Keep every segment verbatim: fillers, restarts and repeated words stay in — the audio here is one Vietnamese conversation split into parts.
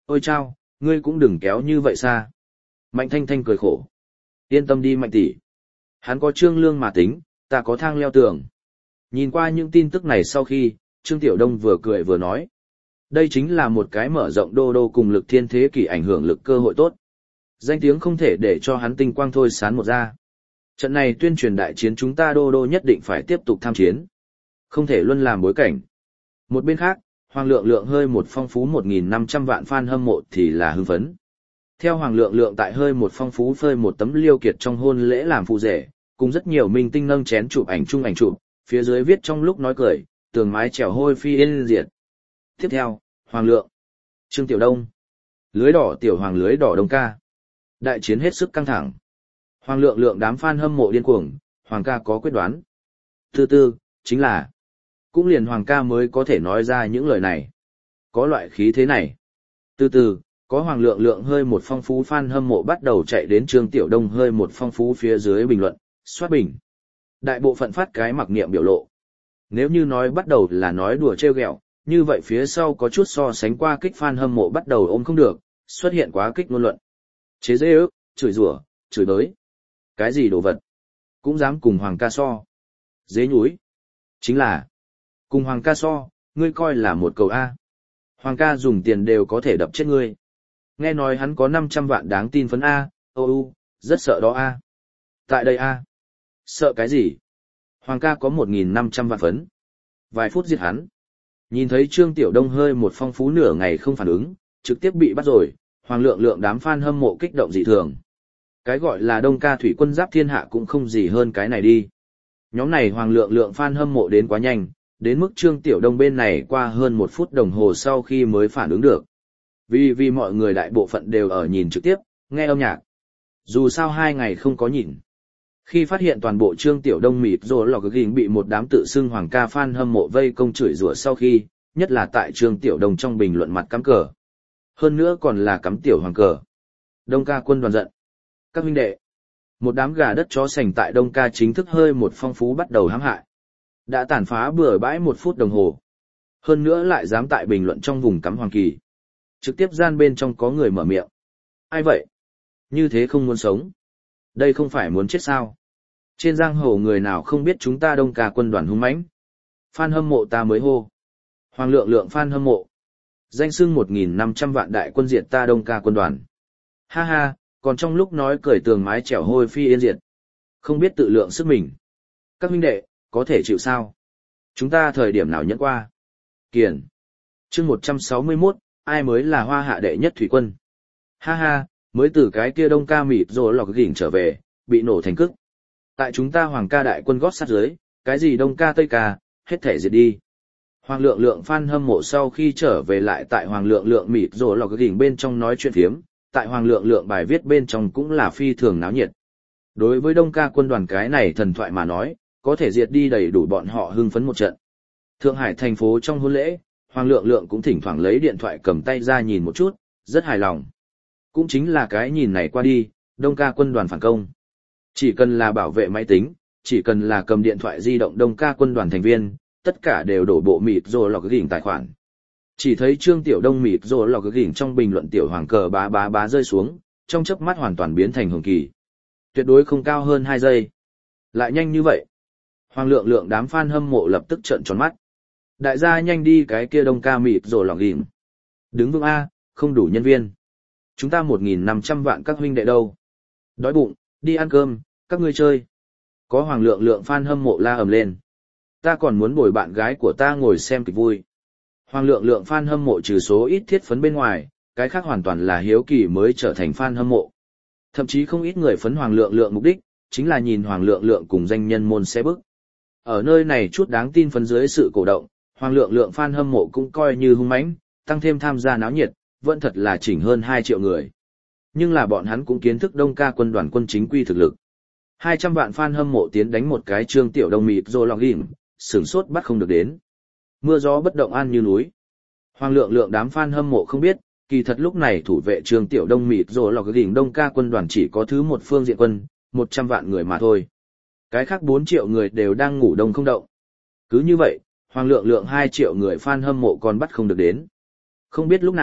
Ôi chao, ngươi cũng đừng kéo như vậy xa. Mạnh Thanh Thanh cười khổ. Yên tâm đi Mạnh tỷ. Hắn có trương lương mà tính, ta có thang leo tường. Nhìn qua những tin tức này sau khi, Trương Tiểu Đông vừa cười vừa nói. Đây chính là một cái mở rộng đô đô cùng lực thiên thế kỷ ảnh hưởng lực cơ hội tốt. Danh tiếng không thể để cho hắn tinh quang thôi sán một ra. Trận này tuyên truyền đại chiến chúng ta đô đô nhất định phải tiếp tục tham chiến. Không thể luôn làm bối cảnh. Một bên khác, Hoàng Lượng Lượng hơi một phong phú một nghìn năm trăm vạn fan hâm mộ thì là hưng phấn. Theo Hoàng Lượng Lượng tại hơi một phong phú phơi một tấm liêu kiệt trong hôn lễ làm phụ rể, cùng rất nhiều minh tinh nâng chén chụp ảnh chung ảnh chụp, phía dưới viết trong lúc nói cười, tường mái trèo hôi phi yên diệt. Tiếp theo, Hoàng Lượng, Trương Tiểu Đông, lưới đỏ Tiểu Hoàng lưới đỏ Đông ca. Đại chiến hết sức căng thẳng. Hoàng Lượng Lượng đám fan hâm mộ điên cuồng, Hoàng ca có quyết đoán. Thứ tư, chính là, cũng liền Hoàng ca mới có thể nói ra những lời này. Có loại khí thế này. Từ từ, có Hoàng Lượng Lượng hơi một phong phú fan hâm mộ bắt đầu chạy đến Trương Tiểu Đông hơi một phong phú phía dưới bình luận, soát bình. Đại bộ phận phát cái mặc niệm biểu lộ. Nếu như nói bắt đầu là nói đùa trêu ghẹo, như vậy phía sau có chút so sánh qua kích fan hâm mộ bắt đầu ôm không được, xuất hiện quá kích ngôn luận. Chế dễ ước, chửi rủa, chửi bới. Cái gì đồ vật? Cũng dám cùng Hoàng ca so. Dế nhúi. Chính là, cùng Hoàng ca so, ngươi coi là một cầu A. Hoàng ca dùng tiền đều có thể đập chết ngươi. Nghe nói hắn có năm trăm vạn đáng tin phấn A, ô u, rất sợ đó A. Tại đây A. Sợ cái gì? Hoàng ca có một nghìn năm trăm vạn phấn. Vài phút giết hắn. Nhìn thấy Trương Tiểu Đông hơi một phong phú nửa ngày không phản ứng, trực tiếp bị bắt rồi, Hoàng Lượng Lượng đám fan hâm mộ kích động dị thường. Cái gọi là Đông ca thủy quân giáp thiên hạ cũng không gì hơn cái này đi. Nhóm này Hoàng Lượng Lượng fan hâm mộ đến quá nhanh, đến mức Trương Tiểu Đông bên này qua hơn một phút đồng hồ sau khi mới phản ứng được. Vì vì mọi người đại bộ phận đều ở nhìn trực tiếp, nghe âm nhạc. Dù sao hai ngày không có nhìn. Khi phát hiện toàn bộ Trương Tiểu Đông mịt rồi lọc gỉnh bị một đám tự xưng Hoàng ca fan hâm mộ vây công chửi rủa sau khi, nhất là tại Trương Tiểu Đông trong bình luận mặt cắm cờ. Hơn nữa còn là cắm Tiểu Hoàng cờ. Đông ca quân đoàn giận. Các huynh đệ. Một đám gà đất chó sành tại Đông ca chính thức hơi một phong phú bắt đầu hãm hại. Đã tàn phá bừa bãi một phút đồng hồ. Hơn nữa lại dám tại bình luận trong vùng cắm Hoàng kỳ. Trực tiếp gian bên trong có người mở miệng. Ai vậy? Như thế không muốn sống. Đây không phải muốn chết sao? Trên giang hồ người nào không biết chúng ta Đông ca quân đoàn hung mãnh. Fan hâm mộ ta mới hô. Hoàng Lượng Lượng fan hâm mộ. Danh xưng một nghìn năm trăm vạn đại quân diệt ta Đông ca quân đoàn. Ha ha, còn trong lúc nói cười tường mái trèo hôi phi yên diệt. Không biết tự lượng sức mình. Các huynh đệ, có thể chịu sao? Chúng ta thời điểm nào nhẫn qua? Kiền. Chương một trăm sáu mươi mốt, ai mới là hoa hạ đệ nhất thủy quân? Ha ha, mới từ cái kia Đông ca mịt rồi lọc gỉnh trở về, bị nổ thành cức. Tại chúng ta Hoàng ca đại quân gót sát dưới, cái gì Đông ca Tây ca, hết thể diệt đi. Hoàng Lượng Lượng fan hâm mộ sau khi trở về lại tại Hoàng Lượng Lượng mịt rồi lọc gỉnh bên trong nói chuyện phiếm, tại Hoàng Lượng Lượng bài viết bên trong cũng là phi thường náo nhiệt. Đối với Đông ca quân đoàn cái này thần thoại mà nói, có thể diệt đi đầy đủ bọn họ hưng phấn một trận. Thượng Hải thành phố trong hôn lễ, Hoàng Lượng Lượng cũng thỉnh thoảng lấy điện thoại cầm tay ra nhìn một chút, rất hài lòng. Cũng chính là cái nhìn này qua đi, Đông ca quân đoàn phản công. Chỉ cần là bảo vệ máy tính, chỉ cần là cầm điện thoại di động Đông ca quân đoàn thành viên, tất cả đều đổ bộ mịt rồi lọc gỉnh tài khoản. Chỉ thấy Trương Tiểu Đông mịt rồi lọc gỉnh trong bình luận Tiểu Hoàng cờ bá bá bá rơi xuống, trong chớp mắt hoàn toàn biến thành hồng kỳ. Tuyệt đối không cao hơn hai giây. Lại nhanh như vậy. Hoàng Lượng Lượng đám fan hâm mộ lập tức trợn tròn mắt. Đại gia nhanh đi cái kia Đông ca mịt rồi lọc gỉnh. Đứng vững A, không đủ nhân viên. Chúng ta một nghìn năm trăm vạn các huynh đệ đâu. Đói bụng, đi ăn cơm, các ngươi chơi. Có Hoàng Lượng Lượng fan hâm mộ la ầm lên. Ta còn muốn bồi bạn gái của ta ngồi xem kịch vui. Hoàng Lượng Lượng fan hâm mộ trừ số ít thiết phấn bên ngoài, cái khác hoàn toàn là hiếu kỳ mới trở thành fan hâm mộ. Thậm chí không ít người phấn Hoàng Lượng Lượng mục đích, chính là nhìn Hoàng Lượng Lượng cùng danh nhân môn xe bức. Ở nơi này chút đáng tin phấn dưới sự cổ động, Hoàng Lượng Lượng fan hâm mộ cũng coi như hung mãnh, tăng thêm tham gia náo nhiệt, vẫn thật là chỉnh hơn hai triệu người. Nhưng là bọn hắn cũng kiến thức Đông ca quân đoàn quân chính quy thực lực. hai trăm vạn fan hâm mộ tiến đánh một cái Trương Tiểu Đông mịt rồi lọc gỉnh, sửng sốt bắt không được đến. Mưa gió bất động an như núi. Hoàng Lượng Lượng đám fan hâm mộ không biết, kỳ thật lúc này thủ vệ Trương Tiểu Đông mịt rồi lọc gỉnh Đông ca quân đoàn chỉ có thứ một phương diện quân, một trăm vạn người mà thôi. Cái khác bốn triệu người đều đang ngủ đông không động. Cứ như vậy, Hoàng Lượng Lượng hai triệu người fan hâm mộ còn bắt không được đến. Không biết lúc nào,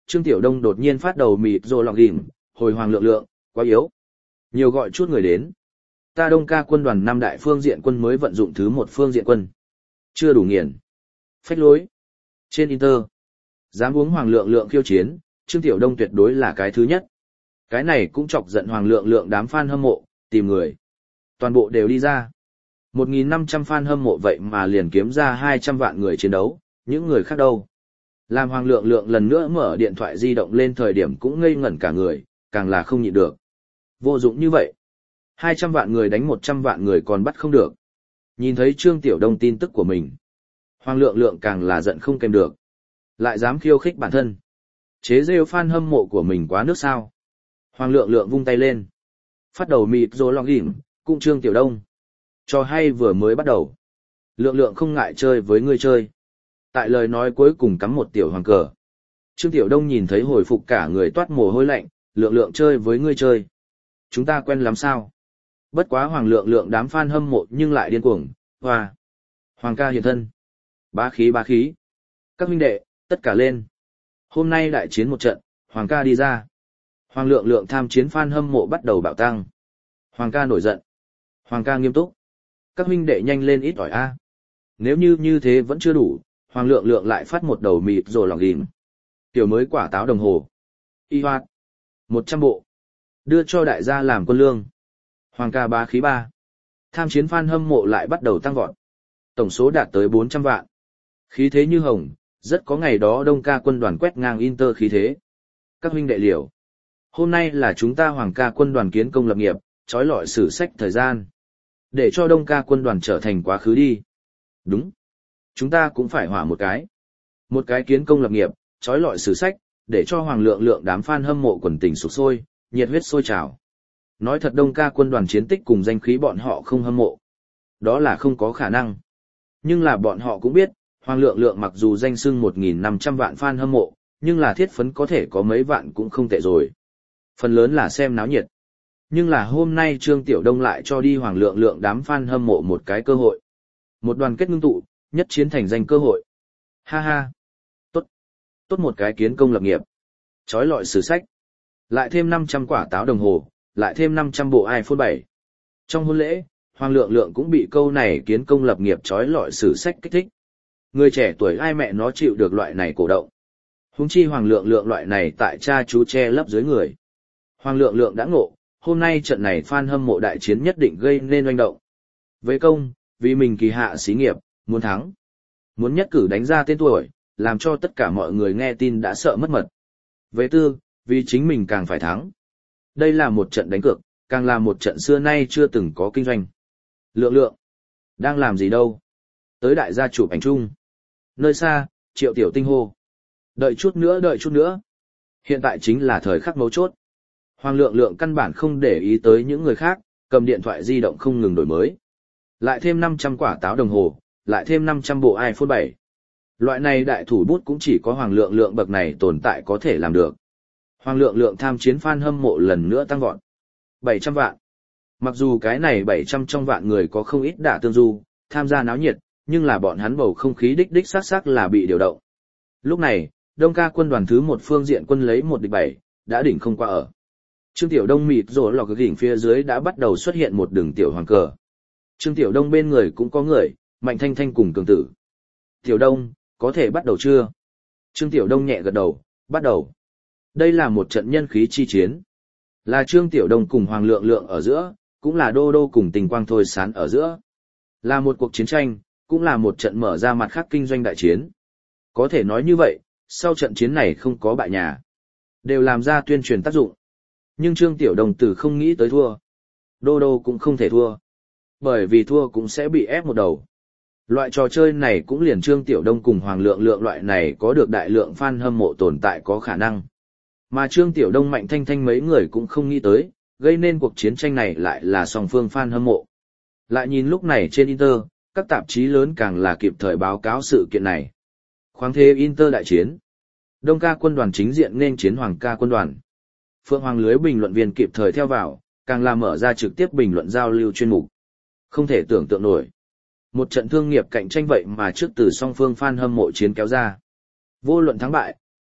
Trương Tiểu Đông đột nhiên phát đầu mịt rồ lọc đỉnh, hồi Hoàng Lượng Lượng, quá yếu. Nhiều gọi chút người đến. Ta Đông ca quân đoàn năm đại phương diện quân mới vận dụng thứ một phương diện quân. Chưa đủ nghiền. Phách lối. Trên Inter, dám uống Hoàng Lượng Lượng khiêu chiến, Trương Tiểu Đông tuyệt đối là cái thứ nhất. Cái này cũng chọc giận Hoàng Lượng Lượng đám fan hâm mộ, tìm người. Toàn bộ đều đi ra. một nghìn năm trăm fan hâm mộ vậy mà liền kiếm ra hai trăm vạn người chiến đấu, những người khác đâu. Làm Hoàng Lượng Lượng lần nữa mở điện thoại di động lên thời điểm cũng ngây ngẩn cả người, càng là không nhịn được. Vô dụng như vậy. hai trăm vạn người đánh một trăm vạn người còn bắt không được. Nhìn thấy Trương Tiểu Đông tin tức của mình. Hoàng Lượng Lượng càng là giận không kèm được. Lại dám khiêu khích bản thân. Chế rêu fan hâm mộ của mình quá nước sao. Hoàng Lượng Lượng vung tay lên. Phát đầu mịt rồi log in, cũng Trương Tiểu Đông. Cho hay vừa mới bắt đầu. Lượng Lượng không ngại chơi với ngươi chơi. Tại lời nói cuối cùng cắm một tiểu hoàng cờ. Trương Tiểu Đông nhìn thấy hồi phục cả người toát mồ hôi lạnh, Lượng Lượng chơi với ngươi chơi. Chúng ta quen lắm sao? Bất quá Hoàng Lượng Lượng đám fan hâm mộ nhưng lại điên cuồng, hoa. Hoàng ca hiện thân. Bá khí bá khí. Các huynh đệ, tất cả lên. Hôm nay đại chiến một trận, Hoàng ca đi ra. Hoàng Lượng Lượng tham chiến fan hâm mộ bắt đầu bạo tăng. Hoàng ca nổi giận. Hoàng ca nghiêm túc. Các huynh đệ nhanh lên ít ỏi a. Nếu như như thế vẫn chưa đủ, Hoàng Lượng Lượng lại phát một đầu mịt rồi lọc ghim. Tiểu mới quả táo đồng hồ. Y hoạt. một trăm bộ. Đưa cho đại gia làm quân lương. Hoàng ca bá khí ba. Tham chiến fan hâm mộ lại bắt đầu tăng vọt. Tổng số đạt tới bốn trăm vạn. Khí thế như hồng, rất có ngày đó Đông ca quân đoàn quét ngang Inter khí thế. Các huynh đệ liều. Hôm nay là chúng ta Hoàng ca quân đoàn kiến công lập nghiệp, trói lọi sử sách thời gian. Để cho Đông ca quân đoàn trở thành quá khứ đi. Đúng. Chúng ta cũng phải hỏa một cái. Một cái kiến công lập nghiệp, trói lọi sử sách, để cho Hoàng Lượng Lượng đám fan hâm mộ quần tình sục sôi, nhiệt huyết sôi trào. Nói thật Đông ca quân đoàn chiến tích cùng danh khí bọn họ không hâm mộ. Đó là không có khả năng. Nhưng là bọn họ cũng biết, Hoàng Lượng Lượng mặc dù danh xưng một nghìn năm trăm vạn fan hâm mộ, nhưng là thiết phấn có thể có mấy vạn cũng không tệ rồi. Phần lớn là xem náo nhiệt. Nhưng là hôm nay Trương Tiểu Đông lại cho đi Hoàng Lượng Lượng đám fan hâm mộ một cái cơ hội. Một đoàn kết ngưng tụ, nhất chiến thành danh cơ hội. Ha ha. Tốt. Tốt một cái kiến công lập nghiệp. Chói lọi sử sách. Lại thêm năm trăm quả táo đồng hồ, lại thêm năm trăm bộ iPhone bảy. Trong hôn lễ, Hoàng Lượng Lượng cũng bị câu này kiến công lập nghiệp chói lọi sử sách kích thích. Người trẻ tuổi ai mẹ nó chịu được loại này cổ động. Huống chi Hoàng Lượng Lượng loại này tại cha chú che lấp dưới người. Hoàng Lượng Lượng đã ngộ, hôm nay trận này fan hâm mộ đại chiến nhất định gây nên oanh động. Về công, vì mình kỳ hạ xí nghiệp, muốn thắng. Muốn nhất cử đánh ra tên tuổi, làm cho tất cả mọi người nghe tin đã sợ mất mật. Về tư, vì chính mình càng phải thắng. Đây là một trận đánh cược, càng là một trận xưa nay chưa từng có kinh doanh. Lượng Lượng, đang làm gì đâu? Tới đại gia chụp ảnh chung. Nơi xa, Triệu Tiểu Tinh hô. Đợi chút nữa đợi chút nữa. Hiện tại chính là thời khắc mấu chốt. Hoàng Lượng Lượng căn bản không để ý tới những người khác, cầm điện thoại di động không ngừng đổi mới. Lại thêm năm trăm quả táo đồng hồ, lại thêm năm trăm bộ iPhone bảy. Loại này đại thủ bút cũng chỉ có Hoàng Lượng Lượng bậc này tồn tại có thể làm được. Hoàng Lượng Lượng tham chiến fan hâm mộ lần nữa tăng vọt. bảy trăm vạn. Mặc dù cái này bảy trăm trong vạn người có không ít đả tương du, tham gia náo nhiệt, nhưng là bọn hắn bầu không khí đích đích xác xác là bị điều động. Lúc này, Đông ca quân đoàn thứ một phương diện quân lấy một địch bảy, đã đỉnh không qua ở. Trương Tiểu Đông mịt rồi lọc đỉnh phía dưới đã bắt đầu xuất hiện một đường tiểu hoàng cờ. Trương Tiểu Đông bên người cũng có người, Mạnh Thanh Thanh cùng Cường Tử. Tiểu Đông, có thể bắt đầu chưa? Trương Tiểu Đông nhẹ gật đầu, bắt đầu. Đây là một trận nhân khí chi chiến. Là Trương Tiểu Đông cùng Hoàng Lượng Lượng ở giữa, cũng là Đô Đô cùng Tình Quang Thôi Sán ở giữa. Là một cuộc chiến tranh, cũng là một trận mở ra mặt khác kinh doanh đại chiến. Có thể nói như vậy, sau trận chiến này không có bại nhà. Đều làm ra tuyên truyền tác dụng. Nhưng Trương Tiểu Đông từ không nghĩ tới thua. Đô Đô cũng không thể thua. Bởi vì thua cũng sẽ bị ép một đầu. Loại trò chơi này cũng liền Trương Tiểu Đông cùng Hoàng Lượng Lượng loại này có được đại lượng fan hâm mộ tồn tại có khả năng. Mà Trương Tiểu Đông Mạnh Thanh Thanh mấy người cũng không nghĩ tới, gây nên cuộc chiến tranh này lại là song phương fan hâm mộ. Lại nhìn lúc này trên Inter, các tạp chí lớn càng là kịp thời báo cáo sự kiện này. Khoáng thế Inter đại chiến. Đông ca quân đoàn chính diện nên chiến Hoàng ca quân đoàn. Phượng Hoàng lưới bình luận viên kịp thời theo vào, càng là mở ra trực tiếp bình luận giao lưu chuyên mục. Không thể tưởng tượng nổi. Một trận thương nghiệp cạnh tranh vậy mà trước từ song phương fan hâm mộ chiến kéo ra. Vô luận thắng bại,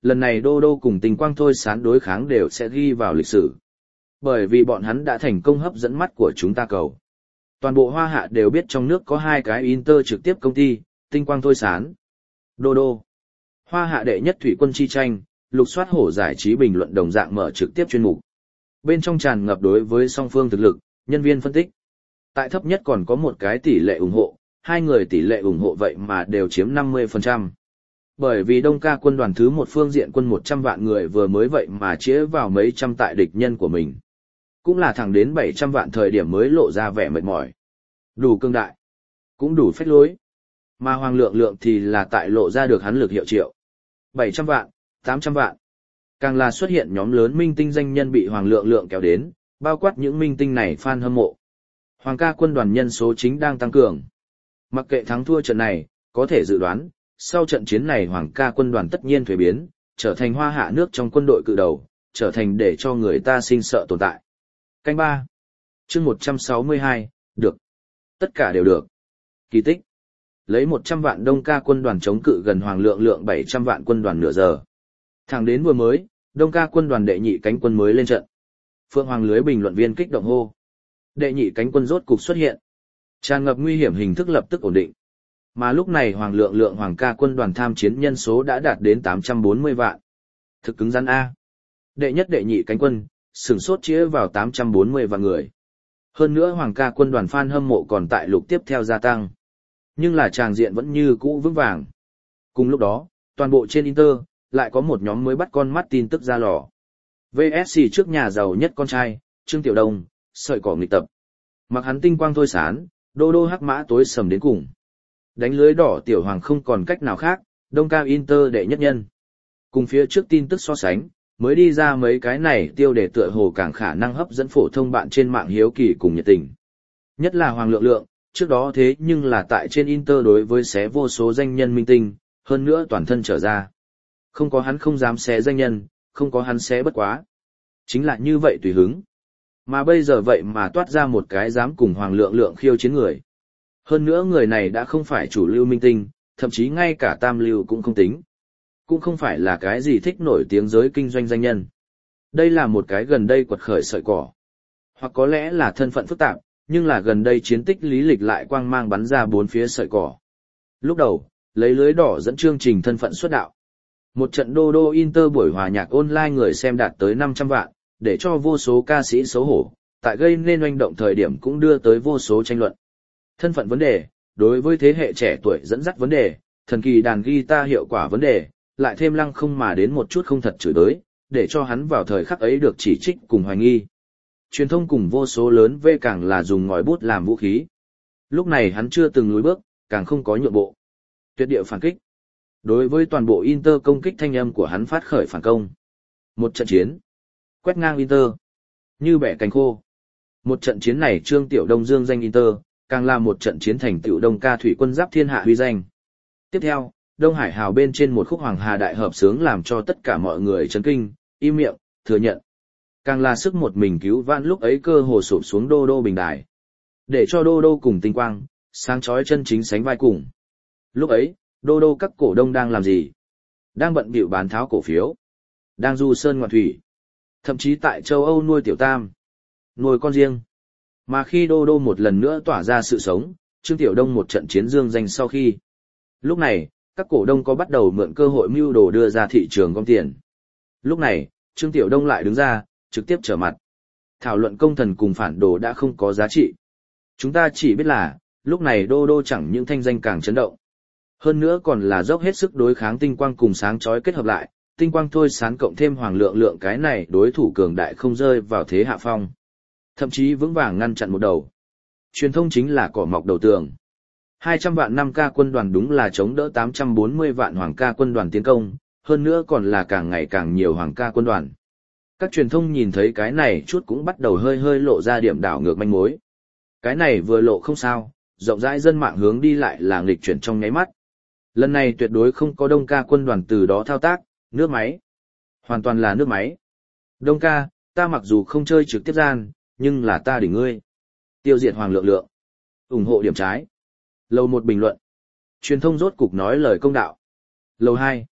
lần này Đô Đô cùng Tình Quang Thôi Sán đối kháng đều sẽ ghi vào lịch sử. Bởi vì bọn hắn đã thành công hấp dẫn mắt của chúng ta cầu. Toàn bộ Hoa Hạ đều biết trong nước có hai cái Inter trực tiếp công ty, Tinh Quang Thôi Sán, Đô Đô. Hoa Hạ đệ nhất thủy quân chi tranh, lục soát hổ giải trí bình luận đồng dạng mở trực tiếp chuyên mục. Bên trong tràn ngập đối với song phương thực lực, nhân viên phân tích. Tại thấp nhất còn có một cái tỷ lệ ủng hộ, hai người tỷ lệ ủng hộ vậy mà đều chiếm năm mươi phần trăm. Bởi vì Đông Ca quân đoàn thứ một phương diện quân một trăm vạn người vừa mới vậy mà chĩa vào mấy trăm tại địch nhân của mình. Cũng là thẳng đến bảy trăm vạn thời điểm mới lộ ra vẻ mệt mỏi. Đủ cương đại, cũng đủ phách lối. Mà Hoàng Lượng Lượng thì là tại lộ ra được hắn lực hiệu triệu. bảy trăm vạn, tám trăm vạn. Càng là xuất hiện nhóm lớn minh tinh danh nhân bị Hoàng Lượng Lượng kéo đến, bao quát những minh tinh này fan hâm mộ. Hoàng ca quân đoàn nhân số chính đang tăng cường. Mặc kệ thắng thua trận này, có thể dự đoán, sau trận chiến này Hoàng ca quân đoàn tất nhiên thuế biến, trở thành Hoa Hạ nước trong quân đội cự đầu, trở thành để cho người ta sinh sợ tồn tại. Canh ba. Chương một trăm sáu mươi hai, được. Tất cả đều được. Kỳ tích. Lấy một trăm vạn Đông Ca quân đoàn chống cự gần Hoàng Lượng Lượng bảy trăm vạn quân đoàn nửa giờ. Thẳng đến vừa mới, Đông Ca quân đoàn đệ nhị cánh quân mới lên trận. Phượng Hoàng lưới bình luận viên kích động hô. Đệ nhị cánh quân rốt cục xuất hiện. Tràn ngập nguy hiểm hình thức lập tức ổn định. Mà lúc này Hoàng Lượng Lượng Hoàng ca quân đoàn tham chiến nhân số đã đạt đến tám trăm bốn mươi vạn. Thực cứng rắn A. Đệ nhất đệ nhị cánh quân, sửng sốt chĩa vào tám trăm bốn mươi vạn người. Hơn nữa Hoàng ca quân đoàn fan hâm mộ còn tại lục tiếp theo gia tăng. Nhưng là tràng diện vẫn như cũ vững vàng. Cùng lúc đó, toàn bộ trên Inter, lại có một nhóm mới bắt con mắt tin tức ra lò. vê ét xê trước nhà giàu nhất con trai, Trương Tiểu Đông, sợi cỏ nghịch tập. Mặc hắn Tinh Quang Thôi Sán, Đô Đô hắc mã tối sầm đến cùng. Đánh lưới đỏ Tiểu Hoàng không còn cách nào khác, Đông Ca Inter đệ nhất nhân. Cùng phía trước tin tức so sánh, mới đi ra mấy cái này tiêu đề tựa hồ càng khả năng hấp dẫn phổ thông bạn trên mạng hiếu kỳ cùng nhiệt tình. Nhất là Hoàng Lượng Lượng, trước đó thế nhưng là tại trên Inter đối với xé vô số danh nhân minh tinh, hơn nữa toàn thân trở ra. Không có hắn không dám xé danh nhân, không có hắn xé bất quá. Chính là như vậy tùy hứng. Mà bây giờ vậy mà toát ra một cái dám cùng Hoàng Lượng Lượng khiêu chiến người. Hơn nữa người này đã không phải chủ lưu minh tinh, thậm chí ngay cả tam lưu cũng không tính. Cũng không phải là cái gì thích nổi tiếng giới kinh doanh danh nhân. Đây là một cái gần đây quật khởi sợi cỏ. Hoặc có lẽ là thân phận phức tạp, nhưng là gần đây chiến tích lý lịch lại quang mang bắn ra bốn phía sợi cỏ. Lúc đầu, lấy lưới đỏ dẫn chương trình thân phận xuất đạo. Một trận Đô Đô Inter buổi hòa nhạc online người xem đạt tới năm trăm vạn, để cho vô số ca sĩ xấu hổ, tại gây nên oanh động thời điểm cũng đưa tới vô số tranh luận. Thân phận vấn đề, đối với thế hệ trẻ tuổi dẫn dắt vấn đề, thần kỳ đàn guitar hiệu quả vấn đề, lại thêm lăng không mà đến một chút không thật chửi đới, để cho hắn vào thời khắc ấy được chỉ trích cùng hoài nghi. Truyền thông cùng vô số lớn V càng là dùng ngòi bút làm vũ khí. Lúc này hắn chưa từng lùi bước, càng không có nhượng bộ. Tuyệt địa phản kích. Đối với toàn bộ Inter công kích thanh âm của hắn phát khởi phản công. Một trận chiến. Quét ngang Inter. Như bẻ cánh khô. Một trận chiến này Trương Tiểu Đông dương danh Inter, càng là một trận chiến thành tựu Đông Ca thủy quân giáp thiên hạ huy danh. Tiếp theo, Đông Hải Hào bên trên một khúc Hoàng Hà đại hợp sướng làm cho tất cả mọi người chấn kinh, im miệng, thừa nhận. Càng là sức một mình cứu vãn lúc ấy cơ hồ sụp xuống Đô Đô bình đài. Để cho Đô Đô cùng Tinh Quang, sáng chói chân chính sánh vai cùng. Lúc ấy, Đô Đô các cổ đông đang làm gì? Đang bận bịu bán tháo cổ phiếu. Đang du sơn ngoạn thủy. Thậm chí tại châu Âu nuôi tiểu tam. Nuôi con riêng. Mà khi Đô Đô một lần nữa tỏa ra sự sống, Trương Tiểu Đông một trận chiến dương danh sau khi. Lúc này, các cổ đông có bắt đầu mượn cơ hội mưu đồ đưa ra thị trường gom tiền. Lúc này, Trương Tiểu Đông lại đứng ra, trực tiếp trở mặt. Thảo luận công thần cùng phản đồ đã không có giá trị. Chúng ta chỉ biết là, lúc này Đô Đô chẳng những thanh danh càng chấn động. Hơn nữa còn là dốc hết sức đối kháng Tinh Quang cùng sáng chói kết hợp lại, Tinh Quang Thôi Sán cộng thêm Hoàng Lượng Lượng cái này đối thủ cường đại không rơi vào thế hạ phong. Thậm chí vững vàng ngăn chặn một đầu. Truyền thông chính là cỏ mọc đầu tường. hai trăm vạn năm ca quân đoàn đúng là chống đỡ tám trăm bốn mươi vạn Hoàng ca quân đoàn tiến công, hơn nữa còn là càng ngày càng nhiều Hoàng ca quân đoàn. Các truyền thông nhìn thấy cái này chút cũng bắt đầu hơi hơi lộ ra điểm đảo ngược manh mối. Cái này vừa lộ không sao, rộng rãi dân mạng hướng đi lại là nghịch chuyển trong nháy mắt. Lần này tuyệt đối không có Đông Ca quân đoàn từ đó thao tác, nước máy. Hoàn toàn là nước máy. Đông Ca, ta mặc dù không chơi trực tiếp gian, nhưng là ta đỉnh ngươi. Tiêu diệt Hoàng Lượng Lượng. ủng hộ điểm trái. Lầu một bình luận. Truyền thông rốt cục nói lời công đạo. Lầu hai.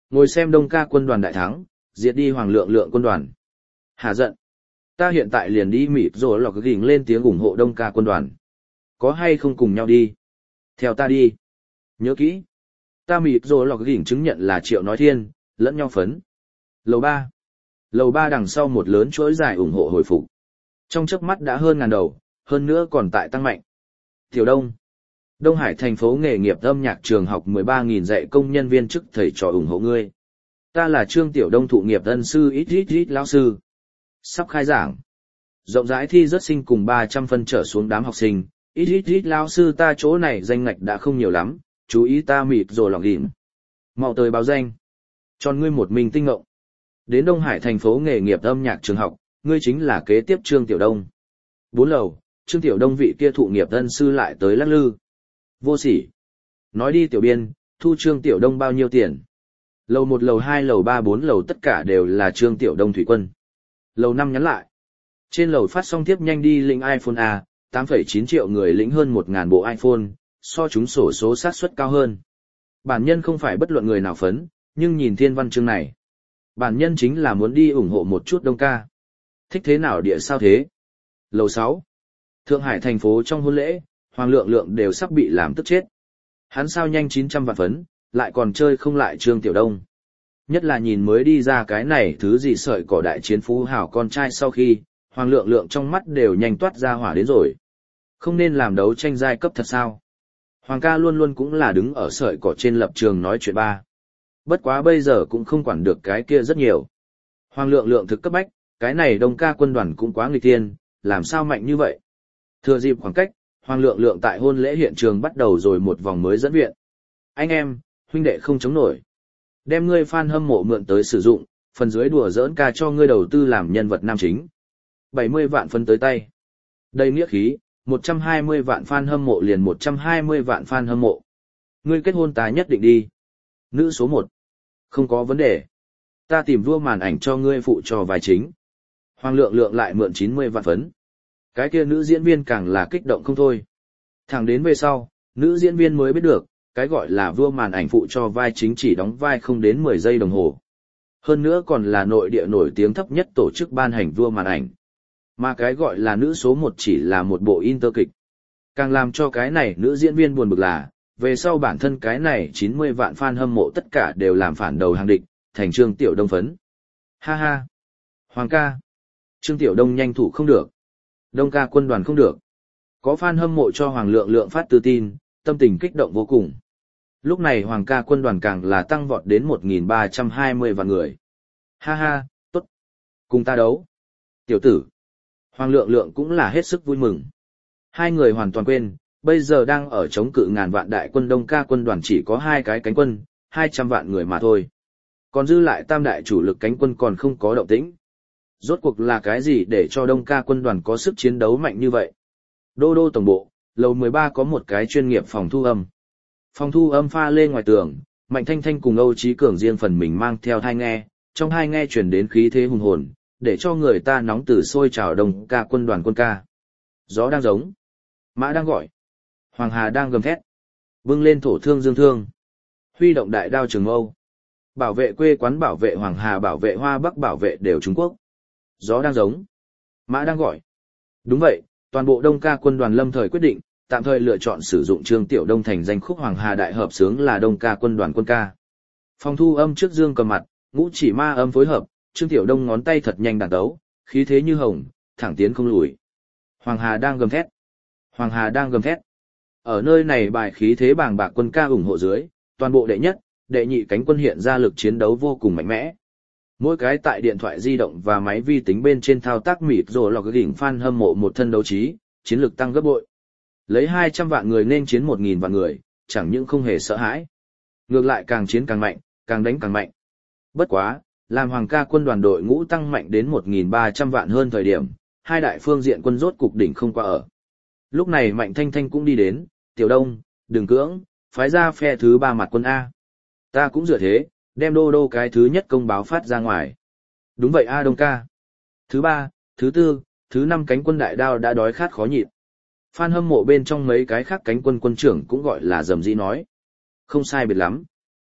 Ngồi xem Đông ca quân đoàn đại thắng, diệt đi Hoàng Lượng Lượng quân đoàn. Hà giận. Ta hiện tại liền đi mịt rồi lọc gỉnh lên tiếng ủng hộ Đông ca quân đoàn. Có hay không cùng nhau đi? Theo ta đi. Nhớ kỹ. Ta mịt rồi lọc gỉnh chứng nhận là Triệu Nói Thiên, lẫn nhau phấn. Lầu ba. Lầu ba đằng sau một lớn chuỗi dài ủng hộ hồi phục. Trong chớp mắt đã hơn ngàn đầu, hơn nữa còn tại tăng mạnh. Tiểu Đông. Đông Hải thành phố nghề nghiệp âm nhạc trường học mười ba nghìn dạy công nhân viên chức thầy trò ủng hộ ngươi. Ta là Trương Tiểu Đông thụ nghiệp ân sư ít ít ít lão sư. Sắp khai giảng. Rộng rãi thi rất sinh cùng ba trăm phân trở xuống đám học sinh, ít ít ít lão sư ta chỗ này danh ngạch đã không nhiều lắm, chú ý ta mịt rồi lọc ghim. Mau tới báo danh. Tròn ngươi một mình tinh ngộng. Đến Đông Hải thành phố nghề nghiệp âm nhạc trường học, ngươi chính là kế tiếp Trương Tiểu Đông. Bốn lầu, Trương Tiểu Đông vị kia thụ nghiệp ân sư lại tới lắc lư. Vô sỉ. Nói đi tiểu biên, thu Trương Tiểu Đông bao nhiêu tiền? Lầu một, lầu hai, lầu ba, bốn lầu tất cả đều là Trương Tiểu Đông thủy quân. Lầu năm nhắn lại. Trên lầu phát xong tiếp nhanh đi lĩnh iPhone A, tám phẩy chín triệu người lĩnh hơn một nghìn bộ iPhone, so chúng sổ số sát suất cao hơn. Bản nhân không phải bất luận người nào phấn, nhưng nhìn thiên văn chương này. Bản nhân chính là muốn đi ủng hộ một chút Đông ca. Thích thế nào địa sao thế? Lầu sáu. Thượng Hải thành phố trong hôn lễ, Hoàng Lượng Lượng đều sắp bị làm tức chết. Hắn sao nhanh chín trăm vạn phấn, lại còn chơi không lại Trương Tiểu Đông. Nhất là nhìn mới đi ra cái này thứ gì sợi cỏ đại chiến phú hảo con trai sau khi, Hoàng Lượng Lượng trong mắt đều nhanh toát ra hỏa đến rồi. Không nên làm đấu tranh giai cấp thật sao? Hoàng ca luôn luôn cũng là đứng ở sợi cỏ trên lập trường nói chuyện ba. Bất quá bây giờ cũng không quản được cái kia rất nhiều. Hoàng Lượng Lượng thực cấp bách, cái này Đông ca quân đoàn cũng quá nghịch tiên, làm sao mạnh như vậy? Thừa dịp khoảng cách, Hoàng Lượng Lượng tại hôn lễ hiện trường bắt đầu rồi một vòng mới dẫn viện. Anh em, huynh đệ không chống nổi. Đem ngươi fan hâm mộ mượn tới sử dụng, phần dưới đùa giỡn ca cho ngươi đầu tư làm nhân vật nam chính. bảy mươi vạn phân tới tay. Đây nghĩa khí, một trăm hai mươi vạn fan hâm mộ liền một trăm hai mươi vạn fan hâm mộ. Ngươi kết hôn ta nhất định đi. Nữ số một. Không có vấn đề. Ta tìm vua màn ảnh cho ngươi phụ trò vai chính. Hoàng Lượng Lượng lại mượn chín mươi vạn phấn. Cái kia nữ diễn viên càng là kích động không thôi. Thẳng đến về sau, nữ diễn viên mới biết được, cái gọi là vua màn ảnh phụ cho vai chính chỉ đóng vai không đến mười giây đồng hồ. Hơn nữa còn là nội địa nổi tiếng thấp nhất tổ chức ban hành vua màn ảnh. Mà cái gọi là nữ số một chỉ là một bộ inter kịch. Càng làm cho cái này nữ diễn viên buồn bực là, về sau bản thân cái này chín mươi vạn fan hâm mộ tất cả đều làm phản đầu hàng địch, thành Trương Tiểu Đông phấn. Ha ha! Hoàng ca! Trương Tiểu Đông nhanh thủ không được. Đông ca quân đoàn không được. Có fan hâm mộ cho Hoàng Lượng Lượng phát tư tin, tâm tình kích động vô cùng. Lúc này Hoàng ca quân đoàn càng là tăng vọt đến một nghìn ba trăm hai mươi vạn người. Ha ha, tốt. Cùng ta đấu. Tiểu tử. Hoàng Lượng Lượng cũng là hết sức vui mừng. Hai người hoàn toàn quên, bây giờ đang ở chống cự ngàn vạn đại quân Đông ca quân đoàn chỉ có hai cái cánh quân, hai trăm vạn người mà thôi. Còn dư lại tam đại chủ lực cánh quân còn không có động tĩnh. Rốt cuộc là cái gì để cho Đông ca quân đoàn có sức chiến đấu mạnh như vậy? Đô đô tổng bộ, lầu mười ba có một cái chuyên nghiệp phòng thu âm. Phòng thu âm pha lê ngoài tường, Mạnh Thanh Thanh cùng Âu Chí Cường riêng phần mình mang theo thai nghe, trong thai nghe truyền đến khí thế hùng hồn, để cho người ta nóng từ sôi trào Đông ca quân đoàn quân ca. Gió đang giống, mã đang gọi, Hoàng Hà đang gầm thét, vâng lên thổ thương dương thương, huy động đại đao trường Âu, bảo vệ quê quán, bảo vệ Hoàng Hà, bảo vệ Hoa Bắc, bảo vệ đều Trung Quốc. Gió đang giống, mã đang gọi. Đúng vậy, toàn bộ Đông ca quân đoàn lâm thời quyết định, tạm thời lựa chọn sử dụng Trương Tiểu Đông thành danh khúc Hoàng Hà đại hợp xướng là Đông ca quân đoàn quân ca. Phòng thu âm trước dương cầm mặt, ngũ chỉ ma âm phối hợp, Trương Tiểu Đông ngón tay thật nhanh đàn tấu, khí thế như hồng, thẳng tiến không lùi. Hoàng Hà đang gầm thét. Hoàng Hà đang gầm thét. Ở nơi này bài khí thế bàng bạc quân ca ủng hộ dưới, toàn bộ đệ nhất, đệ nhị cánh quân hiện ra lực chiến đấu vô cùng mạnh mẽ. Mỗi cái tại điện thoại di động và máy vi tính bên trên thao tác mịt rồi lọc đỉnh fan hâm mộ một thân đấu trí, chiến lực tăng gấp bội. Lấy hai trăm vạn người nên chiến một nghìn vạn người, chẳng những không hề sợ hãi. Ngược lại càng chiến càng mạnh, càng đánh càng mạnh. Bất quá, làm Hoàng ca quân đoàn đội ngũ tăng mạnh đến một nghìn ba trăm vạn hơn thời điểm, hai đại phương diện quân rốt cục đỉnh không qua ở. Lúc này Mạnh Thanh Thanh cũng đi đến, Tiểu Đông, đừng cưỡng, phái ra phe thứ ba mặt quân A. Ta cũng dựa thế, đem đô đô cái thứ nhất công báo phát ra ngoài. Đúng vậy A Đông ca. Thứ ba, thứ tư, thứ năm cánh quân đại đao đã đói khát khó nhịn. Fan hâm mộ bên trong mấy cái khác cánh quân quân trưởng cũng gọi là dầm dĩ nói. Không sai biệt lắm.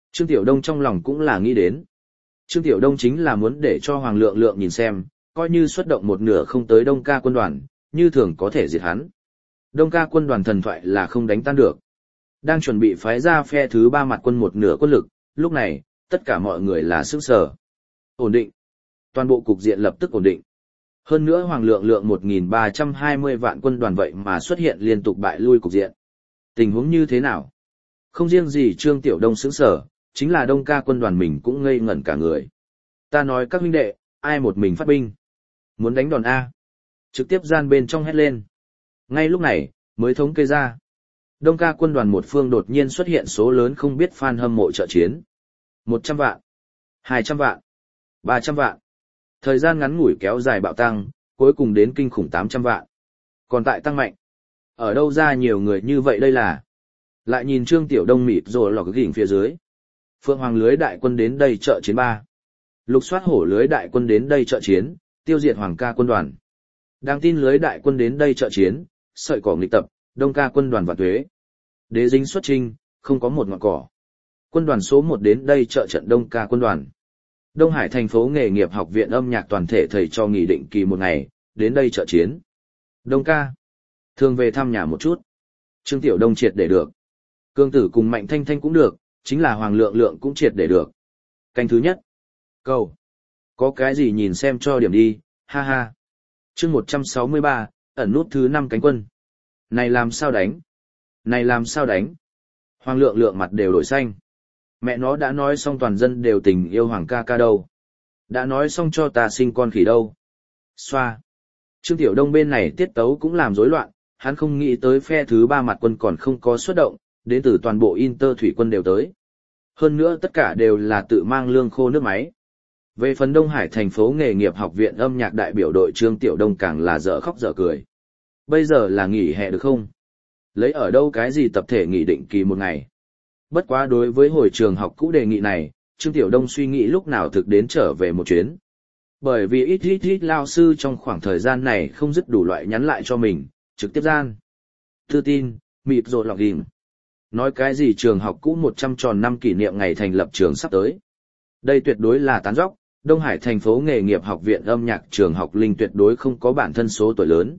Trương Tiểu Đông trong lòng cũng là nghĩ đến. Trương Tiểu Đông chính là muốn để cho Hoàng Lượng Lượng nhìn xem, coi như xuất động một nửa không tới Đông Ca quân đoàn, như thường có thể diệt hắn. Đông Ca quân đoàn thần thoại là không đánh tan được. Đang chuẩn bị phái ra phe thứ ba mặt quân một nửa quân lực, lúc này, tất cả mọi người là sức sở. Ổn định. Toàn bộ cục diện lập tức ổn định. Hơn nữa Hoàng Lượng Lượng một nghìn ba trăm hai mươi vạn quân đoàn vậy mà xuất hiện liên tục bại lui cục diện. Tình huống như thế nào? Không riêng gì Trương Tiểu Đông sững sở, chính là Đông Ca quân đoàn mình cũng ngây ngẩn cả người. Ta nói các huynh đệ, ai một mình phát binh? Muốn đánh đòn A. Trực tiếp gian bên trong hét lên. Ngay lúc này, mới thống kê ra. Đông Ca quân đoàn một phương đột nhiên xuất hiện số lớn không biết fan hâm mộ trợ chiến. một trăm vạn, hai trăm vạn, ba trăm vạn. Thời gian ngắn ngủi kéo dài bạo tăng, cuối cùng đến kinh khủng tám trăm vạn. Còn tại tăng mạnh. Ở đâu ra nhiều người như vậy đây là? Lại nhìn Trương Tiểu Đông mịt rồi lò cái gỉnh phía dưới. Phượng Hoàng lưới đại quân đến đây trợ chiến ba. Lục soát hổ lưới đại quân đến đây trợ chiến, tiêu diệt Hoàng Ca quân đoàn. Đang tin lưới đại quân đến đây trợ chiến, sợi cỏ nghịch tập, Đông Ca quân đoàn và tuế. Đế dính xuất trinh, không có một ngọn cỏ. Quân đoàn số một đến đây trợ trận Đông Ca quân đoàn. Đông Hải thành phố nghề nghiệp học viện âm nhạc toàn thể thầy cho nghỉ định kỳ một ngày, đến đây trợ chiến. Đông Ca. Thường về thăm nhà một chút. Trương Tiểu Đông triệt để được. Cương Tử cùng Mạnh Thanh Thanh cũng được, chính là Hoàng Lượng Lượng cũng triệt để được. Canh thứ nhất. Câu. Có cái gì nhìn xem cho điểm đi, ha ha. Chương một trăm sáu mươi ba, ẩn nút thứ năm cánh quân. Này làm sao đánh? Này làm sao đánh? Hoàng Lượng Lượng mặt đều đổi xanh. Mẹ nó đã nói xong toàn dân đều tình yêu Hoàng ca ca đâu. Đã nói xong cho ta sinh con khỉ đâu. Xoa. Trương Tiểu Đông bên này tiết tấu cũng làm rối loạn, hắn không nghĩ tới phe thứ ba mặt quân còn không có xuất động, đến từ toàn bộ Inter thủy quân đều tới. Hơn nữa tất cả đều là tự mang lương khô nước máy. Về phần Đông Hải thành phố nghề nghiệp học viện âm nhạc đại biểu đội Trương Tiểu Đông càng là dở khóc dở cười. Bây giờ là nghỉ hè được không? Lấy ở đâu cái gì tập thể nghỉ định kỳ một ngày? Bất quá đối với hồi trường học cũ đề nghị này, Trương Tiểu Đông suy nghĩ lúc nào thực đến trở về một chuyến. Bởi vì ít ít ít lao sư trong khoảng thời gian này không dứt đủ loại nhắn lại cho mình, trực tiếp gian. Thư tin, mịt rồi lọc ghim. Nói cái gì trường học cũ một trăm tròn năm kỷ niệm ngày thành lập trường sắp tới. Đây tuyệt đối là tán dóc, Đông Hải thành phố nghề nghiệp học viện âm nhạc trường học linh tuyệt đối không có bản thân số tuổi lớn.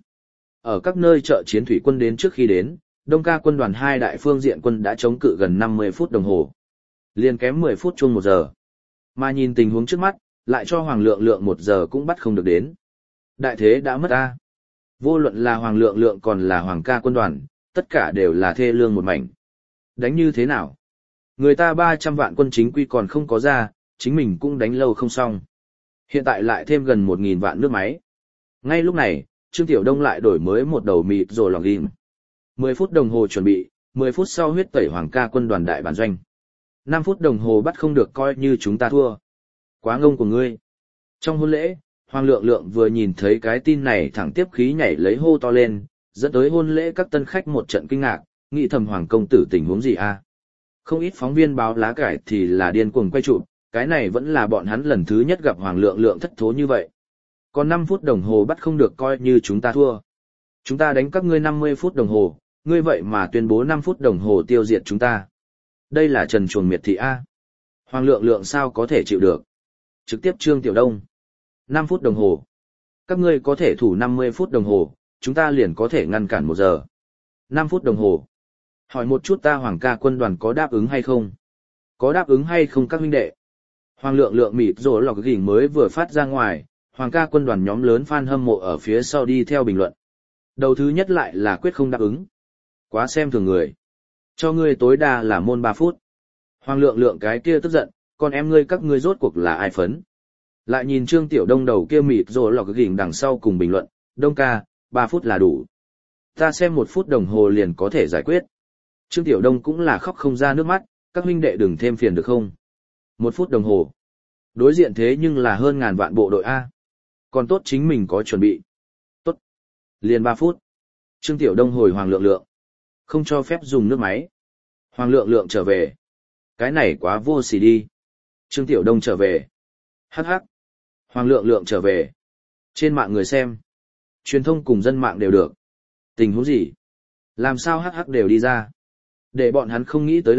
Ở các nơi trợ chiến thủy quân đến trước khi đến, Đông Ca quân đoàn hai đại phương diện quân đã chống cự gần năm mươi phút đồng hồ. Liên kém mười phút chung một giờ. Mà nhìn tình huống trước mắt, lại cho Hoàng Lượng Lượng một giờ cũng bắt không được đến. Đại thế đã mất ta. Vô luận là Hoàng Lượng Lượng còn là Hoàng Ca quân đoàn, tất cả đều là thê lương một mảnh. Đánh như thế nào? Người ta ba trăm vạn quân chính quy còn không có ra, chính mình cũng đánh lâu không xong. Hiện tại lại thêm gần một nghìn vạn nước máy. Ngay lúc này, Trương Tiểu Đông lại đổi mới một đầu mịt rồi lọc ghim. mười phút đồng hồ chuẩn bị, mười phút sau huyết tẩy Hoàng Ca quân đoàn đại bản doanh. năm phút đồng hồ bắt không được coi như chúng ta thua. Quá ngông của ngươi. Trong hôn lễ, Hoàng Lượng Lượng vừa nhìn thấy cái tin này thẳng tiếp khí nhảy lấy hô to lên, dẫn tới hôn lễ các tân khách một trận kinh ngạc, nghĩ thầm Hoàng công tử tình huống gì a? Không ít phóng viên báo lá cải thì là điên cuồng quay chụp, cái này vẫn là bọn hắn lần thứ nhất gặp Hoàng Lượng Lượng thất thố như vậy. Còn năm phút đồng hồ bắt không được coi như chúng ta thua. Chúng ta đánh các ngươi năm mươi phút đồng hồ, ngươi vậy mà tuyên bố năm phút đồng hồ tiêu diệt chúng ta. Đây là trần chuồng miệt thị A. Hoàng Lượng Lượng sao có thể chịu được. Trực tiếp Trương Tiểu Đông. năm phút đồng hồ. Các ngươi có thể thủ năm mươi phút đồng hồ, chúng ta liền có thể ngăn cản một giờ. năm phút đồng hồ. Hỏi một chút ta Hoàng Ca quân đoàn có đáp ứng hay không? Có đáp ứng hay không các huynh đệ? Hoàng Lượng Lượng mịt rồi lọc gỉnh mới vừa phát ra ngoài, Hoàng Ca quân đoàn nhóm lớn fan hâm mộ ở phía sau đi theo bình luận. Đầu thứ nhất lại là quyết không đáp ứng. Quá xem thường người. Cho ngươi tối đa là môn ba phút. Hoàng Lượng Lượng cái kia tức giận, còn em ngươi các ngươi rốt cuộc là ai phấn? Lại nhìn Trương Tiểu Đông đầu kia mịt rồi lọc gỉnh đằng sau cùng bình luận, Đông ca, ba phút là đủ. Ta xem một phút đồng hồ liền có thể giải quyết. Trương Tiểu Đông cũng là khóc không ra nước mắt, các huynh đệ đừng thêm phiền được không? Một phút đồng hồ. Đối diện thế nhưng là hơn ngàn vạn bộ đội A. Còn tốt chính mình có chuẩn bị. Tốt. Liền ba phút. Trương Tiểu Đông hồi Hoàng Lượng Lượng. Không cho phép dùng nước máy. Hoàng Lượng Lượng trở về. Cái này quá vô sỉ đi. Trương Tiểu Đông trở về. Hắc hắc. Hoàng Lượng Lượng trở về. Trên mạng người xem. Truyền thông cùng dân mạng đều được. Tình huống gì? Làm sao hắc hắc đều đi ra? Để bọn hắn không nghĩ tới là,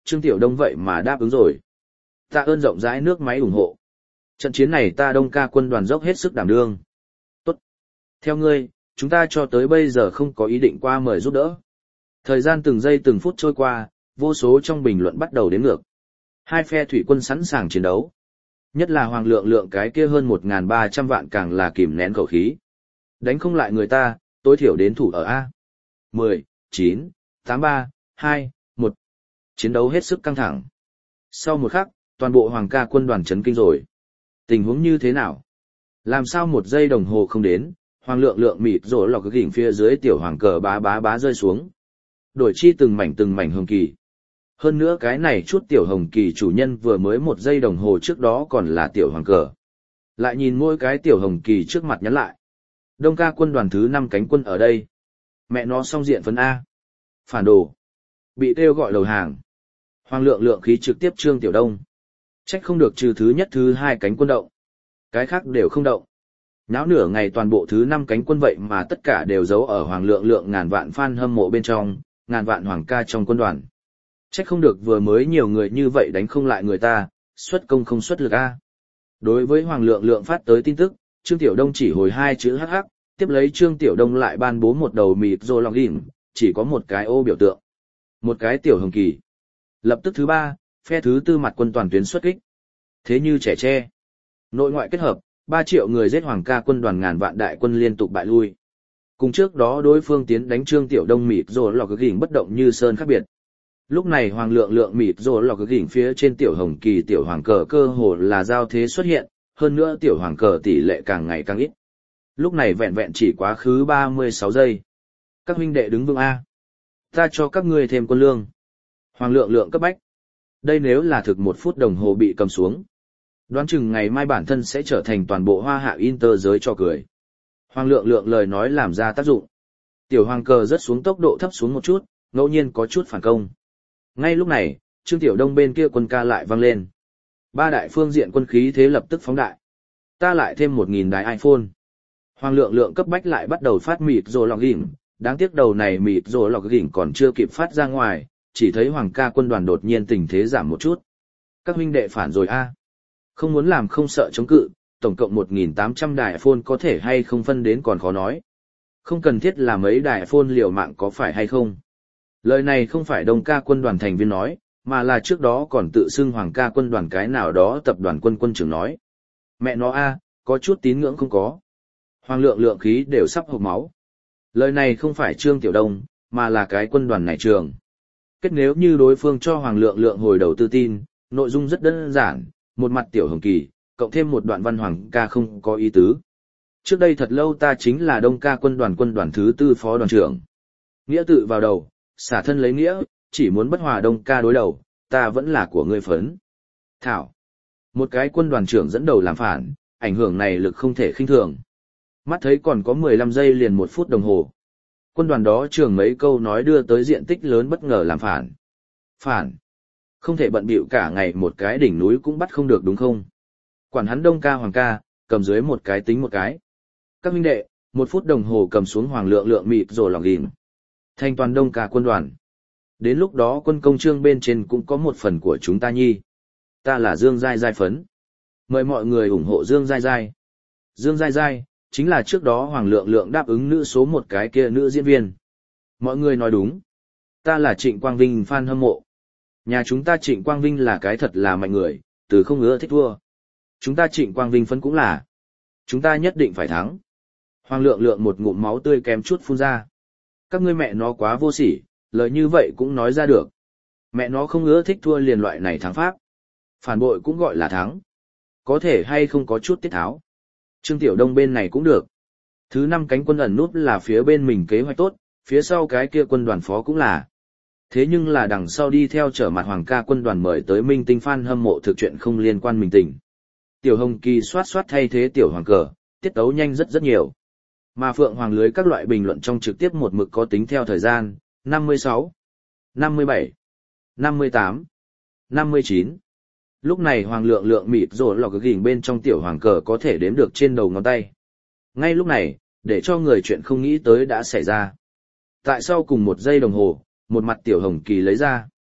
Trương Tiểu Đông vậy mà đáp ứng rồi. Tạ ơn rộng rãi nước máy ủng hộ. Trận chiến này ta Đông ca quân đoàn dốc hết sức đảm đương. Tốt. Theo ngươi, chúng ta cho tới bây giờ không có ý định qua mời giúp đỡ. Thời gian từng giây từng phút trôi qua, vô số trong bình luận bắt đầu đếm ngược. Hai phe thủy quân sẵn sàng chiến đấu. Nhất là Hoàng Lượng Lượng cái kia hơn một nghìn ba trăm vạn càng là kìm nén khẩu khí. Đánh không lại người ta, tối thiểu đến thủ ở A. mười, chín, tám ba, hai, một. Chiến đấu hết sức căng thẳng. Sau một khắc, toàn bộ Hoàng ca quân đoàn chấn kinh rồi. Tình huống như thế nào? Làm sao một giây đồng hồ không đến, Hoàng Lượng Lượng mịt rồi lọc cái đỉnh phía dưới tiểu hoàng cờ bá bá bá rơi xuống. Đổi chi từng mảnh từng mảnh hồng kỳ. Hơn nữa cái này chút tiểu hồng kỳ chủ nhân vừa mới một giây đồng hồ trước đó còn là tiểu hoàng cờ. Lại nhìn mỗi cái tiểu hồng kỳ trước mặt nhắn lại. Đông ca quân đoàn thứ năm cánh quân ở đây. Mẹ nó song diện phấn A. Phản đồ. Bị kêu gọi đầu hàng. Hoàng Lượng Lượng khí trực tiếp Trương Tiểu Đông. Trách không được trừ thứ nhất thứ hai cánh quân động. Cái khác đều không động. Náo nửa ngày toàn bộ thứ năm cánh quân vậy mà tất cả đều giấu ở Hoàng Lượng Lượng ngàn vạn fan hâm mộ bên trong, ngàn vạn hoàng ca trong quân đoàn. Trách không được vừa mới nhiều người như vậy đánh không lại người ta, xuất công không xuất lực A. Đối với Hoàng Lượng Lượng phát tới tin tức, Trương Tiểu Đông chỉ hồi hai chữ hắc hắc, tiếp lấy Trương Tiểu Đông lại ban bố một đầu mịt rồi lọc đỉnh, chỉ có một cái ô biểu tượng. Một cái tiểu hồng kỳ. Lập tức thứ ba, phe thứ tư mặt quân toàn tuyến xuất kích. Thế như trẻ tre. Nội ngoại kết hợp, ba triệu người giết hoàng ca quân đoàn ngàn vạn đại quân liên tục bại lui. Cùng trước đó đối phương tiến đánh Trương Tiểu Đông mịt rồi lọc đỉnh bất động như sơn khác biệt. Lúc này Hoàng Lượng Lượng mịt rồi lọc đỉnh phía trên tiểu hồng kỳ tiểu hoàng cờ cơ hồ là giao thế xuất hiện, hơn nữa tiểu hoàng cờ tỷ lệ càng ngày càng ít. Lúc này vẹn vẹn chỉ quá khứ ba mươi sáu giây. Các huynh đệ đứng vững A. Ta cho các ngươi thêm quân lương. Hoàng Lượng Lượng cấp bách. Đây nếu là thực một phút đồng hồ bị cầm xuống. Đoán chừng ngày mai bản thân sẽ trở thành toàn bộ hoa hạ Inter giới cho cười. Hoàng Lượng Lượng lời nói làm ra tác dụng. Tiểu hoàng cờ rớt xuống tốc độ thấp xuống một chút, ngẫu nhiên có chút phản công. Ngay lúc này, Trương Tiểu Đông bên kia quân ca lại vang lên. Ba đại phương diện quân khí thế lập tức phóng đại. Ta lại thêm một nghìn đài iPhone. Hoàng Lượng Lượng cấp bách lại bắt đầu phát mịt rồi lọc đỉnh, đáng tiếc đầu này mịt rồi lọc đỉnh còn chưa kịp phát ra ngoài, chỉ thấy Hoàng ca quân đoàn đột nhiên tình thế giảm một chút. Các huynh đệ phản rồi a. Không muốn làm không sợ chống cự, tổng cộng một nghìn tám trăm đài iPhone có thể hay không phân đến còn khó nói. Không cần thiết là mấy đài iPhone liều mạng có phải hay không. Lời này không phải Đông ca quân đoàn thành viên nói, mà là trước đó còn tự xưng Hoàng ca quân đoàn cái nào đó tập đoàn quân quân trưởng nói. Mẹ nó a, có chút tín ngưỡng không có. Hoàng Lượng Lượng khí đều sắp hộc máu. Lời này không phải Trương Tiểu Đông, mà là cái quân đoàn này trường. Kết nếu như đối phương cho Hoàng Lượng Lượng hồi đầu tư tin, nội dung rất đơn giản, một mặt tiểu hồng kỳ, cộng thêm một đoạn văn hoàng ca không có ý tứ. Trước đây thật lâu ta chính là Đông ca quân đoàn quân đoàn thứ tư phó đoàn trưởng. Nghĩa tự vào đầu, xả thân lấy nghĩa, chỉ muốn bất hòa Đông ca đối đầu, ta vẫn là của ngươi phấn. Thảo. Một cái quân đoàn trưởng dẫn đầu làm phản, ảnh hưởng này lực không thể khinh thường. Mắt thấy còn có mười lăm giây liền một phút đồng hồ. Quân đoàn đó trưởng mấy câu nói đưa tới diện tích lớn bất ngờ làm phản. Phản. Không thể bận bịu cả ngày một cái đỉnh núi cũng bắt không được đúng không? Quản hắn Đông ca Hoàng ca, cầm dưới một cái tính một cái. Các huynh đệ, một phút đồng hồ cầm xuống Hoàng Lượng Lượng mịt rồi lọc đỉnh. Thành toàn Đông ca quân đoàn. Đến lúc đó quân công trương bên trên cũng có một phần của chúng ta nhi. Ta là Dương Giai Giai phấn. Mời mọi người ủng hộ Dương Giai Giai. Dương Giai Giai, chính là trước đó Hoàng Lượng Lượng đáp ứng nữ số một cái kia nữ diễn viên. Mọi người nói đúng. Ta là Trịnh Quang Vinh fan hâm mộ. Nhà chúng ta Trịnh Quang Vinh là cái thật là mạnh người, từ không ưa thích thua. Chúng ta Trịnh Quang Vinh phấn cũng là. Chúng ta nhất định phải thắng. Hoàng Lượng Lượng một ngụm máu tươi kém chút phun ra. Các ngươi mẹ nó quá vô sỉ, lời như vậy cũng nói ra được. Mẹ nó không ưa thích thua liền loại này thắng pháp. Phản bội cũng gọi là thắng. Có thể hay không có chút tiết tháo. Trương Tiểu Đông bên này cũng được. Thứ năm cánh quân ẩn núp là phía bên mình kế hoạch tốt, phía sau cái kia quân đoàn phó cũng là. Thế nhưng là đằng sau đi theo trở mặt Hoàng ca quân đoàn mời tới minh tinh fan hâm mộ thực chuyện không liên quan mình tình. Tiểu Hồng Kỳ soát soát thay thế Tiểu Hoàng cờ, tiết tấu nhanh rất rất nhiều. Mà Phượng Hoàng lưới các loại bình luận trong trực tiếp một mực có tính theo thời gian, năm mươi sáu, năm mươi bảy, năm mươi tám, năm mươi chín. Lúc này Hoàng Lượng Lượng mịt rồi lọc gỉnh bên trong Tiểu Hoàng cờ có thể đếm được trên đầu ngón tay. Ngay lúc này, để cho người chuyện không nghĩ tới đã xảy ra. Tại sau cùng một giây đồng hồ, một mặt Tiểu Hồng Kỳ lấy ra.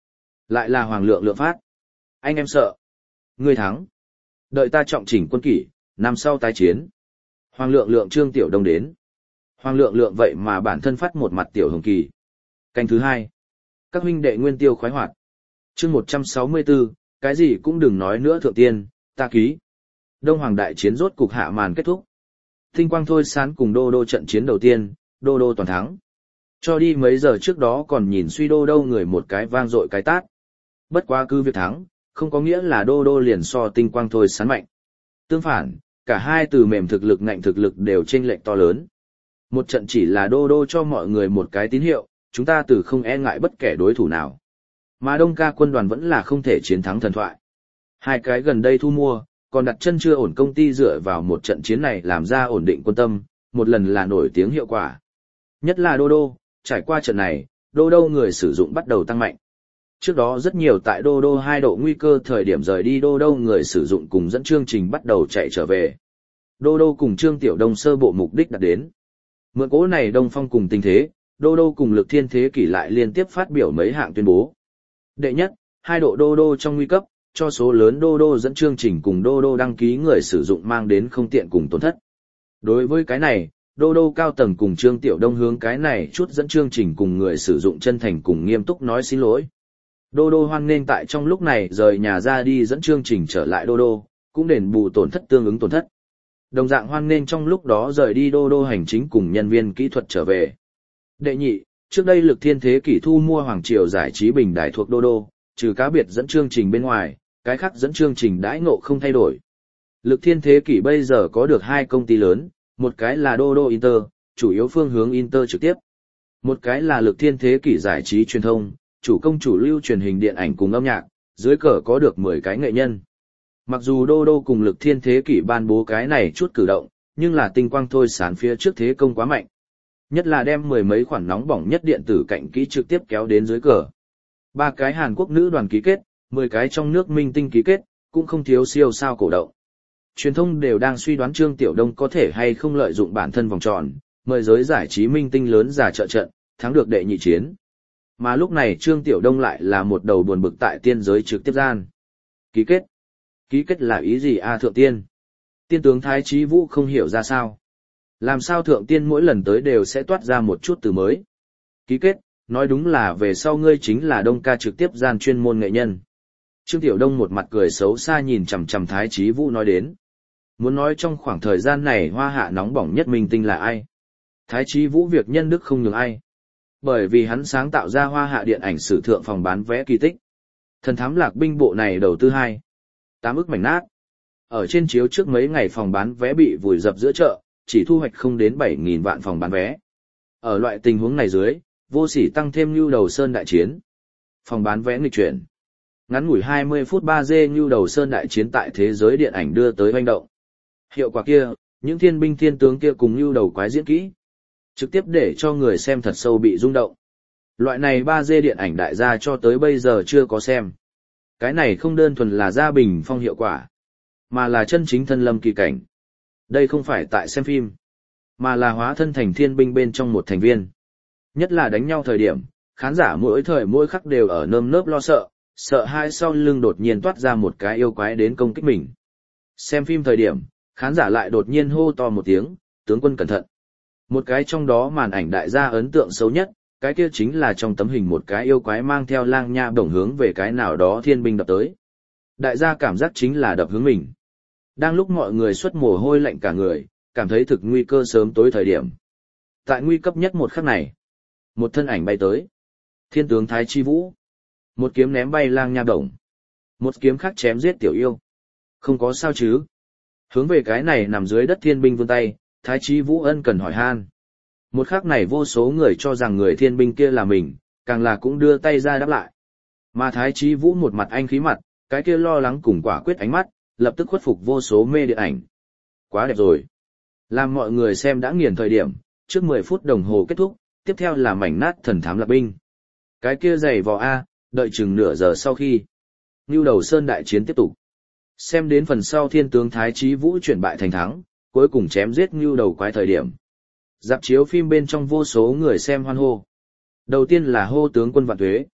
Lại là Hoàng Lượng Lượng phát. Anh em sợ. Ngươi thắng. Đợi ta trọng chỉnh quân kỷ, năm sau tái chiến. Hoàng Lượng Lượng Trương Tiểu Đông đến. Hoàng Lượng Lượng vậy mà bản thân phát một mặt Tiểu Hồng Kỳ. Canh thứ hai. Các huynh đệ nguyên tiêu khoái hoạt. Chương một trăm sáu mươi tư, cái gì cũng đừng nói nữa thượng tiên, ta ký. Đông Hoàng đại chiến rốt cục hạ màn kết thúc. Tinh quang thôi sán cùng Đô Đô trận chiến đầu tiên, Đô Đô toàn thắng. Cho đi mấy giờ trước đó còn nhìn suy Đô Đô người một cái vang dội cái tát. Bất quá cứ việc thắng, không có nghĩa là Đô Đô liền so tinh quang thôi sán mạnh. Tương phản, cả hai từ mềm thực lực ngạnh thực lực đều chênh lệch to lớn. Một trận chỉ là Đô Đô cho mọi người một cái tín hiệu, chúng ta từ không e ngại bất kể đối thủ nào. Mà Đông Ca quân đoàn vẫn là không thể chiến thắng thần thoại. Hai cái gần đây thu mua, còn đặt chân chưa ổn công ty dựa vào một trận chiến này làm ra ổn định quân tâm, một lần là nổi tiếng hiệu quả. Nhất là Đô Đô, trải qua trận này, Đô Đô người sử dụng bắt đầu tăng mạnh. Trước đó rất nhiều tại Đô Đô hai độ nguy cơ thời điểm rời đi Đô Đô người sử dụng cùng dẫn chương trình bắt đầu chạy trở về. Đô Đô cùng Trương Tiểu Đông sơ bộ mục đích đạt đến. Mượn cố này Đông Phong cùng tình thế, Đô Đô cùng Lực Thiên Thế Kỷ lại liên tiếp phát biểu mấy hạng tuyên bố. Đệ nhất, hai độ Đô Đô trong nguy cấp, cho số lớn Đô Đô dẫn chương trình cùng Đô Đô đăng ký người sử dụng mang đến không tiện cùng tổn thất. Đối với cái này, Đô Đô cao tầng cùng Trương Tiểu Đông hướng cái này chút dẫn chương trình cùng người sử dụng chân thành cùng nghiêm túc nói xin lỗi. Đô Đô hoan nghênh tại trong lúc này rời nhà ra đi dẫn chương trình trở lại Đô Đô, cũng đền bù tổn thất tương ứng tổn thất. Đồng dạng hoan nghênh trong lúc đó rời đi Đô Đô hành chính cùng nhân viên kỹ thuật trở về. Đệ nhị, trước đây Lực Thiên Thế Kỷ thu mua Hoàng Triều giải trí bình đài thuộc Đô Đô, trừ cá biệt dẫn chương trình bên ngoài, cái khác dẫn chương trình đãi ngộ không thay đổi. Lực Thiên Thế Kỷ bây giờ có được hai công ty lớn, một cái là Đô Đô Inter, chủ yếu phương hướng Inter trực tiếp. Một cái là Lực Thiên Thế Kỷ giải trí truyền thông, chủ công chủ lưu truyền hình điện ảnh cùng âm nhạc, dưới cờ có được mười cái nghệ nhân. Mặc dù Đô Đô cùng Lực Thiên Thế Kỷ ban bố cái này chút cử động, nhưng là tinh quang thôi sán phía trước thế công quá mạnh. Nhất là đem mười mấy khoản nóng bỏng nhất điện tử cạnh kỹ trực tiếp kéo đến dưới cờ. Ba cái Hàn Quốc nữ đoàn ký kết, mười cái trong nước minh tinh ký kết, cũng không thiếu siêu sao cổ động. Truyền thông đều đang suy đoán Trương Tiểu Đông có thể hay không lợi dụng bản thân vòng tròn, mời giới giải trí minh tinh lớn giả trợ trận, thắng được đệ nhị chiến. Mà lúc này Trương Tiểu Đông lại là một đầu buồn bực tại tiên giới trực tiếp gian. Ký kết. Ký kết là ý gì a thượng tiên? Tiên tướng Thái Chí Vũ không hiểu ra sao. Làm sao thượng tiên mỗi lần tới đều sẽ toát ra một chút từ mới. Ký kết, nói đúng là về sau ngươi chính là Đông Ca trực tiếp gian chuyên môn nghệ nhân. Trương Tiểu Đông một mặt cười xấu xa nhìn chằm chằm Thái Chí Vũ nói đến. Muốn nói trong khoảng thời gian này hoa hạ nóng bỏng nhất minh tinh là ai? Thái Chí Vũ việc nhân đức không nhường ai. Bởi vì hắn sáng tạo ra hoa hạ điện ảnh sử thượng phòng bán vé kỳ tích. Thần thám lạc binh bộ này đầu tư hai. Tám ức mảnh nát. Ở trên chiếu trước mấy ngày phòng bán vé bị vùi dập giữa chợ, chỉ thu hoạch không đến bảy nghìn vạn phòng bán vé. Ở loại tình huống này dưới, vô sỉ tăng thêm Nưu Đầu Sơn đại chiến. Phòng bán vé nghịch chuyển. Ngắn ngủi hai mươi phút ba giây Nưu Đầu Sơn đại chiến tại thế giới điện ảnh đưa tới hoành động. Hiệu quả kia, những thiên binh thiên tướng kia cùng Nưu Đầu quái diễn kỹ, trực tiếp để cho người xem thật sâu bị rung động. Loại này ba giây điện ảnh đại gia cho tới bây giờ chưa có xem. Cái này không đơn thuần là gia bình phong hiệu quả, mà là chân chính thân lâm kỳ cảnh. Đây không phải tại xem phim, mà là hóa thân thành thiên binh bên trong một thành viên. Nhất là đánh nhau thời điểm, khán giả mỗi thời mỗi khắc đều ở nơm nớp lo sợ, sợ hai sau lưng đột nhiên toát ra một cái yêu quái đến công kích mình. Xem phim thời điểm, khán giả lại đột nhiên hô to một tiếng, tướng quân cẩn thận. Một cái trong đó màn ảnh đại gia ấn tượng xấu nhất, cái kia chính là trong tấm hình một cái yêu quái mang theo lang nha bổng hướng về cái nào đó thiên binh đập tới. Đại gia cảm giác chính là đập hướng mình. Đang lúc mọi người xuất mồ hôi lạnh cả người, cảm thấy thực nguy cơ sớm tối thời điểm. Tại nguy cấp nhất một khắc này, một thân ảnh bay tới. Thiên tướng Thái Chi Vũ. Một kiếm ném bay lang nha bổng. Một kiếm khác chém giết tiểu yêu. Không có sao chứ. Hướng về cái này nằm dưới đất thiên binh vươn tay, Thái Chí Vũ ân cần hỏi han. Một khắc này vô số người cho rằng người thiên binh kia là mình, càng là cũng đưa tay ra đáp lại. Mà Thái Chí Vũ một mặt anh khí mặt, cái kia lo lắng cùng quả quyết ánh mắt, lập tức khuất phục vô số mê điện ảnh. Quá đẹp rồi. Làm mọi người xem đã nghiền thời điểm, trước mười phút đồng hồ kết thúc, tiếp theo là mảnh nát thần thám lạc binh. Cái kia dày vò A, đợi chừng nửa giờ sau khi. Nưu Đầu Sơn đại chiến tiếp tục. Xem đến phần sau thiên tướng Thái Chí Vũ chuyển bại thành thắng, cuối cùng chém giết Nưu Đầu quái thời điểm. Dạp chiếu phim bên trong vô số người xem hoan hô. Đầu tiên là hô tướng quân vạn tuế.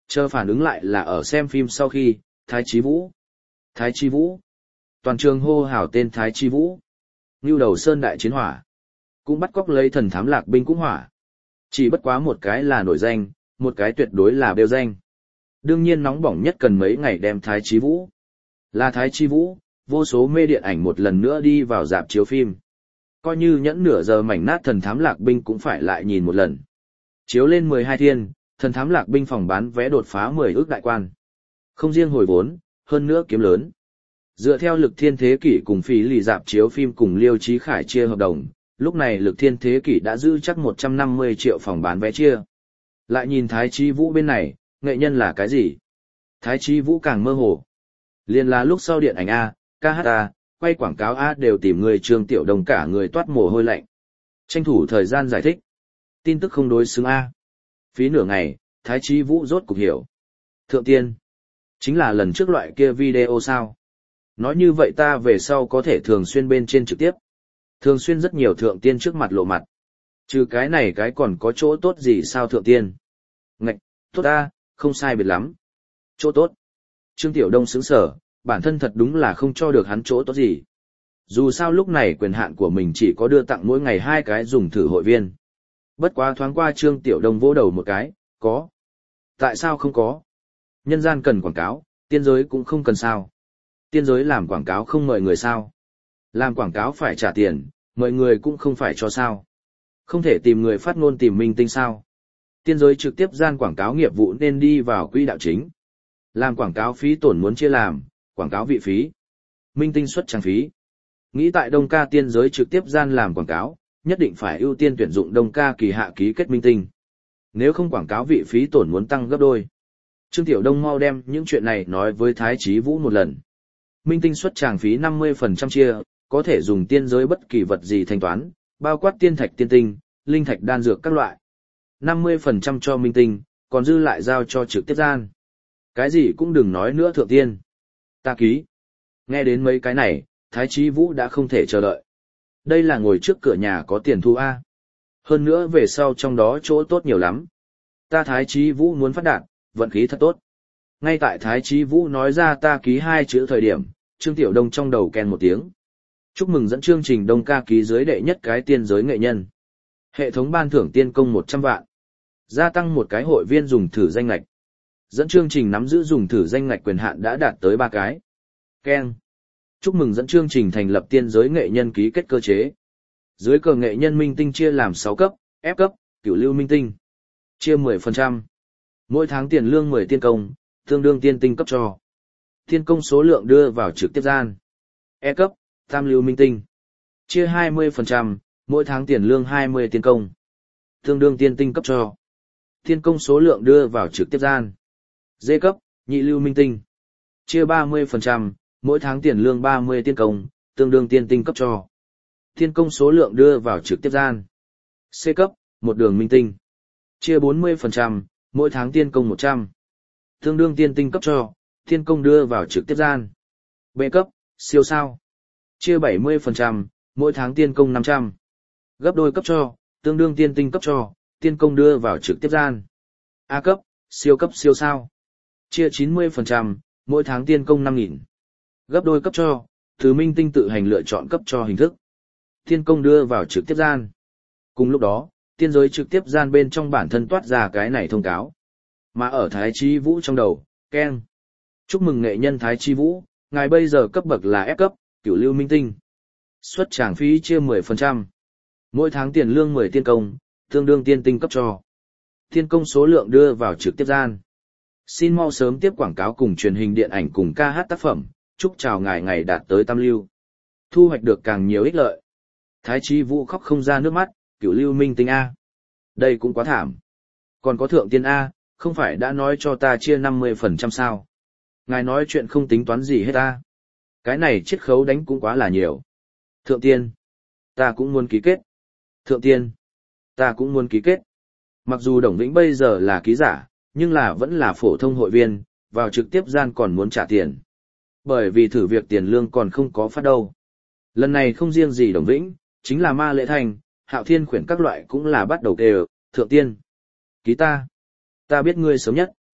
Chờ phản ứng lại là ở xem phim sau khi, Thái Chí Vũ. Thái Chí Vũ. Toàn trường hô hào tên Thái Chí Vũ. Ngưu Đầu Sơn đại chiến hỏa. Cũng bắt cóc lấy thần thám lạc binh cũng hỏa. Chỉ bất quá một cái là nổi danh, một cái tuyệt đối là bêu danh. Đương nhiên nóng bỏng nhất cần mấy ngày đem Thái Chí Vũ. Là Thái Chí Vũ, vô số mê điện ảnh một lần nữa đi vào rạp chiếu phim. Coi như nhẫn nửa giờ mảnh nát thần thám lạc binh cũng phải lại nhìn một lần. Chiếu lên mười hai thiên, thần thám lạc binh phòng bán vé đột phá mười ước đại quan. Không riêng hồi vốn, hơn nữa kiếm lớn. Dựa theo Lực Thiên Thế Kỷ cùng phí lì rạp chiếu phim cùng Liêu Chí Khải chia hợp đồng, lúc này Lực Thiên Thế Kỷ đã giữ chắc một trăm năm mươi triệu phòng bán vé chia. Lại nhìn Thái Chí Vũ bên này, nghệ nhân là cái gì? Thái Chí Vũ càng mơ hồ. Liên là lúc sau điện ảnh A, ca hát A, quay quảng cáo A đều tìm người Trương Tiểu Đông cả người toát mồ hôi lạnh. Tranh thủ thời gian giải thích. Tin tức không đối xứng A. Phí nửa ngày, Thái Chí Vũ rốt cục hiểu. Thượng tiên. Chính là lần trước loại kia video sao? Nói như vậy ta về sau có thể thường xuyên bên trên trực tiếp. Thường xuyên rất nhiều thượng tiên trước mặt lộ mặt. Trừ cái này cái còn có chỗ tốt gì sao thượng tiên? Ngạch, tốt ta, không sai biệt lắm. Chỗ tốt. Trương Tiểu Đông sững sở, bản thân thật đúng là không cho được hắn chỗ tốt gì. Dù sao lúc này quyền hạn của mình chỉ có đưa tặng mỗi ngày hai cái dùng thử hội viên. Bất quá thoáng qua Trương Tiểu Đông vỗ đầu một cái, có. Tại sao không có? Nhân gian cần quảng cáo, tiên giới cũng không cần sao. Tiên giới làm quảng cáo không mời người sao. Làm quảng cáo phải trả tiền, mời người cũng không phải cho sao. Không thể tìm người phát ngôn tìm minh tinh sao. Tiên giới trực tiếp gian quảng cáo nghiệp vụ nên đi vào quỹ đạo chính. Làm quảng cáo phí tổn muốn chia làm, quảng cáo vị phí, minh tinh xuất trang phí. Nghĩ tại Đông Ca tiên giới trực tiếp gian làm quảng cáo, nhất định phải ưu tiên tuyển dụng Đông Ca kỳ hạ ký kết minh tinh. Nếu không quảng cáo vị phí tổn muốn tăng gấp đôi. Trương Tiểu Đông mau đem những chuyện này nói với Thái Chí Vũ một lần. Minh tinh xuất tràng phí năm mươi phần trăm chia, có thể dùng tiên giới bất kỳ vật gì thanh toán, bao quát tiên thạch tiên tinh, linh thạch đan dược các loại. năm mươi phần trăm cho minh tinh, còn dư lại giao cho trực tiếp gian. Cái gì cũng đừng nói nữa thượng tiên. Ta ký. Nghe đến mấy cái này, Thái Chí Vũ đã không thể chờ đợi. Đây là ngồi trước cửa nhà có tiền thu A. Hơn nữa về sau trong đó chỗ tốt nhiều lắm. Ta Thái Chí Vũ muốn phát đạt, vận khí thật tốt. Ngay tại Thái Chí Vũ nói ra ta ký hai chữ thời điểm, Trương Tiểu Đông trong đầu kèn một tiếng. Chúc mừng dẫn chương trình Đông Ca ký giới đệ nhất cái tiên giới nghệ nhân. Hệ thống ban thưởng tiên công một trăm vạn. Gia tăng một cái hội viên dùng thử danh ngạch. Dẫn chương trình nắm giữ dùng thử danh ngạch quyền hạn đã đạt tới ba cái. Ken. Chúc mừng dẫn chương trình thành lập tiên giới nghệ nhân ký kết cơ chế. Dưới cờ nghệ nhân minh tinh chia làm sáu cấp, F cấp, cửu lưu minh tinh. Chia mười phần trăm. Mỗi tháng tiền lương mười tiên công, tương đương tiên tinh cấp cho. Tiên công số lượng đưa vào trực tiếp gian. E cấp, tam lưu minh tinh. Chia hai mươi phần trăm, mỗi tháng tiền lương hai mươi tiên công. Tương đương tiên tinh cấp cho. Tiên công số lượng đưa vào trực tiếp gian. D cấp, nhị lưu minh tinh. Chia ba mươi phần trăm, mỗi tháng tiền lương ba mươi tiên công, tương đương tiên tinh cấp cho. Tiên công số lượng đưa vào trực tiếp gian. C cấp, một đường minh tinh. Chia bốn mươi phần trăm, mỗi tháng tiên công một trăm. Tương đương tiên tinh cấp cho, tiên công đưa vào trực tiếp gian. B cấp, siêu sao. Chia bảy mươi phần trăm, mỗi tháng tiên công năm trăm. Gấp đôi cấp cho, tương đương tiên tinh cấp cho, tiên công đưa vào trực tiếp gian. A cấp, siêu cấp siêu sao. Chia chín mươi phần trăm, mỗi tháng tiên công năm nghìn. Gấp đôi cấp cho, từ minh tinh tự hành lựa chọn cấp cho hình thức. Tiên công đưa vào trực tiếp gian. Cùng lúc đó, tiên giới trực tiếp gian bên trong bản thân toát ra cái này thông cáo. Mà ở Thái Chí Vũ trong đầu, keng. Chúc mừng nghệ nhân Thái Chí Vũ, ngài bây giờ cấp bậc là F cấp, cửu lưu minh tinh. Xuất tràng phí chia mười phần trăm. Mỗi tháng tiền lương mười tiên công, tương đương tiên tinh cấp cho. Tiên công số lượng đưa vào trực tiếp gian. Xin mau sớm tiếp quảng cáo cùng truyền hình điện ảnh cùng ca hát tác phẩm, chúc chào ngài ngày đạt tới tam lưu. Thu hoạch được càng nhiều ích lợi. Thái Chí Vũ khóc không ra nước mắt, cửu lưu minh tinh A. Đây cũng quá thảm. Còn có thượng tiên A, không phải đã nói cho ta chia năm mươi phần trăm sao. Ngài nói chuyện không tính toán gì hết ta. Cái này chiết khấu đánh cũng quá là nhiều. Thượng tiên. Ta cũng muốn ký kết. Thượng tiên. Ta cũng muốn ký kết. Mặc dù Đồng Vĩnh bây giờ là ký giả, nhưng là vẫn là phổ thông hội viên, vào trực tiếp gian còn muốn trả tiền. Bởi vì thử việc tiền lương còn không có phát đâu. Lần này không riêng gì Đồng Vĩnh, chính là Ma Lễ Thành, Hạo Thiên Khuyển các loại cũng là bắt đầu kêu, thượng tiên. Ký ta. Ta biết ngươi sớm nhất.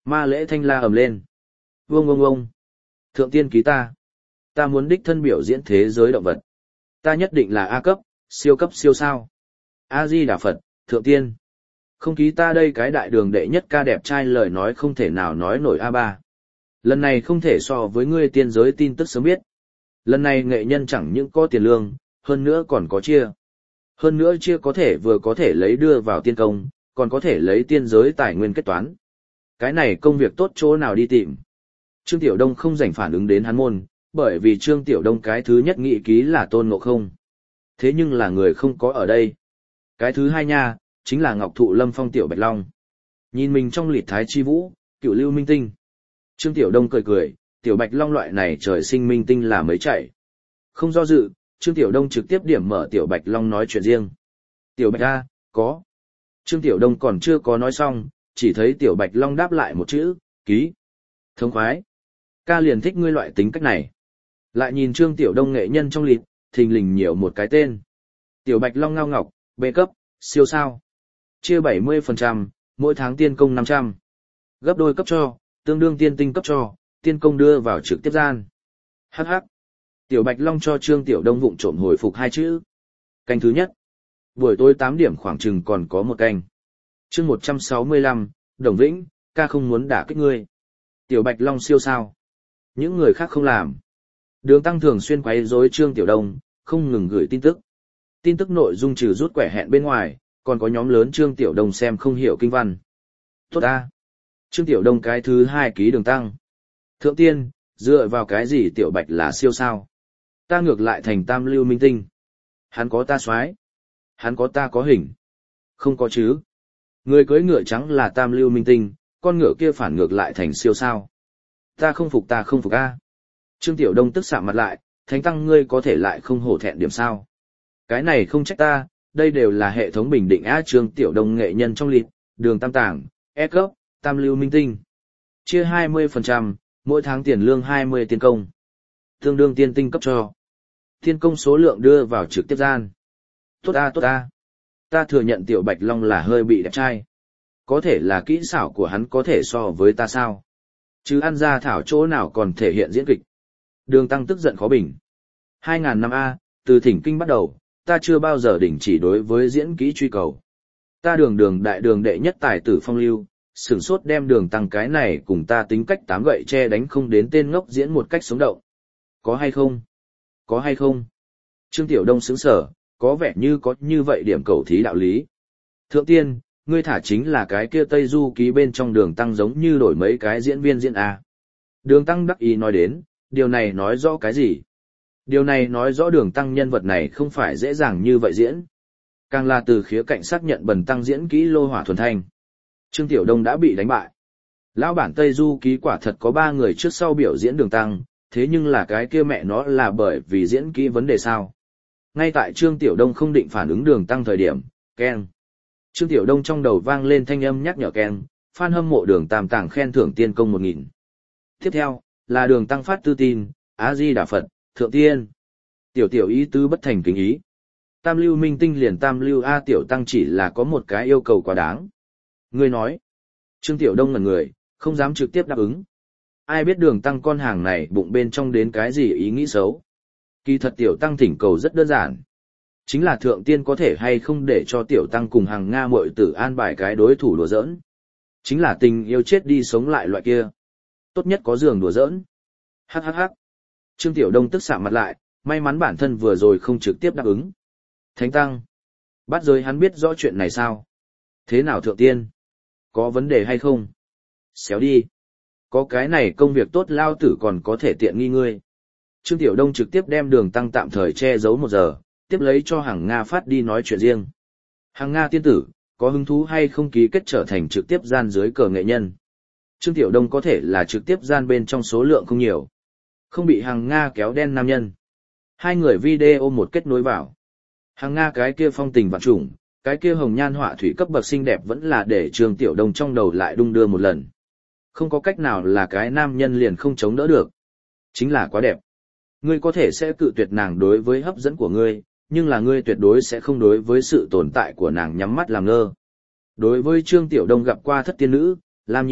Ma lễ thanh la ầm lên. Vông vông vông. Thượng tiên ký ta. Ta muốn đích thân biểu diễn thế giới động vật. Ta nhất định là A cấp, siêu cấp siêu sao. A-di-đà Phật, thượng tiên. Không ký ta đây cái đại đường đệ nhất ca đẹp trai lời nói không thể nào nói nổi A ba. Lần này không thể so với ngươi tiên giới tin tức sớm biết. Lần này nghệ nhân chẳng những có tiền lương, hơn nữa còn có chia. Hơn nữa chia có thể vừa có thể lấy đưa vào tiên công, còn có thể lấy tiên giới tài nguyên kết toán. Cái này công việc tốt chỗ nào đi tìm. Trương Tiểu Đông không dành phản ứng đến hắn môn, bởi vì Trương Tiểu Đông cái thứ nhất nghị ký là Tôn Ngộ Không. Thế nhưng là người không có ở đây. Cái thứ hai nha, chính là Ngọc Thụ Lâm Phong Tiểu Bạch Long. Nhìn mình trong lịt thái chi vũ, cựu lưu minh tinh. Trương Tiểu Đông cười cười, Tiểu Bạch Long loại này trời sinh minh tinh là mới chạy. Không do dự, Trương Tiểu Đông trực tiếp điểm mở Tiểu Bạch Long nói chuyện riêng. Tiểu Bạch A, có. Trương Tiểu Đông còn chưa có nói xong, chỉ thấy Tiểu Bạch Long đáp lại một chữ, ký. Thông khoái. Ca liền thích ngươi loại tính cách này. Lại nhìn Trương Tiểu Đông nghệ nhân trong lịt, thình lình nhiều một cái tên. Tiểu Bạch Long ngao ngọc, B cấp, siêu sao. Chia bảy mươi phần trăm, mỗi tháng tiên công năm trăm. Gấp đôi cấp cho, tương đương tiên tinh cấp cho, tiên công đưa vào trực tiếp gian. Hắc hắc. Tiểu Bạch Long cho Trương Tiểu Đông vụng trộm hồi phục hai chữ. Canh thứ nhất. Buổi tối tám điểm khoảng chừng còn có một canh. Chương một trăm sáu mươi lăm, Đồng Vĩnh, ca không muốn đả kích ngươi. Tiểu Bạch Long siêu sao. Những người khác không làm. Đường Tăng thường xuyên quấy rối Trương Tiểu Đông, không ngừng gửi tin tức. Tin tức nội dung trừ rút quẻ hẹn bên ngoài, còn có nhóm lớn Trương Tiểu Đông xem không hiểu kinh văn. Tốt ta. Trương Tiểu Đông cái thứ hai ký Đường Tăng. Thượng tiên, dựa vào cái gì Tiểu Bạch là siêu sao? Ta ngược lại thành tam lưu minh tinh. Hắn có ta soái, hắn có ta có hình. Không có chứ. Người cưỡi ngựa trắng là tam lưu minh tinh, con ngựa kia phản ngược lại thành siêu sao. Ta không phục ta không phục a. Trương Tiểu Đông tức sạm mặt lại, thánh tăng ngươi có thể lại không hổ thẹn điểm sao. Cái này không trách ta, đây đều là hệ thống bình định á. Trương Tiểu Đông nghệ nhân trong lịt, Đường Tam Tảng, E cấp, tam lưu minh tinh. Chia hai mươi phần trăm, mỗi tháng tiền lương hai mươi tiền công. Tương đương tiên tinh cấp cho. Tiên công số lượng đưa vào trực tiếp gian. Tốt a tốt a. Ta thừa nhận Tiểu Bạch Long là hơi bị đẹp trai. Có thể là kỹ xảo của hắn có thể so với ta sao? Chứ ăn ra thảo chỗ nào còn thể hiện diễn kịch. Đường Tăng tức giận khó bình. Hai ngàn năm A, từ thỉnh kinh bắt đầu, ta chưa bao giờ đình chỉ đối với diễn kỹ truy cầu. Ta đường đường đại đường đệ nhất tài tử phong lưu, sửng sốt đem Đường Tăng cái này cùng ta tính cách tám gậy che đánh không đến tên ngốc diễn một cách sống động. Có hay không? Có hay không? Trương Tiểu Đông sững sở, có vẻ như có như vậy điểm cầu thí đạo lý. Thượng tiên, ngươi thả chính là cái kia Tây Du ký bên trong Đường Tăng giống như đổi mấy cái diễn viên diễn A. Đường Tăng đắc ý nói đến, điều này nói rõ cái gì? Điều này nói rõ Đường Tăng nhân vật này không phải dễ dàng như vậy diễn. Càng là từ khía cạnh xác nhận Bần Tăng diễn kỹ lô hỏa thuần thanh. Trương Tiểu Đông đã bị đánh bại. Lão bản Tây Du ký quả thật có ba người trước sau biểu diễn Đường Tăng, thế nhưng là cái kia mẹ nó là bởi vì diễn kỹ vấn đề sao? Ngay tại Trương Tiểu Đông không định phản ứng Đường Tăng thời điểm, keng. Trương Tiểu Đông trong đầu vang lên thanh âm nhắc nhở keng, fan hâm mộ Đường Tam Tảng khen thưởng tiên công một nghìn. Tiếp theo, là Đường Tăng phát tư tin, A-di-đà Phật, thượng tiên. Tiểu tiểu ý tứ bất thành kính ý. Tam lưu minh tinh liền tam lưu A Tiểu Tăng chỉ là có một cái yêu cầu quá đáng. Ngươi nói. Trương Tiểu Đông ngẩn người, không dám trực tiếp đáp ứng. Ai biết Đường Tăng con hàng này bụng bên trong đến cái gì ý nghĩ xấu. Kỳ thật Tiểu Tăng thỉnh cầu rất đơn giản. Chính là thượng tiên có thể hay không để cho Tiểu Tăng cùng hàng Nga muội tử an bài cái đối thủ đùa giỡn. Chính là tình yêu chết đi sống lại loại kia. Tốt nhất có giường đùa giỡn. Hắc hắc hắc. Trương Tiểu Đông tức sạm mặt lại, may mắn bản thân vừa rồi không trực tiếp đáp ứng. Thánh Tăng. Bắt giới hắn biết rõ chuyện này sao? Thế nào thượng tiên? Có vấn đề hay không? Xéo đi. Có cái này công việc tốt lao tử còn có thể tiện nghi ngươi. Trương Tiểu Đông trực tiếp đem Đường Tăng tạm thời che giấu một giờ, tiếp lấy cho hàng Nga phát đi nói chuyện riêng. Hàng Nga tiên tử, có hứng thú hay không ký kết trở thành trực tiếp gian dưới cờ nghệ nhân? Trương Tiểu Đông có thể là trực tiếp gian bên trong số lượng không nhiều. Không bị hàng Nga kéo đen nam nhân. Hai người video một kết nối vào. Hàng Nga cái kia phong tình vạn trùng, cái kia hồng nhan họa thủy cấp bậc xinh đẹp vẫn là để Trương Tiểu Đông trong đầu lại đung đưa một lần. Không có cách nào là cái nam nhân liền không chống đỡ được. Chính là quá đẹp. Ngươi có thể sẽ cự tuyệt nàng đối với hấp dẫn của ngươi, nhưng là ngươi tuyệt đối sẽ không đối với sự tồn tại của nàng nhắm mắt làm ngơ. Đối với Trương Tiểu Đông gặp qua thất tiên nữ, Lam Nhi,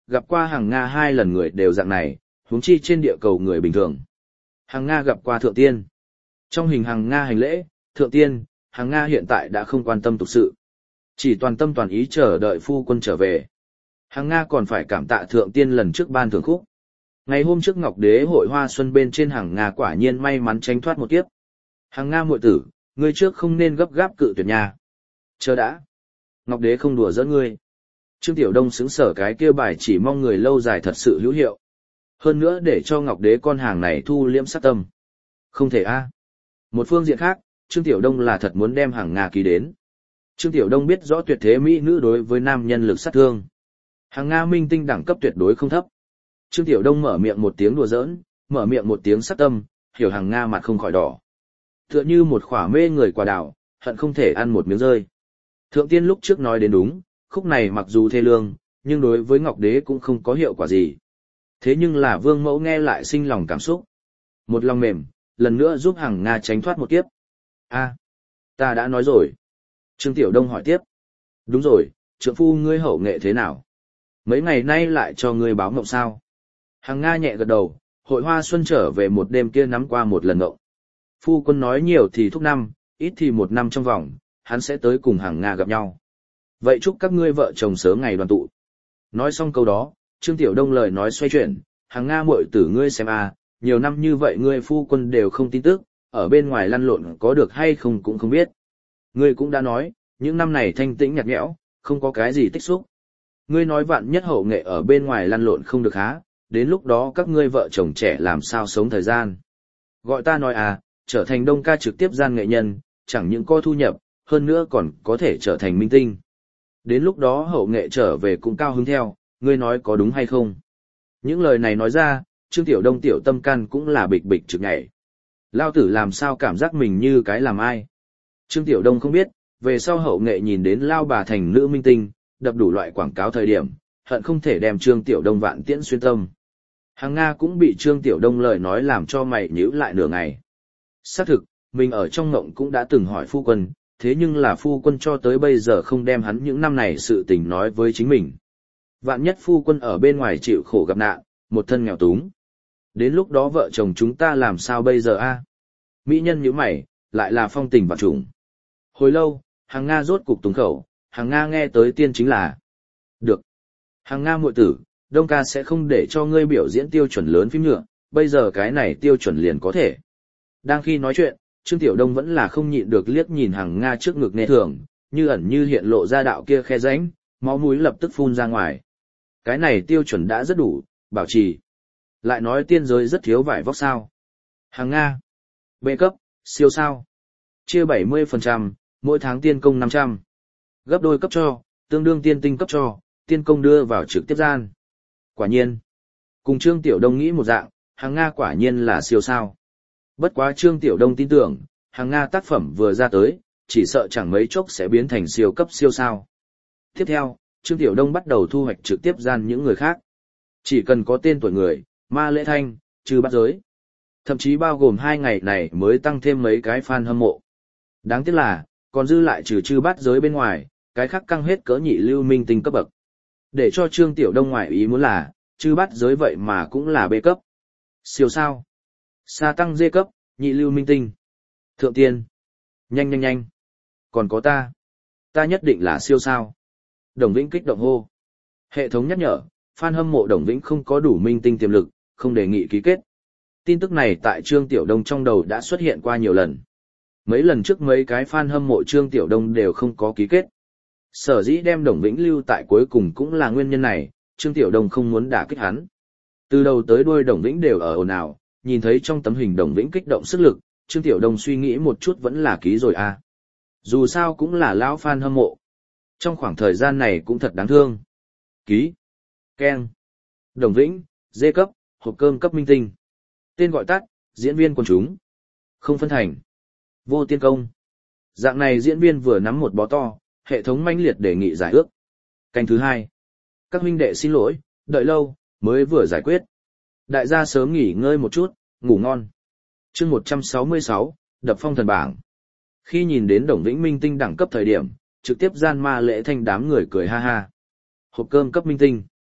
gặp qua hàng Nga hai lần người đều dạng này, huống chi trên địa cầu người bình thường. Hàng Nga gặp qua thượng tiên. Trong hình hàng Nga hành lễ, thượng tiên, hàng Nga hiện tại đã không quan tâm tục sự. Chỉ toàn tâm toàn ý chờ đợi phu quân trở về. Hàng Nga còn phải cảm tạ thượng tiên lần trước ban thưởng khúc. Ngày hôm trước Ngọc Đế hội hoa xuân bên trên hàng Nga quả nhiên may mắn tránh thoát một kiếp. Hàng Nga muội tử, ngươi trước không nên gấp gáp cự tuyệt nhà. Chờ đã. Ngọc Đế không đùa giỡn ngươi. Trương Tiểu Đông xứng sở cái kia bài chỉ mong người lâu dài thật sự hữu hiệu. Hơn nữa để cho Ngọc Đế con hàng này thu liễm sát tâm. Không thể a. Một phương diện khác, Trương Tiểu Đông là thật muốn đem hàng Nga ký đến. Trương Tiểu Đông biết rõ tuyệt thế mỹ nữ đối với nam nhân lực sát thương. Hàng Nga minh tinh đẳng cấp tuyệt đối không thấp. Trương Tiểu Đông mở miệng một tiếng đùa giỡn, mở miệng một tiếng sát tâm, hiểu hàng Nga mặt không khỏi đỏ. Tựa như một khỏa mê người quả đào, hận không thể ăn một miếng rơi. Thượng tiên lúc trước nói đến đúng, khúc này mặc dù thê lương, nhưng đối với Ngọc Đế cũng không có hiệu quả gì. Thế nhưng là Vương Mẫu nghe lại sinh lòng cảm xúc. Một lòng mềm, lần nữa giúp hàng Nga tránh thoát một kiếp. A, ta đã nói rồi. Trương Tiểu Đông hỏi tiếp. Đúng rồi, trượng phu ngươi hậu nghệ thế nào? Mấy ngày nay lại cho ngươi báo mộng sao? Hàng Nga nhẹ gật đầu, hội hoa xuân trở về một đêm kia nắm qua một lần mộng. Phu quân nói nhiều thì thúc năm, ít thì một năm trong vòng, hắn sẽ tới cùng hàng Nga gặp nhau. Vậy chúc các ngươi vợ chồng sớm ngày đoàn tụ. Nói xong câu đó, Trương Tiểu Đông lời nói xoay chuyển, hàng Nga muội tử ngươi xem à, nhiều năm như vậy ngươi phu quân đều không tin tức, ở bên ngoài lăn lộn có được hay không cũng không biết. Ngươi cũng đã nói, những năm này thanh tĩnh nhạt nhẽo, không có cái gì tích xúc. Ngươi nói vạn nhất hậu nghệ ở bên ngoài lăn lộn không được há, đến lúc đó các ngươi vợ chồng trẻ làm sao sống thời gian. Gọi ta nói à, trở thành đông ca trực tiếp gian nghệ nhân, chẳng những có thu nhập, hơn nữa còn có thể trở thành minh tinh. Đến lúc đó hậu nghệ trở về cũng cao hứng theo, ngươi nói có đúng hay không? Những lời này nói ra, Trương Tiểu Đông tiểu tâm can cũng là bịch bịch trực nhảy. Lao tử làm sao cảm giác mình như cái làm ai? Trương Tiểu Đông không biết, về sau hậu nghệ nhìn đến Lao bà thành nữ minh tinh, đập đủ loại quảng cáo thời điểm, hận không thể đem Trương Tiểu Đông vạn tiễn xuyên tâm. Hàng Nga cũng bị Trương Tiểu Đông lời nói làm cho mày nhíu lại nửa ngày. Xác thực, mình ở trong ngộng cũng đã từng hỏi phu quân, thế nhưng là phu quân cho tới bây giờ không đem hắn những năm này sự tình nói với chính mình. Vạn nhất phu quân ở bên ngoài chịu khổ gặp nạn, một thân nghèo túng. Đến lúc đó vợ chồng chúng ta làm sao bây giờ a? Mỹ nhân như mày, lại là phong tình và trùng. Hồi lâu, hàng Nga rốt cục túng khẩu, hàng Nga nghe tới tiên chính là. Được. Hàng Nga muội tử, Đông ca sẽ không để cho ngươi biểu diễn tiêu chuẩn lớn phim nhựa, bây giờ cái này tiêu chuẩn liền có thể. Đang khi nói chuyện, Trương Tiểu Đông vẫn là không nhịn được liếc nhìn hàng Nga trước ngực nghe thường, như ẩn như hiện lộ ra đạo kia khe rãnh, máu mũi lập tức phun ra ngoài. Cái này tiêu chuẩn đã rất đủ, bảo trì. Lại nói tiên giới rất thiếu vải vóc sao. Hàng Nga. B cấp, siêu sao. Chia bảy mươi phần trăm, mỗi tháng tiên công năm trăm. Gấp đôi cấp cho, tương đương tiên tinh cấp cho, tiên công đưa vào trực tiếp gian. Quả nhiên. Cùng Trương Tiểu Đông nghĩ một dạng, hàng Nga quả nhiên là siêu sao. Bất quá Trương Tiểu Đông tin tưởng, hàng Nga tác phẩm vừa ra tới, chỉ sợ chẳng mấy chốc sẽ biến thành siêu cấp siêu sao. Tiếp theo, Trương Tiểu Đông bắt đầu thu hoạch trực tiếp gian những người khác. Chỉ cần có tên tuổi người, Ma Lễ Thanh, Trư Bát Giới. Thậm chí bao gồm hai ngày này mới tăng thêm mấy cái fan hâm mộ. Đáng tiếc là, còn dư lại trừ Trư Bát Giới bên ngoài, cái khác căng hết cỡ nhị lưu minh tinh cấp bậc. Để cho Trương Tiểu Đông ngoại ý muốn là, Trư Bát Giới vậy mà cũng là B cấp. Siêu sao. Sa tăng D cấp, nhị lưu minh tinh. Thượng tiên. Nhanh nhanh nhanh. Còn có ta. Ta nhất định là siêu sao. Đồng Vĩnh kích động hô. Hệ thống nhắc nhở, fan hâm mộ Đồng Vĩnh không có đủ minh tinh tiềm lực, không đề nghị ký kết. Tin tức này tại Trương Tiểu Đông trong đầu đã xuất hiện qua nhiều lần. Mấy lần trước mấy cái fan hâm mộ Trương Tiểu Đông đều không có ký kết. Sở dĩ đem Đồng Vĩnh lưu tại cuối cùng cũng là nguyên nhân này, Trương Tiểu Đông không muốn đả kích hắn. Từ đầu tới đuôi Đồng Vĩnh đều ở ồn ào, nhìn thấy trong tấm hình Đồng Vĩnh kích động sức lực, Trương Tiểu Đông suy nghĩ một chút vẫn là ký rồi à. Dù sao cũng là lão fan hâm mộ. Trong khoảng thời gian này cũng thật đáng thương. Ký. Keng. Đồng Vĩnh, D cấp, hộp cơm cấp minh tinh. Tên gọi tắt, diễn viên quần chúng. Không phân thành. Vô tiên công. Dạng này diễn viên vừa nắm một bó to, hệ thống mãnh liệt đề nghị giải ước. Canh thứ hai. Các huynh đệ xin lỗi, đợi lâu, mới vừa giải quyết. Đại gia sớm nghỉ ngơi một chút, ngủ ngon. Chương một trăm sáu mươi sáu, đập phong thần bảng. Khi nhìn đến Đồng Vĩnh minh tinh đẳng cấp thời điểm, trực tiếp gian Ma Lễ Thanh đám người cười ha ha. Hộp cơm cấp minh tinh.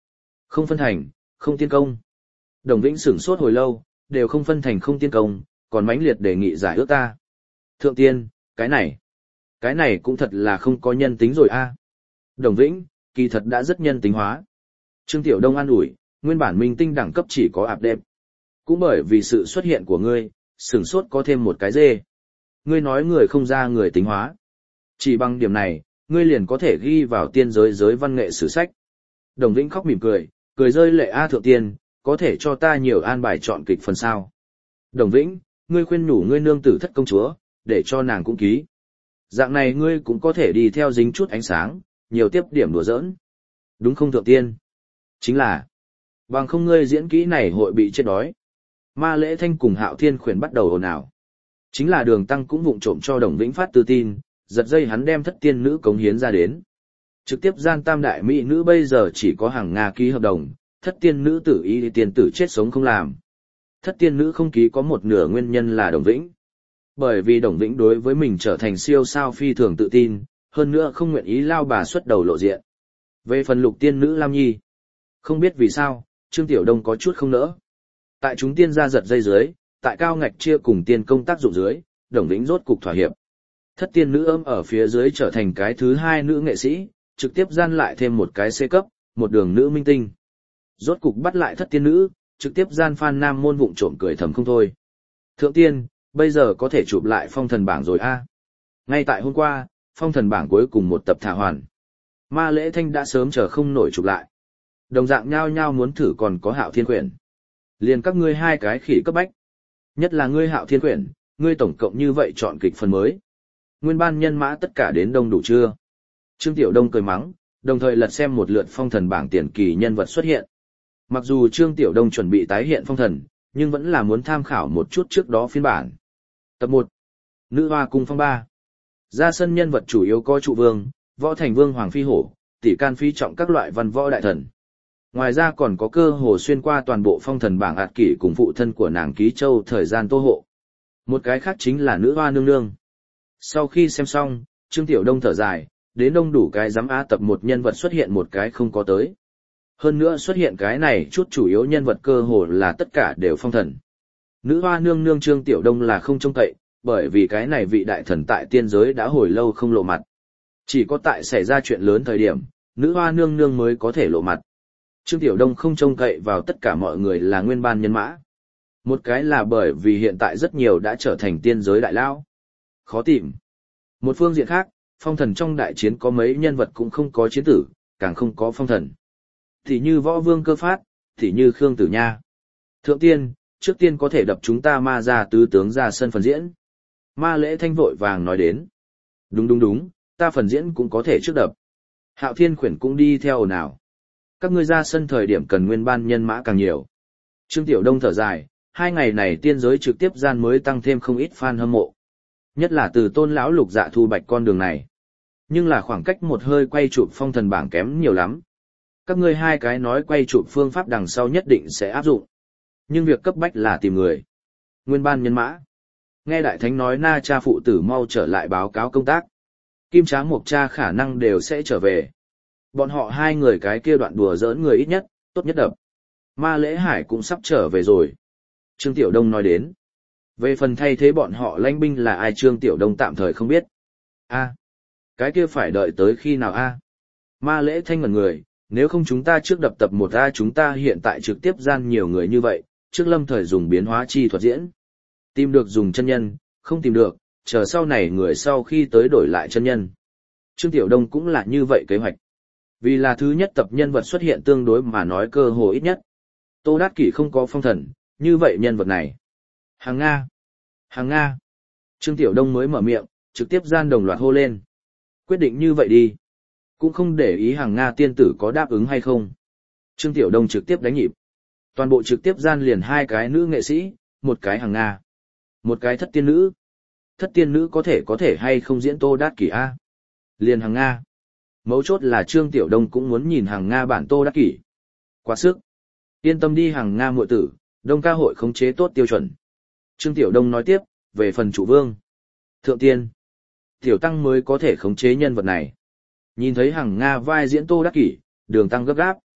Không phân thành, không tiên công. Đồng Vĩnh sửng sốt hồi lâu, đều không phân thành không tiên công, còn mãnh liệt đề nghị giải ước ta. Thượng tiên, cái này, cái này cũng thật là không có nhân tính rồi a. Đồng Vĩnh, kỳ thật đã rất nhân tính hóa. Trương Tiểu Đông an ủi, nguyên bản minh tinh đẳng cấp chỉ có ạp đẹp. Cũng bởi vì sự xuất hiện của ngươi, sửng sốt có thêm một cái dê. Ngươi nói người không ra người tính hóa. Chỉ bằng điểm này, ngươi liền có thể ghi vào tiên giới giới văn nghệ sử sách. Đồng Vĩnh khóc mỉm cười, cười rơi lệ a thượng tiên, có thể cho ta nhiều an bài chọn kịch phần sao. Đồng Vĩnh, ngươi khuyên nhủ ngươi nương tử thất công chúa, để cho nàng cũng ký. Dạng này ngươi cũng có thể đi theo dính chút ánh sáng, nhiều tiếp điểm đùa giỡn. Đúng không thượng tiên? Chính là, bằng không ngươi diễn kỹ này hội bị chết đói. Ma Lễ Thanh cùng Hạo Thiên Khuyển bắt đầu ồn ào. Chính là Đường Tăng cũng vụng trộm cho Đồng Vĩnh phát tư tin, giật dây hắn đem thất tiên nữ cống hiến ra đến. Trực tiếp gian tam đại mỹ nữ bây giờ chỉ có hàng Nga ký hợp đồng, thất tiên nữ tử ý tiền tử chết sống không làm. Thất tiên nữ không ký có một nửa nguyên nhân là Đồng Vĩnh. Bởi vì Đồng Vĩnh đối với mình trở thành siêu sao phi thường tự tin, hơn nữa không nguyện ý lao bà xuất đầu lộ diện. Về phần lục tiên nữ Lam Nhi, không biết vì sao, Trương Tiểu Đông có chút không nỡ. Tại chúng tiên gia giật dây dưới, tại cao ngạch chia cùng tiên công tác dụng dưới, Đồng Vĩnh rốt cục thỏa hiệp. Thất tiên nữ ấm ở phía dưới trở thành cái thứ hai nữ nghệ sĩ, trực tiếp gian lại thêm một cái C cấp, một đường nữ minh tinh. Rốt cục bắt lại thất tiên nữ, trực tiếp gian fan nam môn vụng trộm cười thầm không thôi. Thượng tiên, bây giờ có thể chụp lại phong thần bảng rồi a. Ngay tại hôm qua, phong thần bảng cuối cùng một tập thả hoàn. Ma Lễ Thanh đã sớm chờ không nổi chụp lại. Đồng dạng nhao nhao muốn thử còn có Hạo Thiên Quyển. Liền các ngươi hai cái khỉ cấp bách. Nhất là ngươi Hạo Thiên Quyển, ngươi tổng cộng như vậy chọn kịch phần mới. Nguyên ban nhân mã tất cả đến đông đủ chưa? Trương Tiểu Đông cười mắng, đồng thời lật xem một lượt phong thần bảng tiền kỳ nhân vật xuất hiện. Mặc dù Trương Tiểu Đông chuẩn bị tái hiện phong thần, nhưng vẫn là muốn tham khảo một chút trước đó phiên bản. Tập một. Nữ Hoa Cung Phong ba. Ra sân nhân vật chủ yếu có Trụ Vương, Võ Thành Vương Hoàng Phi Hổ, Tỷ Can Phi Trọng các loại văn võ đại thần. Ngoài ra còn có cơ hồ xuyên qua toàn bộ phong thần bảng ạt kỷ cùng phụ thân của nàng Ký Châu thời gian Tô Hộ. Một cái khác chính là Nữ Hoa Nương Nương. Sau khi xem xong, Trương Tiểu Đông thở dài, đến đông đủ cái giám á tập một nhân vật xuất hiện một cái không có tới. Hơn nữa xuất hiện cái này chút chủ yếu nhân vật cơ hồ là tất cả đều phong thần. Nữ Hoa Nương Nương Trương Tiểu Đông là không trông cậy, bởi vì cái này vị đại thần tại tiên giới đã hồi lâu không lộ mặt. Chỉ có tại xảy ra chuyện lớn thời điểm, Nữ Hoa Nương Nương mới có thể lộ mặt. Trương Tiểu Đông không trông cậy vào tất cả mọi người là nguyên ban nhân mã. Một cái là bởi vì hiện tại rất nhiều đã trở thành tiên giới đại lao. Khó tìm. Một phương diện khác, phong thần trong đại chiến có mấy nhân vật cũng không có chiến tử, càng không có phong thần. Thì như Võ Vương Cơ Phát, thì như Khương Tử Nha. Thượng tiên, trước tiên có thể đập chúng ta ma ra tứ tướng ra sân phần diễn. Ma Lễ Thanh vội vàng nói đến. Đúng đúng đúng, ta phần diễn cũng có thể trước đập. Hạo Thiên Khuyển cũng đi theo ồn ào. Các ngươi ra sân thời điểm cần nguyên ban nhân mã càng nhiều. Trương Tiểu Đông thở dài, hai ngày này tiên giới trực tiếp gian mới tăng thêm không ít fan hâm mộ. Nhất là từ Tôn lão Lục Dạ thu bạch con đường này. Nhưng là khoảng cách một hơi quay chụp phong thần bảng kém nhiều lắm. Các ngươi hai cái nói quay chụp phương pháp đằng sau nhất định sẽ áp dụng. Nhưng việc cấp bách là tìm người. Nguyên ban nhân mã. Nghe Đại Thánh nói Na Cha phụ tử mau trở lại báo cáo công tác. Kim Tráng Mộc Cha khả năng đều sẽ trở về. Bọn họ hai người cái kia đoạn đùa giỡn người ít nhất, tốt nhất đập. Ma Lễ Hải cũng sắp trở về rồi. Trương Tiểu Đông nói đến. Về phần thay thế bọn họ lãnh binh là ai Trương Tiểu Đông tạm thời không biết. A, cái kia phải đợi tới khi nào a? Ma Lễ Thanh ngẩn người, nếu không chúng ta trước đập tập một a chúng ta hiện tại trực tiếp gian nhiều người như vậy, trước lâm thời dùng biến hóa chi thuật diễn. Tìm được dùng chân nhân, không tìm được, chờ sau này người sau khi tới đổi lại chân nhân. Trương Tiểu Đông cũng là như vậy kế hoạch. Vì là thứ nhất tập nhân vật xuất hiện tương đối mà nói cơ hồ ít nhất. Tô Đát Kỷ không có phong thần, như vậy nhân vật này. Hàng Nga. Hàng Nga. Trương Tiểu Đông mới mở miệng, trực tiếp gian đồng loạt hô lên. Quyết định như vậy đi. Cũng không để ý Hàng Nga tiên tử có đáp ứng hay không. Trương Tiểu Đông trực tiếp đánh nhịp. Toàn bộ trực tiếp gian liền hai cái nữ nghệ sĩ, một cái Hàng Nga. Một cái thất tiên nữ. Thất tiên nữ có thể có thể hay không diễn Tô Đát Kỷ A. Liền Hàng Nga. Mấu chốt là Trương Tiểu Đông cũng muốn nhìn Hàng Nga bản Tô Đát Kỷ. Quá sức. Yên tâm đi Hàng Nga muội tử, Đông ca hội khống chế tốt tiêu chuẩn. Trương Tiểu Đông nói tiếp, về phần Trụ Vương. Thượng tiên. Tiểu Tăng mới có thể khống chế nhân vật này. Nhìn thấy Hàng Nga vai diễn Tô Đát Kỷ, Đường Tăng gấp gáp.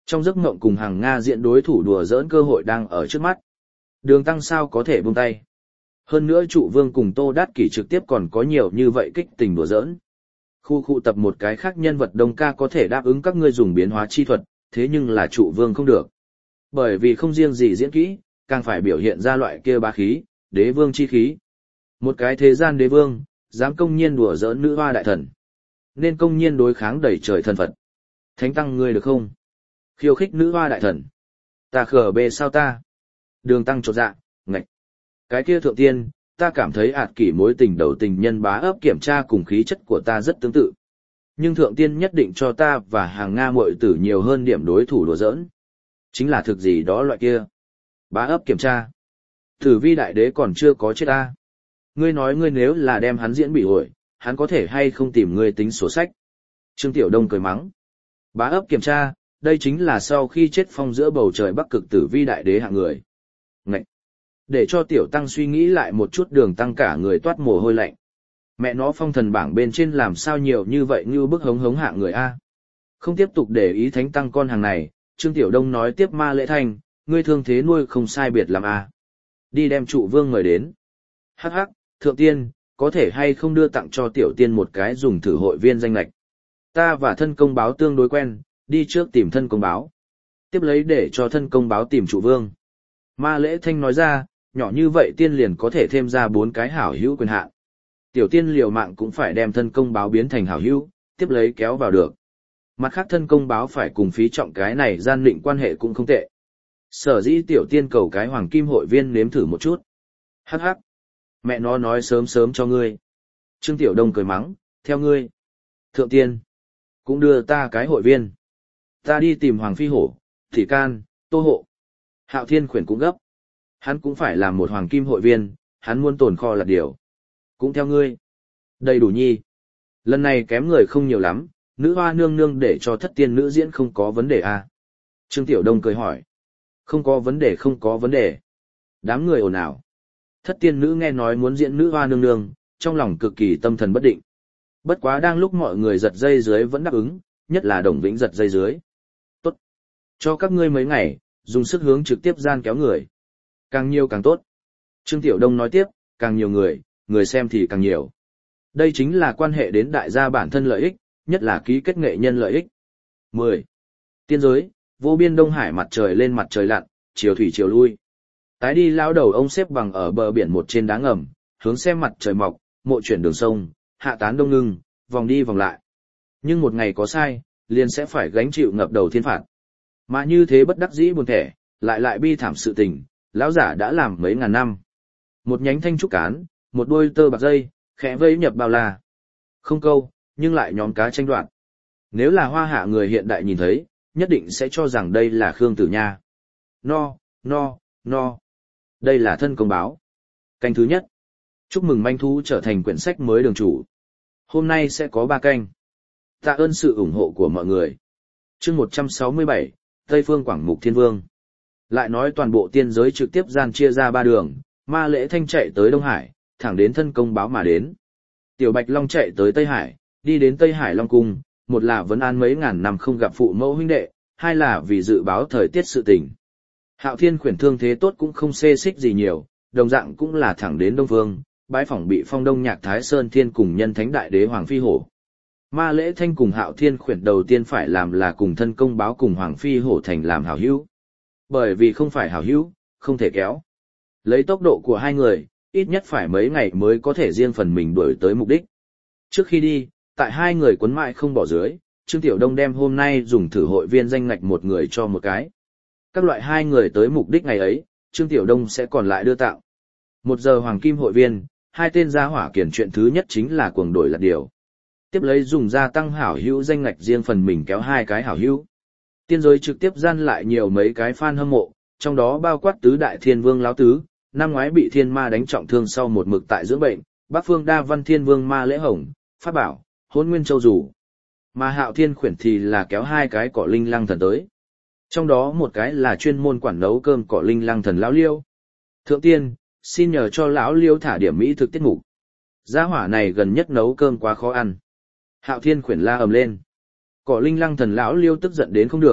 Trong giấc mộng cùng hàng Nga diện đối thủ đùa giỡn cơ hội đang ở trước mắt. Đường Tăng sao có thể buông tay. Hơn nữa trụ vương cùng Tô Đát Kỷ trực tiếp còn có nhiều như vậy kích tình đùa giỡn. Khu khu tập một cái khác nhân vật đông ca có thể đáp ứng các ngươi dùng biến hóa chi thuật, thế nhưng là trụ vương không được. Bởi vì không riêng gì diễn kỹ, càng phải biểu hiện ra loại kia bá khí, đế vương chi khí. Một cái thế gian đế vương, dám công nhiên đùa giỡn nữ hoa đại thần. Nên công nhiên đối kháng đẩy trời thần Phật. Thánh tăng ngươi được không? Khiêu khích nữ hoa đại thần. Ta khở bề sao ta? Đường Tăng chột dạ, ngạch. Cái kia thượng tiên, ta cảm thấy ạt kỷ mối tình đầu tình nhân bá ấp kiểm tra cùng khí chất của ta rất tương tự. Nhưng thượng tiên nhất định cho ta và hàng Nga muội tử nhiều hơn điểm đối thủ đùa giỡn. Chính là thực gì đó loại kia. Bá ấp kiểm tra. Tử vi đại đế còn chưa có chết ta. Ngươi nói ngươi nếu là đem hắn diễn bị ổi, hắn có thể hay không tìm ngươi tính sổ sách. Trương Tiểu Đông cười mắng. Bá ấp kiểm tra, đây chính là sau khi chết phong giữa bầu trời bắc cực tử vi đại đế hạng người. Ngậy! Để cho Tiểu Tăng suy nghĩ lại một chút Đường Tăng cả người toát mồ hôi lạnh. Mẹ nó phong thần bảng bên trên làm sao nhiều như vậy như bức hống hống hạng người A. Không tiếp tục để ý thánh tăng con hàng này, Trương Tiểu Đông nói tiếp Ma Lễ Thanh, ngươi thương thế nuôi không sai biệt làm A. Đi đem trụ vương mời đến. Hắc hắc, thượng tiên, có thể hay không đưa tặng cho Tiểu Tiên một cái dùng thử hội viên danh lạch. Ta và thân công báo tương đối quen, đi trước tìm thân công báo. Tiếp lấy để cho thân công báo tìm trụ vương. Ma Lễ Thanh nói ra, nhỏ như vậy tiên liền có thể thêm ra bốn cái hảo hữu quyền hạn. Tiểu tiên liều mạng cũng phải đem thân công báo biến thành hảo hữu, tiếp lấy kéo vào được. Mặt khác thân công báo phải cùng phí trọng cái này gian định quan hệ cũng không tệ. Sở dĩ tiểu tiên cầu cái hoàng kim hội viên nếm thử một chút. Hắc hắc. Mẹ nó nói sớm sớm cho ngươi. Trương Tiểu Đông cười mắng, theo ngươi. Thượng tiên. Cũng đưa ta cái hội viên. Ta đi tìm Hoàng Phi Hổ, Thị Can, Tô Hộ. Hạo Thiên Khuyển cũng gấp. Hắn cũng phải làm một hoàng kim hội viên, hắn muốn tồn kho là điều. Cũng theo ngươi. Đầy đủ nhi. Lần này kém người không nhiều lắm, nữ hoa nương nương để cho thất tiên nữ diễn không có vấn đề à? Trương Tiểu Đông cười hỏi. Không có vấn đề không có vấn đề. Đám người ồn ào. Thất tiên nữ nghe nói muốn diễn nữ hoa nương nương, trong lòng cực kỳ tâm thần bất định. Bất quá đang lúc mọi người giật dây dưới vẫn đáp ứng, nhất là Đồng Vĩnh giật dây dưới. Tốt. Cho các ngươi mấy ngày, dùng sức hướng trực tiếp gian kéo người. Càng nhiều càng tốt. Trương Tiểu Đông nói tiếp, càng nhiều người, người xem thì càng nhiều. Đây chính là quan hệ đến đại gia bản thân lợi ích, nhất là ký kết nghệ nhân lợi ích. mười. Tiên giới, vô biên Đông Hải mặt trời lên mặt trời lặn, chiều thủy chiều lui. Tái đi lao đầu ông xếp bằng ở bờ biển một trên đá ngầm, hướng xem mặt trời mọc, mộ chuyển đường sông, hạ tán đông ngưng, vòng đi vòng lại. Nhưng một ngày có sai, liền sẽ phải gánh chịu ngập đầu thiên phạt. Mà như thế bất đắc dĩ buồn thẻ, lại lại bi thảm sự tình, lão giả đã làm mấy ngàn năm. Một nhánh thanh trúc cán, một đôi tơ bạc dây, khẽ vây nhập bao la. Không câu, nhưng lại nhóm cá tranh đoạt. Nếu là hoa hạ người hiện đại nhìn thấy, nhất định sẽ cho rằng đây là Khương Tử Nha. No, no, no. Đây là thân công báo. Canh thứ nhất. Chúc mừng manh thú trở thành quyển sách mới đường chủ. Hôm nay sẽ có ba canh. Tạ ơn sự ủng hộ của mọi người. Chương một trăm sáu mươi bảy, Tây Phương Quảng Mục Thiên Vương. Lại nói toàn bộ tiên giới trực tiếp gian chia ra ba đường, Ma Lễ Thanh chạy tới Đông Hải, thẳng đến thân công báo mà đến. Tiểu Bạch Long chạy tới Tây Hải, đi đến Tây Hải Long Cung, một là vấn an mấy ngàn năm không gặp phụ mẫu huynh đệ, hai là vì dự báo thời tiết sự tình. Hạo Thiên Khuyển thương thế tốt cũng không xê xích gì nhiều, đồng dạng cũng là thẳng đến Đông Vương, bái phỏng bị phong Đông Nhạc Thái Sơn Thiên cùng nhân thánh đại đế Hoàng Phi Hổ. Ma Lễ Thanh cùng Hạo Thiên Khuyển đầu tiên phải làm là cùng thân công báo cùng Hoàng Phi Hổ thành làm hảo hữu. Bởi vì không phải hảo hữu, không thể kéo. Lấy tốc độ của hai người, ít nhất phải mấy ngày mới có thể riêng phần mình đuổi tới mục đích. Trước khi đi, tại hai người quấn mại không bỏ dưới, Trương Tiểu Đông đem hôm nay dùng thử hội viên danh ngạch một người cho một cái. Các loại hai người tới mục đích ngày ấy, Trương Tiểu Đông sẽ còn lại đưa tặng. Một giờ hoàng kim hội viên, hai tên gia hỏa kiển chuyện thứ nhất chính là cuồng đổi lật điều. Tiếp lấy dùng gia tăng hảo hữu danh ngạch riêng phần mình kéo hai cái hảo hữu. Tiên giới trực tiếp gian lại nhiều mấy cái fan hâm mộ, trong đó bao quát tứ đại thiên vương lão tứ, năm ngoái bị thiên ma đánh trọng thương sau một mực tại dưỡng bệnh, Bắc Phương Đa Văn Thiên Vương Ma Lễ Hồng, Pháp Bảo, Hỗn Nguyên Châu Dù. Mà Hạo Thiên Khuyển thì là kéo hai cái cỏ linh lăng thần tới. Trong đó một cái là chuyên môn quản nấu cơm cỏ linh lăng thần lão Liêu. Thượng tiên, xin nhờ cho lão Liêu thả điểm mỹ thực tiết mục. Gia hỏa này gần nhất nấu cơm quá khó ăn. Hạo Thiên Khuyển la ầm lên. Cỏ linh lăng thần lão Liêu tức giận đến không được,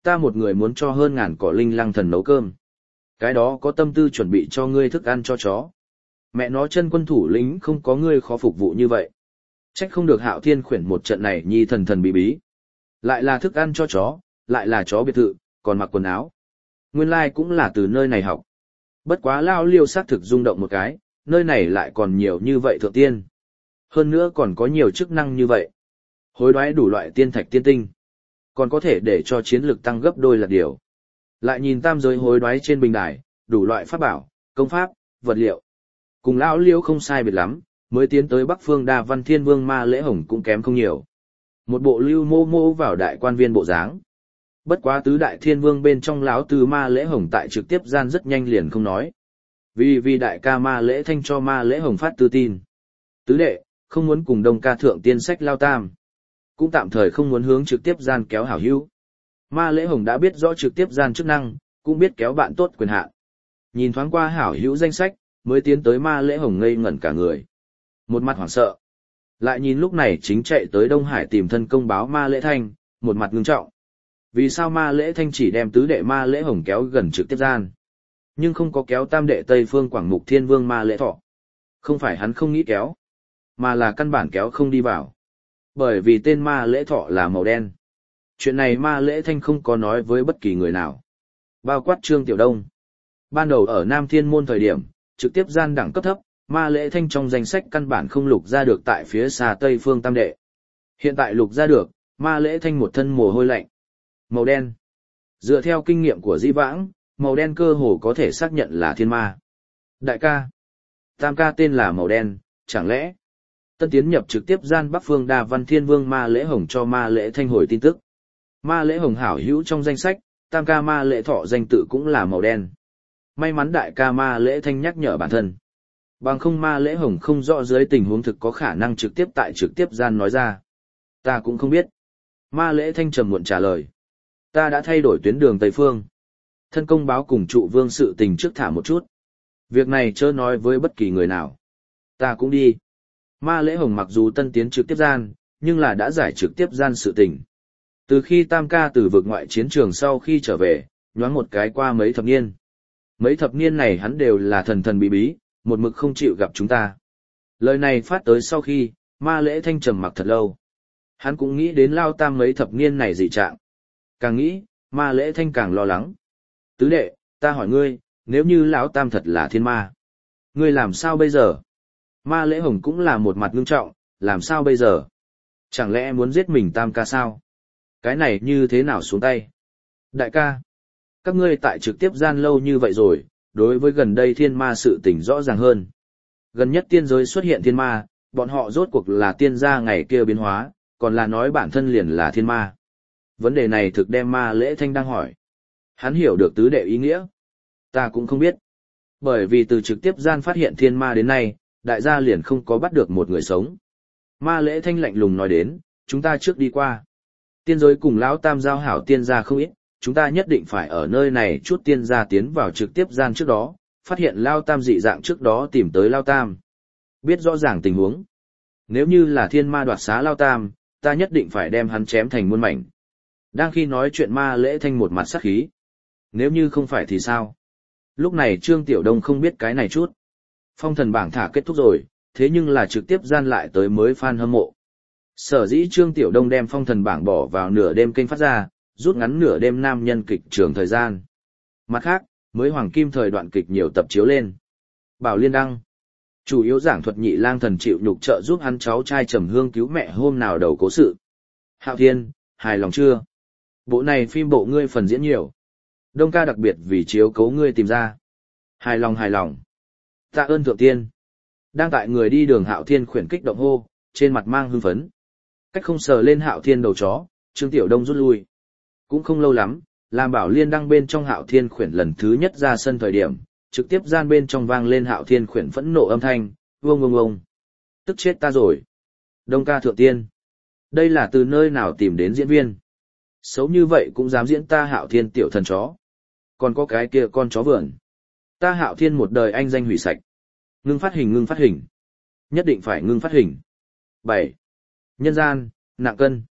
ta một người muốn cho hơn ngàn cỏ linh lăng thần nấu cơm. Cái đó có tâm tư chuẩn bị cho ngươi thức ăn cho chó. Mẹ nó chân quân thủ lĩnh không có ngươi khó phục vụ như vậy. Trách không được Hạo Thiên khuyển một trận này nhi thần thần bí bí. Lại là thức ăn cho chó, lại là chó biệt thự, còn mặc quần áo. Nguyên lai like cũng là từ nơi này học. Bất quá lao liêu xác thực rung động một cái, nơi này lại còn nhiều như vậy thượng tiên. Hơn nữa còn có nhiều chức năng như vậy. Hối đoái đủ loại tiên thạch tiên tinh. Còn có thể để cho chiến lực tăng gấp đôi là điều. Lại nhìn tam giới hối đoái trên bình đài, đủ loại pháp bảo, công pháp, vật liệu. Cùng lão liêu không sai biệt lắm, mới tiến tới Bắc Phương Đa Văn Thiên Vương Ma Lễ Hồng cũng kém không nhiều. Một bộ lưu mô mô vào đại quan viên bộ dáng. Bất quá tứ đại thiên vương bên trong lão tứ Ma Lễ Hồng tại trực tiếp gian rất nhanh liền không nói. Vì vì đại ca Ma Lễ Thanh cho Ma Lễ Hồng phát tư tin. Tứ đệ, không muốn cùng đông ca thượng tiên sách lao tam. Cũng tạm thời không muốn hướng trực tiếp gian kéo hảo hữu. Ma Lễ Hồng đã biết rõ trực tiếp gian chức năng, cũng biết kéo bạn tốt quyền hạn. Nhìn thoáng qua hảo hữu danh sách, mới tiến tới Ma Lễ Hồng ngây ngẩn cả người. Một mặt hoảng sợ. Lại nhìn lúc này chính chạy tới Đông Hải tìm thân công báo Ma Lễ Thanh, một mặt ngưng trọng. Vì sao Ma Lễ Thanh chỉ đem tứ đệ Ma Lễ Hồng kéo gần trực tiếp gian, nhưng không có kéo tam đệ Tây Phương Quảng Mục Thiên Vương Ma Lễ Thọ? Không phải hắn không nghĩ kéo, mà là căn bản kéo không đi vào. Bởi vì tên Ma Lễ Thọ là màu đen. Chuyện này Ma Lễ Thanh không có nói với bất kỳ người nào. Bao quát Trương Tiểu Đông. Ban đầu ở Nam Thiên Môn thời điểm, trực tiếp gian đẳng cấp thấp, Ma Lễ Thanh trong danh sách căn bản không lục ra được tại phía xa Tây Phương Tam Đệ. Hiện tại lục ra được, Ma Lễ Thanh một thân mồ hôi lạnh. Màu đen. Dựa theo kinh nghiệm của dĩ vãng, màu đen cơ hồ có thể xác nhận là thiên ma. Đại ca. Tam ca tên là màu đen, chẳng lẽ tân tiến nhập trực tiếp gian Bắc Phương Đa Văn Thiên Vương Ma Lễ Hồng cho Ma Lễ Thanh hồi tin tức. Ma Lễ Hồng hảo hữu trong danh sách, tam ca Ma Lễ Thọ danh tự cũng là màu đen. May mắn đại ca Ma Lễ Thanh nhắc nhở bản thân. Bằng không Ma Lễ Hồng không rõ dưới tình huống thực có khả năng trực tiếp tại trực tiếp gian nói ra. Ta cũng không biết. Ma Lễ Thanh trầm muộn trả lời. Ta đã thay đổi tuyến đường Tây Phương. Thân công báo cùng trụ vương sự tình trước thả một chút. Việc này chớ nói với bất kỳ người nào. Ta cũng đi. Ma Lễ Hồng mặc dù tân tiến trực tiếp gian, nhưng là đã giải trực tiếp gian sự tình. Từ khi tam ca từ vực ngoại chiến trường sau khi trở về, nhoáng một cái qua mấy thập niên. Mấy thập niên này hắn đều là thần thần bí bí, một mực không chịu gặp chúng ta. Lời này phát tới sau khi, Ma Lễ Thanh trầm mặc thật lâu. Hắn cũng nghĩ đến lao tam mấy thập niên này dị trạng. Càng nghĩ, Ma Lễ Thanh càng lo lắng. Tứ đệ, ta hỏi ngươi, nếu như lão tam thật là thiên ma, ngươi làm sao bây giờ? Ma Lễ Hồng cũng là một mặt ngưng trọng, làm sao bây giờ? Chẳng lẽ muốn giết mình tam ca sao? Cái này như thế nào xuống tay? Đại ca, các ngươi tại trực tiếp gian lâu như vậy rồi, đối với gần đây thiên ma sự tình rõ ràng hơn. Gần nhất tiên giới xuất hiện thiên ma, bọn họ rốt cuộc là tiên gia ngày kia biến hóa, còn là nói bản thân liền là thiên ma. Vấn đề này thực đem Ma Lễ Thanh đang hỏi. Hắn hiểu được tứ đệ ý nghĩa. Ta cũng không biết. Bởi vì từ trực tiếp gian phát hiện thiên ma đến nay, đại gia liền không có bắt được một người sống. Ma Lễ Thanh lạnh lùng nói đến, chúng ta trước đi qua. Tiên giới cùng lão tam giao hảo tiên gia không ít, chúng ta nhất định phải ở nơi này chút tiên gia tiến vào trực tiếp gian trước đó, phát hiện lao tam dị dạng trước đó tìm tới lao tam. Biết rõ ràng tình huống. Nếu như là thiên ma đoạt xá lao tam, ta nhất định phải đem hắn chém thành muôn mảnh. Đang khi nói chuyện Ma Lễ Thanh một mặt sắc khí. Nếu như không phải thì sao? Lúc này Trương Tiểu Đông không biết cái này chút. Phong thần bảng thả kết thúc rồi, thế nhưng là trực tiếp gian lại tới mới fan hâm mộ. Sở dĩ Trương Tiểu Đông đem phong thần bảng bỏ vào nửa đêm kênh phát ra, rút ngắn nửa đêm nam nhân kịch trường thời gian. Mặt khác, mới hoàng kim thời đoạn kịch nhiều tập chiếu lên. Bảo Liên đăng. Chủ yếu giảng thuật nhị lang thần chịu nhục trợ giúp hắn cháu trai Trầm Hương cứu mẹ hôm nào đầu cố sự. Hạo Thiên, hài lòng chưa? Bộ này phim bộ ngươi phần diễn nhiều. Đông ca đặc biệt vì chiếu cố ngươi tìm ra. Hài lòng hài lòng. Tạ ơn thượng tiên. Đang tại người đi đường Hạo Thiên khuyển kích động hô, trên mặt mang hưng phấn. Cách không sờ lên Hạo Thiên đầu chó, Trương Tiểu Đông rút lui. Cũng không lâu lắm, làm Bảo Liên đăng bên trong Hạo Thiên khuyển lần thứ nhất ra sân thời điểm, trực tiếp gian bên trong vang lên Hạo Thiên khuyển phẫn nộ âm thanh, vông vông vông. Tức chết ta rồi. Đông ca thượng tiên. Đây là từ nơi nào tìm đến diễn viên? Xấu như vậy cũng dám diễn ta Hạo Thiên tiểu thần chó. Còn có cái kia con chó vườn. Ta Hạo Thiên một đời anh danh hủy sạch. Ngưng phát hình ngưng phát hình. Nhất định phải ngưng phát hình. bảy. Nhân gian, nặng cân.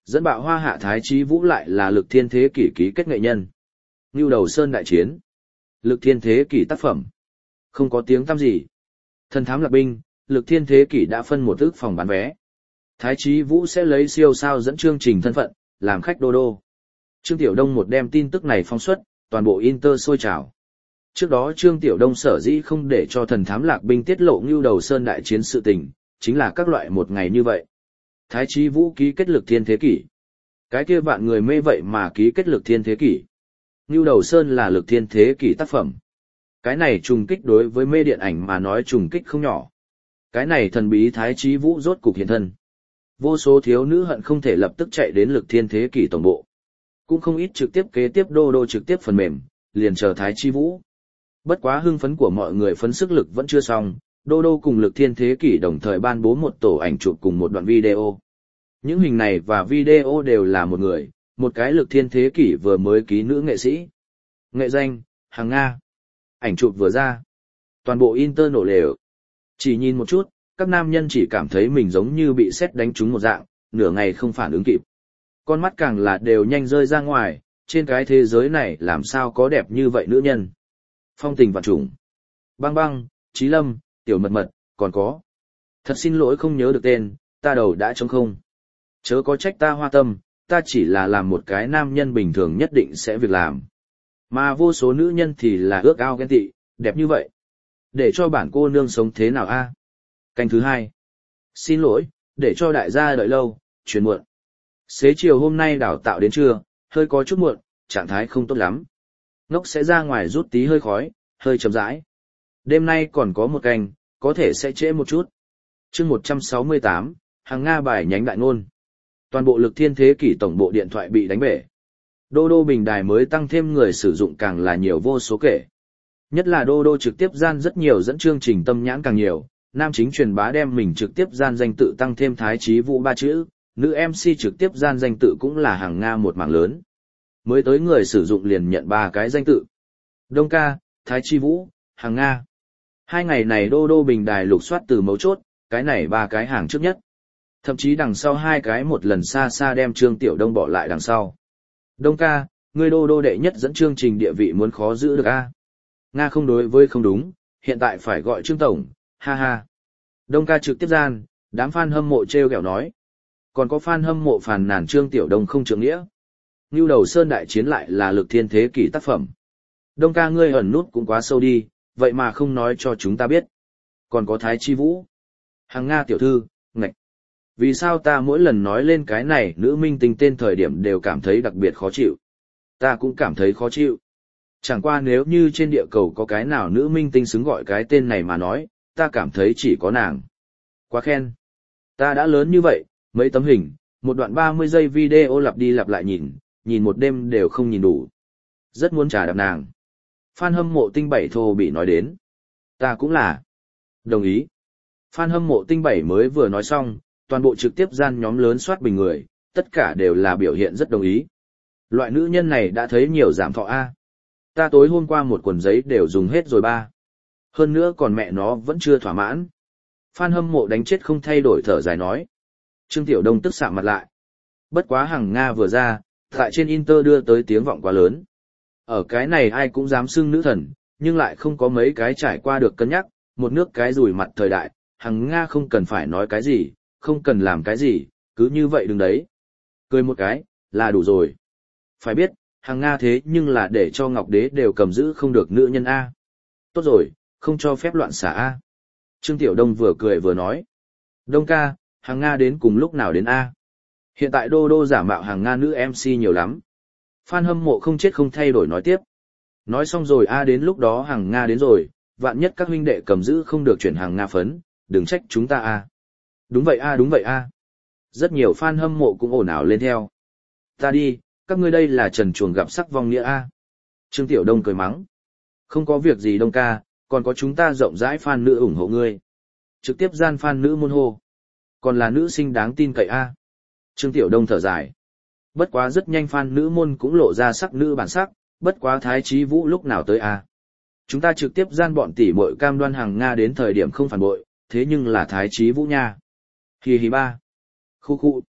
Dẫn bạo hoa hạ Thái Chí Vũ lại là Lực Thiên Thế Kỷ ký kết nghệ nhân. Ngưu Đầu Sơn đại chiến. Lực Thiên Thế Kỷ tác phẩm. Không có tiếng tăm gì. Thần thám lạc binh, Lực Thiên Thế Kỷ đã phân một ức phòng bán vé. Thái Chí Vũ sẽ lấy siêu sao dẫn chương trình thân phận, làm khách đô đô. Trương Tiểu Đông một đem tin tức này phóng xuất, toàn bộ Inter sôi trào. Trước đó Trương Tiểu Đông sở dĩ không để cho thần thám lạc binh tiết lộ Ngưu Đầu Sơn đại chiến sự tình, chính là các loại một ngày như vậy. Thái Chí Vũ ký kết Lực Thiên Thế Kỷ. Cái kia vạn người mê vậy mà ký kết Lực Thiên Thế Kỷ. Ngưu Đầu Sơn là Lực Thiên Thế Kỷ tác phẩm. Cái này trùng kích đối với mê điện ảnh mà nói trùng kích không nhỏ. Cái này thần bí Thái Chí Vũ rốt cục hiện thân. Vô số thiếu nữ hận không thể lập tức chạy đến Lực Thiên Thế Kỷ tổng bộ. Cũng không ít trực tiếp kế tiếp đô đô trực tiếp phần mềm, liền chờ Thái Chí Vũ. Bất quá hưng phấn của mọi người phấn sức lực vẫn chưa xong, đô đô cùng Lực Thiên Thế Kỷ đồng thời ban bố một tổ ảnh chụp cùng một đoạn video. Những hình này và video đều là một người, một cái Lực Thiên Thế Kỷ vừa mới ký nữ nghệ sĩ. Nghệ danh, Hằng Nga. Ảnh chụp vừa ra. Toàn bộ Inter nổ lều. Chỉ nhìn một chút, các nam nhân chỉ cảm thấy mình giống như bị sét đánh trúng một dạng, nửa ngày không phản ứng kịp. Con mắt càng là đều nhanh rơi ra ngoài, trên cái thế giới này làm sao có đẹp như vậy nữ nhân. Phong tình vạn trùng. Băng băng, Chí Lâm, Tiểu Mật Mật, còn có. Thật xin lỗi không nhớ được tên, ta đầu đã trống không. Chớ có trách ta hoa tâm, ta chỉ là làm một cái nam nhân bình thường nhất định sẽ việc làm. Mà vô số nữ nhân thì là ước ao ghen tị, đẹp như vậy. Để cho bản cô nương sống thế nào a? À? Canh thứ hai. Xin lỗi, để cho đại gia đợi lâu, chuyển muộn. Xế chiều hôm nay đào tạo đến trưa, hơi có chút muộn, trạng thái không tốt lắm. Ngốc sẽ ra ngoài rút tí hơi khói, hơi chậm rãi. Đêm nay còn có một canh, có thể sẽ trễ một chút. Chương một trăm sáu mươi tám, Hằng Nga bài nhánh đại ngôn. Toàn bộ Lực Thiên Thế Kỷ tổng bộ điện thoại bị đánh bể. Đô đô bình đài mới tăng thêm người sử dụng càng là nhiều vô số kể. Nhất là đô đô trực tiếp gian rất nhiều dẫn chương trình tâm nhãn càng nhiều, nam chính truyền bá đem mình trực tiếp gian danh tự tăng thêm Thái Chí Vũ ba chữ, nữ em xê trực tiếp gian danh tự cũng là Hằng Nga một mảng lớn. Mới tới người sử dụng liền nhận ba cái danh tự. Đông ca, Thái Chí Vũ, Hằng Nga. Hai ngày này đô đô bình đài lục soát từ mấu chốt, cái này ba cái hàng trước nhất. Thậm chí đằng sau hai cái một lần xa xa đem Trương Tiểu Đông bỏ lại đằng sau. Đông ca, ngươi đô đô đệ nhất dẫn chương trình địa vị muốn khó giữ được a. Nga không đối với không đúng, hiện tại phải gọi Trương Tổng, ha ha. Đông ca trực tiếp gian, đám fan hâm mộ treo kẹo nói. Còn có fan hâm mộ phàn nàn Trương Tiểu Đông không trưởng nghĩa. Ngưu Đầu Sơn đại chiến lại là Lực Thiên Thế Kỷ tác phẩm. Đông ca ngươi ẩn nút cũng quá sâu đi, vậy mà không nói cho chúng ta biết. Còn có Thái Chí Vũ. Hằng Nga tiểu thư, ngạch. Vì sao ta mỗi lần nói lên cái này nữ minh tinh tên thời điểm đều cảm thấy đặc biệt khó chịu. Ta cũng cảm thấy khó chịu. Chẳng qua nếu như trên địa cầu có cái nào nữ minh tinh xứng gọi cái tên này mà nói, ta cảm thấy chỉ có nàng. Quá khen. Ta đã lớn như vậy, mấy tấm hình, một đoạn ba mươi giây video lặp đi lặp lại nhìn, nhìn một đêm đều không nhìn đủ. Rất muốn trả đạp nàng. Fan hâm mộ tinh bảy thô bị nói đến. Ta cũng là. Đồng ý. Fan hâm mộ tinh bảy mới vừa nói xong, toàn bộ trực tiếp gian nhóm lớn soát bình người, tất cả đều là biểu hiện rất đồng ý. Loại nữ nhân này đã thấy nhiều giảm thọ A. Ta tối hôm qua một quần giấy đều dùng hết rồi ba. Hơn nữa còn mẹ nó vẫn chưa thỏa mãn. Fan hâm mộ đánh chết không thay đổi thở dài nói. Trương Tiểu Đông tức sạm mặt lại. Bất quá Hằng Nga vừa ra, tại trên Inter đưa tới tiếng vọng quá lớn. Ở cái này ai cũng dám xưng nữ thần, nhưng lại không có mấy cái trải qua được cân nhắc, một nước cái rùi mặt thời đại, Hằng Nga không cần phải nói cái gì, không cần làm cái gì, cứ như vậy đừng đấy. Cười một cái, là đủ rồi. Phải biết, Hằng Nga thế nhưng là để cho Ngọc Đế đều cầm giữ không được nữ nhân A. Tốt rồi, không cho phép loạn xả A. Trương Tiểu Đông vừa cười vừa nói. Đông ca, Hằng Nga đến cùng lúc nào đến A. Hiện tại đô đô giả mạo Hằng Nga nữ em xê nhiều lắm. Fan hâm mộ không chết không thay đổi nói tiếp. Nói xong rồi A đến lúc đó Hằng Nga đến rồi, vạn nhất các huynh đệ cầm giữ không được chuyển Hằng Nga phấn, đừng trách chúng ta A. Đúng vậy A đúng vậy A. Rất nhiều fan hâm mộ cũng ồn ào lên theo. Ta đi, các ngươi đây là trần chuồng gặp sắc vong nghĩa A. Trương Tiểu Đông cười mắng. Không có việc gì Đông ca, còn có chúng ta rộng rãi fan nữ ủng hộ ngươi. Trực tiếp gian fan nữ môn hô. Còn là nữ sinh đáng tin cậy A. Trương Tiểu Đông thở dài. Bất quá rất nhanh fan nữ môn cũng lộ ra sắc nữ bản sắc, bất quá Thái Chí Vũ lúc nào tới A. Chúng ta trực tiếp gian bọn tỷ muội cam đoan Hằng Nga đến thời điểm không phản bội, thế nhưng là Thái Chí Vũ nha. Hì hì ba. Khu khu.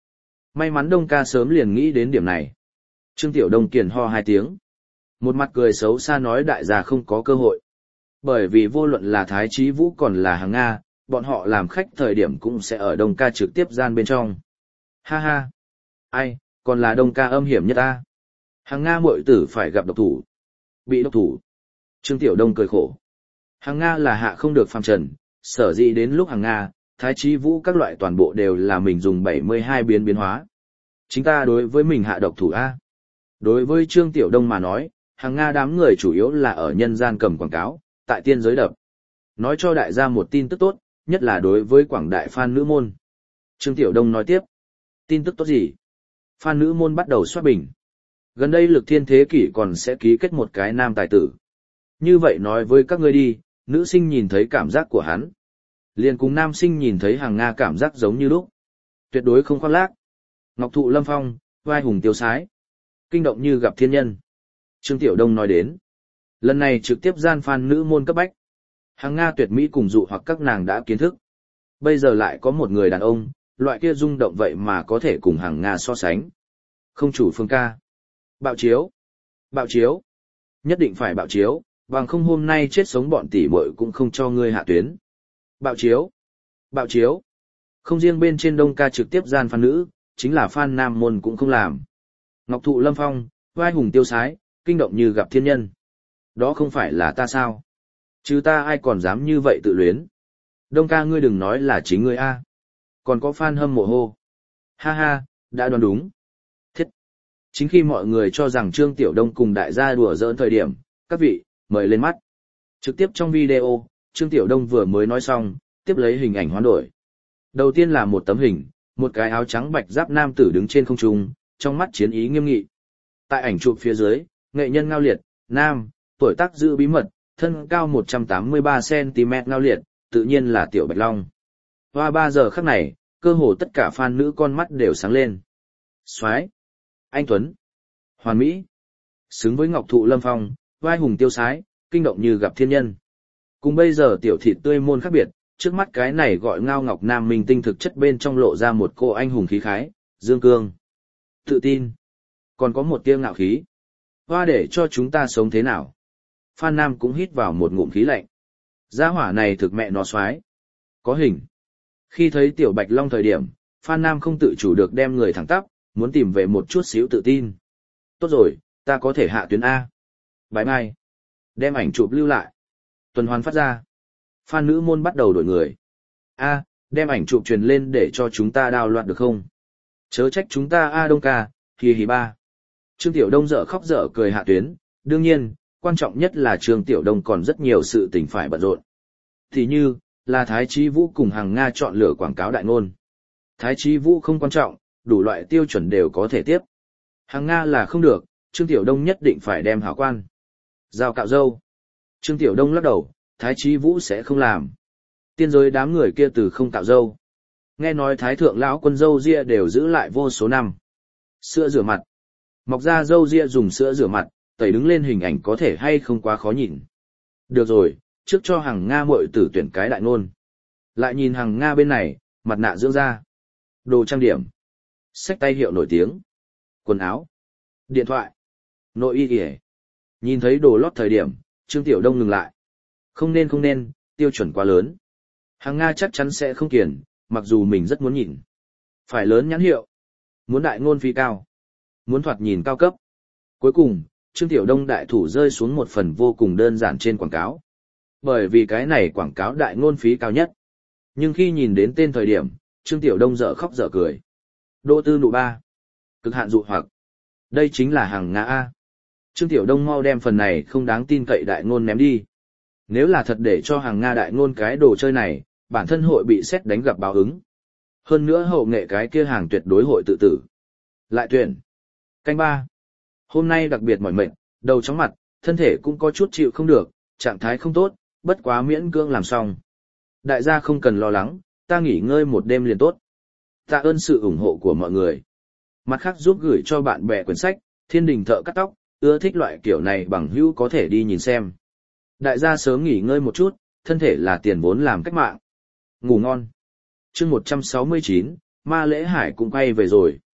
May mắn Đông ca sớm liền nghĩ đến điểm này. Trương Tiểu Đông kiền ho hai tiếng. Một mặt cười xấu xa nói đại gia không có cơ hội. Bởi vì vô luận là Thái Chí Vũ còn là hàng Nga, bọn họ làm khách thời điểm cũng sẽ ở Đông ca trực tiếp gian bên trong. Ha ha! Ai, còn là Đông ca âm hiểm nhất ta. Hàng Nga muội tử phải gặp độc thủ. Bị độc thủ. Trương Tiểu Đông cười khổ. Hàng Nga là hạ không được phàm trần, sở dĩ đến lúc hàng Nga, Thái Chí Vũ các loại toàn bộ đều là mình dùng bảy mươi hai biến biến hóa. Chính ta đối với mình hạ độc thủ A. Đối với Trương Tiểu Đông mà nói, hàng Nga đám người chủ yếu là ở nhân gian cầm quảng cáo, tại tiên giới đập. Nói cho đại gia một tin tức tốt, nhất là đối với quảng đại fan nữ môn. Trương Tiểu Đông nói tiếp. Tin tức tốt gì? Fan nữ môn bắt đầu soát bình. Gần đây Lực Thiên Thế Kỷ còn sẽ ký kết một cái nam tài tử. Như vậy nói với các ngươi đi, nữ sinh nhìn thấy cảm giác của hắn. Liền cùng nam sinh nhìn thấy hàng Nga cảm giác giống như lúc. Tuyệt đối không khoác lác. Ngọc thụ lâm phong, vai hùng tiêu sái. Kinh động như gặp thiên nhân. Trương Tiểu Đông nói đến. Lần này trực tiếp gian fan nữ môn cấp bách. Hàng Nga tuyệt mỹ cùng dụ hoặc các nàng đã kiến thức. Bây giờ lại có một người đàn ông, loại kia rung động vậy mà có thể cùng hàng Nga so sánh. Không chủ phương ca. Bạo chiếu. Bạo chiếu. Nhất định phải bạo chiếu, bằng không hôm nay chết sống bọn tỷ muội cũng không cho ngươi hạ tuyến. Bạo chiếu. Bạo chiếu. Không riêng bên trên Đông ca trực tiếp gian fan nữ, chính là fan nam môn cũng không làm. Ngọc thụ lâm phong, vai hùng tiêu sái, kinh động như gặp thiên nhân. Đó không phải là ta sao? Chứ ta ai còn dám như vậy tự luyến. Đông ca ngươi đừng nói là chính ngươi a. Còn có fan hâm mộ hô. Ha ha, đã đoán đúng. Thiết. Chính khi mọi người cho rằng Trương Tiểu Đông cùng đại gia đùa giỡn thời điểm, các vị, mời lên mắt. Trực tiếp trong video, Trương Tiểu Đông vừa mới nói xong, tiếp lấy hình ảnh hoán đổi. Đầu tiên là một tấm hình, một cái áo trắng bạch giáp nam tử đứng trên không trung, trong mắt chiến ý nghiêm nghị. Tại ảnh chụp phía dưới, nghệ nhân Ngao Liệt, nam, tuổi tác giữ bí mật, thân cao một trăm tám mươi ba xăng ti mét Ngao Liệt, tự nhiên là Tiểu Bạch Long. Qua ba giờ khắc này, cơ hồ tất cả fan nữ con mắt đều sáng lên. Soái, anh Tuấn, hoàn mỹ, xứng với Ngọc thụ lâm phong, vai hùng tiêu sái, kinh động như gặp thiên nhân. Cùng bây giờ tiểu thịt tươi môn khác biệt, trước mắt cái này gọi Ngao Ngọc nam minh tinh thực chất bên trong lộ ra một cô anh hùng khí khái, dương cương, tự tin, còn có một tia ngạo khí. Hoa để cho chúng ta sống thế nào? Phan Nam cũng hít vào một ngụm khí lạnh. Gia hỏa này thực mẹ nó xoái. Có hình. Khi thấy Tiểu Bạch Long thời điểm, Phan Nam không tự chủ được đem người thẳng tắp, muốn tìm về một chút xíu tự tin. Tốt rồi, ta có thể hạ tuyến A. Bye bye. Đem ảnh chụp lưu lại. Tuần hoàn phát ra. Phan nữ môn bắt đầu đổi người. A, đem ảnh chụp truyền lên để cho chúng ta đào loạt được không? Chớ trách chúng ta A Đông ca, hì hì ba. Trương Tiểu Đông dở khóc dở cười hạ tuyến, đương nhiên, quan trọng nhất là Trương Tiểu Đông còn rất nhiều sự tình phải bận rộn. Thì như, là Thái Chí Vũ cùng hàng Nga chọn lựa quảng cáo đại ngôn. Thái Chí Vũ không quan trọng, đủ loại tiêu chuẩn đều có thể tiếp. Hàng Nga là không được, Trương Tiểu Đông nhất định phải đem hảo quan. Giao cạo dâu. Trương Tiểu Đông lắc đầu, Thái Chí Vũ sẽ không làm. Tiên giới đám người kia từ không cạo dâu. Nghe nói Thái Thượng lão quân dâu ria đều giữ lại vô số năm. Sữa rửa mặt. Mọc ra dâu ria dùng sữa rửa mặt, tẩy đứng lên hình ảnh có thể hay không quá khó nhìn. Được rồi, trước cho hàng Nga muội tử tuyển cái đại ngôn. Lại nhìn hàng Nga bên này, mặt nạ dưỡng da. Đồ trang điểm. Xách tay hiệu nổi tiếng. Quần áo. Điện thoại. Nội y yể. Nhìn thấy đồ lót thời điểm, Trương Tiểu Đông ngừng lại. Không nên không nên, tiêu chuẩn quá lớn. Hàng Nga chắc chắn sẽ không kiền, mặc dù mình rất muốn nhìn. Phải lớn nhãn hiệu. Muốn đại ngôn phí cao. Muốn thoạt nhìn cao cấp. Cuối cùng, Trương Tiểu Đông đại thủ rơi xuống một phần vô cùng đơn giản trên quảng cáo. Bởi vì cái này quảng cáo đại ngôn phí cao nhất. Nhưng khi nhìn đến tên thời điểm, Trương Tiểu Đông dở khóc dở cười. Đô tư nụ ba. Cực hạn dụ hoặc. Đây chính là hàng Nga A. Trương Tiểu Đông mau đem phần này không đáng tin cậy đại ngôn ném đi. Nếu là thật để cho hàng Nga đại ngôn cái đồ chơi này, bản thân hội bị xét đánh gặp báo ứng. Hơn nữa hậu nghệ cái kia hàng tuyệt đối hội tự tử. Lại tuyển. Canh ba. Hôm nay đặc biệt mỏi mệt, đầu chóng mặt, thân thể cũng có chút chịu không được, trạng thái không tốt, bất quá miễn cưỡng làm xong. Đại gia không cần lo lắng, ta nghỉ ngơi một đêm liền tốt. Tạ ơn sự ủng hộ của mọi người. Mặt khác giúp gửi cho bạn bè quyển sách, Thiên Đình Thợ Cắt Tóc, ưa thích loại kiểu này bằng hữu có thể đi nhìn xem. Đại gia sớm nghỉ ngơi một chút, thân thể là tiền vốn làm cách mạng. Ngủ ngon. Chương một trăm sáu mươi chín, Ma Lễ Hải cũng quay về rồi.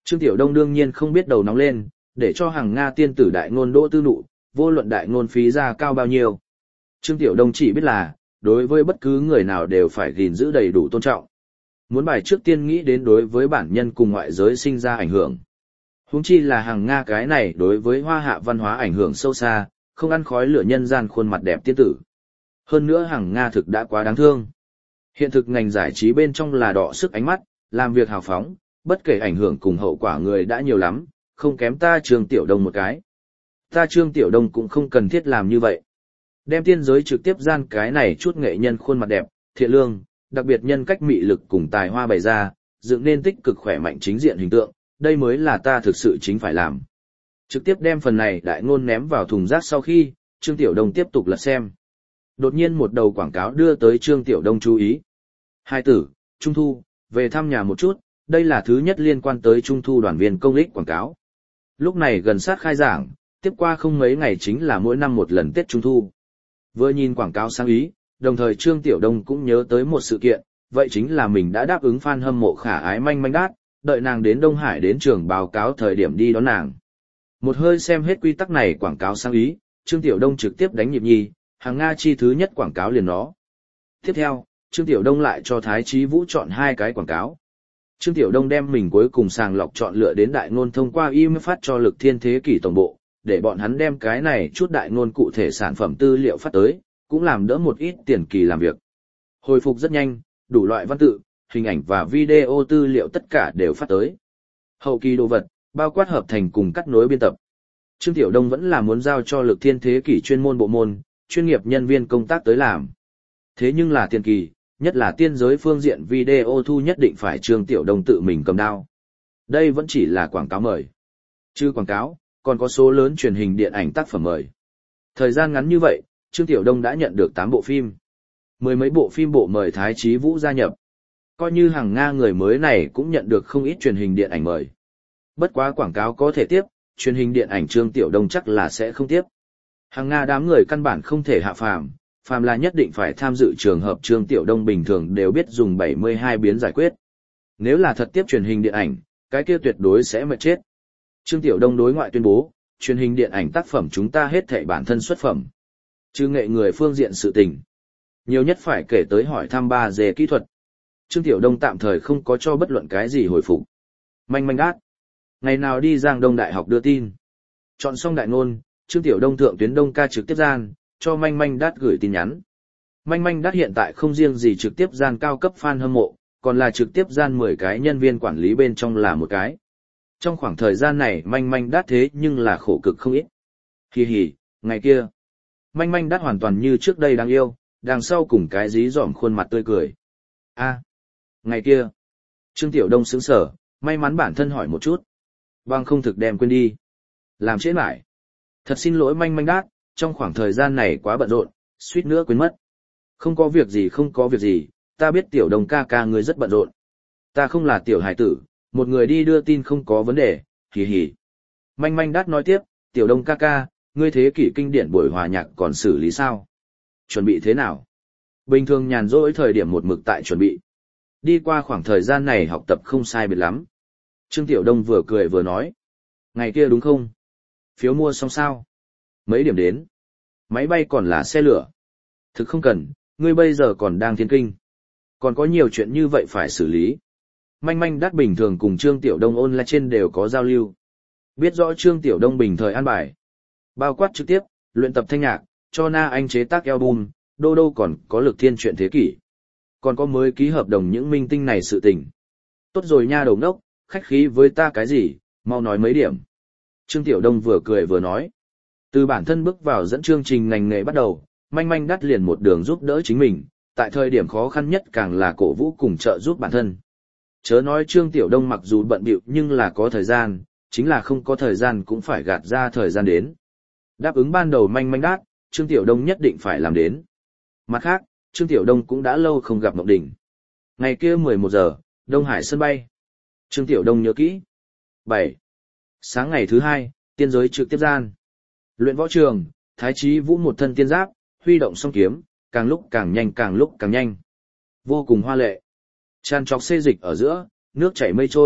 Trương Tiểu Đông đương nhiên không biết đầu nóng lên, để cho hàng Nga tiên tử đại ngôn Đỗ Tư Nụ, vô luận đại ngôn phí ra cao bao nhiêu. Trương Tiểu Đông chỉ biết là, đối với bất cứ người nào đều phải gìn giữ đầy đủ tôn trọng. Muốn bài trước tiên nghĩ đến đối với bản nhân cùng ngoại giới sinh ra ảnh hưởng. Huống chi là hàng Nga cái này đối với hoa hạ văn hóa ảnh hưởng sâu xa, không ăn khói lửa nhân gian khuôn mặt đẹp tiên tử. Hơn nữa hàng Nga thực đã quá đáng thương. Hiện thực ngành giải trí bên trong là đọ sức ánh mắt, làm việc hào phóng, bất kể ảnh hưởng cùng hậu quả người đã nhiều lắm, không kém ta Trương Tiểu Đông một cái. Ta Trương Tiểu Đông cũng không cần thiết làm như vậy. Đem tiên giới trực tiếp gian cái này chút nghệ nhân khuôn mặt đẹp, thiện lương, đặc biệt nhân cách mị lực cùng tài hoa bày ra, dựng nên tích cực khỏe mạnh chính diện hình tượng, đây mới là ta thực sự chính phải làm. Trực tiếp đem phần này đại ngôn ném vào thùng rác sau khi, Trương Tiểu Đông tiếp tục lật xem. Đột nhiên một đầu quảng cáo đưa tới Trương Tiểu Đông chú ý. Hai tử, Trung Thu, về thăm nhà một chút, đây là thứ nhất liên quan tới Trung Thu đoàn viên công ích quảng cáo. Lúc này gần sát khai giảng, tiếp qua không mấy ngày chính là mỗi năm một lần Tết Trung Thu. Vừa nhìn quảng cáo sáng ý, đồng thời Trương Tiểu Đông cũng nhớ tới một sự kiện, vậy chính là mình đã đáp ứng fan hâm mộ khả ái manh manh đát, đợi nàng đến Đông Hải đến trường báo cáo thời điểm đi đón nàng. Một hơi xem hết quy tắc này quảng cáo sáng ý, Trương Tiểu Đông trực tiếp đánh nhịp nhì, hàng Nga chi thứ nhất quảng cáo liền nó. Tiếp theo, Trương Tiểu Đông lại cho Thái Chí Vũ chọn hai cái quảng cáo. Trương Tiểu Đông đem mình cuối cùng sàng lọc chọn lựa đến đại ngôn thông qua email phát cho Lực Thiên Thế Kỷ tổng bộ, để bọn hắn đem cái này chút đại ngôn cụ thể sản phẩm tư liệu phát tới, cũng làm đỡ một ít tiền kỳ làm việc. Hồi phục rất nhanh, đủ loại văn tự, hình ảnh và video tư liệu tất cả đều phát tới. Hậu kỳ đồ vật, bao quát hợp thành cùng cắt nối biên tập. Trương Tiểu Đông vẫn là muốn giao cho Lực Thiên Thế Kỷ chuyên môn bộ môn, chuyên nghiệp nhân viên công tác tới làm. Thế nhưng là tiền kỳ, nhất là tiên giới phương diện video thu nhất định phải Trương Tiểu Đông tự mình cầm đao. Đây vẫn chỉ là quảng cáo mời. Chứ quảng cáo, còn có số lớn truyền hình điện ảnh tác phẩm mời. Thời gian ngắn như vậy, Trương Tiểu Đông đã nhận được tám bộ phim. Mười mấy bộ phim bộ mời Thái Chí Vũ gia nhập. Coi như hàng Nga người mới này cũng nhận được không ít truyền hình điện ảnh mời. Bất quá quảng cáo có thể tiếp, truyền hình điện ảnh Trương Tiểu Đông chắc là sẽ không tiếp. Hàng Nga đám người căn bản không thể hạ phàm, phàm là nhất định phải tham dự trường hợp Trương Tiểu Đông bình thường đều biết dùng bảy mươi hai biến giải quyết. Nếu là thật tiếp truyền hình điện ảnh, cái kia tuyệt đối sẽ mệt chết. Trương Tiểu Đông đối ngoại tuyên bố, truyền hình điện ảnh tác phẩm chúng ta hết thảy bản thân xuất phẩm. Chứ nghệ người phương diện sự tình. Nhiều nhất phải kể tới hỏi thăm ba D kỹ thuật. Trương Tiểu Đông tạm thời không có cho bất luận cái gì hồi phục. Manh manh đát. Ngày nào đi Giang Đông Đại học đưa tin. Chọn xong đại ngôn, Trương Tiểu Đông thượng tuyến Đông ca trực tiếp gian, cho manh manh đát gửi tin nhắn. Manh manh đát hiện tại không riêng gì trực tiếp gian cao cấp fan hâm mộ, còn là trực tiếp gian mười cái nhân viên quản lý bên trong là một cái. Trong khoảng thời gian này manh manh đát thế nhưng là khổ cực không ít. Hì hì, ngày kia. Manh manh đát hoàn toàn như trước đây đáng yêu, đằng sau cùng cái dí dỏm khuôn mặt tươi cười. A, ngày kia. Trương Tiểu Đông sững sở, may mắn bản thân hỏi một chút. Bằng không thực đem quên đi. Làm trễ mãi. Thật xin lỗi manh manh đát, trong khoảng thời gian này quá bận rộn, suýt nữa quên mất. Không có việc gì không có việc gì, ta biết Tiểu Đông ca ca ngươi rất bận rộn. Ta không là tiểu hải tử, một người đi đưa tin không có vấn đề, hì hì. Manh manh đát nói tiếp, Tiểu Đông ca ca, ngươi thế kỷ kinh điển buổi hòa nhạc còn xử lý sao? Chuẩn bị thế nào? Bình thường nhàn rỗi thời điểm một mực tại chuẩn bị. Đi qua khoảng thời gian này học tập không sai biệt lắm. Trương Tiểu Đông vừa cười vừa nói. Ngày kia đúng không? Phiếu mua xong sao? Mấy điểm đến? Máy bay còn là xe lửa? Thực không cần, ngươi bây giờ còn đang thiên kinh. Còn có nhiều chuyện như vậy phải xử lý. Manh manh đắt bình thường cùng Trương Tiểu Đông online trên đều có giao lưu. Biết rõ Trương Tiểu Đông bình thời an bài. Bao quát trực tiếp, luyện tập thanh nhạc, cho Na Anh chế tác album, đô đô còn có Lực Thiên chuyện thế kỷ. Còn có mới ký hợp đồng những minh tinh này sự tình. Tốt rồi nha đầu ngốc, khách khí với ta cái gì, mau nói mấy điểm. Trương Tiểu Đông vừa cười vừa nói. Từ bản thân bước vào dẫn chương trình ngành nghề bắt đầu, manh manh đắt liền một đường giúp đỡ chính mình, tại thời điểm khó khăn nhất càng là cổ vũ cùng trợ giúp bản thân. Chớ nói Trương Tiểu Đông mặc dù bận bịu nhưng là có thời gian, chính là không có thời gian cũng phải gạt ra thời gian đến. Đáp ứng ban đầu manh manh đát, Trương Tiểu Đông nhất định phải làm đến. Mặt khác, Trương Tiểu Đông cũng đã lâu không gặp Mộng Đình. Ngày kia mười một giờ, Đông Hải sân bay. Trương Tiểu Đông nhớ kỹ. bảy. Sáng ngày thứ hai, tiên giới trực tiếp gian. Luyện võ trường, Thái Chí Vũ một thân tiên giáp, huy động song kiếm, càng lúc càng nhanh càng lúc càng nhanh. Vô cùng hoa lệ. Tràn trọc xê dịch ở giữa, nước chảy mây trôi,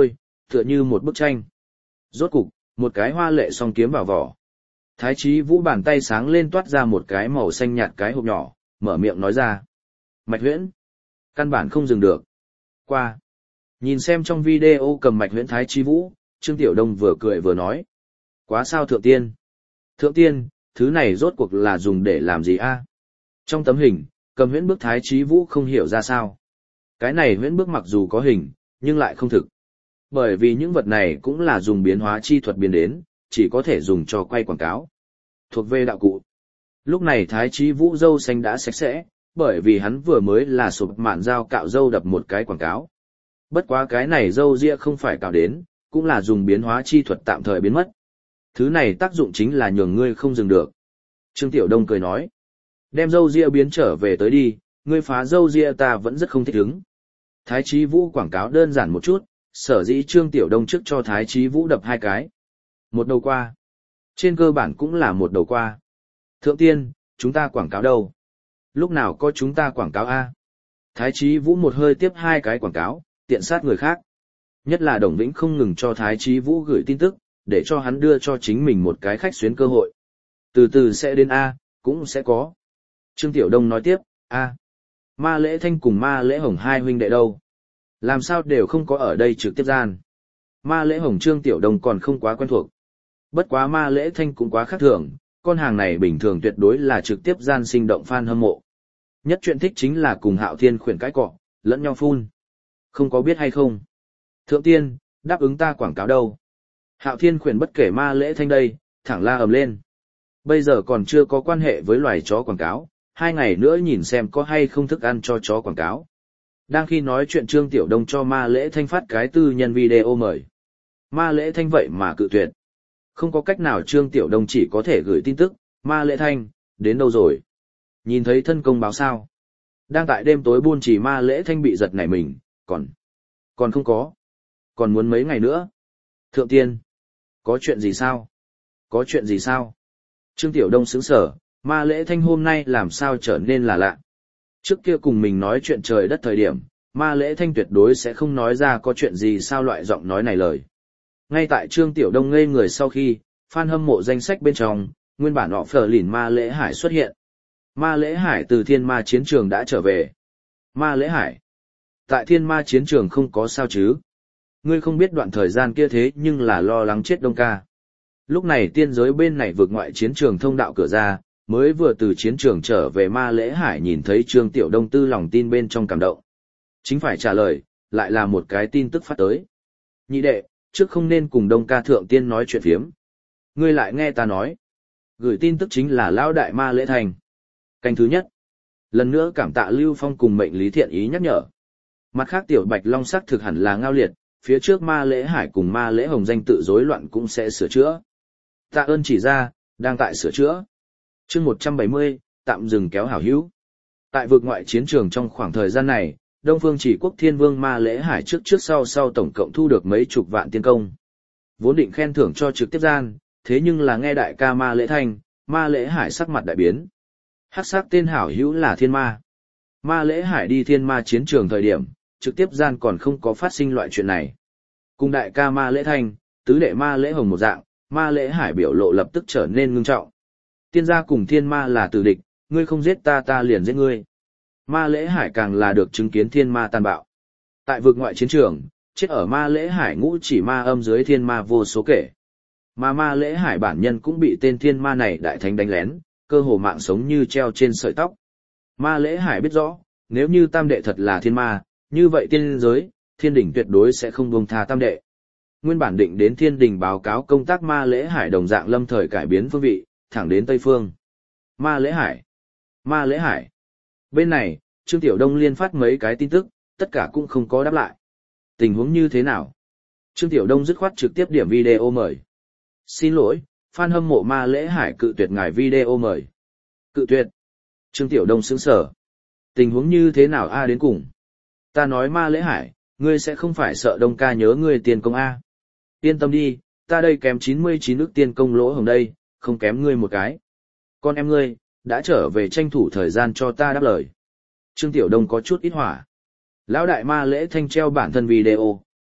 tựa như một bức tranh. Rốt cục, một cái hoa lệ song kiếm vào vỏ. Thái Chí Vũ bàn tay sáng lên toát ra một cái màu xanh nhạt cái hộp nhỏ, mở miệng nói ra. Mạch huyễn. Căn bản không dừng được. Qua. Nhìn xem trong video cầm mạch huyễn Thái Chí Vũ, Trương Tiểu Đông vừa cười vừa nói. Quá sao thượng tiên. Thượng tiên, thứ này rốt cuộc là dùng để làm gì a? Trong tấm hình, cầm huyễn bước Thái Chí Vũ không hiểu ra sao. Cái này huyễn bước mặc dù có hình, nhưng lại không thực. Bởi vì những vật này cũng là dùng biến hóa chi thuật biến đến, chỉ có thể dùng cho quay quảng cáo. Thuộc về đạo cụ. Lúc này Thái Chí Vũ râu xanh đã sạch sẽ, bởi vì hắn vừa mới là sụp mạn dao cạo râu đập một cái quảng cáo. Bất quá cái này râu ria không phải cạo đến, cũng là dùng biến hóa chi thuật tạm thời biến mất. Thứ này tác dụng chính là nhường ngươi không dừng được. Trương Tiểu Đông cười nói. Đem râu ria biến trở về tới đi, ngươi phá râu ria ta vẫn rất không thích ứng. Thái Chí Vũ quảng cáo đơn giản một chút, sở dĩ Trương Tiểu Đông trước cho Thái Chí Vũ đập hai cái. Một đầu qua. Trên cơ bản cũng là một đầu qua. Thượng tiên, chúng ta quảng cáo đâu? Lúc nào có chúng ta quảng cáo A? Thái Chí Vũ một hơi tiếp hai cái quảng cáo, tiện sát người khác. Nhất là Đồng Vĩnh không ngừng cho Thái Chí Vũ gửi tin tức, để cho hắn đưa cho chính mình một cái khách xuyến cơ hội. Từ từ sẽ đến A, cũng sẽ có. Trương Tiểu Đông nói tiếp, A. Ma Lễ Thanh cùng Ma Lễ Hồng hai huynh đệ đâu? Làm sao đều không có ở đây trực tiếp gian. Ma Lễ Hồng Trương Tiểu Đông còn không quá quen thuộc. Bất quá Ma Lễ Thanh cũng quá khác thường, con hàng này bình thường tuyệt đối là trực tiếp gian sinh động fan hâm mộ. Nhất chuyện thích chính là cùng Hạo Thiên khuyển cái cọ, lẫn nhau phun. Không có biết hay không? Thượng tiên, đáp ứng ta quảng cáo đâu? Hạo Thiên khuyển bất kể Ma Lễ Thanh đây, thẳng la ầm lên. Bây giờ còn chưa có quan hệ với loài chó quảng cáo, hai ngày nữa nhìn xem có hay không thức ăn cho chó quảng cáo. Đang khi nói chuyện Trương Tiểu Đông cho Ma Lễ Thanh phát cái tư nhân video mời. Ma Lễ Thanh vậy mà cự tuyệt. Không có cách nào Trương Tiểu Đông chỉ có thể gửi tin tức, Ma Lễ Thanh, đến đâu rồi? Nhìn thấy thân công báo sao? Đang tại đêm tối buôn chỉ Ma Lễ Thanh bị giật nảy mình, còn... còn không có. Còn muốn mấy ngày nữa. Thượng tiên, có chuyện gì sao? Có chuyện gì sao? Trương Tiểu Đông sững sờ, Ma Lễ Thanh hôm nay làm sao trở nên là lạ. Trước kia cùng mình nói chuyện trời đất thời điểm, Ma Lễ Thanh tuyệt đối sẽ không nói ra có chuyện gì sao loại giọng nói này lời. Ngay tại Trương Tiểu Đông ngây người sau khi, fan hâm mộ danh sách bên trong, nguyên bản họ phở lìn Ma Lễ Hải xuất hiện. Ma Lễ Hải từ thiên ma chiến trường đã trở về. Ma Lễ Hải, tại thiên ma chiến trường không có sao chứ? Ngươi không biết đoạn thời gian kia thế nhưng là lo lắng chết Đông ca. Lúc này tiên giới bên này vượt ngoại chiến trường thông đạo cửa ra, mới vừa từ chiến trường trở về Ma Lễ Hải nhìn thấy Trương Tiểu Đông tư lòng tin bên trong cảm động. Chính phải trả lời, lại là một cái tin tức phát tới. Nhị đệ, trước không nên cùng Đông ca thượng tiên nói chuyện phiếm. Ngươi lại nghe ta nói. Gửi tin tức chính là Lão Đại Ma Lễ Thành. Canh thứ nhất. Lần nữa cảm tạ Lưu Phong cùng mệnh lý thiện ý nhắc nhở. Mặt khác Tiểu Bạch Long sắc thực hẳn là ngao liệt, phía trước Ma Lễ Hải cùng Ma Lễ Hồng danh tự rối loạn cũng sẽ sửa chữa. Tạ ơn chỉ ra, đang tại sửa chữa. Chương một trăm bảy mươi, tạm dừng kéo hảo hữu. Tại vực ngoại chiến trường trong khoảng thời gian này, Đông Phương Chỉ Quốc Thiên Vương Ma Lễ Hải trước trước sau sau tổng cộng thu được mấy chục vạn tiên công. Vốn định khen thưởng cho trực tiếp gian, thế nhưng là nghe đại ca Ma Lễ Thanh, Ma Lễ Hải sắc mặt đại biến. Hắc sắc tên hảo hữu là Thiên Ma. Ma Lễ Hải đi Thiên Ma chiến trường thời điểm, trực tiếp gian còn không có phát sinh loại chuyện này. Cùng đại ca Ma Lễ Thanh, tứ đệ Ma Lễ Hồng một dạng, Ma Lễ Hải biểu lộ lập tức trở nên ngưng trọng. Tiên gia cùng Thiên Ma là tử địch, ngươi không giết ta ta liền giết ngươi. Ma Lễ Hải càng là được chứng kiến Thiên Ma tàn bạo. Tại vực ngoại chiến trường, chết ở Ma Lễ Hải ngũ chỉ ma âm dưới Thiên Ma vô số kể. Mà Ma Lễ Hải bản nhân cũng bị tên Thiên Ma này đại thánh đánh lén, cơ hồ mạng sống như treo trên sợi tóc. Ma Lễ Hải biết rõ, nếu như tam đệ thật là Thiên Ma, như vậy tiên giới, thiên đỉnh tuyệt đối sẽ không buông tha tam đệ. Nguyên bản định đến thiên đình báo cáo công tác Ma Lễ Hải đồng dạng lâm thời cải biến phương vị, thẳng đến Tây Phương. Ma Lễ Hải, Ma Lễ Hải. Bên này, Trương Tiểu Đông liên phát mấy cái tin tức, tất cả cũng không có đáp lại. Tình huống như thế nào? Trương Tiểu Đông dứt khoát trực tiếp điểm video mời. Xin lỗi, fan hâm mộ Ma Lễ Hải cự tuyệt ngài video mời. Cự tuyệt. Trương Tiểu Đông sững sờ. Tình huống như thế nào a đến cùng? Ta nói Ma Lễ Hải, ngươi sẽ không phải sợ Đông ca nhớ ngươi tiền công a? Yên tâm đi, ta đây kém chín mươi chín ức tiền công lỗ hồng đây, không kém ngươi một cái. Con em ngươi, đã trở về tranh thủ thời gian cho ta đáp lời. Trương Tiểu Đông có chút ít hỏa. Lão đại Ma Lễ Thanh treo bản thân video,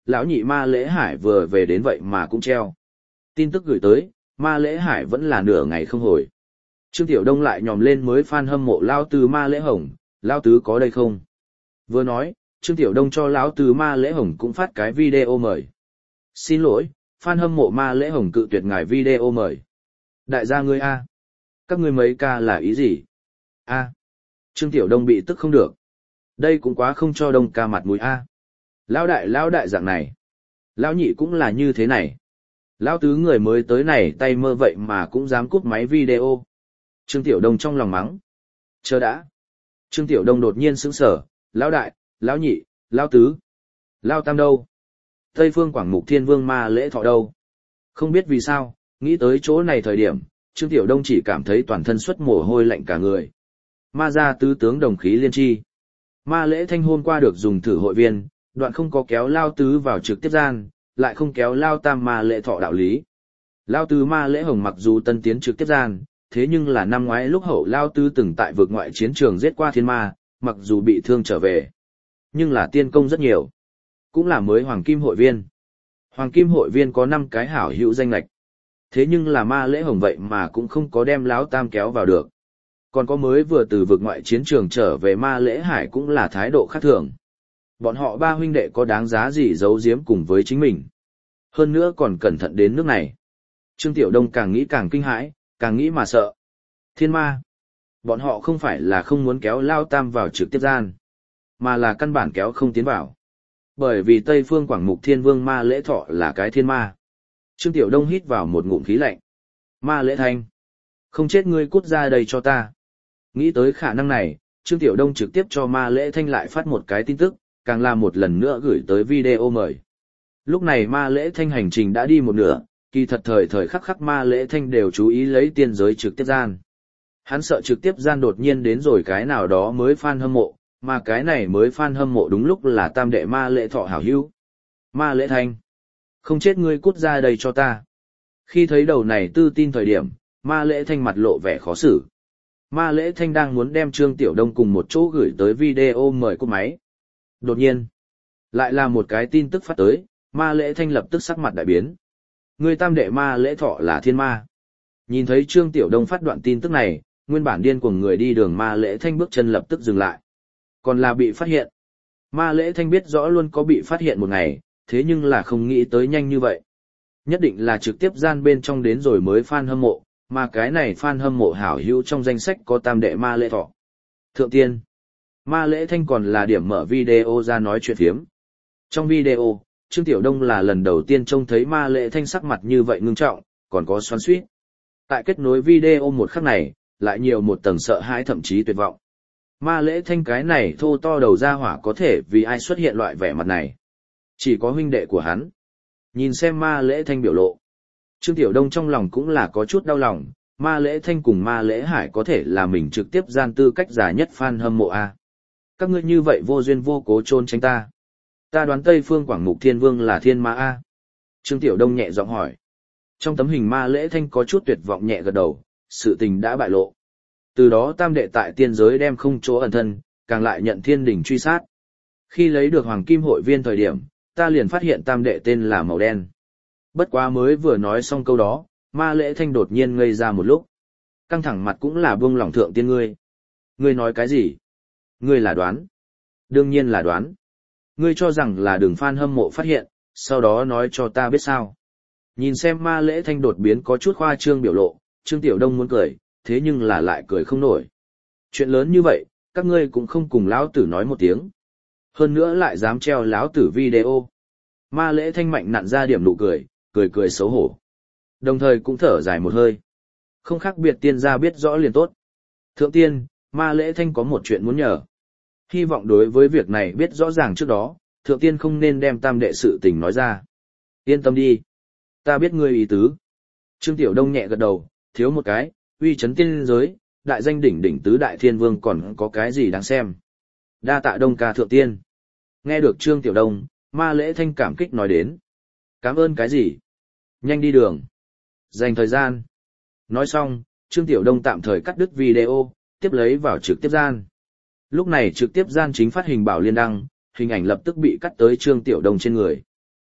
lão nhị Ma Lễ Hải vừa về đến vậy mà cũng treo. Tin tức gửi tới, Ma Lễ Hải vẫn là nửa ngày không hồi. Trương Tiểu Đông lại nhòm lên mới fan hâm mộ Lao Tứ Ma Lễ Hồng, Lao Tứ có đây không? Vừa nói, Trương Tiểu Đông cho Lão Tứ Ma Lễ Hồng cũng phát cái video mời. Xin lỗi, fan hâm mộ Ma Lễ Hồng cự tuyệt ngài video mời. Đại gia ngươi A. Các ngươi mấy ca là ý gì? A. Trương Tiểu Đông bị tức không được. Đây cũng quá không cho Đông ca mặt mũi A. Lão đại lão đại dạng này. Lão nhị cũng là như thế này. Lão tứ người mới tới này tay mơ vậy mà cũng dám cúp máy video. Trương Tiểu Đông trong lòng mắng. Chờ đã. Trương Tiểu Đông đột nhiên sững sờ, lão đại, lão nhị, lão tứ. Lão tam đâu? Tây Phương Quảng Mục Thiên Vương Ma Lễ Thọ đâu? Không biết vì sao, nghĩ tới chỗ này thời điểm, Trương Tiểu Đông chỉ cảm thấy toàn thân xuất mồ hôi lạnh cả người. Ma gia tứ tướng đồng khí liên chi. Ma Lễ Thanh hôm qua được dùng thử hội viên, đoạn không có kéo Lao Tứ vào trực tiếp gian, lại không kéo Lao Tam Ma Lễ Thọ đạo lý. Lao Tứ Ma Lễ Hồng mặc dù tân tiến trực tiếp gian, thế nhưng là năm ngoái lúc hậu Lao Tứ từng tại vực ngoại chiến trường giết qua thiên ma, mặc dù bị thương trở về, nhưng là tiên công rất nhiều. Cũng là mới Hoàng Kim hội viên. Hoàng Kim hội viên có năm cái hảo hữu danh lệch. Thế nhưng là Ma Lễ Hồng vậy mà cũng không có đem Lão Tam kéo vào được. Còn có mới vừa từ vực ngoại chiến trường trở về Ma Lễ Hải cũng là thái độ khác thường. Bọn họ ba huynh đệ có đáng giá gì giấu giếm cùng với chính mình. Hơn nữa còn cẩn thận đến nước này. Trương Tiểu Đông càng nghĩ càng kinh hãi, càng nghĩ mà sợ. Thiên ma. Bọn họ không phải là không muốn kéo Lao Tam vào trực tiếp gian, mà là căn bản kéo không tiến vào. Bởi vì Tây Phương Quảng Mục Thiên Vương Ma Lễ Thọ là cái thiên ma. Trương Tiểu Đông hít vào một ngụm khí lạnh. Ma Lễ Thanh. Không chết ngươi cút ra đây cho ta. Nghĩ tới khả năng này, Trương Tiểu Đông trực tiếp cho Ma Lễ Thanh lại phát một cái tin tức, càng làm một lần nữa gửi tới video mời. Lúc này Ma Lễ Thanh hành trình đã đi một nửa, kỳ thật thời thời khắc khắc Ma Lễ Thanh đều chú ý lấy tiên giới trực tiếp gian. Hắn sợ trực tiếp gian đột nhiên đến rồi cái nào đó mới fan hâm mộ, mà cái này mới fan hâm mộ đúng lúc là tam đệ Ma Lễ Thọ hảo hữu. Ma Lễ Thanh. Không chết ngươi cút ra đây cho ta. Khi thấy đầu này tư tin thời điểm, Ma Lễ Thanh mặt lộ vẻ khó xử. Ma Lễ Thanh đang muốn đem Trương Tiểu Đông cùng một chỗ gửi tới video mời cúp máy. Đột nhiên, lại là một cái tin tức phát tới, Ma Lễ Thanh lập tức sắc mặt đại biến. Người tam đệ Ma Lễ Thọ là thiên ma. Nhìn thấy Trương Tiểu Đông phát đoạn tin tức này, nguyên bản điên cuồng người đi đường Ma Lễ Thanh bước chân lập tức dừng lại. Còn là bị phát hiện. Ma Lễ Thanh biết rõ luôn có bị phát hiện một ngày, thế nhưng là không nghĩ tới nhanh như vậy. Nhất định là trực tiếp gian bên trong đến rồi mới fan hâm mộ, mà cái này fan hâm mộ hảo hữu trong danh sách có tam đệ Ma Lễ Thọ. Thượng tiên. Ma Lễ Thanh còn là điểm mở video ra nói chuyện phiếm. Trong video, Trương Tiểu Đông là lần đầu tiên trông thấy Ma Lễ Thanh sắc mặt như vậy ngưng trọng, còn có xoắn xuýt. Tại kết nối video một khắc này, lại nhiều một tầng sợ hãi thậm chí tuyệt vọng. Ma Lễ Thanh cái này thô to đầu ra hỏa có thể vì ai xuất hiện loại vẻ mặt này. Chỉ có huynh đệ của hắn. Nhìn xem Ma Lễ Thanh biểu lộ. Trương Tiểu Đông trong lòng cũng là có chút đau lòng, Ma Lễ Thanh cùng Ma Lễ Hải có thể là mình trực tiếp gian tư cách giả nhất fan hâm mộ a. Các ngươi như vậy vô duyên vô cố trôn tránh ta. Ta đoán Tây Phương Quảng Mục Thiên Vương là thiên ma a. Trương Tiểu Đông nhẹ giọng hỏi. Trong tấm hình Ma Lễ Thanh có chút tuyệt vọng nhẹ gật đầu, sự tình đã bại lộ. Từ đó tam đệ tại tiên giới đem không chỗ ẩn thân, càng lại nhận thiên đình truy sát. Khi lấy được Hoàng Kim hội viên thời điểm, ta liền phát hiện tam đệ tên là màu đen. Bất quá mới vừa nói xong câu đó, Ma Lễ Thanh đột nhiên ngây ra một lúc. Căng thẳng mặt cũng là buông lỏng thượng tiên ngươi. Ngươi nói cái gì? Ngươi là đoán. Đương nhiên là đoán. Ngươi cho rằng là đường fan hâm mộ phát hiện, sau đó nói cho ta biết sao. Nhìn xem Ma Lễ Thanh đột biến có chút khoa trương biểu lộ, Trương Tiểu Đông muốn cười, thế nhưng là lại cười không nổi. Chuyện lớn như vậy, các ngươi cũng không cùng lão tử nói một tiếng. Hơn nữa lại dám treo lão tử video. Ma Lễ Thanh mạnh nặn ra điểm nụ cười, cười cười xấu hổ. Đồng thời cũng thở dài một hơi. Không khác biệt tiên gia biết rõ liền tốt. Thượng tiên, Ma Lễ Thanh có một chuyện muốn nhờ. Hy vọng đối với việc này biết rõ ràng trước đó, thượng tiên không nên đem tam đệ sự tình nói ra. Yên tâm đi. Ta biết ngươi ý tứ. Trương Tiểu Đông nhẹ gật đầu, thiếu một cái, uy chấn tiên giới, đại danh đỉnh đỉnh tứ đại thiên vương còn có cái gì đáng xem. Đa tạ Đông ca thượng tiên. Nghe được Trương Tiểu Đông, Ma Lễ Thanh cảm kích nói đến. Cảm ơn cái gì? Nhanh đi đường. Dành thời gian. Nói xong, Trương Tiểu Đông tạm thời cắt đứt video, tiếp lấy vào trực tiếp gian. Lúc này trực tiếp gian chính phát hình bảo liên đăng, hình ảnh lập tức bị cắt tới Trương Tiểu Đông trên người.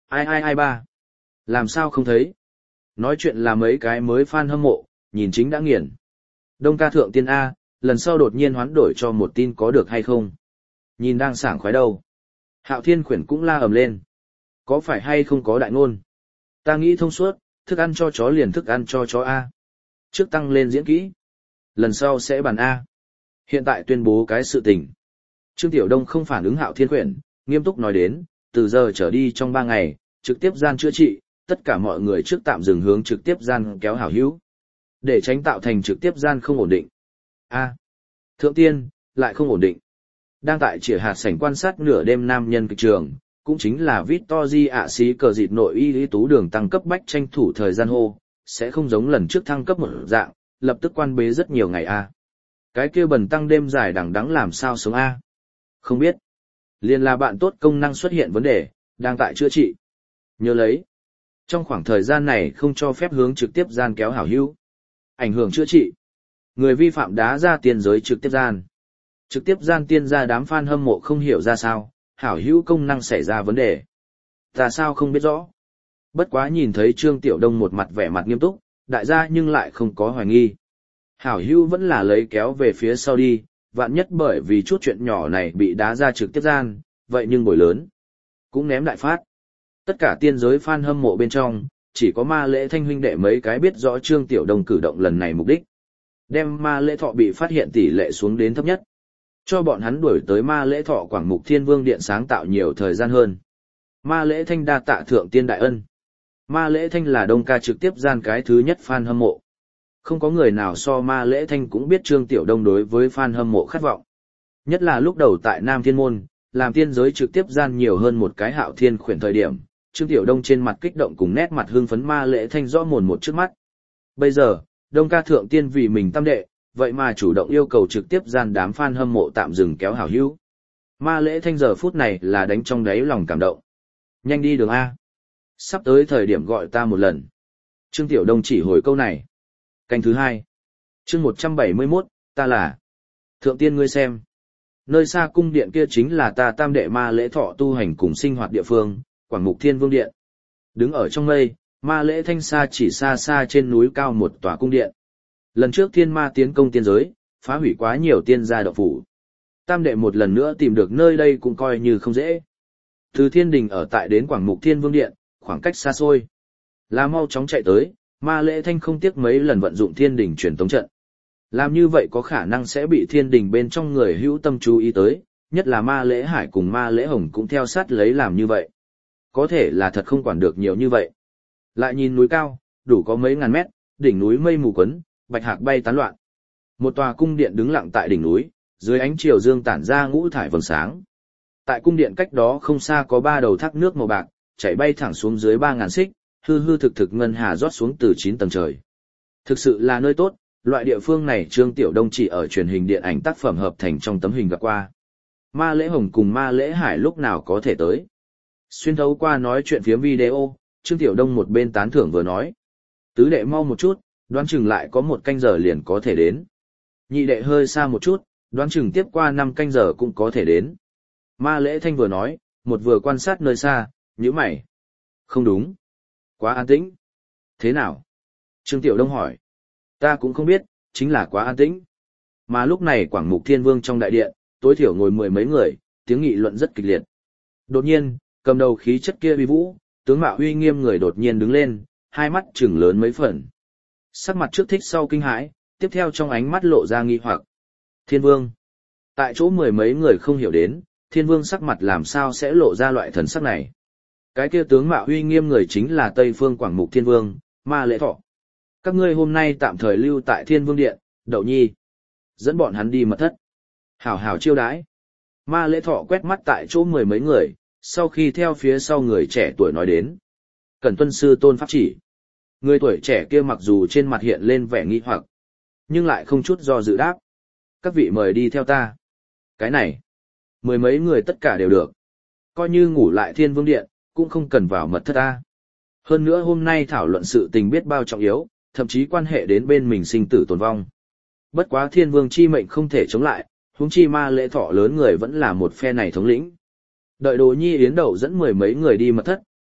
Ai ai ai ba? Làm sao không thấy? Nói chuyện là mấy cái mới fan hâm mộ, nhìn chính đã nghiền. Đông ca thượng tiên A, lần sau đột nhiên hoán đổi cho một tin có được hay không? Nhìn đang sảng khoái đâu. Hạo Thiên Khuyển cũng la ầm lên. Có phải hay không có đại ngôn? Ta nghĩ thông suốt, thức ăn cho chó liền thức ăn cho chó A. Trước tăng lên diễn kỹ. Lần sau sẽ bàn A. Hiện tại tuyên bố cái sự tình. Trương Tiểu Đông không phản ứng Hạo Thiên Khuyển, nghiêm túc nói đến, từ giờ trở đi trong ba ngày, trực tiếp gian chữa trị, tất cả mọi người trước tạm dừng hướng trực tiếp gian kéo hảo hữu. Để tránh tạo thành trực tiếp gian không ổn định. A. Thượng tiên, lại không ổn định. Đang tại chỉa hạt sảnh quan sát nửa đêm nam nhân kịch trường, cũng chính là Victory ạ xí cờ dịt nội y lý tú đường tăng cấp bách tranh thủ thời gian hô, sẽ không giống lần trước thăng cấp một dạng, lập tức quan bế rất nhiều ngày A. Cái kia bần tăng đêm dài đằng đẵng làm sao sống A. Không biết. Liên là bạn tốt công năng xuất hiện vấn đề, đang tại chữa trị. Nhớ lấy. Trong khoảng thời gian này không cho phép hướng trực tiếp gian kéo hảo hữu. Ảnh hưởng chữa trị. Người vi phạm đá ra tiền giới trực tiếp gian. Trực tiếp gian tiên ra đám fan hâm mộ không hiểu ra sao, hảo hữu công năng xảy ra vấn đề. Ta sao không biết rõ. Bất quá nhìn thấy Trương Tiểu Đông một mặt vẻ mặt nghiêm túc, đại gia nhưng lại không có hoài nghi. Hảo hữu vẫn là lấy kéo về phía sau đi, vạn nhất bởi vì chút chuyện nhỏ này bị đá ra trực tiếp gian, vậy nhưng bồi lớn. Cũng ném đại phát. Tất cả tiên giới fan hâm mộ bên trong, chỉ có ma lễ thanh huynh đệ mấy cái biết rõ Trương Tiểu Đông cử động lần này mục đích. Đem ma lễ thọ bị phát hiện tỷ lệ xuống đến thấp nhất. Cho bọn hắn đuổi tới ma lễ thọ Quảng Mục Thiên Vương Điện sáng tạo nhiều thời gian hơn. Ma lễ thanh đa tạ thượng tiên đại ân. Ma lễ thanh là Đông ca trực tiếp gian cái thứ nhất fan hâm mộ. Không có người nào so ma lễ thanh cũng biết Trương Tiểu Đông đối với fan hâm mộ khát vọng. Nhất là lúc đầu tại Nam Thiên Môn, làm tiên giới trực tiếp gian nhiều hơn một cái Hạo Thiên Khuyển thời điểm, Trương Tiểu Đông trên mặt kích động cùng nét mặt hưng phấn ma lễ thanh rõ mồn một trước mắt. Bây giờ, Đông ca thượng tiên vì mình tam đệ, vậy mà chủ động yêu cầu trực tiếp gian đám fan hâm mộ tạm dừng kéo hảo hữu. Ma lễ thanh giờ phút này là đánh trong đáy lòng cảm động. Nhanh đi đường A. Sắp tới thời điểm gọi ta một lần. Trương Tiểu Đông chỉ hồi câu này. Canh thứ hai. Chương một trăm bảy mươi mốt, ta là. Thượng tiên ngươi xem. Nơi xa cung điện kia chính là ta tam đệ ma lễ thọ tu hành cùng sinh hoạt địa phương, Quảng Mục Thiên Vương Điện. Đứng ở trong mây, ma lễ thanh xa chỉ xa xa trên núi cao một tòa cung điện. Lần trước thiên ma tiến công tiên giới, phá hủy quá nhiều tiên gia động phủ. Tam đệ một lần nữa tìm được nơi đây cũng coi như không dễ. Từ thiên đình ở tại đến Quảng Mục Thiên Vương Điện, khoảng cách xa xôi. Là mau chóng chạy tới, ma lễ thanh không tiếc mấy lần vận dụng thiên đình truyền tống trận. Làm như vậy có khả năng sẽ bị thiên đình bên trong người hữu tâm chú ý tới, nhất là ma lễ hải cùng ma lễ hồng cũng theo sát lấy làm như vậy. Có thể là thật không quản được nhiều như vậy. Lại nhìn núi cao, đủ có mấy ngàn mét, đỉnh núi mây mù quấn, bạch hạc bay tán loạn. Một tòa cung điện đứng lặng tại đỉnh núi, dưới ánh chiều dương tản ra ngũ thải vầng sáng. Tại cung điện cách đó không xa có ba đầu thác nước màu bạc, chảy bay thẳng xuống dưới ba ngàn xích, hư hư thực thực ngân hà rót xuống từ chín tầng trời. Thực sự là nơi tốt, loại địa phương này Trương Tiểu Đông chỉ ở truyền hình điện ảnh tác phẩm hợp thành trong tấm hình gặp qua. Ma lễ hồng cùng ma lễ hải lúc nào có thể tới. Xuyên thấu qua nói chuyện phiếm video, Trương Tiểu Đông một bên tán thưởng vừa nói. Tứ đệ mau một chút, đoán chừng lại có một canh giờ liền có thể đến. Nhị đệ hơi xa một chút, đoán chừng tiếp qua năm canh giờ cũng có thể đến. Ma lễ thanh vừa nói, một vừa quan sát nơi xa, nhíu mày. Không đúng. Quá an tĩnh. Thế nào? Trương Tiểu Đông hỏi. Ta cũng không biết, chính là quá an tĩnh. Mà lúc này Quảng Mục Thiên Vương trong đại điện, tối thiểu ngồi mười mấy người, tiếng nghị luận rất kịch liệt. Đột nhiên, cầm đầu khí chất kia uy vũ, tướng mạo uy nghiêm người đột nhiên đứng lên, hai mắt trừng lớn mấy phần. Sắc mặt trước thích sau kinh hãi, tiếp theo trong ánh mắt lộ ra nghi hoặc. Thiên Vương. Tại chỗ mười mấy người không hiểu đến, Thiên Vương sắc mặt làm sao sẽ lộ ra loại thần sắc này. Cái kia tướng mạo uy nghiêm người chính là Tây Phương Quảng Mục Thiên Vương, Ma Lễ Thọ. Các ngươi hôm nay tạm thời lưu tại Thiên Vương Điện, Đậu Nhi. Dẫn bọn hắn đi mật thất. Hảo hảo chiêu đãi. Ma Lễ Thọ quét mắt tại chỗ mười mấy người, sau khi theo phía sau người trẻ tuổi nói đến. Cần tuân sư tôn pháp chỉ. Người tuổi trẻ kia mặc dù trên mặt hiện lên vẻ nghi hoặc, nhưng lại không chút do dự đáp. Các vị mời đi theo ta. Cái này, mười mấy người tất cả đều được. Coi như ngủ lại Thiên Vương Điện, cũng không cần vào mật thất ta. Hơn nữa hôm nay thảo luận sự tình biết bao trọng yếu, thậm chí quan hệ đến bên mình sinh tử tồn vong. Bất quá Thiên Vương chi mệnh không thể chống lại, huống chi Ma Lễ Thọ lớn người vẫn là một phe này thống lĩnh. Đợi Đồ Nhi Yến Đậu dẫn mười mấy người đi mật thất,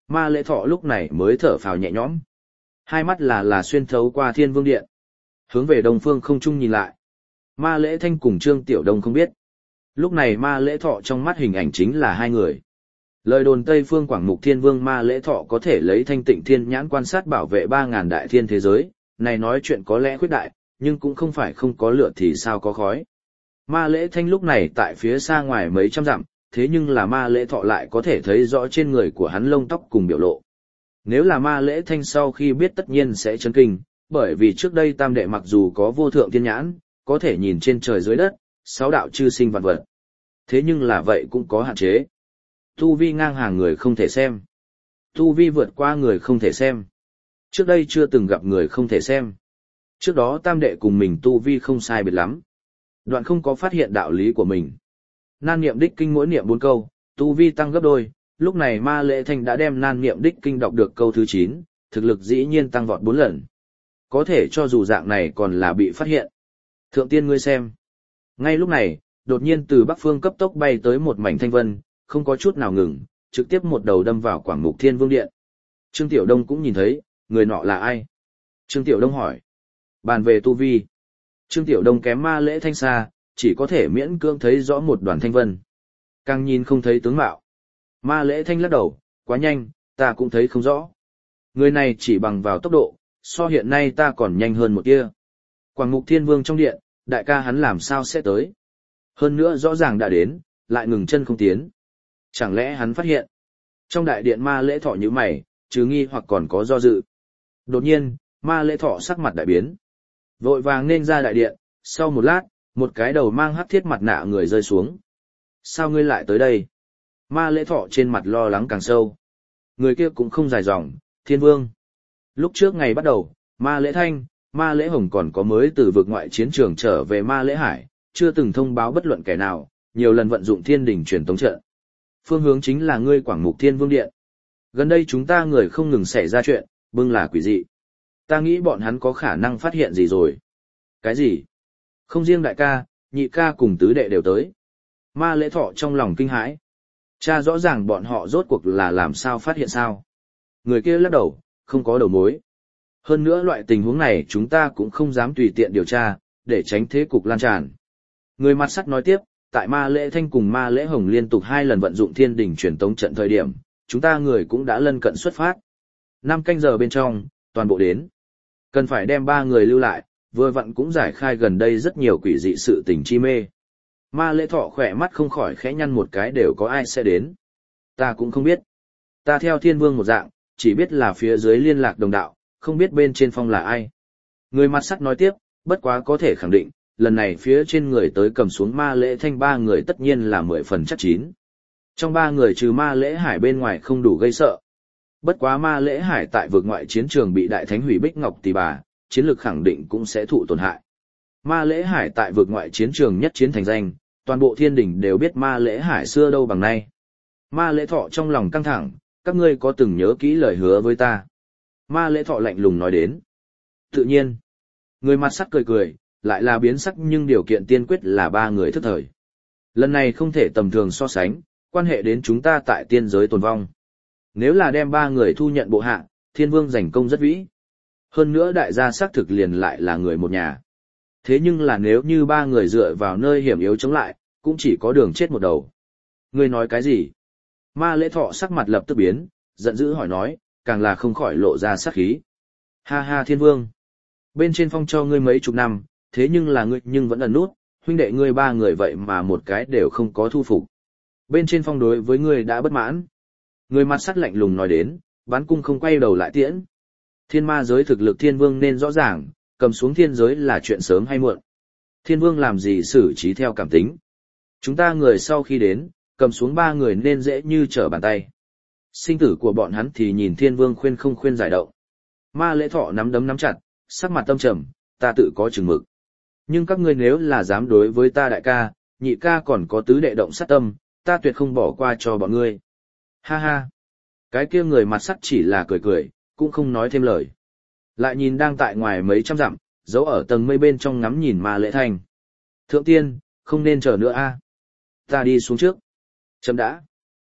ma lễ thọ lúc này mới thở phào nhẹ nhõm. Hai mắt là là xuyên thấu qua thiên vương điện. Hướng về đông phương không trung nhìn lại. Ma lễ thanh cùng Trương Tiểu Đông không biết. Lúc này ma lễ thọ trong mắt hình ảnh chính là hai người. Lời đồn Tây Phương Quảng Mục Thiên Vương ma lễ thọ có thể lấy thanh tịnh thiên nhãn quan sát bảo vệ ba ngàn đại thiên thế giới, này nói chuyện có lẽ khuyết đại, nhưng cũng không phải không có lửa thì sao có khói. Ma lễ thanh lúc này tại phía xa ngoài mấy trăm dặm, thế nhưng là ma lễ thọ lại có thể thấy rõ trên người của hắn lông tóc cùng biểu lộ. Nếu là ma lễ thanh sau khi biết tất nhiên sẽ chấn kinh, bởi vì trước đây tam đệ mặc dù có vô thượng thiên nhãn, có thể nhìn trên trời dưới đất, sáu đạo chư sinh vạn vật. Thế nhưng là vậy cũng có hạn chế. Tu vi ngang hàng người không thể xem. Tu vi vượt qua người không thể xem. Trước đây chưa từng gặp người không thể xem. Trước đó tam đệ cùng mình tu vi không sai biệt lắm. Đoạn không có phát hiện đạo lý của mình. Nan niệm đích kinh mỗi niệm bốn câu, tu vi tăng gấp đôi, lúc này ma lễ thanh đã đem nan niệm đích kinh đọc được câu thứ chín, thực lực dĩ nhiên tăng vọt bốn lần. Có thể cho dù dạng này còn là bị phát hiện. Thượng tiên ngươi xem. Ngay lúc này, đột nhiên từ bắc phương cấp tốc bay tới một mảnh thanh vân, không có chút nào ngừng, trực tiếp một đầu đâm vào Quảng Mục Thiên Vương Điện. Trương Tiểu Đông cũng nhìn thấy, người nọ là ai? Trương Tiểu Đông hỏi. Bàn về tu vi. Trương Tiểu Đông kém ma lễ thanh xa, chỉ có thể miễn cưỡng thấy rõ một đoàn thanh vân. Càng nhìn không thấy tướng mạo. Ma lễ thanh lắc đầu, quá nhanh, ta cũng thấy không rõ. Người này chỉ bằng vào tốc độ, so hiện nay ta còn nhanh hơn một tia. Quảng Mục Thiên Vương trong điện, đại ca hắn làm sao sẽ tới? Hơn nữa rõ ràng đã đến, lại ngừng chân không tiến. Chẳng lẽ hắn phát hiện? Trong đại điện ma lễ thọ như mày, chứ nghi hoặc còn có do dự. Đột nhiên, ma lễ thọ sắc mặt đại biến. Vội vàng nên ra đại điện, sau một lát, một cái đầu mang hắc thiết mặt nạ người rơi xuống. Sao ngươi lại tới đây? Ma lễ thọ trên mặt lo lắng càng sâu. Người kia cũng không dài dòng, Thiên Vương. Lúc trước ngày bắt đầu, ma lễ thanh, ma lễ hồng còn có mới từ vực ngoại chiến trường trở về ma lễ hải, chưa từng thông báo bất luận kẻ nào, nhiều lần vận dụng thiên đình truyền tống trận. Phương hướng chính là ngươi Quảng Mục Thiên Vương Điện. Gần đây chúng ta người không ngừng xảy ra chuyện, bưng là quỷ dị. Ta nghĩ bọn hắn có khả năng phát hiện gì rồi. Cái gì? Không riêng đại ca, nhị ca cùng tứ đệ đều tới. Ma lễ thọ trong lòng kinh hãi. Cha rõ ràng bọn họ rốt cuộc là làm sao phát hiện sao. Người kia lắc đầu, không có đầu mối. Hơn nữa loại tình huống này chúng ta cũng không dám tùy tiện điều tra, để tránh thế cục lan tràn. Người mặt sắt nói tiếp, tại ma lễ thanh cùng ma lễ hồng liên tục hai lần vận dụng thiên đình truyền tống trận thời điểm, chúng ta người cũng đã lân cận xuất phát. Năm canh giờ bên trong, toàn bộ đến. Cần phải đem ba người lưu lại, vừa vặn cũng giải khai gần đây rất nhiều quỷ dị sự tình chi mê. Ma lễ thọ khỏe mắt không khỏi khẽ nhăn một cái đều có ai sẽ đến. Ta cũng không biết. Ta theo Thiên Vương một dạng, chỉ biết là phía dưới liên lạc đồng đạo, không biết bên trên phong là ai. Người mặt sắt nói tiếp, bất quá có thể khẳng định, lần này phía trên người tới cầm xuống ma lễ thanh ba người tất nhiên là mười phần chắc chín. Trong ba người trừ ma lễ hải bên ngoài không đủ gây sợ. Bất quá ma lễ hải tại vực ngoại chiến trường bị đại thánh hủy bích ngọc tỷ bà, chiến lược khẳng định cũng sẽ thụ tổn hại. Ma lễ hải tại vực ngoại chiến trường nhất chiến thành danh, toàn bộ thiên đình đều biết ma lễ hải xưa đâu bằng nay. Ma lễ thọ trong lòng căng thẳng, các ngươi có từng nhớ kỹ lời hứa với ta? Ma lễ thọ lạnh lùng nói đến. Tự nhiên. Người mặt sắt cười cười, lại là biến sắc nhưng điều kiện tiên quyết là ba người thức thời. Lần này không thể tầm thường so sánh, quan hệ đến chúng ta tại tiên giới tồn vong. Nếu là đem ba người thu nhận bộ hạ, Thiên Vương giành công rất vĩ. Hơn nữa đại gia xác thực liền lại là người một nhà. Thế nhưng là nếu như ba người dựa vào nơi hiểm yếu chống lại, cũng chỉ có đường chết một đầu. Ngươi nói cái gì? Ma lễ thọ sắc mặt lập tức biến, giận dữ hỏi nói, càng là không khỏi lộ ra sát khí. Ha ha Thiên Vương. Bên trên phong cho ngươi mấy chục năm, thế nhưng là ngươi nhưng vẫn ẩn nút, huynh đệ ngươi ba người vậy mà một cái đều không có thu phục. Bên trên phong đối với ngươi đã bất mãn. Người mặt sắt lạnh lùng nói đến, bán cung không quay đầu lại tiễn. Thiên ma giới thực lực Thiên Vương nên rõ ràng, cầm xuống thiên giới là chuyện sớm hay muộn. Thiên Vương làm gì xử trí theo cảm tính. Chúng ta người sau khi đến, cầm xuống ba người nên dễ như trở bàn tay. Sinh tử của bọn hắn thì nhìn Thiên Vương khuyên không khuyên giải động. Ma lễ thọ nắm đấm nắm chặt, sắc mặt tâm trầm, ta tự có chừng mực. Nhưng các ngươi nếu là dám đối với ta đại ca, nhị ca còn có tứ đệ động sát tâm, ta tuyệt không bỏ qua cho bọn ngươi. Ha ha. Cái kia người mặt sắt chỉ là cười cười, cũng không nói thêm lời. Lại nhìn đang tại ngoài mấy trăm dặm, giấu ở tầng mây bên trong ngắm nhìn ma lễ thanh. Thượng tiên, không nên chờ nữa a. Ta đi xuống trước. Chấm đã.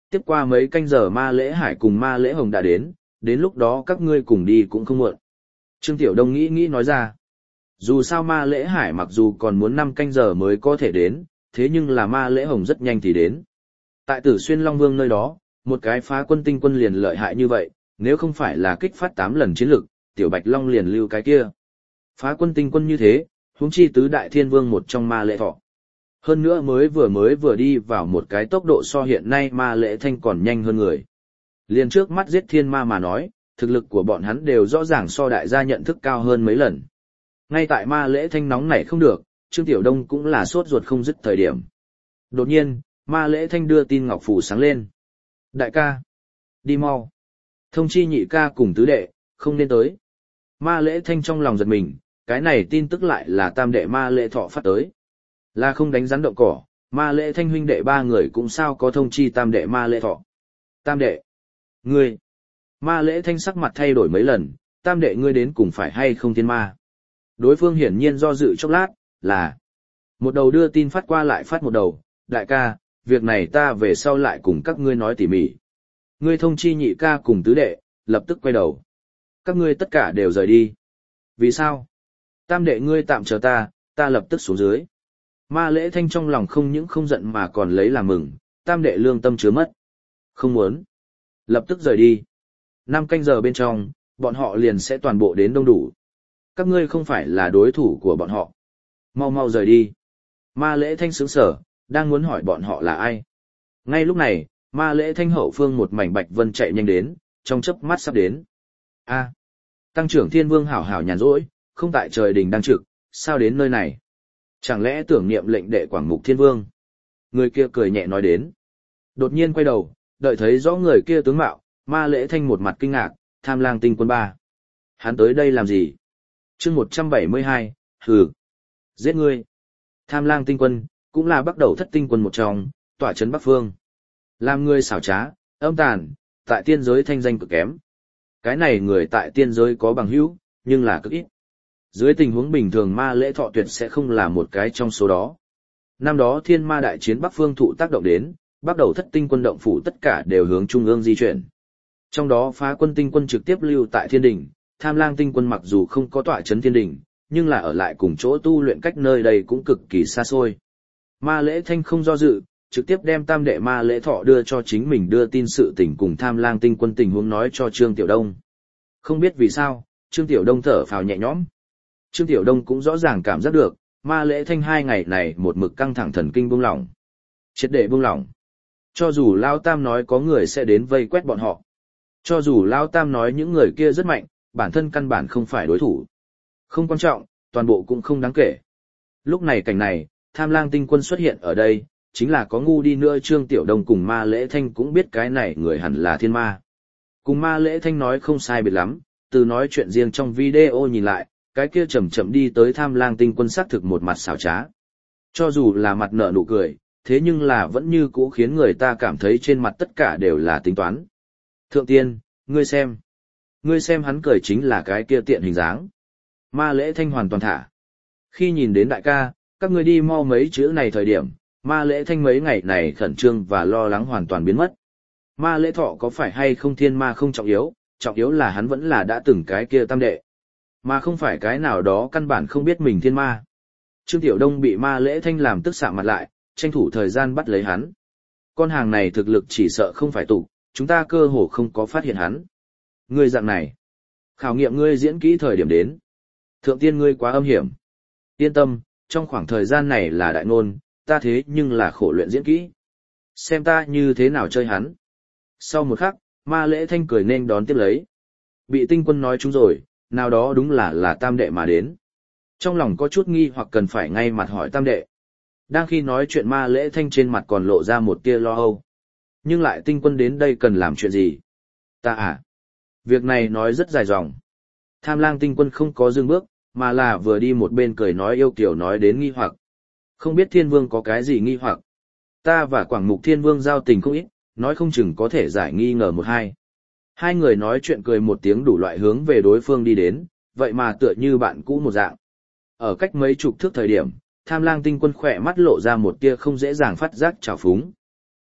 Tiếp qua mấy canh giờ ma lễ hải cùng ma lễ hồng đã đến, đến lúc đó các ngươi cùng đi cũng không muộn. Trương Tiểu Đông nghĩ nghĩ nói ra. Dù sao ma lễ hải mặc dù còn muốn năm canh giờ mới có thể đến, thế nhưng là ma lễ hồng rất nhanh thì đến. Tại Tử Xuyên Long Vương nơi đó, một cái phá quân tinh quân liền lợi hại như vậy, nếu không phải là kích phát tám lần chiến lực, Tiểu Bạch Long liền lưu cái kia. Phá quân tinh quân như thế, huống chi tứ đại thiên vương một trong ma lễ thọ. Hơn nữa mới vừa mới vừa đi vào một cái tốc độ so hiện nay ma lễ thanh còn nhanh hơn người. Liền trước mắt giết thiên ma mà nói, thực lực của bọn hắn đều rõ ràng so đại gia nhận thức cao hơn mấy lần. Ngay tại ma lễ thanh nóng nảy không được, Trương Tiểu Đông cũng là sốt ruột không dứt thời điểm. Đột nhiên, ma lễ thanh đưa tin ngọc phù sáng lên. Đại ca, đi mau. Thông chi nhị ca cùng tứ đệ, không nên tới. Ma lễ thanh trong lòng giật mình, cái này tin tức lại là tam đệ ma lễ thọ phát tới. Là không đánh rắn động cỏ, ma lễ thanh huynh đệ ba người cũng sao có thông chi tam đệ ma lễ thọ. Tam đệ, ngươi, ma lễ thanh sắc mặt thay đổi mấy lần, tam đệ ngươi đến cùng phải hay không thiên ma. Đối phương hiển nhiên do dự chốc lát, là một đầu đưa tin phát qua lại phát một đầu, đại ca, việc này ta về sau lại cùng các ngươi nói tỉ mỉ. Ngươi thông chi nhị ca cùng tứ đệ, lập tức quay đầu. Các ngươi tất cả đều rời đi. Vì sao? Tam đệ ngươi tạm chờ ta, ta lập tức xuống dưới. Ma lễ thanh trong lòng không những không giận mà còn lấy làm mừng, tam đệ lương tâm chứa mất. Không muốn. Lập tức rời đi. Năm canh giờ bên trong, bọn họ liền sẽ toàn bộ đến đông đủ. Các ngươi không phải là đối thủ của bọn họ. Mau mau rời đi. Ma lễ thanh sướng sở, đang muốn hỏi bọn họ là ai. Ngay lúc này, ma lễ thanh hậu phương một mảnh bạch vân chạy nhanh đến, trong chớp mắt sắp đến. A, tăng trưởng thiên vương hảo hảo nhàn rỗi, không tại trời đình đang trực, sao đến nơi này? Chẳng lẽ tưởng niệm lệnh đệ quảng mục thiên vương? Người kia cười nhẹ nói đến. Đột nhiên quay đầu, đợi thấy rõ người kia tướng mạo, ma lễ thanh một mặt kinh ngạc, tham lang tinh quân ba. Hắn tới đây làm gì? chương một trăm bảy mươi hai, hừ. Giết ngươi. Tham lang tinh quân, cũng là bắt đầu thất tinh quân một trong, tỏa trấn Bắc Phương. Làm người xảo trá, âm tàn, tại tiên giới thanh danh cực kém. Cái này người tại tiên giới có bằng hữu, nhưng là cực ít. Dưới tình huống bình thường ma lễ thọ tuyệt sẽ không là một cái trong số đó. Năm đó thiên ma đại chiến Bắc Phương thụ tác động đến, bắt đầu thất tinh quân động phủ tất cả đều hướng trung ương di chuyển. Trong đó phá quân tinh quân trực tiếp lưu tại thiên đỉnh, tham lang tinh quân mặc dù không có tọa trấn thiên đỉnh, nhưng là ở lại cùng chỗ tu luyện cách nơi đây cũng cực kỳ xa xôi. Ma lễ thanh không do dự, trực tiếp đem tam đệ ma lễ thọ đưa cho chính mình đưa tin sự tình cùng tham lang tinh quân tình huống nói cho Trương Tiểu Đông. Không biết vì sao, Trương Tiểu Đông thở phào nhẹ nhõm. Trương Tiểu Đông cũng rõ ràng cảm giác được, ma lễ thanh hai ngày này một mực căng thẳng thần kinh buông lỏng. Triệt để buông lỏng. Cho dù Lao Tam nói có người sẽ đến vây quét bọn họ. Cho dù Lao Tam nói những người kia rất mạnh, bản thân căn bản không phải đối thủ. Không quan trọng, toàn bộ cũng không đáng kể. Lúc này cảnh này, tham lang tinh quân xuất hiện ở đây, chính là có ngu đi nữa Trương Tiểu Đông cùng ma lễ thanh cũng biết cái này người hẳn là thiên ma. Cùng ma lễ thanh nói không sai biệt lắm, từ nói chuyện riêng trong video nhìn lại, cái kia chậm chậm đi tới tham lang tinh quân xác thực một mặt xảo trá. Cho dù là mặt nở nụ cười, thế nhưng là vẫn như cũ khiến người ta cảm thấy trên mặt tất cả đều là tính toán. Thượng tiên, ngươi xem. Ngươi xem hắn cười chính là cái kia tiện hình dáng. Ma lễ thanh hoàn toàn thả. Khi nhìn đến đại ca, các ngươi đi mau mấy chữ này thời điểm, ma lễ thanh mấy ngày này khẩn trương và lo lắng hoàn toàn biến mất. Ma lễ thọ có phải hay không thiên ma không trọng yếu, trọng yếu là hắn vẫn là đã từng cái kia tam đệ. Mà không phải cái nào đó căn bản không biết mình thiên ma. Trương Tiểu Đông bị ma lễ thanh làm tức sạm mặt lại, tranh thủ thời gian bắt lấy hắn. Con hàng này thực lực chỉ sợ không phải tụ, chúng ta cơ hồ không có phát hiện hắn. Ngươi dạng này, khảo nghiệm ngươi diễn kỹ thời điểm đến. Thượng tiên ngươi quá âm hiểm. Yên tâm, trong khoảng thời gian này là đại ngôn, ta thế nhưng là khổ luyện diễn kỹ. Xem ta như thế nào chơi hắn. Sau một khắc, ma lễ thanh cười nên đón tiếp lấy. Bị tinh quân nói chúng rồi, nào đó đúng là là tam đệ mà đến. Trong lòng có chút nghi hoặc cần phải ngay mặt hỏi tam đệ. Đang khi nói chuyện ma lễ thanh trên mặt còn lộ ra một tia lo âu. Nhưng lại tinh quân đến đây cần làm chuyện gì? Ta à? Việc này nói rất dài dòng. Tham lang tinh quân không có dừng bước, mà là vừa đi một bên cười nói yêu kiểu nói đến nghi hoặc. Không biết thiên vương có cái gì nghi hoặc. Ta và Quảng Mục thiên vương giao tình không ít, nói không chừng có thể giải nghi ngờ một hai. Hai người nói chuyện cười một tiếng đủ loại hướng về đối phương đi đến, vậy mà tựa như bạn cũ một dạng. Ở cách mấy chục thước thời điểm, tham lang tinh quân khỏe mắt lộ ra một tia không dễ dàng phát giác trào phúng.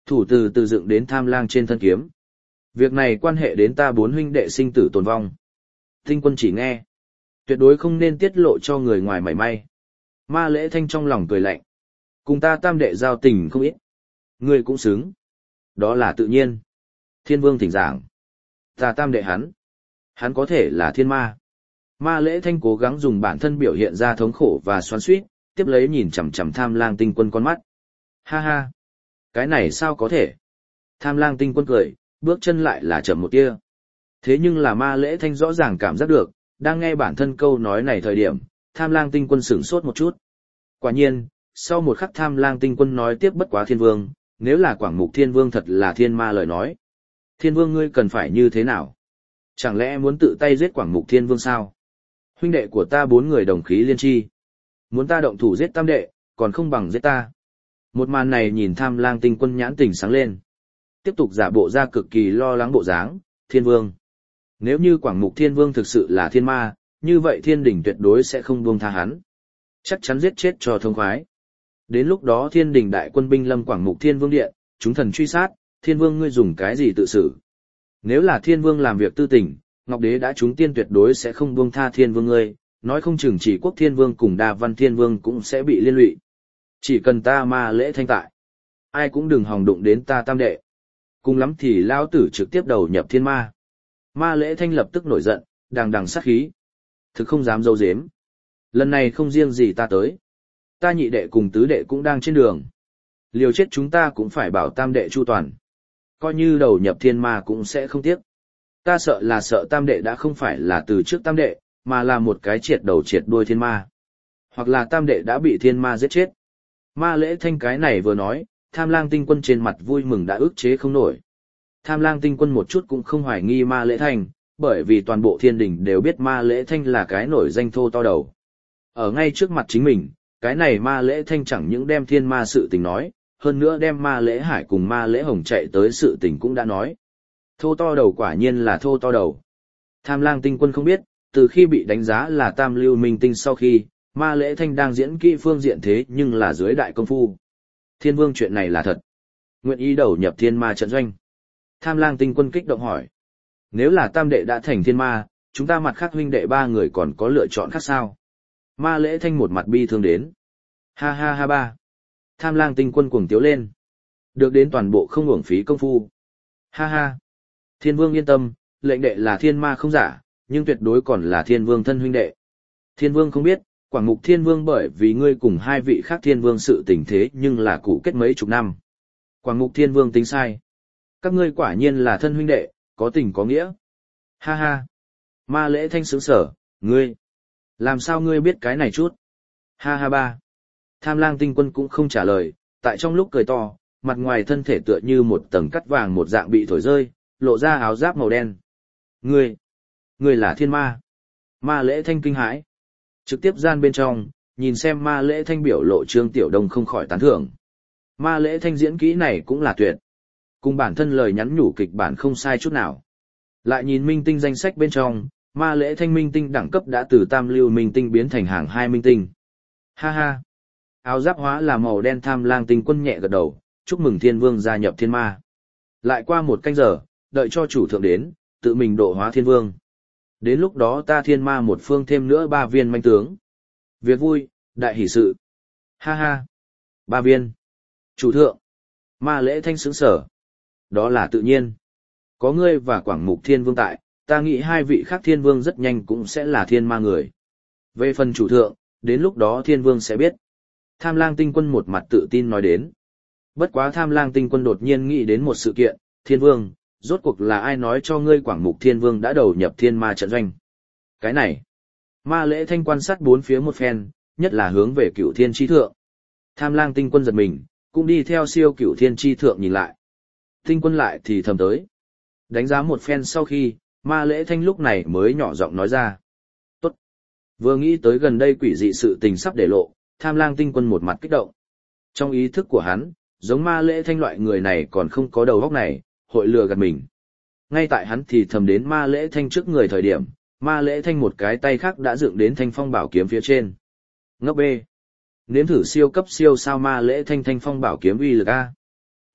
Thủ từ từ dựng đến tham lang trên thân kiếm. Việc này quan hệ đến ta bốn huynh đệ sinh tử tồn vong. Tinh quân chỉ nghe. Tuyệt đối không nên tiết lộ cho người ngoài mảy may. Ma Lễ Thanh trong lòng cười lạnh. Cùng ta tam đệ giao tình không ít. Ngươi cũng xứng. Đó là tự nhiên. Thiên vương thỉnh giảng. Ta tam đệ hắn. Hắn có thể là thiên ma. Ma Lễ Thanh cố gắng dùng bản thân biểu hiện ra thống khổ và xoắn xuýt, tiếp lấy nhìn chằm chằm Tham Lang Tinh Quân con mắt. Ha ha. Cái này sao có thể? Tham Lang Tinh Quân cười, bước chân lại là chậm một tia. Thế nhưng là Ma Lễ Thanh rõ ràng cảm giác được, đang nghe bản thân câu nói này thời điểm, Tham Lang Tinh Quân sửng sốt một chút. Quả nhiên, sau một khắc Tham Lang Tinh Quân nói tiếp bất quá thiên vương, nếu là Quảng Mục Thiên Vương thật là thiên ma lời nói. Thiên Vương ngươi cần phải như thế nào? Chẳng lẽ muốn tự tay giết Quảng Mục Thiên Vương sao? Huynh đệ của ta bốn người đồng khí liên chi. Muốn ta động thủ giết tam đệ, còn không bằng giết ta. Một màn này nhìn Tham Lang Tinh Quân nhãn tình sáng lên. Tiếp tục giả bộ ra cực kỳ lo lắng bộ dáng, Thiên Vương. Nếu như Quảng Mục Thiên Vương thực sự là thiên ma, như vậy thiên đình tuyệt đối sẽ không buông tha hắn. Chắc chắn giết chết cho thông khoái. Đến lúc đó thiên đình đại quân binh lâm Quảng Mục Thiên Vương điện, chúng thần truy sát, Thiên Vương ngươi dùng cái gì tự xử? Nếu là Thiên Vương làm việc tư tình, Ngọc Đế đã chúng tiên tuyệt đối sẽ không buông tha Thiên Vương ngươi, nói không chừng chỉ Quốc Thiên Vương cùng Đa Văn Thiên Vương cũng sẽ bị liên lụy. Chỉ cần ta Ma Lễ Thanh tại, ai cũng đừng hòng đụng đến ta tam đệ. Cùng lắm thì lão tử trực tiếp đầu nhập thiên ma. Ma Lễ Thanh lập tức nổi giận, đằng đằng sát khí. Thực không dám dâu dếm. Lần này không riêng gì ta tới. Ta nhị đệ cùng tứ đệ cũng đang trên đường. Liều chết chúng ta cũng phải bảo tam đệ chu toàn. Coi như đầu nhập thiên ma cũng sẽ không tiếc. Ta sợ là sợ tam đệ đã không phải là từ trước tam đệ, mà là một cái triệt đầu triệt đuôi thiên ma. Hoặc là tam đệ đã bị thiên ma giết chết. Ma Lễ Thanh cái này vừa nói, Tham Lang Tinh Quân trên mặt vui mừng đã ức chế không nổi. Tham Lang Tinh Quân một chút cũng không hoài nghi Ma Lễ Thanh, bởi vì toàn bộ thiên đình đều biết Ma Lễ Thanh là cái nổi danh thô to đầu. Ở ngay trước mặt chính mình, cái này Ma Lễ Thanh chẳng những đem thiên ma sự tình nói, hơn nữa đem Ma Lễ Hải cùng Ma Lễ Hồng chạy tới sự tình cũng đã nói. Thô to đầu quả nhiên là thô to đầu. Tham Lang Tinh Quân không biết, từ khi bị đánh giá là tam lưu minh tinh sau khi, Ma Lễ Thanh đang diễn kỹ phương diện thế nhưng là dưới đại công phu. Thiên Vương chuyện này là thật. Nguyện ý đầu nhập thiên ma trận doanh. Tham Lang Tinh Quân kích động hỏi. Nếu là tam đệ đã thành thiên ma, chúng ta mặt khác huynh đệ ba người còn có lựa chọn khác sao? Ma Lễ Thanh một mặt bi thương đến. Ha ha ha ba. Tham Lang Tinh Quân cuồng tiếu lên. Được đến toàn bộ không uổng phí công phu. Ha ha. Thiên Vương yên tâm, lệnh đệ là thiên ma không giả, nhưng tuyệt đối còn là thiên vương thân huynh đệ. Thiên Vương không biết, Quảng Mục Thiên Vương bởi vì ngươi cùng hai vị khác thiên vương sự tình thế nhưng là cụ kết mấy chục năm. Quảng Mục Thiên Vương tính sai. Các ngươi quả nhiên là thân huynh đệ, có tình có nghĩa. Ha ha. Ma Lễ Thanh sướng sở, ngươi. Làm sao ngươi biết cái này chút? Ha ha ba. Tham Lang Tinh Quân cũng không trả lời, tại trong lúc cười to, mặt ngoài thân thể tựa như một tầng cắt vàng một dạng bị thổi rơi, lộ ra áo giáp màu đen. Ngươi. Ngươi là thiên ma. Ma Lễ Thanh kinh hãi. Trực tiếp gian bên trong, nhìn xem Ma Lễ Thanh biểu lộ Trương Tiểu Đông không khỏi tán thưởng. Ma Lễ Thanh diễn kỹ này cũng là tuyệt. Cùng bản thân lời nhắn nhủ kịch bản không sai chút nào. Lại nhìn minh tinh danh sách bên trong, Ma Lễ Thanh minh tinh đẳng cấp đã từ tam lưu minh tinh biến thành hàng hai minh tinh. Ha ha. Áo giáp hóa là màu đen Tham Lang Tinh Quân nhẹ gật đầu, chúc mừng Thiên Vương gia nhập thiên ma. Lại qua một canh giờ, đợi cho chủ thượng đến, tự mình độ hóa thiên vương. Đến lúc đó ta thiên ma một phương thêm nữa ba viên manh tướng. Việc vui, đại hỷ sự. Ha ha. Ba viên. Chủ thượng. Ma Lễ Thanh sướng sở. Đó là tự nhiên. Có ngươi và Quảng Mục Thiên Vương tại, ta nghĩ hai vị khác thiên vương rất nhanh cũng sẽ là thiên ma người. Về phần chủ thượng, đến lúc đó thiên vương sẽ biết. Tham Lang Tinh Quân một mặt tự tin nói đến. Bất quá Tham Lang Tinh Quân đột nhiên nghĩ đến một sự kiện, thiên vương, rốt cuộc là ai nói cho ngươi Quảng Mục Thiên Vương đã đầu nhập thiên ma trận doanh? Cái này, Ma Lễ Thanh quan sát bốn phía một phen, nhất là hướng về Cửu Thiên Chi Thượng. Tham Lang Tinh Quân giật mình, cũng đi theo siêu Cửu Thiên Chi Thượng nhìn lại. Tinh Quân lại thì thầm tới. Đánh giá một phen sau khi, Ma Lễ Thanh lúc này mới nhỏ giọng nói ra. Tốt. Vừa nghĩ tới gần đây quỷ dị sự tình sắp để lộ, Tham Lang Tinh Quân một mặt kích động. Trong ý thức của hắn, giống Ma Lễ Thanh loại người này còn không có đầu óc này, hội lừa gạt mình. Ngay tại hắn thì thầm đến Ma Lễ Thanh trước người thời điểm, Ma Lễ Thanh một cái tay khác đã dựng đến thanh phong bảo kiếm phía trên. Ngốc bê. Nếm thử siêu cấp siêu sao Ma Lễ Thanh thanh phong bảo kiếm uy lực A.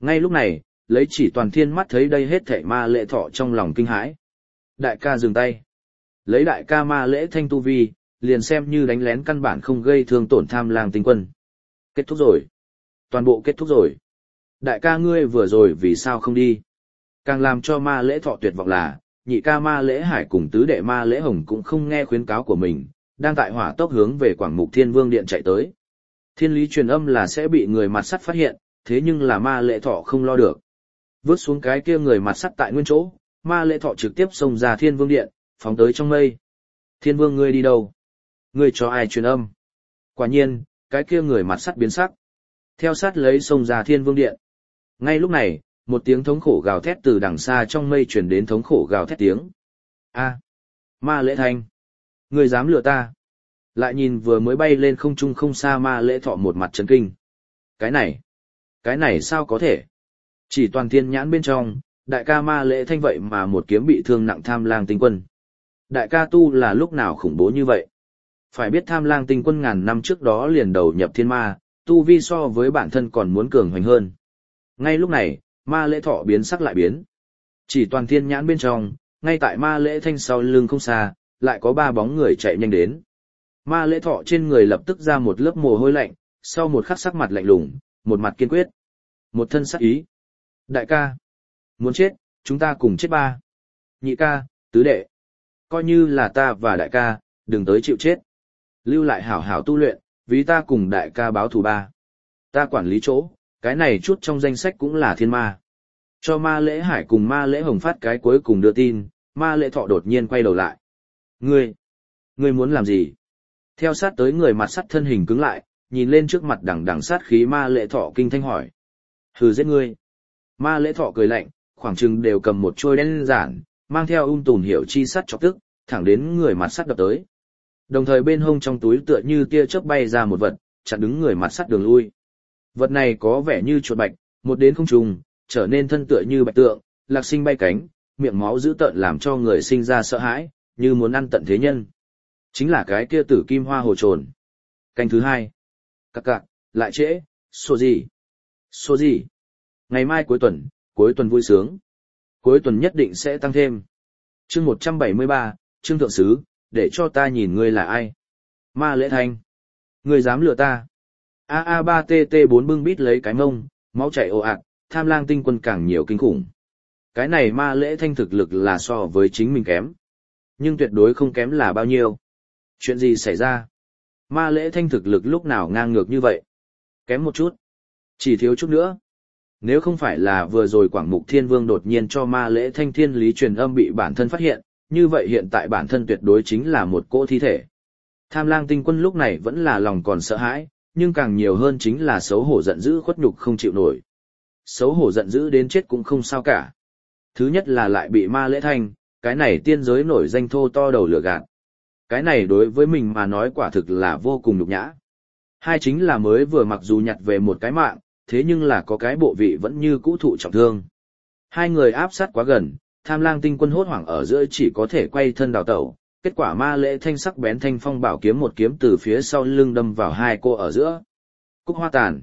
Ngay lúc này, lấy chỉ toàn thiên mắt thấy đây hết thảy ma lễ thọ trong lòng kinh hãi. Đại ca dừng tay. Lấy đại ca ma lễ thanh tu vi, liền xem như đánh lén căn bản không gây thương tổn Tham Lang Tinh Quân. Kết thúc rồi. Toàn bộ kết thúc rồi. Đại ca ngươi vừa rồi vì sao không đi? Càng làm cho ma lễ thọ tuyệt vọng là, nhị ca ma lễ hải cùng tứ đệ ma lễ hồng cũng không nghe khuyến cáo của mình, đang tại hỏa tốc hướng về Quảng Mục Thiên Vương Điện chạy tới. Thiên lý truyền âm là sẽ bị người mặt sắt phát hiện, thế nhưng là ma lễ thọ không lo được. Vớt xuống cái kia người mặt sắt tại nguyên chỗ, ma lễ thọ trực tiếp xông ra Thiên Vương Điện, phóng tới trong mây. Thiên Vương ngươi đi đâu? Ngươi cho ai truyền âm? Quả nhiên, cái kia người mặt sắt biến sắc. Theo sát lấy xông ra Thiên Vương Điện. Ngay lúc này, một tiếng thống khổ gào thét từ đằng xa trong mây truyền đến thống khổ gào thét tiếng. A, ma lễ thanh, ngươi dám lừa ta? Lại nhìn vừa mới bay lên không trung không xa ma lễ thọ một mặt chấn kinh. Cái này, cái này sao có thể? Chỉ toàn thiên nhãn bên trong, đại ca ma lễ thanh vậy mà một kiếm bị thương nặng Tham Lang Tinh Quân. Đại ca tu là lúc nào khủng bố như vậy? Phải biết Tham Lang Tinh Quân ngàn năm trước đó liền đầu nhập thiên ma, tu vi so với bản thân còn muốn cường hoành hơn. Ngay lúc này, ma lễ thọ biến sắc lại biến. Chỉ toàn thiên nhãn bên trong, ngay tại ma lễ thanh sau lưng không xa, lại có ba bóng người chạy nhanh đến. Ma lễ thọ trên người lập tức ra một lớp mồ hôi lạnh, sau một khắc sắc mặt lạnh lùng, một mặt kiên quyết. Một thân sắc ý. Đại ca, muốn chết, chúng ta cùng chết ba. Nhị ca, tứ đệ. Coi như là ta và đại ca, đừng tới chịu chết. Lưu lại hảo hảo tu luyện, vì ta cùng đại ca báo thù ba. Ta quản lý chỗ, cái này chút trong danh sách cũng là thiên ma. Cho ma lễ hải cùng ma lễ hồng phát cái cuối cùng đưa tin, ma lễ thọ đột nhiên quay đầu lại. Ngươi, ngươi muốn làm gì? Theo sát tới người mặt sắt thân hình cứng lại, nhìn lên trước mặt đằng đằng sát khí ma lễ thọ kinh thanh hỏi. Hừ giết ngươi. Ma lễ thọ cười lạnh, khoảng chừng đều cầm một trôi đen giản, mang theo ung tùn hiểu chi sắt chọc tức, thẳng đến người mặt sắt đập tới. Đồng thời bên hông trong túi tựa như tia chớp bay ra một vật, chặn đứng người mặt sắt đường lui. Vật này có vẻ như chuột bạch, một đến không trùng, trở nên thân tựa như bạch tượng, lạc sinh bay cánh, miệng máu dữ tợn làm cho người sinh ra sợ hãi, như muốn ăn tận thế nhân. Chính là cái kia tử kim hoa hồ trồn. Canh thứ hai. Cặc cặc, lại trễ, số gì? Số gì? Ngày mai cuối tuần, cuối tuần vui sướng. Cuối tuần nhất định sẽ tăng thêm. Chương một trăm bảy mươi ba, Trương Thượng Sứ, để cho ta nhìn ngươi là ai? Ma lễ thanh. Ngươi dám lừa ta? a a ba t t bốn bưng bít lấy cái mông, máu chảy ồ ạt, Tham Lang Tinh Quân càng nhiều kinh khủng. Cái này ma lễ thanh thực lực là so với chính mình kém. Nhưng tuyệt đối không kém là bao nhiêu. Chuyện gì xảy ra? Ma lễ thanh thực lực lúc nào ngang ngược như vậy? Kém một chút. Chỉ thiếu chút nữa. Nếu không phải là vừa rồi Quảng Mục Thiên Vương đột nhiên cho ma lễ thanh thiên lý truyền âm bị bản thân phát hiện, như vậy hiện tại bản thân tuyệt đối chính là một cỗ thi thể. Tham Lang Tinh Quân lúc này vẫn là lòng còn sợ hãi, nhưng càng nhiều hơn chính là xấu hổ giận dữ khuất nhục không chịu nổi. Xấu hổ giận dữ đến chết cũng không sao cả. Thứ nhất là lại bị ma lễ thanh, cái này tiên giới nổi danh thô to đầu lửa gạt. Cái này đối với mình mà nói quả thực là vô cùng nhục nhã. Hai chính là mới vừa mặc dù nhặt về một cái mạng, thế nhưng là có cái bộ vị vẫn như cũ thụ trọng thương. Hai người áp sát quá gần, Tham Lang Tinh Quân hốt hoảng ở giữa chỉ có thể quay thân đào tẩu. Kết quả ma lễ thanh sắc bén thanh phong bảo kiếm một kiếm từ phía sau lưng đâm vào hai cô ở giữa. Cúc hoa tàn.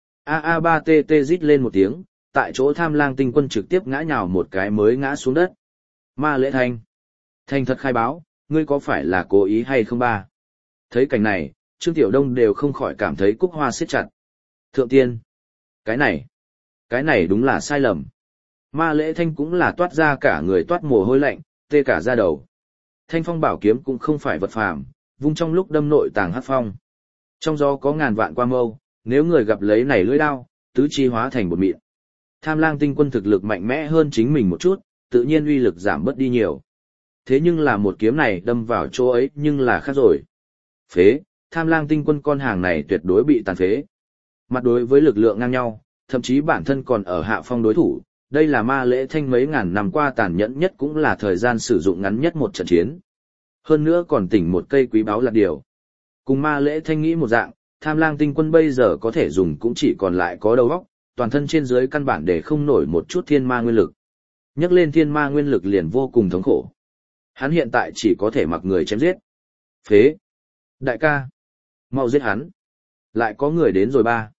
a a ba t t rít lên một tiếng, tại chỗ Tham Lang Tinh Quân trực tiếp ngã nhào một cái mới ngã xuống đất. Ma lễ thanh. Thanh thật khai báo, ngươi có phải là cố ý hay không ba? Thấy cảnh này, Trương Tiểu Đông đều không khỏi cảm thấy cúc hoa siết chặt. Thượng tiên. Cái này. Cái này đúng là sai lầm. Ma lễ thanh cũng là toát ra cả người toát mồ hôi lạnh, tê cả da đầu. Thanh phong bảo kiếm cũng không phải vật phàm, vung trong lúc đâm nội tàng hắc phong. Trong gió có ngàn vạn qua mâu, nếu người gặp lấy này lưỡi đao, tứ chi hóa thành bột mịn. Tham Lang Tinh Quân thực lực mạnh mẽ hơn chính mình một chút, tự nhiên uy lực giảm bớt đi nhiều. Thế nhưng là một kiếm này đâm vào chỗ ấy nhưng là khác rồi. Phế, Tham Lang Tinh Quân con hàng này tuyệt đối bị tàn phế. Mặt đối với lực lượng ngang nhau, thậm chí bản thân còn ở hạ phong đối thủ, đây là ma lễ thanh mấy ngàn năm qua tàn nhẫn nhất cũng là thời gian sử dụng ngắn nhất một trận chiến. Hơn nữa còn tỉnh một cây quý báu là điều. Cùng ma lễ thanh nghĩ một dạng, Tham Lang Tinh Quân bây giờ có thể dùng cũng chỉ còn lại có đầu óc, toàn thân trên dưới căn bản để không nổi một chút thiên ma nguyên lực. Nhắc lên thiên ma nguyên lực liền vô cùng thống khổ. Hắn hiện tại chỉ có thể mặc người chém giết. Phế. Đại ca. Mau giết hắn. Lại có người đến rồi ba.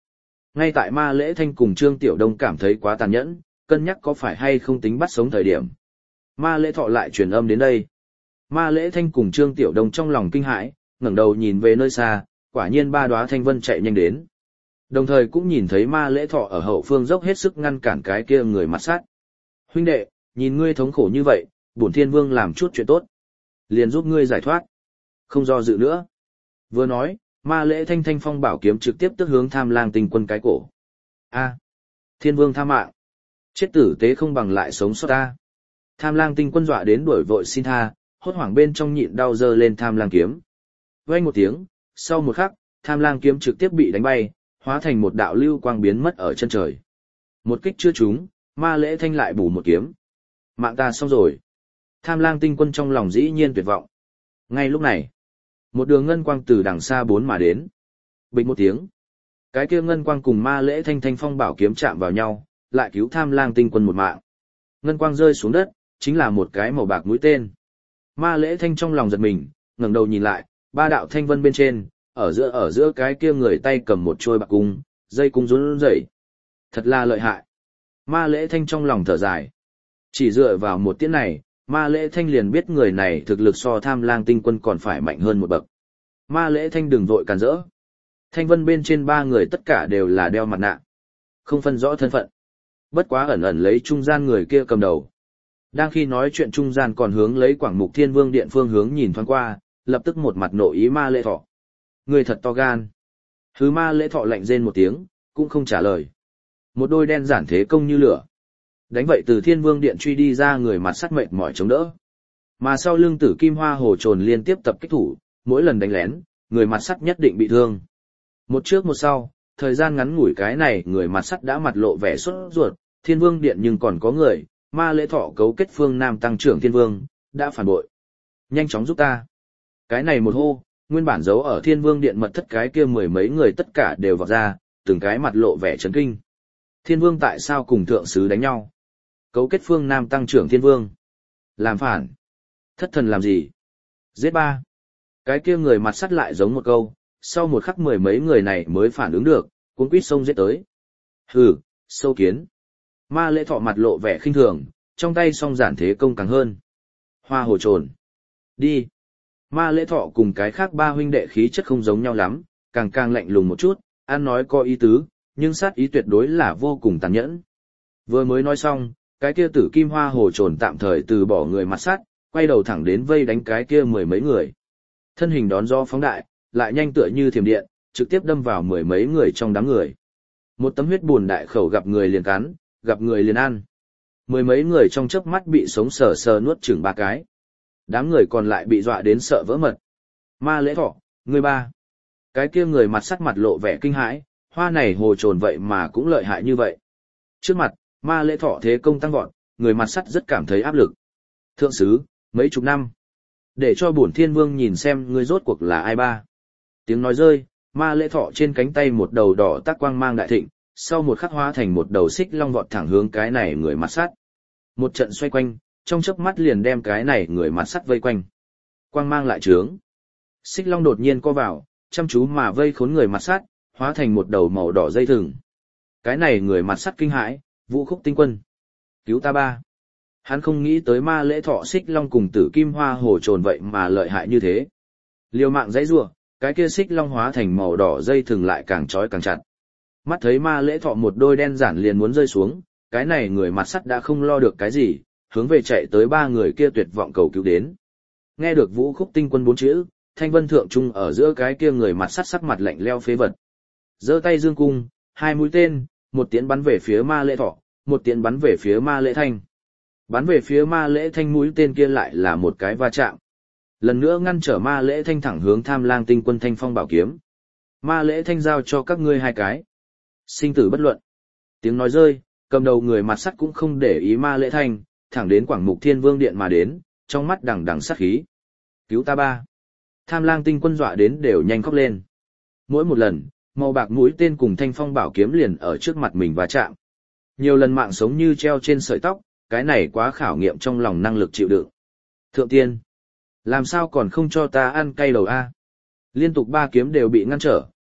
Ngay tại Ma Lễ Thanh cùng Trương Tiểu Đông cảm thấy quá tàn nhẫn, cân nhắc có phải hay không tính bắt sống thời điểm. Ma Lễ Thọ lại truyền âm đến đây. Ma Lễ Thanh cùng Trương Tiểu Đông trong lòng kinh hãi, ngẩng đầu nhìn về nơi xa, quả nhiên ba đóa thanh vân chạy nhanh đến. Đồng thời cũng nhìn thấy Ma Lễ Thọ ở hậu phương dốc hết sức ngăn cản cái kia người mặt sát. Huynh đệ, nhìn ngươi thống khổ như vậy, bổn Thiên Vương làm chút chuyện tốt, liền giúp ngươi giải thoát. Không do dự nữa. Vừa nói, Ma Lễ Thanh thanh phong bảo kiếm trực tiếp tức hướng Tham Lang Tinh Quân cái cổ. A, Thiên Vương tha mạng. Chết tử tế không bằng lại sống sót ta. Tham Lang Tinh Quân dọa đến đuổi vội xin tha, hốt hoảng bên trong nhịn đau giơ lên Tham Lang kiếm. Vang một tiếng, sau một khắc, Tham Lang kiếm trực tiếp bị đánh bay, hóa thành một đạo lưu quang biến mất ở chân trời. Một kích chưa trúng, Ma Lễ Thanh lại bù một kiếm. Mạng ta xong rồi. Tham Lang Tinh Quân trong lòng dĩ nhiên tuyệt vọng. Ngay lúc này, một đường ngân quang từ đằng xa bốn mà đến. Bịch một tiếng, cái kia ngân quang cùng Ma Lễ Thanh thanh phong bảo kiếm chạm vào nhau, lại cứu Tham Lang Tinh Quân một mạng. Ngân quang rơi xuống đất, chính là một cái màu bạc mũi tên. Ma Lễ Thanh trong lòng giật mình, ngẩng đầu nhìn lại, ba đạo thanh vân bên trên, ở giữa ở giữa cái kia người tay cầm một trôi bạc cung, dây cung run rẩy. Thật là lợi hại. Ma Lễ Thanh trong lòng thở dài. Chỉ dựa vào một tiễn này, Ma Lễ Thanh liền biết người này thực lực so Tham Lang Tinh Quân còn phải mạnh hơn một bậc. Ma Lễ Thanh đừng vội càn rỡ. Thanh vân bên trên ba người tất cả đều là đeo mặt nạ, không phân rõ thân phận. Bất quá ẩn ẩn lấy trung gian người kia cầm đầu. Đang khi nói chuyện trung gian còn hướng lấy Quảng Mục Thiên Vương điện phương hướng nhìn thoáng qua, lập tức một mặt nộ ý Ma Lễ Thọ. Người thật to gan. Hứ Ma Lễ Thọ lạnh rên một tiếng, cũng không trả lời. Một đôi đen giản thế công như lửa. Đánh vậy từ Thiên Vương điện truy đi ra người mặt sắt mệt mỏi chống đỡ. Mà sau lưng Tử Kim Hoa Hồ Trồn liên tiếp tập kích thủ, mỗi lần đánh lén, người mặt sắt nhất định bị thương. Một trước một sau, thời gian ngắn ngủi cái này người mặt sắt đã mặt lộ vẻ sốt ruột, Thiên Vương điện nhưng còn có người, Ma Lễ Thọ cấu kết phương Nam tăng trưởng Thiên Vương, đã phản bội. Nhanh chóng giúp ta. Cái này một hô, nguyên bản giấu ở Thiên Vương điện mật thất cái kia mười mấy người tất cả đều vọt ra, từng cái mặt lộ vẻ chấn kinh. Thiên Vương tại sao cùng thượng sứ đánh nhau? Cấu kết phương Nam tăng trưởng Thiên Vương. Làm phản. Thất thần làm gì? Giết ba. Cái kia người mặt sắt lại giống một câu, sau một khắc mười mấy người này mới phản ứng được, cuốn quýt xông giết tới. Hừ, sâu kiến. Ma Lễ Thọ mặt lộ vẻ khinh thường, trong tay song giản thế công càng hơn. Hoa Hồ Trồn. Đi. Ma Lễ Thọ cùng cái khác ba huynh đệ khí chất không giống nhau lắm, càng càng lạnh lùng một chút, ăn nói có ý tứ, nhưng sát ý tuyệt đối là vô cùng tàn nhẫn. Vừa mới nói xong, cái kia Tử Kim Hoa Hồ Trồn tạm thời từ bỏ người mặt sắt, quay đầu thẳng đến vây đánh cái kia mười mấy người. Thân hình đón gió phóng đại, lại nhanh tựa như thiểm điện, trực tiếp đâm vào mười mấy người trong đám người. Một tấm huyết buồn đại khẩu gặp người liền cắn, gặp người liền ăn. Mười mấy người trong chớp mắt bị sống sờ sờ nuốt chửng ba cái. Đám người còn lại bị dọa đến sợ vỡ mật. Ma Lễ Thọ, người ba. Cái kia người mặt sắt mặt lộ vẻ kinh hãi, Hoa này Hồ Trồn vậy mà cũng lợi hại như vậy. Trước mặt, Ma Lễ Thọ thế công tăng vọt, người mặt sắt rất cảm thấy áp lực. Thượng sứ, mấy chục năm. Để cho bổn Thiên Vương nhìn xem ngươi rốt cuộc là ai ba. Tiếng nói rơi, Ma Lễ Thọ trên cánh tay một đầu đỏ tác quang mang đại thịnh, sau một khắc hóa thành một đầu xích long vọt thẳng hướng cái này người mặt sắt. Một trận xoay quanh, trong chớp mắt liền đem cái này người mặt sắt vây quanh. Quang mang lại trướng. Xích long đột nhiên co vào, chăm chú mà vây khốn người mặt sắt, hóa thành một đầu màu đỏ dây thừng. Cái này người mặt sắt kinh hãi, Vũ Khúc Tinh Quân. Cứu ta ba. Hắn không nghĩ tới Ma Lễ Thọ xích long cùng Tử Kim Hoa Hồ Trồn vậy mà lợi hại như thế. Liều mạng dãy rủa, cái kia xích long hóa thành màu đỏ dây thừng lại càng trói càng chặt. Mắt thấy Ma Lễ Thọ một đôi đen giản liền muốn rơi xuống, cái này người mặt sắt đã không lo được cái gì, hướng về chạy tới ba người kia tuyệt vọng cầu cứu đến. Nghe được Vũ Khúc Tinh Quân bốn chữ, Thanh Vân Thượng Trung ở giữa cái kia người mặt sắt sắc mặt lạnh leo phế vật. Giơ tay dương cung, hai mũi tên, một tiễn bắn về phía Ma Lễ Thọ, một tiễn bắn về phía Ma Lễ Thanh. Bắn về phía Ma Lễ Thanh mũi tên kia lại là một cái va chạm. Lần nữa ngăn trở Ma Lễ Thanh thẳng hướng Tham Lang Tinh Quân thanh phong bảo kiếm. Ma Lễ Thanh giao cho các ngươi hai cái. Sinh tử bất luận. Tiếng nói rơi, cầm đầu người mặt sắt cũng không để ý Ma Lễ Thanh, thẳng đến Quảng Mục Thiên Vương điện mà đến, trong mắt đằng đằng sát khí. Cứu ta ba. Tham Lang Tinh Quân dọa đến đều nhanh khóc lên. Mỗi một lần, màu bạc mũi tên cùng thanh phong bảo kiếm liền ở trước mặt mình va chạm. Nhiều lần mạng sống như treo trên sợi tóc, cái này quá khảo nghiệm trong lòng năng lực chịu đựng. Thượng tiên, làm sao còn không cho ta ăn cay đầu a? Liên tục ba kiếm đều bị ngăn trở,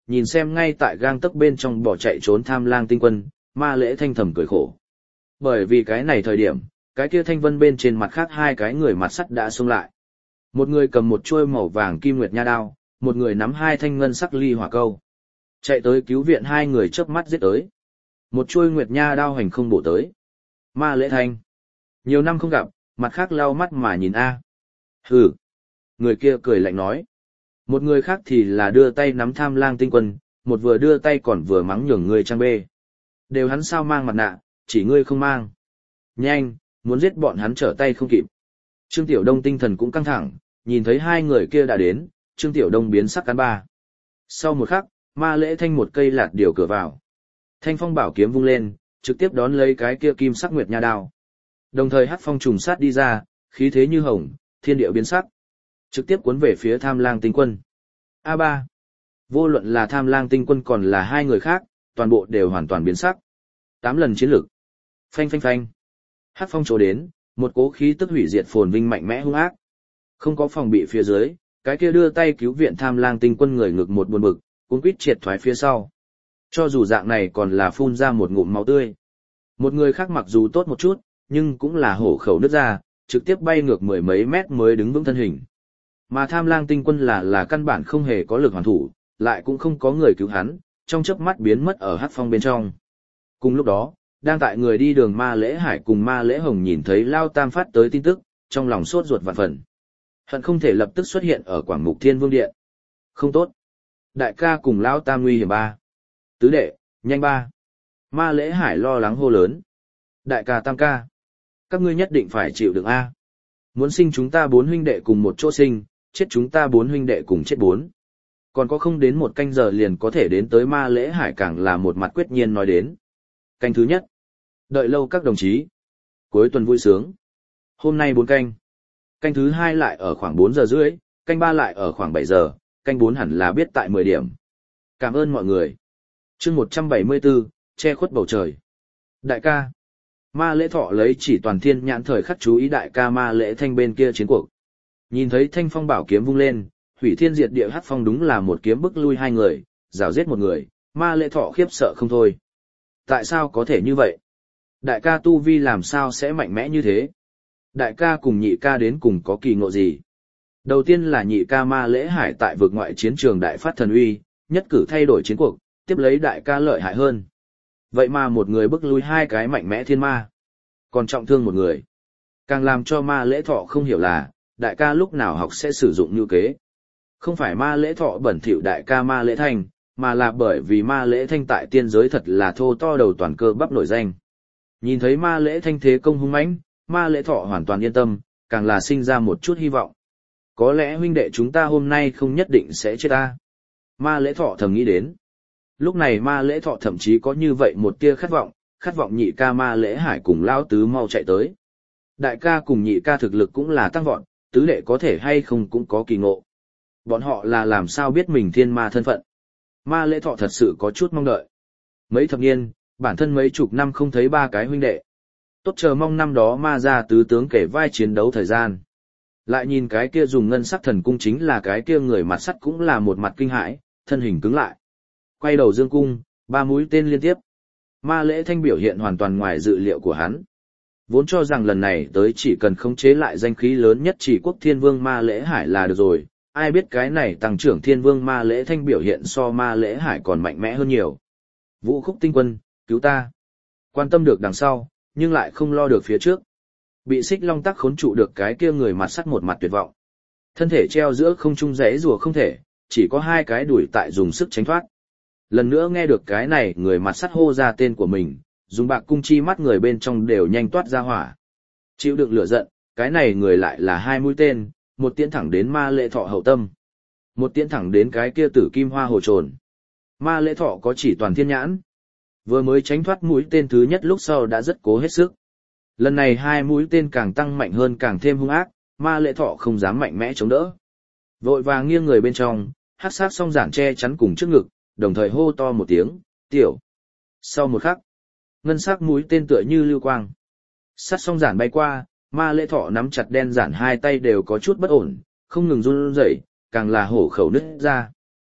Nhìn xem ngay tại gang tấc bên trong bỏ chạy trốn Tham Lang Tinh Quân, Ma Lễ Thanh thầm cười khổ. Bởi vì cái này thời điểm, cái kia thanh vân bên trên mặt khác hai cái người mặt sắt đã xông lại. Một người cầm một chuôi màu vàng kim nguyệt nha đao, một người nắm hai thanh ngân sắc ly hỏa câu. Chạy tới cứu viện hai người chớp mắt giết tới. Một chuôi nguyệt nha đao hành không bổ tới. Ma Lễ Thanh. Nhiều năm không gặp, mặt khác lau mắt mà nhìn a. Hừ. Người kia cười lạnh nói. Một người khác thì là đưa tay nắm Tham Lang Tinh Quân, một vừa đưa tay còn vừa mắng nhường người trang bê. Đều hắn sao mang mặt nạ, chỉ ngươi không mang. Nhanh, muốn giết bọn hắn trở tay không kịp. Trương Tiểu Đông tinh thần cũng căng thẳng, nhìn thấy hai người kia đã đến, Trương Tiểu Đông biến sắc cắn ba. Sau một khắc, Ma Lễ Thanh một cây lạt điều cửa vào. Thanh phong bảo kiếm vung lên, trực tiếp đón lấy cái kia kim sắc nguyệt nha đao. Đồng thời hắc phong trùng sát đi ra, khí thế như hồng, thiên địa biến sắc. Trực tiếp cuốn về phía Tham Lang Tinh Quân. a ba. Vô luận là Tham Lang Tinh Quân còn là hai người khác, toàn bộ đều hoàn toàn biến sắc. Tám lần chiến lực. Phanh phanh phanh. Hắc phong chỗ đến, một cố khí tức hủy diệt phồn vinh mạnh mẽ hung ác. Không có phòng bị phía dưới, cái kia đưa tay cứu viện Tham Lang Tinh Quân người ngực một buồn bực, cuốn quýt triệt thoái phía sau. Cho dù dạng này còn là phun ra một ngụm máu tươi. Một người khác mặc dù tốt một chút, nhưng cũng là hổ khẩu nứt ra, trực tiếp bay ngược mười mấy mét mới đứng vững thân hình. Mà Tham Lang Tinh Quân là là căn bản không hề có lực hoàn thủ, lại cũng không có người cứu hắn, trong chớp mắt biến mất ở hắc phong bên trong. Cùng lúc đó, đang tại người đi đường Ma Lễ Hải cùng Ma Lễ Hồng nhìn thấy Lao Tam phát tới tin tức, trong lòng sốt ruột vạn phần. Hận không thể lập tức xuất hiện ở Quảng Mục Thiên Vương Điện. Không tốt. Đại ca cùng Lao Tam nguy hiểm ba. Tứ đệ, nhanh ba. Ma Lễ Hải lo lắng hô lớn. Đại ca Tam ca. Các ngươi nhất định phải chịu đựng A. Muốn sinh chúng ta bốn huynh đệ cùng một chỗ sinh, chết chúng ta bốn huynh đệ cùng chết bốn. Còn có không đến một canh giờ liền có thể đến tới Ma Lễ Hải càng là một mặt quyết nhiên nói đến. Canh thứ nhất. Đợi lâu các đồng chí. Cuối tuần vui sướng. Hôm nay bốn canh. Canh thứ hai lại ở khoảng bốn giờ rưỡi, canh ba lại ở khoảng bảy giờ, canh bốn hẳn là biết tại mười điểm. Cảm ơn mọi người. Chương một trăm bảy mươi tư, che khuất bầu trời. Đại ca. Ma Lễ Thọ lấy chỉ toàn thiên nhãn thời khắc chú ý đại ca Ma Lễ Thanh bên kia chiến cuộc. Nhìn thấy thanh phong bảo kiếm vung lên, hủy thiên diệt địa hắc phong đúng là một kiếm bức lui hai người, rào giết một người, Ma Lễ Thọ khiếp sợ không thôi. Tại sao có thể như vậy? Đại ca tu vi làm sao sẽ mạnh mẽ như thế? Đại ca cùng nhị ca đến cùng có kỳ ngộ gì? Đầu tiên là nhị ca Ma Lễ Hải tại vực ngoại chiến trường đại phát thần uy, nhất cử thay đổi chiến cuộc, tiếp lấy đại ca lợi hại hơn. Vậy mà một người bức lui hai cái mạnh mẽ thiên ma, còn trọng thương một người. Càng làm cho Ma Lễ Thọ không hiểu là, đại ca lúc nào học sẽ sử dụng như kế. Không phải Ma Lễ Thọ bẩn thỉu đại ca Ma Lễ Thanh, mà là bởi vì Ma Lễ Thanh tại tiên giới thật là thô to đầu toàn cơ bắp nổi danh. Nhìn thấy Ma Lễ Thanh thế công hung mãnh, Ma Lễ Thọ hoàn toàn yên tâm, càng là sinh ra một chút hy vọng. Có lẽ huynh đệ chúng ta hôm nay không nhất định sẽ chết ta. Ma Lễ Thọ thầm nghĩ đến. Lúc này Ma Lễ Thọ thậm chí có như vậy một tia khát vọng, khát vọng nhị ca Ma Lễ Hải cùng lão tứ mau chạy tới. Đại ca cùng nhị ca thực lực cũng là tăng vọt, tứ đệ có thể hay không cũng có kỳ ngộ. Bọn họ là làm sao biết mình thiên ma thân phận. Ma Lễ Thọ thật sự có chút mong đợi. Mấy thập niên, bản thân mấy chục năm không thấy ba cái huynh đệ. Tốt chờ mong năm đó ma gia tứ tướng kể vai chiến đấu thời gian. Lại nhìn cái kia dùng ngân sắc thần cung chính là cái kia người mặt sắt cũng là một mặt kinh hãi, thân hình cứng lại. Quay đầu dương cung, ba mũi tên liên tiếp. Ma Lễ Thanh biểu hiện hoàn toàn ngoài dự liệu của hắn. Vốn cho rằng lần này tới chỉ cần khống chế lại danh khí lớn nhất chỉ quốc thiên vương Ma Lễ Hải là được rồi, ai biết cái này tăng trưởng thiên vương Ma Lễ Thanh biểu hiện so Ma Lễ Hải còn mạnh mẽ hơn nhiều. Vũ Khúc Tinh Quân, cứu ta. Quan tâm được đằng sau, nhưng lại không lo được phía trước. Bị xích long tắc khốn trụ được cái kia người mặt sắt một mặt tuyệt vọng. Thân thể treo giữa không trung rẽ rùa không thể, chỉ có hai cái đuổi tại dùng sức tránh thoát. Lần nữa nghe được cái này người mặt sắt hô ra tên của mình, dùng bạc cung chi mắt người bên trong đều nhanh toát ra hỏa. Chịu đựng lửa giận, cái này người lại là hai mũi tên, một tiễn thẳng đến Ma Lễ Thọ hậu tâm. Một tiễn thẳng đến cái kia tử kim hoa hồ trồn. Ma Lễ Thọ có chỉ toàn thiên nhãn. Vừa mới tránh thoát mũi tên thứ nhất lúc sau đã rất cố hết sức. Lần này hai mũi tên càng tăng mạnh hơn càng thêm hung ác, Ma Lễ Thọ không dám mạnh mẽ chống đỡ. Vội vàng nghiêng người bên trong, hắc sát song giản che chắn cùng trước ngực, đồng thời hô to một tiếng, tiểu. Sau một khắc, ngân sắc mũi tên tựa như lưu quang. Sát song giản bay qua, Ma Lễ Thọ nắm chặt đen giản hai tay đều có chút bất ổn, không ngừng run rẩy, càng là hổ khẩu nứt ra.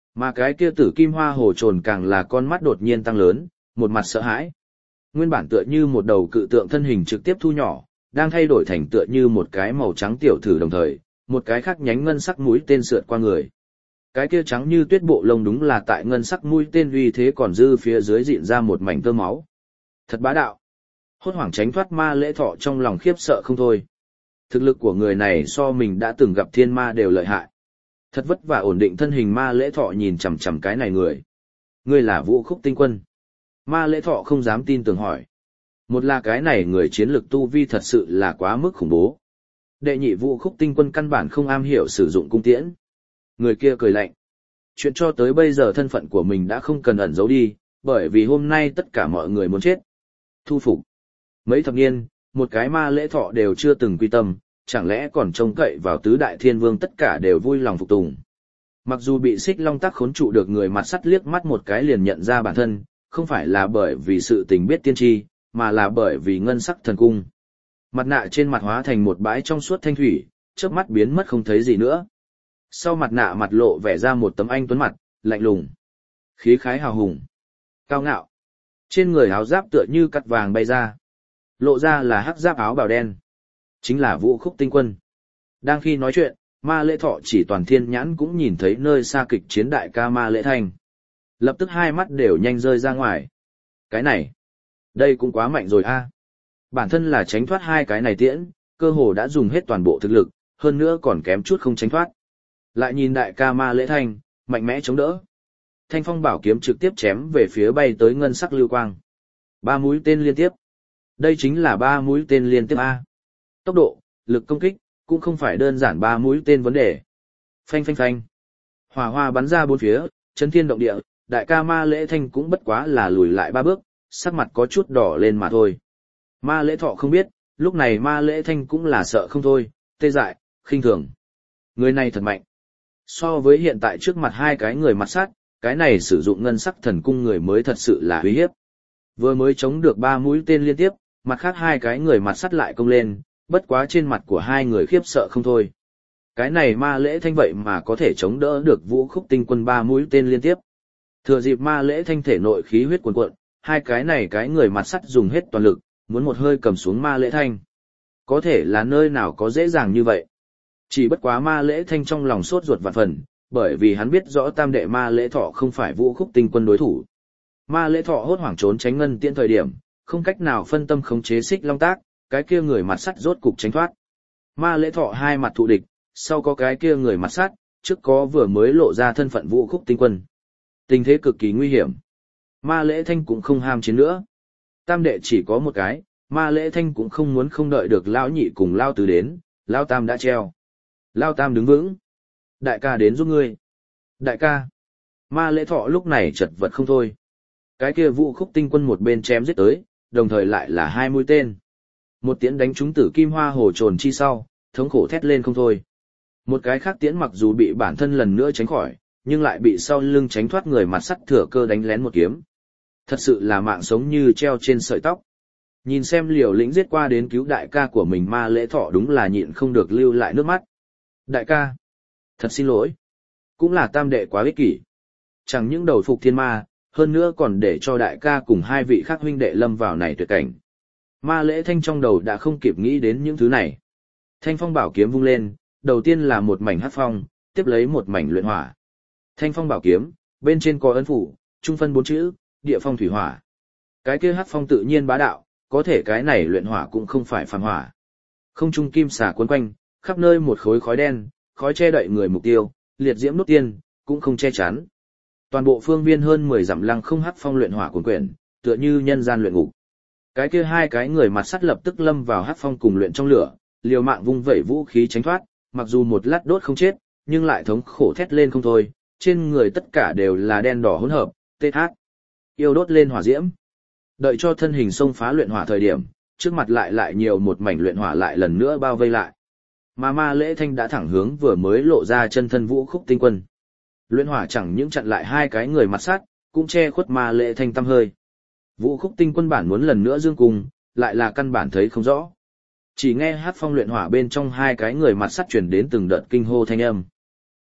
Mà cái kia tử kim hoa hồ trồn càng là con mắt đột nhiên tăng lớn, một mặt sợ hãi. Nguyên bản tựa như một đầu cự tượng thân hình trực tiếp thu nhỏ, đang thay đổi thành tựa như một cái màu trắng tiểu thử đồng thời, một cái khác nhánh ngân sắc mũi tên sượt qua người. Cái kia trắng như tuyết bộ lông đúng là tại ngân sắc mũi tên uy thế còn dư phía dưới dịn ra một mảnh tơ máu. Thật bá đạo. Hốt hoảng tránh thoát ma lễ thọ trong lòng khiếp sợ không thôi. Thực lực của người này so mình đã từng gặp thiên ma đều lợi hại. Thật vất vả ổn định thân hình ma lễ thọ nhìn chằm chằm cái này người. Ngươi là Vũ Khúc Tinh Quân. Ma lễ thọ không dám tin tưởng hỏi. Một là cái này người chiến lực tu vi thật sự là quá mức khủng bố. Đệ nhị Vũ Khúc Tinh Quân căn bản không am hiểu sử dụng cung tiễn. Người kia cười lạnh. Chuyện cho tới bây giờ thân phận của mình đã không cần ẩn giấu đi, bởi vì hôm nay tất cả mọi người muốn chết. Thu phục. Mấy thập niên, một cái ma lễ thọ đều chưa từng quy tâm, chẳng lẽ còn trông cậy vào tứ đại thiên vương tất cả đều vui lòng phục tùng. Mặc dù bị xích long tắc khốn trụ được người mặt sắt liếc mắt một cái liền nhận ra bản thân, không phải là bởi vì sự tình biết tiên tri, mà là bởi vì ngân sắc thần cung. Mặt nạ trên mặt hóa thành một bãi trong suốt thanh thủy, chớp mắt biến mất không thấy gì nữa. Sau mặt nạ mặt lộ vẻ ra một tấm anh tuấn mặt, lạnh lùng, khí khái hào hùng, cao ngạo. Trên người áo giáp tựa như cắt vàng bay ra, lộ ra là hắc giáp áo bào đen. Chính là Vũ Khúc Tinh Quân. Đang khi nói chuyện, ma lễ thọ chỉ toàn thiên nhãn cũng nhìn thấy nơi xa kịch chiến đại ca ma lễ thanh. Lập tức hai mắt đều nhanh rơi ra ngoài. Cái này, đây cũng quá mạnh rồi a. Bản thân là tránh thoát hai cái này tiễn, cơ hồ đã dùng hết toàn bộ thực lực, hơn nữa còn kém chút không tránh thoát. Lại nhìn đại ca ma lễ thanh, mạnh mẽ chống đỡ. Thanh phong bảo kiếm trực tiếp chém về phía bay tới ngân sắc lưu quang. Ba mũi tên liên tiếp. Đây chính là ba mũi tên liên tiếp A. Tốc độ, lực công kích, cũng không phải đơn giản ba mũi tên vấn đề. Phanh phanh phanh. Hỏa hoa bắn ra bốn phía, chấn thiên động địa, đại ca ma lễ thanh cũng bất quá là lùi lại ba bước, sắc mặt có chút đỏ lên mà thôi. Ma lễ thọ không biết, lúc này ma lễ thanh cũng là sợ không thôi, tê dại, khinh thường. Người này thật mạnh. So với hiện tại trước mặt hai cái người mặt sắt, cái này sử dụng ngân sắc thần cung người mới thật sự là uy hiếp. Vừa mới chống được ba mũi tên liên tiếp, mặt khác hai cái người mặt sắt lại công lên, bất quá trên mặt của hai người khiếp sợ không thôi. Cái này ma lễ thanh vậy mà có thể chống đỡ được Vũ Khúc Tinh Quân ba mũi tên liên tiếp. Thừa dịp ma lễ thanh thể nội khí huyết cuồn cuộn, hai cái này cái người mặt sắt dùng hết toàn lực, muốn một hơi cầm xuống ma lễ thanh. Có thể là nơi nào có dễ dàng như vậy. Chỉ bất quá ma lễ thanh trong lòng sốt ruột vạn phần, bởi vì hắn biết rõ tam đệ ma lễ thọ không phải Vũ Khúc Tinh Quân đối thủ. Ma lễ thọ hốt hoảng trốn tránh ngân tiễn thời điểm, không cách nào phân tâm khống chế xích long tác, cái kia người mặt sắt rốt cục tránh thoát. Ma lễ thọ hai mặt thù địch, sau có cái kia người mặt sắt, trước có vừa mới lộ ra thân phận Vũ Khúc Tinh Quân. Tình thế cực kỳ nguy hiểm. Ma lễ thanh cũng không ham chiến nữa. Tam đệ chỉ có một cái, ma lễ thanh cũng không muốn không đợi được lão nhị cùng lao tứ đến, lao tam đã treo. Lao tam đứng vững. Đại ca đến giúp ngươi. Đại ca. Ma lễ thọ lúc này chật vật không thôi. Cái kia Vũ Khúc Tinh Quân một bên chém giết tới, đồng thời lại là hai mũi tên. Một tiễn đánh trúng tử kim hoa hồ trồn chi sau, thống khổ thét lên không thôi. Một cái khác tiễn mặc dù bị bản thân lần nữa tránh khỏi, nhưng lại bị sau lưng tránh thoát người mặt sắt thừa cơ đánh lén một kiếm. Thật sự là mạng sống như treo trên sợi tóc. Nhìn xem Liều Lĩnh giết qua đến cứu đại ca của mình ma lễ thọ đúng là nhịn không được lưu lại nước mắt. Đại ca, thật xin lỗi. Cũng là tam đệ quá ích kỷ. Chẳng những đầu phục thiên ma, hơn nữa còn để cho đại ca cùng hai vị khác huynh đệ lâm vào này tuyệt cảnh. Ma lễ thanh trong đầu đã không kịp nghĩ đến những thứ này. Thanh phong bảo kiếm vung lên, đầu tiên là một mảnh hắc phong, tiếp lấy một mảnh luyện hỏa. Thanh phong bảo kiếm, bên trên có ấn phủ, trung phân bốn chữ, địa phong thủy hỏa. Cái kia hắc phong tự nhiên bá đạo, có thể cái này luyện hỏa cũng không phải phàm hỏa. Không trung kim xà cuốn quanh, khắp nơi một khối khói đen, khói che đậy người mục tiêu, liệt diễm nốt tiên, cũng không che chắn. Toàn bộ phương viên hơn mười dặm lăng không hắc phong luyện hỏa cuồn quyển, tựa như nhân gian luyện ngục. Cái kia hai cái người mặt sắt lập tức lâm vào hắc phong cùng luyện trong lửa, liều mạng vung vẩy vũ khí tránh thoát, mặc dù một lát đốt không chết, nhưng lại thống khổ thét lên không thôi, trên người tất cả đều là đen đỏ hỗn hợp, tê hát. Yêu đốt lên hỏa diễm. Đợi cho thân hình xông phá luyện hỏa thời điểm, trước mặt lại lại nhiều một mảnh luyện hỏa lại lần nữa bao vây lại. Mà ma lễ thanh đã thẳng hướng vừa mới lộ ra chân thân Vũ Khúc Tinh Quân. Luyện hỏa chẳng những chặn lại hai cái người mặt sắt, cũng che khuất ma lễ thanh tăm hơi. Vũ Khúc Tinh Quân bản muốn lần nữa dương cung, lại là căn bản thấy không rõ. Chỉ nghe hát phong luyện hỏa bên trong hai cái người mặt sắt truyền đến từng đợt kinh hô thanh âm.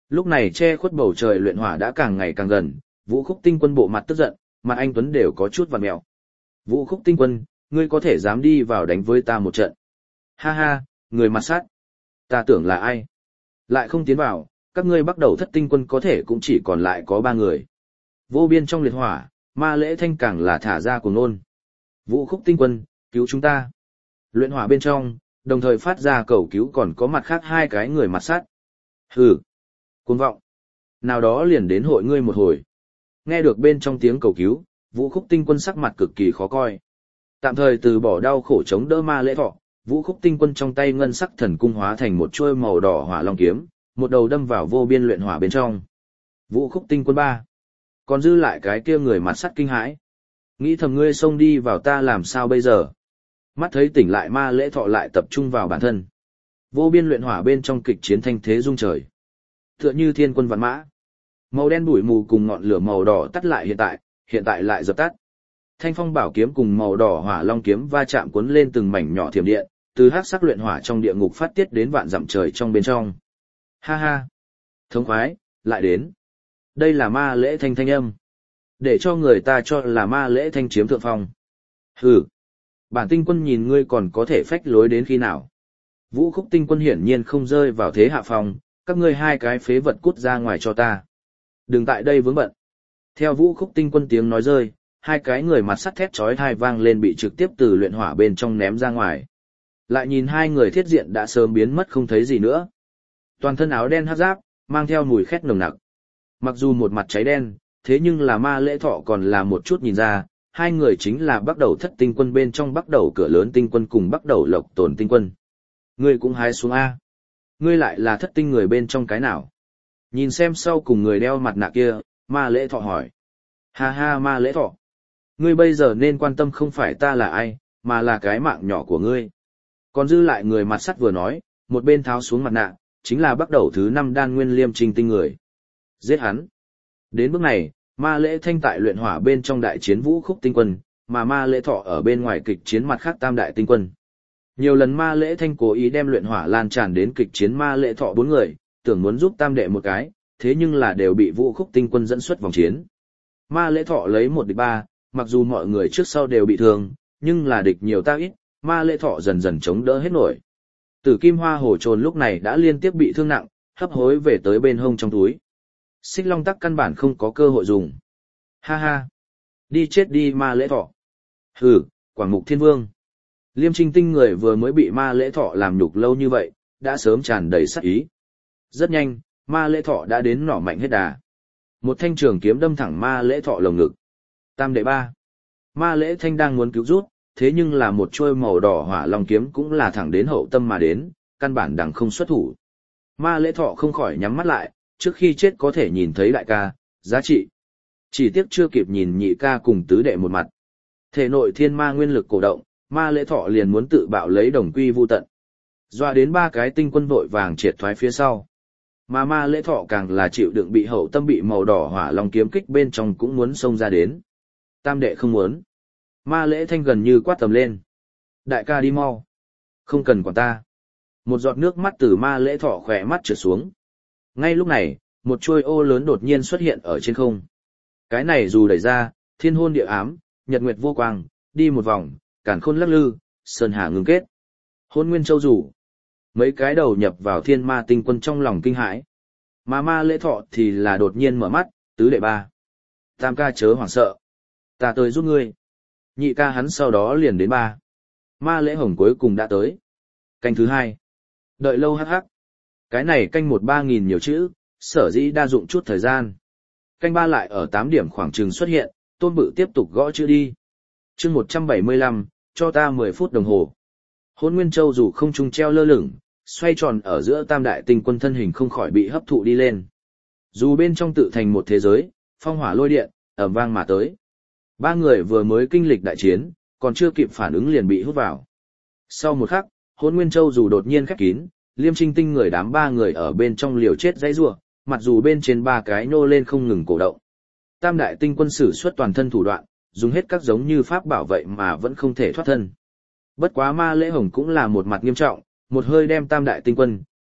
Lúc này che khuất bầu trời luyện hỏa đã càng ngày càng gần, Vũ Khúc Tinh Quân bộ mặt tức giận, mặt anh tuấn đều có chút vặn mèo. Vũ Khúc Tinh Quân, ngươi có thể dám đi vào đánh với ta một trận? Ha ha, người mặt sát. Ta tưởng là ai? Lại không tiến vào, các ngươi bắt đầu thất tinh quân có thể cũng chỉ còn lại có ba người. Vô biên trong liệt hỏa, Ma Lễ Thanh càng là thả ra cuồng nôn. Vũ Khúc Tinh Quân, cứu chúng ta. Luyện hỏa bên trong, đồng thời phát ra cầu cứu còn có mặt khác hai cái người mặt sát. Hừ, cuồng vọng. Nào đó liền đến hội ngươi một hồi. Nghe được bên trong tiếng cầu cứu, Vũ Khúc Tinh Quân sắc mặt cực kỳ khó coi. Tạm thời từ bỏ đau khổ chống đỡ Ma Lễ Thọ, Vũ Khúc Tinh Quân trong tay ngân sắc thần cung hóa thành một chuôi màu đỏ hỏa long kiếm, một đầu đâm vào vô biên luyện hỏa bên trong. Vũ Khúc Tinh Quân ba, còn dư lại cái kia người mặt sắt kinh hãi. Nghĩ thầm ngươi xông đi vào ta làm sao bây giờ? Mắt thấy tỉnh lại Ma Lễ Thọ lại tập trung vào bản thân. Vô biên luyện hỏa bên trong kịch chiến thanh thế rung trời. Tựa như thiên quân vạn mã. Màu đen bụi mù cùng ngọn lửa màu đỏ tắt lại hiện tại, hiện tại lại dập tắt. Thanh phong bảo kiếm cùng màu đỏ hỏa long kiếm va chạm cuốn lên từng mảnh nhỏ thiểm điện, từ hắc sắc luyện hỏa trong địa ngục phát tiết đến vạn dặm trời trong bên trong. Ha ha! Thống khoái, lại đến. Đây là Ma Lễ Thanh thanh âm. Để cho người ta cho là Ma Lễ Thanh chiếm thượng phong. Hừ! Bản tinh quân nhìn ngươi còn có thể phách lối đến khi nào. Vũ Khúc Tinh Quân hiển nhiên không rơi vào thế hạ phong, các ngươi hai cái phế vật cút ra ngoài cho ta. Đừng tại đây vướng bận. Theo Vũ Khúc Tinh Quân tiếng nói rơi, hai cái người mặt sắt thét chói tai vang lên bị trực tiếp từ luyện hỏa bên trong ném ra ngoài. Lại nhìn hai người thiết diện đã sớm biến mất không thấy gì nữa. Toàn thân áo đen hắc giáp, mang theo mùi khét nồng nặc. Mặc dù một mặt cháy đen, thế nhưng là Ma Lễ Thọ còn là một chút nhìn ra, hai người chính là bắt đầu thất tinh quân bên trong bắt đầu cửa lớn tinh quân cùng bắt đầu lộc tồn tinh quân. Ngươi cũng hái xuống A. Ngươi lại là thất tinh người bên trong cái nào? Nhìn xem sau cùng người đeo mặt nạ kia, Ma Lễ Thọ hỏi. Ha ha Ma Lễ Thọ. Ngươi bây giờ nên quan tâm không phải ta là ai, mà là cái mạng nhỏ của ngươi. Còn dư lại người mặt sắt vừa nói, một bên tháo xuống mặt nạ, chính là bắt đầu thứ năm đan nguyên liêm trinh tinh người. Giết hắn. Đến bước này, Ma Lễ Thanh tại luyện hỏa bên trong đại chiến Vũ Khúc Tinh Quân, mà Ma Lễ Thọ ở bên ngoài kịch chiến mặt khác tam đại tinh quân. Nhiều lần Ma Lễ Thanh cố ý đem luyện hỏa lan tràn đến kịch chiến Ma Lễ Thọ bốn người, tưởng muốn giúp tam đệ một cái, thế nhưng là đều bị Vũ Khúc Tinh Quân dẫn xuất vòng chiến. Ma Lễ Thọ lấy một địch ba, mặc dù mọi người trước sau đều bị thương, nhưng là địch nhiều ta ít, Ma Lễ Thọ dần dần chống đỡ hết nổi. Tử Kim Hoa Hổ Trồn lúc này đã liên tiếp bị thương nặng, hấp hối về tới bên hông trong túi. Xích Long Tắc căn bản không có cơ hội dùng. Ha ha! Đi chết đi Ma Lễ Thọ! Hừ, Quảng Mục Thiên Vương! Liêm Trinh Tinh người vừa mới bị Ma Lễ Thọ làm nhục lâu như vậy, đã sớm tràn đầy sát ý. Rất nhanh, Ma Lễ Thọ đã đến nỏ mạnh hết đà. Một thanh trường kiếm đâm thẳng Ma Lễ Thọ lồng ngực. Tam đệ ba. Ma Lễ Thanh đang muốn cứu rút, thế nhưng là một chuôi màu đỏ hỏa long kiếm cũng là thẳng đến hậu tâm mà đến, căn bản đằng không xuất thủ. Ma Lễ Thọ không khỏi nhắm mắt lại, trước khi chết có thể nhìn thấy đại ca, giá trị. Chỉ tiếc chưa kịp nhìn nhị ca cùng tứ đệ một mặt. Thể nội thiên ma nguyên lực cổ động, Ma Lễ Thọ liền muốn tự bạo lấy đồng quy vu tận. Doa đến ba cái tinh quân vội vàng triệt thoái phía sau. Mà Ma Lễ Thọ càng là chịu đựng bị hậu tâm bị màu đỏ hỏa long kiếm kích bên trong cũng muốn xông ra đến. Tam đệ không muốn. Ma Lễ Thanh gần như quát tầm lên. Đại ca đi mau. Không cần quản ta. Một giọt nước mắt từ Ma Lễ Thọ khỏe mắt trượt xuống. Ngay lúc này, một chuôi ô lớn đột nhiên xuất hiện ở trên không. Cái này dù đẩy ra, thiên hôn địa ám, nhật nguyệt vô quang, đi một vòng, càn khôn lắc lư, sơn hà ngưng kết. Hôn nguyên châu rủ. Mấy cái đầu nhập vào thiên ma tinh quân trong lòng kinh hãi. Mà Ma Lễ Thọ thì là đột nhiên mở mắt, tứ đệ ba. Tam ca chớ hoảng sợ. Ta tới giúp ngươi. Nhị ca hắn sau đó liền đến ba. Ma Lễ Hồng cuối cùng đã tới. Canh thứ hai. Đợi lâu hắc hắc. Cái này canh một ba nghìn nhiều chữ, sở dĩ đa dụng chút thời gian. Canh ba lại ở tám điểm khoảng trừng xuất hiện, Tôn Bự tiếp tục gõ chữ đi. Chương một trăm bảy mươi lăm, cho ta mười phút đồng hồ. Hôn Nguyên Châu dù không trung treo lơ lửng, xoay tròn ở giữa tam đại tinh quân thân hình không khỏi bị hấp thụ đi lên. Dù bên trong tự thành một thế giới, phong hỏa lôi điện, ầm vang mà tới. Ba người vừa mới kinh lịch đại chiến, còn chưa kịp phản ứng liền bị hút vào. Sau một khắc, Hôn Nguyên Châu dù đột nhiên khép kín, Liêm Trinh Tinh người đám ba người ở bên trong liều chết dãy rủa, mặc dù bên trên ba cái nô lên không ngừng cổ động. Tam đại tinh quân sử xuất toàn thân thủ đoạn, dùng hết các giống như pháp bảo vậy mà vẫn không thể thoát thân. Bất quá Ma Lễ Hồng cũng là một mặt nghiêm trọng, một hơi đem tam đại tinh quân,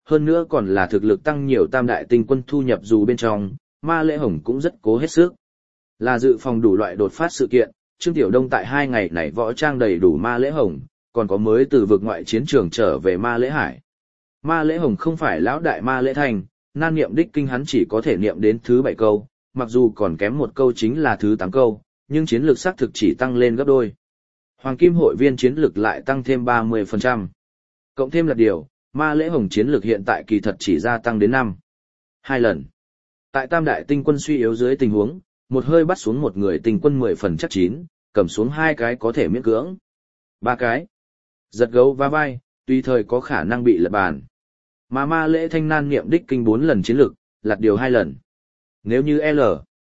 hơn nữa còn là thực lực tăng nhiều tam đại tinh quân thu nhập dù bên trong, Ma Lễ Hồng cũng rất cố hết sức. Là dự phòng đủ loại đột phát sự kiện, Trương Tiểu Đông tại hai ngày này võ trang đầy đủ Ma Lễ Hồng, còn có mới từ vực ngoại chiến trường trở về Ma Lễ Hải. Ma Lễ Hồng không phải lão đại Ma Lễ Thành, nan niệm đích kinh hắn chỉ có thể niệm đến thứ bảy câu, mặc dù còn kém một câu chính là thứ tám câu, nhưng chiến lược xác thực chỉ tăng lên gấp đôi. Hoàng Kim hội viên chiến lược lại tăng thêm ba mươi phần trăm. Cộng thêm là điều, Ma Lễ Hồng chiến lược hiện tại kỳ thật chỉ gia tăng đến năm. Hai lần. Tại tam đại tinh quân suy yếu dưới tình huống, một hơi bắt xuống một người tinh quân mười phần chắc chín, cầm xuống hai cái có thể miễn cưỡng. Ba cái. Giật gấu va vai, tùy thời có khả năng bị lật bàn. Mà Ma Lễ Thanh nan niệm đích kinh bốn lần chiến lược, lật điều hai lần. Nếu như L,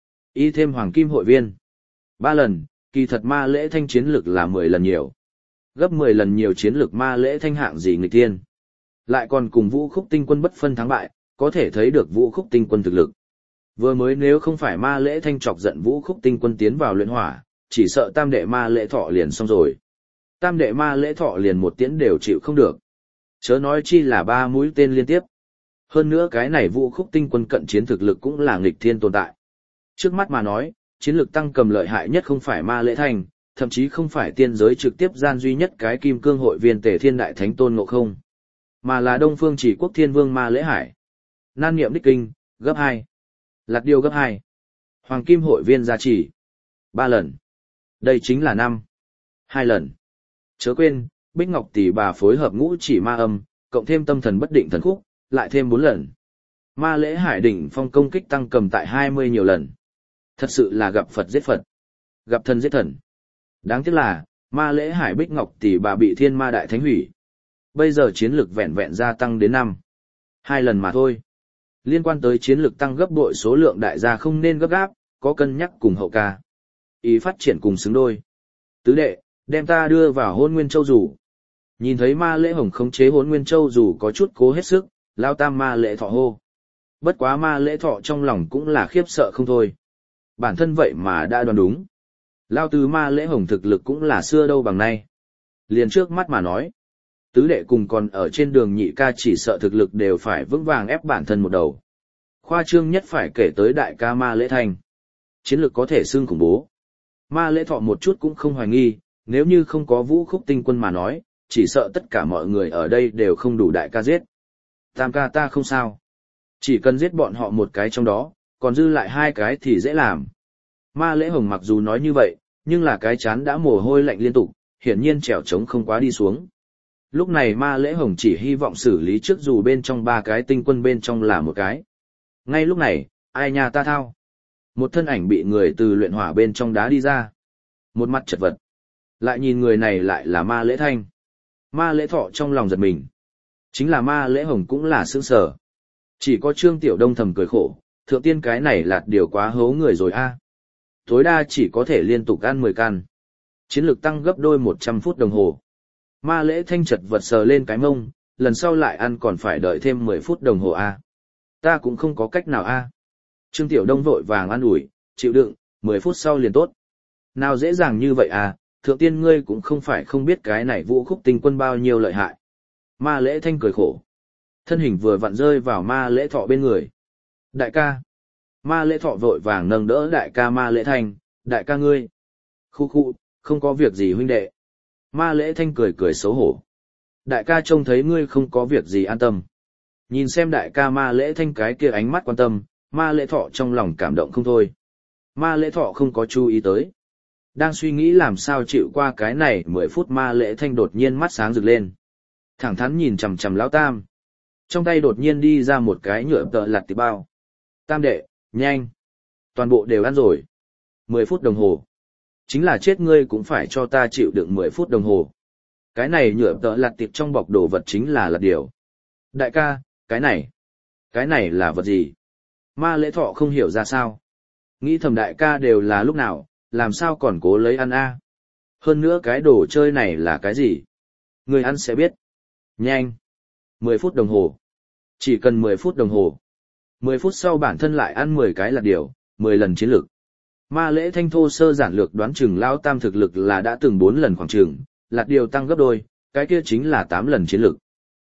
y thêm Hoàng Kim hội viên. ba lần, kỳ thật Ma Lễ Thanh chiến lược là mười lần nhiều. Gấp mười lần nhiều chiến lược Ma Lễ Thanh hạng gì nghịch tiên. Lại còn cùng Vũ Khúc tinh quân bất phân thắng bại, có thể thấy được Vũ Khúc tinh quân thực lực. Vừa mới nếu không phải Ma Lễ Thanh chọc giận Vũ Khúc tinh quân tiến vào luyện hỏa, chỉ sợ tam đệ Ma Lễ Thọ liền xong rồi. Tam đệ Ma Lễ Thọ liền một tiễn đều chịu không được. Chớ nói chi là ba mũi tên liên tiếp. Hơn nữa cái này Vũ Khúc tinh quân cận chiến thực lực cũng là nghịch thiên tồn tại. Trước mắt mà nói, chiến lược tăng cầm lợi hại nhất không phải Ma Lễ Thanh, thậm chí không phải tiên giới trực tiếp gian duy nhất cái kim cương hội viên Tề Thiên Đại Thánh Tôn Ngộ Không, mà là Đông Phương Chỉ Quốc Thiên Vương Ma Lễ Hải. Nan niệm đích kinh, gấp hai. Lạt điều gấp hai. Hoàng Kim hội viên gia trì. ba lần. Đây chính là năm. hai lần. Chớ quên, Bích Ngọc tỷ bà phối hợp ngũ chỉ ma âm, cộng thêm tâm thần bất định thần khúc, lại thêm bốn lần. Ma Lễ Hải đỉnh phong công kích tăng cầm tại hai mươi nhiều lần. Thật sự là gặp Phật giết Phật, gặp thần giết thần. Đáng tiếc là, Ma Lễ Hải Bích Ngọc tỷ bà bị Thiên Ma Đại Thánh hủy. Bây giờ chiến lực vẹn vẹn gia tăng đến năm. Hai lần mà thôi. Liên quan tới chiến lực tăng gấp bội số lượng đại gia không nên gấp gáp, có cân nhắc cùng hậu ca. Ý phát triển cùng xứng đôi. Tứ đệ, đem ta đưa vào Hôn Nguyên Châu Dù. Nhìn thấy Ma Lễ Hồng khống chế Hôn Nguyên Châu Dù có chút cố hết sức, lao tam Ma Lễ Thọ hô. Bất quá Ma Lễ Thọ trong lòng cũng là khiếp sợ không thôi. Bản thân vậy mà đã đoán đúng. Lao tứ Ma Lễ Hồng thực lực cũng là xưa đâu bằng nay. Liền trước mắt mà nói. Tứ đệ cùng còn ở trên đường nhị ca chỉ sợ thực lực đều phải vững vàng ép bản thân một đầu. Khoa trương nhất phải kể tới đại ca Ma Lễ Thanh. Chiến lược có thể xưng khủng bố. Ma Lễ Thọ một chút cũng không hoài nghi, nếu như không có Vũ Khúc tinh quân mà nói, chỉ sợ tất cả mọi người ở đây đều không đủ đại ca giết. Tam ca ta không sao. Chỉ cần giết bọn họ một cái trong đó, còn dư lại hai cái thì dễ làm. Ma Lễ Hồng mặc dù nói như vậy, nhưng là cái chán đã mồ hôi lạnh liên tục, hiển nhiên trèo trống không quá đi xuống. Lúc này Ma Lễ Hồng chỉ hy vọng xử lý trước dù bên trong ba cái tinh quân bên trong là một cái. Ngay lúc này, ai nhà ta thao. Một thân ảnh bị người từ luyện hỏa bên trong đá đi ra. Một mặt chật vật. Lại nhìn người này lại là Ma Lễ Thanh. Ma Lễ Thọ trong lòng giật mình. Chính là Ma Lễ Hồng cũng là sướng sở. Chỉ có Trương Tiểu Đông thầm cười khổ, thượng tiên cái này lạt điều quá hố người rồi a. Tối đa chỉ có thể liên tục ăn mười can. Chiến lược tăng gấp đôi một trăm phút đồng hồ. Ma Lễ Thanh chật vật sờ lên cái mông, lần sau lại ăn còn phải đợi thêm mười phút đồng hồ a. Ta cũng không có cách nào a. Trương Tiểu Đông vội vàng an ủi, chịu đựng, mười phút sau liền tốt. Nào dễ dàng như vậy à, thượng tiên ngươi cũng không phải không biết cái này Vũ Khúc tinh quân bao nhiêu lợi hại. Ma Lễ Thanh cười khổ. Thân hình vừa vặn rơi vào Ma Lễ Thọ bên người. Đại ca. Ma Lễ Thọ vội vàng nâng đỡ đại ca Ma Lễ Thanh, đại ca ngươi. Khu khu, không có việc gì huynh đệ. Ma Lễ Thanh cười cười xấu hổ. Đại ca trông thấy ngươi không có việc gì an tâm. Nhìn xem đại ca Ma Lễ Thanh cái kia ánh mắt quan tâm, Ma Lễ Thọ trong lòng cảm động không thôi. Ma Lễ Thọ không có chú ý tới. Đang suy nghĩ làm sao chịu qua cái này mười phút Ma Lễ Thanh đột nhiên mắt sáng rực lên. Thẳng thắn nhìn chằm chằm lão tam. Trong tay đột nhiên đi ra một cái nhựa tợ lặt tì bao. Tam đệ, nhanh. Toàn bộ đều ăn rồi. mười phút đồng hồ. Chính là chết ngươi cũng phải cho ta chịu đựng mười phút đồng hồ. Cái này nhựa tợ lặt tiệp trong bọc đồ vật chính là lặt điều. Đại ca, cái này, cái này là vật gì? Ma Lễ Thọ không hiểu ra sao. Nghĩ thầm đại ca đều là lúc nào, làm sao còn cố lấy ăn a? Hơn nữa cái đồ chơi này là cái gì? Người ăn sẽ biết. Nhanh. mười phút đồng hồ. Chỉ cần mười phút đồng hồ. mười phút sau bản thân lại ăn mười cái lặt điều, mười lần chiến lược. Ma Lễ Thanh thô sơ giản lược đoán chừng lao tam thực lực là đã từng bốn lần khoảng chừng, lạt điều tăng gấp đôi, cái kia chính là tám lần chiến lực.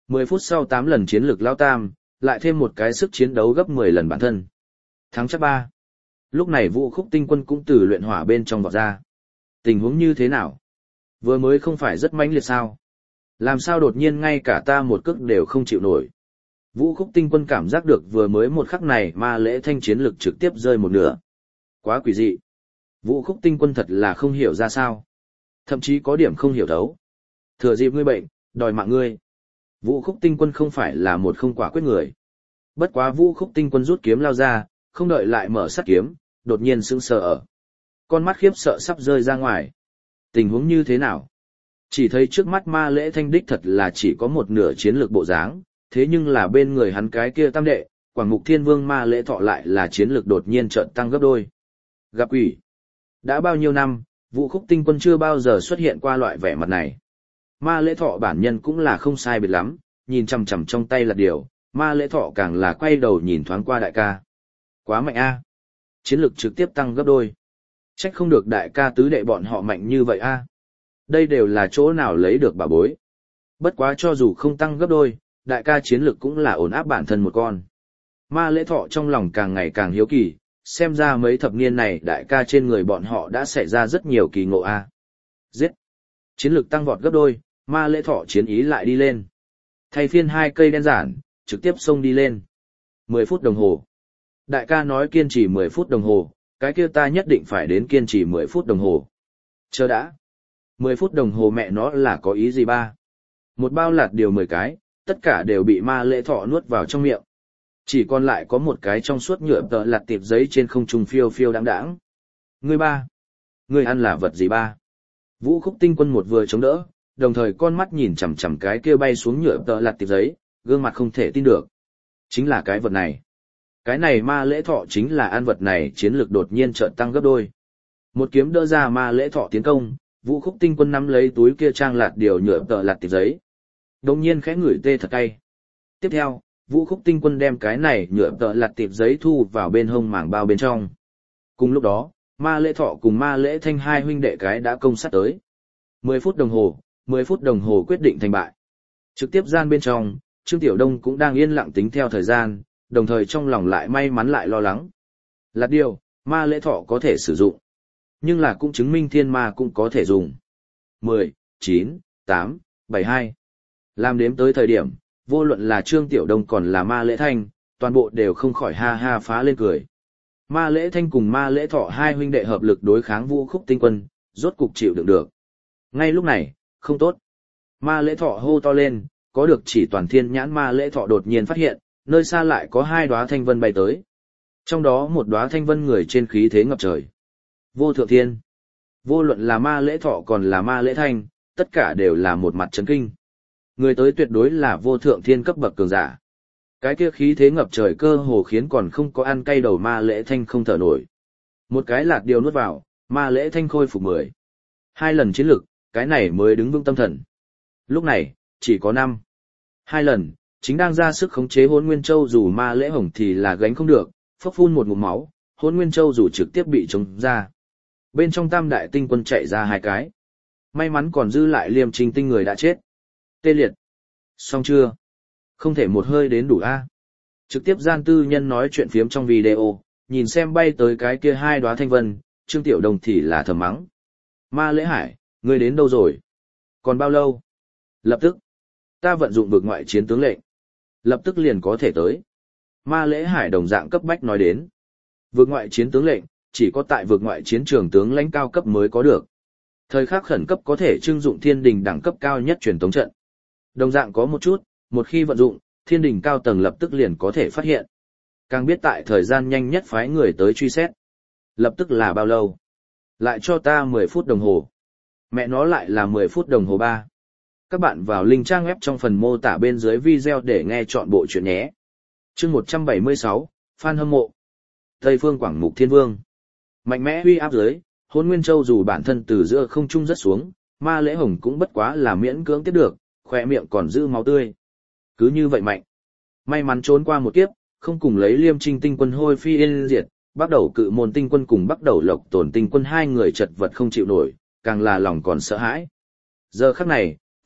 mười phút sau tám lần chiến lược lao tam, lại thêm một cái sức chiến đấu gấp mười lần bản thân. Thắng chắc ba. Lúc này Vũ Khúc Tinh Quân cũng từ luyện hỏa bên trong vọt ra. Tình huống như thế nào? Vừa mới không phải rất mãnh liệt sao? Làm sao đột nhiên ngay cả ta một cước đều không chịu nổi? Vũ Khúc Tinh Quân cảm giác được vừa mới một khắc này Ma Lễ Thanh chiến lực trực tiếp rơi một nửa. Quá quỷ dị. Vũ Khúc Tinh Quân thật là không hiểu ra sao. Thậm chí có điểm không hiểu thấu. Thừa dịp ngươi bệnh, đòi mạng ngươi. Vũ Khúc Tinh Quân không phải là một không quả quyết người. Bất quá Vũ Khúc Tinh Quân rút kiếm lao ra, không đợi lại mở sắt kiếm, đột nhiên sững sờ ở. Con mắt khiếp sợ sắp rơi ra ngoài. Tình huống như thế nào? Chỉ thấy trước mắt Ma Lễ Thanh đích thật là chỉ có một nửa chiến lược bộ dáng, thế nhưng là bên người hắn cái kia tam đệ, Quảng Mục Thiên Vương Ma Lễ Thọ lại là chiến lược đột nhiên chợt tăng gấp đôi. Gặp quỷ. Đã bao nhiêu năm, Vũ Khúc Tinh Quân chưa bao giờ xuất hiện qua loại vẻ mặt này. Ma Lễ Thọ bản nhân cũng là không sai biệt lắm, nhìn chằm chằm trong tay là điều, Ma Lễ Thọ càng là quay đầu nhìn thoáng qua đại ca. Quá mạnh a. Chiến lược trực tiếp tăng gấp đôi. Trách không được đại ca tứ đệ bọn họ mạnh như vậy a. Đây đều là chỗ nào lấy được bà bối. Bất quá cho dù không tăng gấp đôi, đại ca chiến lược cũng là ổn áp bản thân một con. Ma Lễ Thọ trong lòng càng ngày càng hiếu kỳ, xem ra mấy thập niên này đại ca trên người bọn họ đã xảy ra rất nhiều kỳ ngộ a. Giết. Chiến lược tăng vọt gấp đôi, Ma Lễ Thọ chiến ý lại đi lên. Thay phiên hai cây đen giản, trực tiếp xông đi lên. mười phút đồng hồ. Đại ca nói kiên trì mười phút đồng hồ, cái kia ta nhất định phải đến kiên trì mười phút đồng hồ. Chờ đã. mười phút đồng hồ mẹ nó là có ý gì ba? Một bao lạt điều mười cái, tất cả đều bị Ma Lễ Thọ nuốt vào trong miệng. Chỉ còn lại có một cái trong suốt nhựa tợ lạt tiệp giấy trên không trung phiêu phiêu đáng đáng. Ngươi ba. Ngươi ăn là vật gì ba? Vũ Khúc Tinh Quân một vừa chống đỡ, đồng thời con mắt nhìn chằm chằm cái kia bay xuống nhựa tợ lạt tiệp giấy, gương mặt không thể tin được. Chính là cái vật này. Cái này Ma Lễ Thọ chính là ăn vật này chiến lược đột nhiên chợt tăng gấp đôi. Một kiếm đỡ ra Ma Lễ Thọ tiến công, Vũ Khúc Tinh Quân nắm lấy túi kia trang lạt điều nhựa tợ lạt tiệp giấy. Đồng nhiên khẽ ngửi tê thật cay. Tiếp theo, Vũ Khúc Tinh Quân đem cái này nhựa tợ lạt tiệp giấy thu vào bên hông màng bao bên trong. Cùng lúc đó, Ma Lễ Thọ cùng Ma Lễ Thanh hai huynh đệ cái đã công sát tới. mười phút đồng hồ, mười phút đồng hồ quyết định thành bại. Trực tiếp gian bên trong, Trương Tiểu Đông cũng đang yên lặng tính theo thời gian, đồng thời trong lòng lại may mắn lại lo lắng. Lạt điều, Ma Lễ Thọ có thể sử dụng. Nhưng là cũng chứng minh thiên ma cũng có thể dùng. mười, chín, tám, bảy, hai. Làm đếm tới thời điểm, vô luận là Trương Tiểu Đông còn là Ma Lễ Thanh, toàn bộ đều không khỏi ha ha phá lên cười. Ma Lễ Thanh cùng Ma Lễ Thọ hai huynh đệ hợp lực đối kháng Vũ Khúc Tinh Quân, rốt cục chịu đựng được. Ngay lúc này, không tốt. Ma Lễ Thọ hô to lên, có được chỉ toàn thiên nhãn Ma Lễ Thọ đột nhiên phát hiện, nơi xa lại có hai đóa thanh vân bay tới. Trong đó một đóa thanh vân người trên khí thế ngập trời. Vô Thượng Thiên. Vô luận là Ma Lễ Thọ còn là Ma Lễ Thanh, tất cả đều là một mặt chấn kinh. Người tới tuyệt đối là Vô Thượng Thiên cấp bậc cường giả. Cái kia khí thế ngập trời cơ hồ khiến còn không có ăn cay đầu Ma Lễ Thanh không thở nổi. Một cái lạt điều nuốt vào, Ma Lễ Thanh khôi phục mười. Hai lần chiến lực, cái này mới đứng vững tâm thần. Lúc này, chỉ có năm. Hai lần, chính đang ra sức khống chế Hỗn Nguyên Châu dù Ma Lễ Hồng thì là gánh không được, phốc phun một ngụm máu, Hỗn Nguyên Châu dù trực tiếp bị chống ra. Bên trong Tam Đại Tinh Quân chạy ra hai cái. May mắn còn dư lại Liêm Trình Tinh người đã chết. Tê liệt. Xong chưa? Không thể một hơi đến đủ a. Trực tiếp gian tư nhân nói chuyện phiếm trong video, nhìn xem bay tới cái kia hai đóa thanh vân, Trương Tiểu Đông thì là thầm mắng. Ma Lễ Hải, ngươi đến đâu rồi? Còn bao lâu? Lập tức. Ta vận dụng vực ngoại chiến tướng lệnh. Lập tức liền có thể tới. Ma Lễ Hải đồng dạng cấp bách nói đến. Vực ngoại chiến tướng lệnh, chỉ có tại vực ngoại chiến trường tướng lãnh cao cấp mới có được. Thời khắc khẩn cấp có thể trưng dụng thiên đình đẳng cấp cao nhất truyền tống trận. Đồng dạng có một chút, một khi vận dụng, thiên đình cao tầng lập tức liền có thể phát hiện. Càng biết tại thời gian nhanh nhất phái người tới truy xét. Lập tức là bao lâu? Lại cho ta mười phút đồng hồ. Mẹ nó lại là mười phút đồng hồ ba. Các bạn vào link trang web trong phần mô tả bên dưới video để nghe chọn bộ chuyện nhé. Chương một trăm bảy mươi sáu, Fan hâm mộ. Tây phương Quảng Mục Thiên Vương. Mạnh mẽ uy áp dưới, Hỗn Nguyên Châu dù bản thân từ giữa không trung rất xuống, Ma Lễ Hồng cũng bất quá là miễn cưỡng tiếp được, khỏe miệng còn giữ máu tươi. Cứ như vậy mạnh. May mắn trốn qua một kiếp, không cùng lấy Liêm Trinh Tinh Quân hôi phi yên diệt, bắt đầu Cự Môn Tinh Quân cùng bắt đầu Lộc Tổn Tinh Quân hai người chật vật không chịu nổi, càng là lòng còn sợ hãi. Giờ khắc này,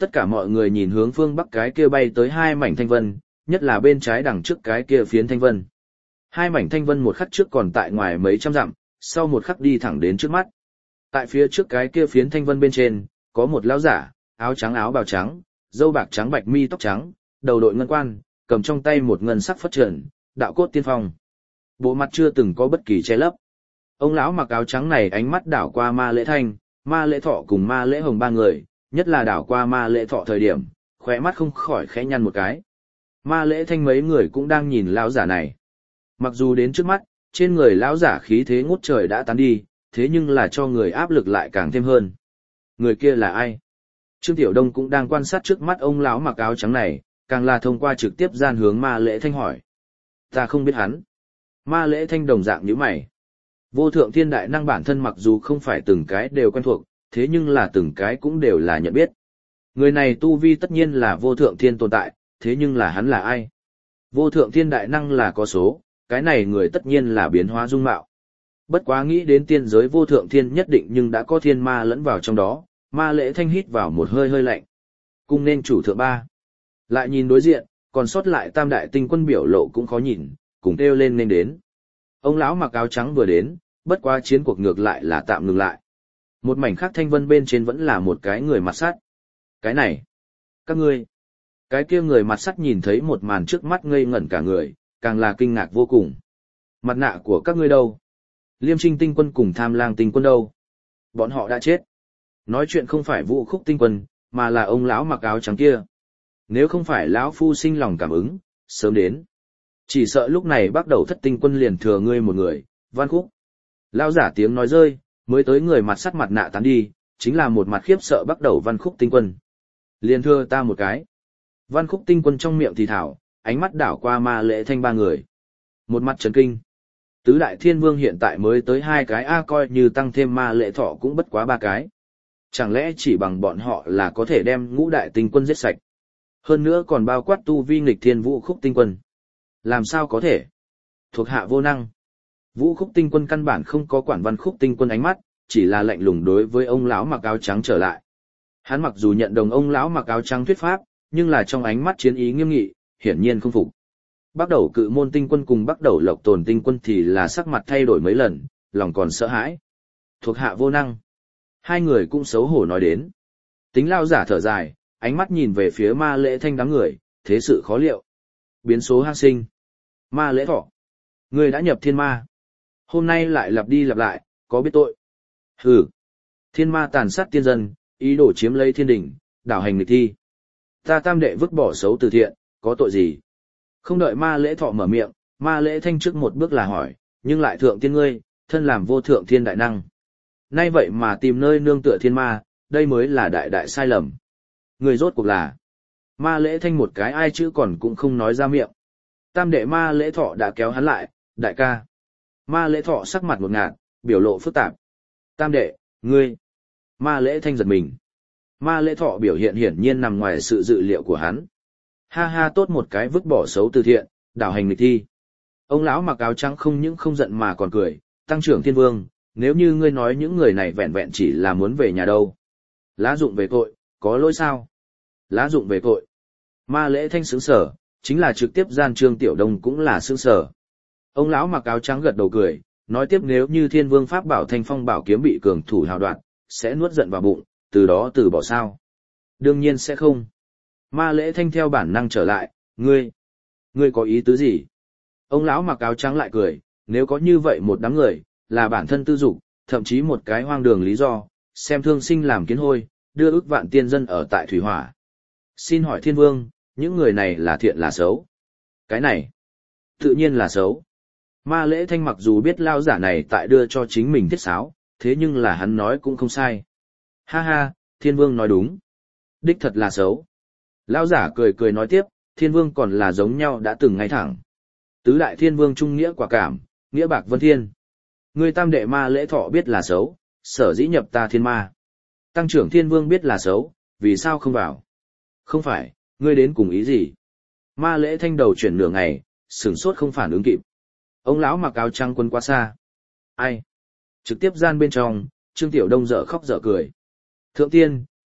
Tất cả mọi người nhìn hướng phương bắc cái kia bay tới hai mảnh thanh vân, nhất là bên trái đằng trước cái kia phiến thanh vân. Hai mảnh thanh vân một khắc trước còn tại ngoài mấy trăm dặm, sau một khắc đi thẳng đến trước mắt. Tại phía trước cái kia phiến thanh vân bên trên, có một lão giả, áo trắng áo bào trắng, râu bạc trắng bạch mi tóc trắng, đầu đội ngân quan, cầm trong tay một ngân sắc phất trần, đạo cốt tiên phong. Bộ mặt chưa từng có bất kỳ che lấp. Ông lão mặc áo trắng này ánh mắt đảo qua Ma Lễ Thanh, Ma Lễ Thọ cùng Ma Lễ Hồng ba người, nhất là đảo qua Ma Lễ Thọ thời điểm, khóe mắt không khỏi khẽ nhăn một cái. Ma Lễ Thanh mấy người cũng đang nhìn lão giả này. Mặc dù đến trước mắt, trên người lão giả khí thế ngút trời đã tán đi, thế nhưng là cho người áp lực lại càng thêm hơn. Người kia là ai? Trương Tiểu Đông cũng đang quan sát trước mắt ông lão mặc áo trắng này, càng là thông qua trực tiếp gian hướng Ma Lễ Thanh hỏi. Ta không biết hắn. Ma Lễ Thanh đồng dạng như mày. Vô thượng thiên đại năng bản thân mặc dù không phải từng cái đều quen thuộc, thế nhưng là từng cái cũng đều là nhận biết. Người này tu vi tất nhiên là vô thượng thiên tồn tại, thế nhưng là hắn là ai? Vô thượng thiên đại năng là có số, cái này người tất nhiên là biến hóa dung mạo. Bất quá nghĩ đến tiên giới vô thượng thiên nhất định nhưng đã có thiên ma lẫn vào trong đó, Ma Lễ Thanh hít vào một hơi hơi lạnh. Cung nên chủ thượng ba. Lại nhìn đối diện, còn sót lại tam đại tinh quân biểu lộ cũng khó nhìn, cùng kêu lên nên đến. Ông lão mặc áo trắng vừa đến, bất quá chiến cuộc ngược lại là tạm ngừng lại. Một mảnh khác thanh vân bên trên vẫn là một cái người mặt sắt. Cái này, các ngươi, cái kia người mặt sắt nhìn thấy một màn trước mắt ngây ngẩn cả người, càng là kinh ngạc vô cùng. Mặt nạ của các ngươi đâu? Liêm Trinh tinh quân cùng Tham Lang tinh quân đâu? Bọn họ đã chết. Nói chuyện không phải Vũ Khúc tinh quân, mà là ông lão mặc áo trắng kia. Nếu không phải lão phu sinh lòng cảm ứng, sớm đến. Chỉ sợ lúc này bắt đầu thất tinh quân liền thừa ngươi một người, Văn Khúc. Lão giả tiếng nói rơi, mới tới người mặt sắt mặt nạ tán đi, chính là một mặt khiếp sợ bắt đầu Văn Khúc tinh quân. Liền thưa ta một cái. Văn Khúc tinh quân trong miệng thì thảo, ánh mắt đảo qua Ma Lễ Thanh ba người. Một mặt chấn kinh. Tứ đại thiên vương hiện tại mới tới hai cái A, coi như tăng thêm Ma Lễ Thọ cũng bất quá ba cái. Chẳng lẽ chỉ bằng bọn họ là có thể đem ngũ đại tinh quân giết sạch? Hơn nữa còn bao quát tu vi nghịch thiên Vũ Khúc tinh quân. Làm sao có thể? Thuộc hạ vô năng. Vũ Khúc tinh quân căn bản không có quản Văn Khúc tinh quân ánh mắt, chỉ là lạnh lùng đối với ông lão mặc áo trắng trở lại. Hắn mặc dù nhận đồng ông lão mặc áo trắng thuyết pháp, nhưng là trong ánh mắt chiến ý nghiêm nghị, hiển nhiên không phục. Bắt đầu Cự Môn tinh quân cùng bắt đầu Lộc Tồn tinh quân thì là sắc mặt thay đổi mấy lần, lòng còn sợ hãi. Thuộc hạ vô năng. Hai người cũng xấu hổ nói đến. Tính lao giả thở dài, ánh mắt nhìn về phía Ma Lễ Thanh đám người, thế sự khó liệu. Biến số hang sinh. Ma Lễ Thọ. Người đã nhập thiên ma. Hôm nay lại lặp đi lặp lại, có biết tội. Hừ. Thiên ma tàn sát tiên dân, ý đồ chiếm lấy thiên đỉnh, đảo hành nghịch thi. Ta tam đệ vứt bỏ xấu từ thiện, có tội gì? Không đợi Ma Lễ Thọ mở miệng, Ma Lễ Thanh trước một bước là hỏi, nhưng lại thượng tiên ngươi, thân làm vô thượng thiên đại năng. Nay vậy mà tìm nơi nương tựa thiên ma, đây mới là đại đại sai lầm. Người rốt cuộc là. Ma Lễ Thanh một cái ai chữ còn cũng không nói ra miệng. Tam đệ Ma Lễ Thọ đã kéo hắn lại, đại ca. Ma Lễ Thọ sắc mặt một ngạt, biểu lộ phức tạp. Tam đệ, ngươi. Ma Lễ Thanh giật mình. Ma Lễ Thọ biểu hiện hiển nhiên nằm ngoài sự dự liệu của hắn. Ha ha, tốt một cái vứt bỏ xấu từ thiện, đảo hành nghịch thi. Ông lão mặc áo trắng không những không giận mà còn cười, tăng trưởng thiên vương, nếu như ngươi nói những người này vẹn vẹn chỉ là muốn về nhà đâu. Lá dụng về tội, có lỗi sao? Lá dụng về tội. Ma Lễ Thanh sướng sở, chính là trực tiếp gian Trương Tiểu Đông cũng là sướng sở. Ông lão mặc áo trắng gật đầu cười, nói tiếp nếu như thiên vương pháp bảo thanh phong bảo kiếm bị cường thủ hào đoạn, sẽ nuốt giận vào bụng, từ đó từ bỏ sao? Đương nhiên sẽ không. Ma Lễ Thanh theo bản năng trở lại, ngươi, ngươi có ý tứ gì? Ông lão mặc áo trắng lại cười, nếu có như vậy một đám người, là bản thân tư dục, thậm chí một cái hoang đường lý do, xem thương sinh làm kiến hôi, đưa ức vạn tiên dân ở tại thủy hỏa. Xin hỏi thiên vương, những người này là thiện là xấu? Cái này, tự nhiên là xấu. Ma Lễ Thanh mặc dù biết lao giả này tại đưa cho chính mình thiết sáo, thế nhưng là hắn nói cũng không sai. Ha ha, thiên vương nói đúng. Đích thật là xấu. Lao giả cười cười nói tiếp, thiên vương còn là giống nhau đã từng ngay thẳng. Tứ đại thiên vương trung nghĩa quả cảm, nghĩa bạc vân thiên. Ngươi tam đệ Ma Lễ Thọ biết là xấu, sở dĩ nhập ta thiên ma. Tăng trưởng thiên vương biết là xấu, vì sao không vào? Không phải, ngươi đến cùng ý gì? Ma Lễ Thanh đầu chuyển nửa ngày, sửng sốt không phản ứng kịp. Ông lão mặc áo trắng quân quá xa. Ai? Trực tiếp gian bên trong, Trương Tiểu Đông dở khóc dở cười. Thượng tiên,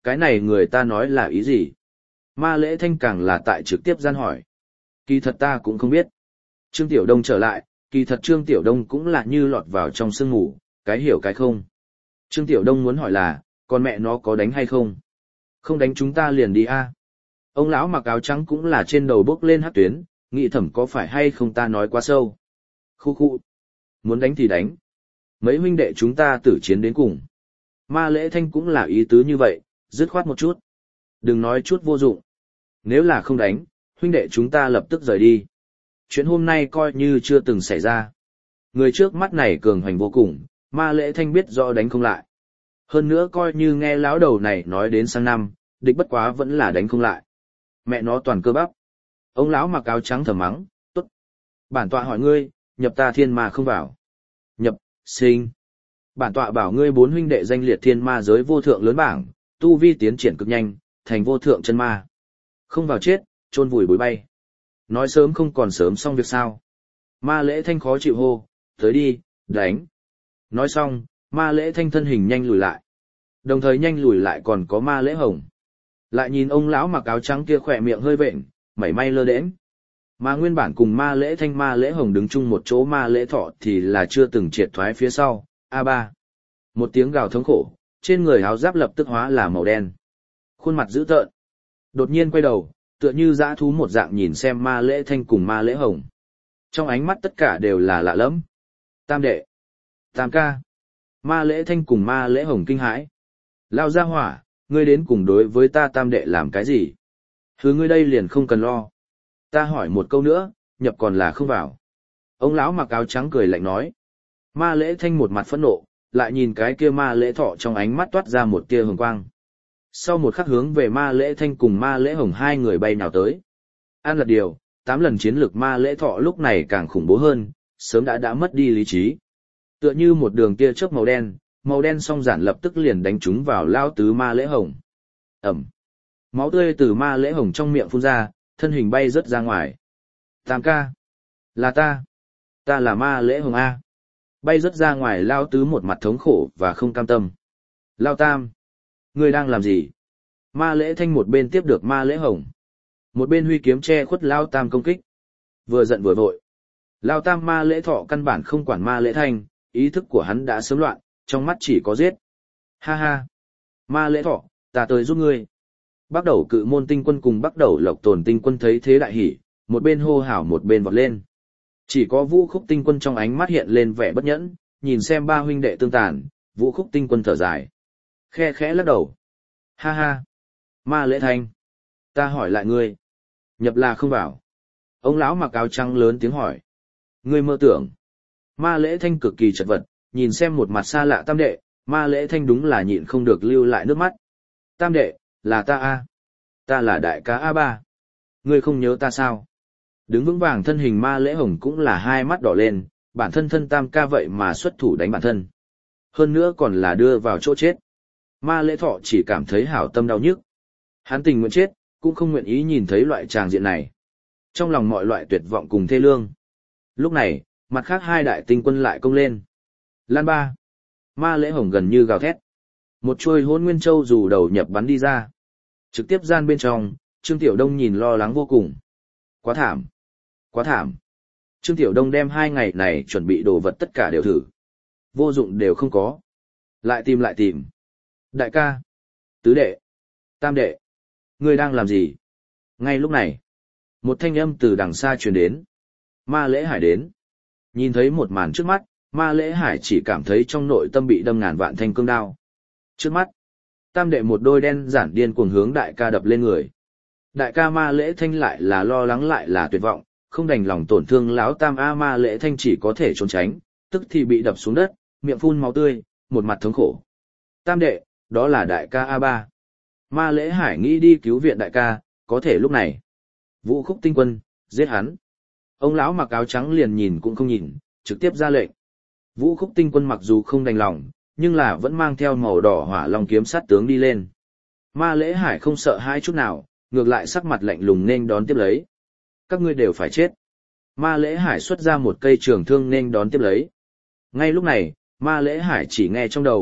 Cái này người ta nói là ý gì? Ma Lễ Thanh càng là tại trực tiếp gian hỏi. Kỳ thật ta cũng không biết. Trương Tiểu Đông trở lại, kỳ thật Trương Tiểu Đông cũng là như lọt vào trong sương ngủ, cái hiểu cái không. Trương Tiểu Đông muốn hỏi là, con mẹ nó có đánh hay không? Không đánh chúng ta liền đi a. Ông lão mặc áo trắng cũng là trên đầu bốc lên hắc tuyến, nghĩ thầm có phải hay không ta nói quá sâu. Khu khu. Muốn đánh thì đánh. Mấy huynh đệ chúng ta tử chiến đến cùng. Ma Lễ Thanh cũng là ý tứ như vậy, dứt khoát một chút. Đừng nói chút vô dụng. Nếu là không đánh, huynh đệ chúng ta lập tức rời đi. Chuyện hôm nay coi như chưa từng xảy ra. Người trước mắt này cường hoành vô cùng, Ma Lễ Thanh biết rõ đánh không lại. Hơn nữa coi như nghe lão đầu này nói đến sang năm, địch bất quá vẫn là đánh không lại. Mẹ nó toàn cơ bắp. Ông lão mặc áo trắng thầm mắng, tốt. Bản tọa hỏi ngươi, nhập ta thiên ma không vào. Nhập, sinh. Bản tọa bảo ngươi bốn huynh đệ danh liệt thiên ma giới vô thượng lớn bảng, tu vi tiến triển cực nhanh, thành vô thượng chân ma. Không vào chết, chôn vùi bụi bay. Nói sớm không còn sớm xong việc sao. Ma Lễ Thanh khó chịu hô, tới đi, đánh. Nói xong, Ma Lễ Thanh thân hình nhanh lùi lại. Đồng thời nhanh lùi lại còn có Ma Lễ Hồng. Lại nhìn ông lão mặc áo trắng kia khỏe miệng hơi vện, mảy may lơ đễnh. Mà nguyên bản cùng Ma Lễ Thanh Ma Lễ Hồng đứng chung một chỗ Ma Lễ Thọ thì là chưa từng triệt thoái phía sau, a ba. Một tiếng gào thống khổ, trên người áo giáp lập tức hóa là màu đen. Khuôn mặt dữ tợn. Đột nhiên quay đầu, tựa như dã thú một dạng nhìn xem Ma Lễ Thanh cùng Ma Lễ Hồng. Trong ánh mắt tất cả đều là lạ lẫm. Tam đệ. Tam ca. Ma Lễ Thanh cùng Ma Lễ Hồng kinh hãi. Lao ra hỏa, ngươi đến cùng đối với ta tam đệ làm cái gì? Hứ ngươi đây liền không cần lo. Ta hỏi một câu nữa, nhập còn là không vào. Ông lão mặc áo trắng cười lạnh nói. Ma Lễ Thanh một mặt phẫn nộ, lại nhìn cái kia Ma Lễ Thọ trong ánh mắt toát ra một tia hồng quang. Sau một khắc hướng về Ma Lễ Thanh cùng Ma Lễ Hồng hai người bay nào tới. An lật điều, tám lần chiến lược Ma Lễ Thọ lúc này càng khủng bố hơn, sớm đã đã mất đi lý trí. Tựa như một đường tia chớp màu đen, màu đen song giản lập tức liền đánh trúng vào lao tứ Ma Lễ Hồng. Ẩm. Máu tươi từ Ma Lễ Hồng trong miệng phun ra, thân hình bay rớt ra ngoài. Tam ca. Là ta. Ta là Ma Lễ Hồng A. Bay rớt ra ngoài lao tứ một mặt thống khổ và không cam tâm. Lao tam. Ngươi đang làm gì? Ma Lễ Thanh một bên tiếp được Ma Lễ Hồng. Một bên huy kiếm che khuất lao tam công kích. Vừa giận vừa vội. Lao tam Ma Lễ Thọ căn bản không quản Ma Lễ Thanh, ý thức của hắn đã sớm loạn, trong mắt chỉ có giết. Ha ha. Ma Lễ Thọ, ta tới giúp ngươi. Bắt đầu cự môn tinh quân cùng bắt đầu lộc tồn tinh quân thấy thế đại hỉ, một bên hô hào một bên vọt lên. Chỉ có Vũ Khúc tinh quân trong ánh mắt hiện lên vẻ bất nhẫn, nhìn xem ba huynh đệ tương tàn, Vũ Khúc tinh quân thở dài. Khe khẽ lắc đầu. Ha ha. Ma Lễ Thanh. Ta hỏi lại ngươi. Nhập là không vào. Ông lão mặc áo trắng lớn tiếng hỏi. Ngươi mơ tưởng. Ma Lễ Thanh cực kỳ chật vật, nhìn xem một mặt xa lạ tam đệ, Ma Lễ Thanh đúng là nhịn không được lưu lại nước mắt. Tam đệ, là ta a. Ta là đại ca a ba. Ngươi không nhớ ta sao? Đứng vững vàng thân hình Ma Lễ Hồng cũng là hai mắt đỏ lên, bản thân thân tam ca vậy mà xuất thủ đánh bản thân. Hơn nữa còn là đưa vào chỗ chết. Ma Lễ Thọ chỉ cảm thấy hảo tâm đau nhức. Hắn tình nguyện chết, cũng không nguyện ý nhìn thấy loại tràng diện này. Trong lòng mọi loại tuyệt vọng cùng thê lương. Lúc này, mặt khác hai đại tinh quân lại công lên. Lan ba. Ma Lễ Hồng gần như gào thét. Một chuôi Hỗn Nguyên Châu dù đầu nhập bắn đi ra. Trực tiếp gian bên trong, Trương Tiểu Đông nhìn lo lắng vô cùng. Quá thảm. Quá thảm. Trương Tiểu Đông đem hai ngày này chuẩn bị đồ vật tất cả đều thử. Vô dụng đều không có. Lại tìm lại tìm. Đại ca. Tứ đệ. Tam đệ. Ngươi đang làm gì? Ngay lúc này, một thanh âm từ đằng xa truyền đến. Ma Lễ Hải đến. Nhìn thấy một màn trước mắt, Ma Lễ Hải chỉ cảm thấy trong nội tâm bị đâm ngàn vạn thanh cương đao. Trước mắt, tam đệ một đôi đen giản điên cuồng hướng đại ca đập lên người. Đại ca Ma Lễ Thanh lại là lo lắng lại là tuyệt vọng, không đành lòng tổn thương lão tam a. Ma Lễ Thanh chỉ có thể trốn tránh, tức thì bị đập xuống đất, miệng phun máu tươi, một mặt thống khổ. Tam đệ, đó là đại ca a ba. Ma Lễ Hải nghĩ đi cứu viện đại ca, có thể lúc này. Vũ Khúc tinh quân, giết hắn. Ông lão mặc áo trắng liền nhìn cũng không nhìn, trực tiếp ra lệnh. Vũ Khúc tinh quân mặc dù không đành lòng, nhưng là vẫn mang theo màu đỏ hỏa long kiếm sát tướng đi lên. Ma Lễ Hải không sợ hãi chút nào, ngược lại sắc mặt lạnh lùng nên đón tiếp lấy. Các ngươi đều phải chết. Ma Lễ Hải xuất ra một cây trường thương nên đón tiếp lấy. Ngay lúc này, Ma Lễ Hải chỉ nghe trong đầu,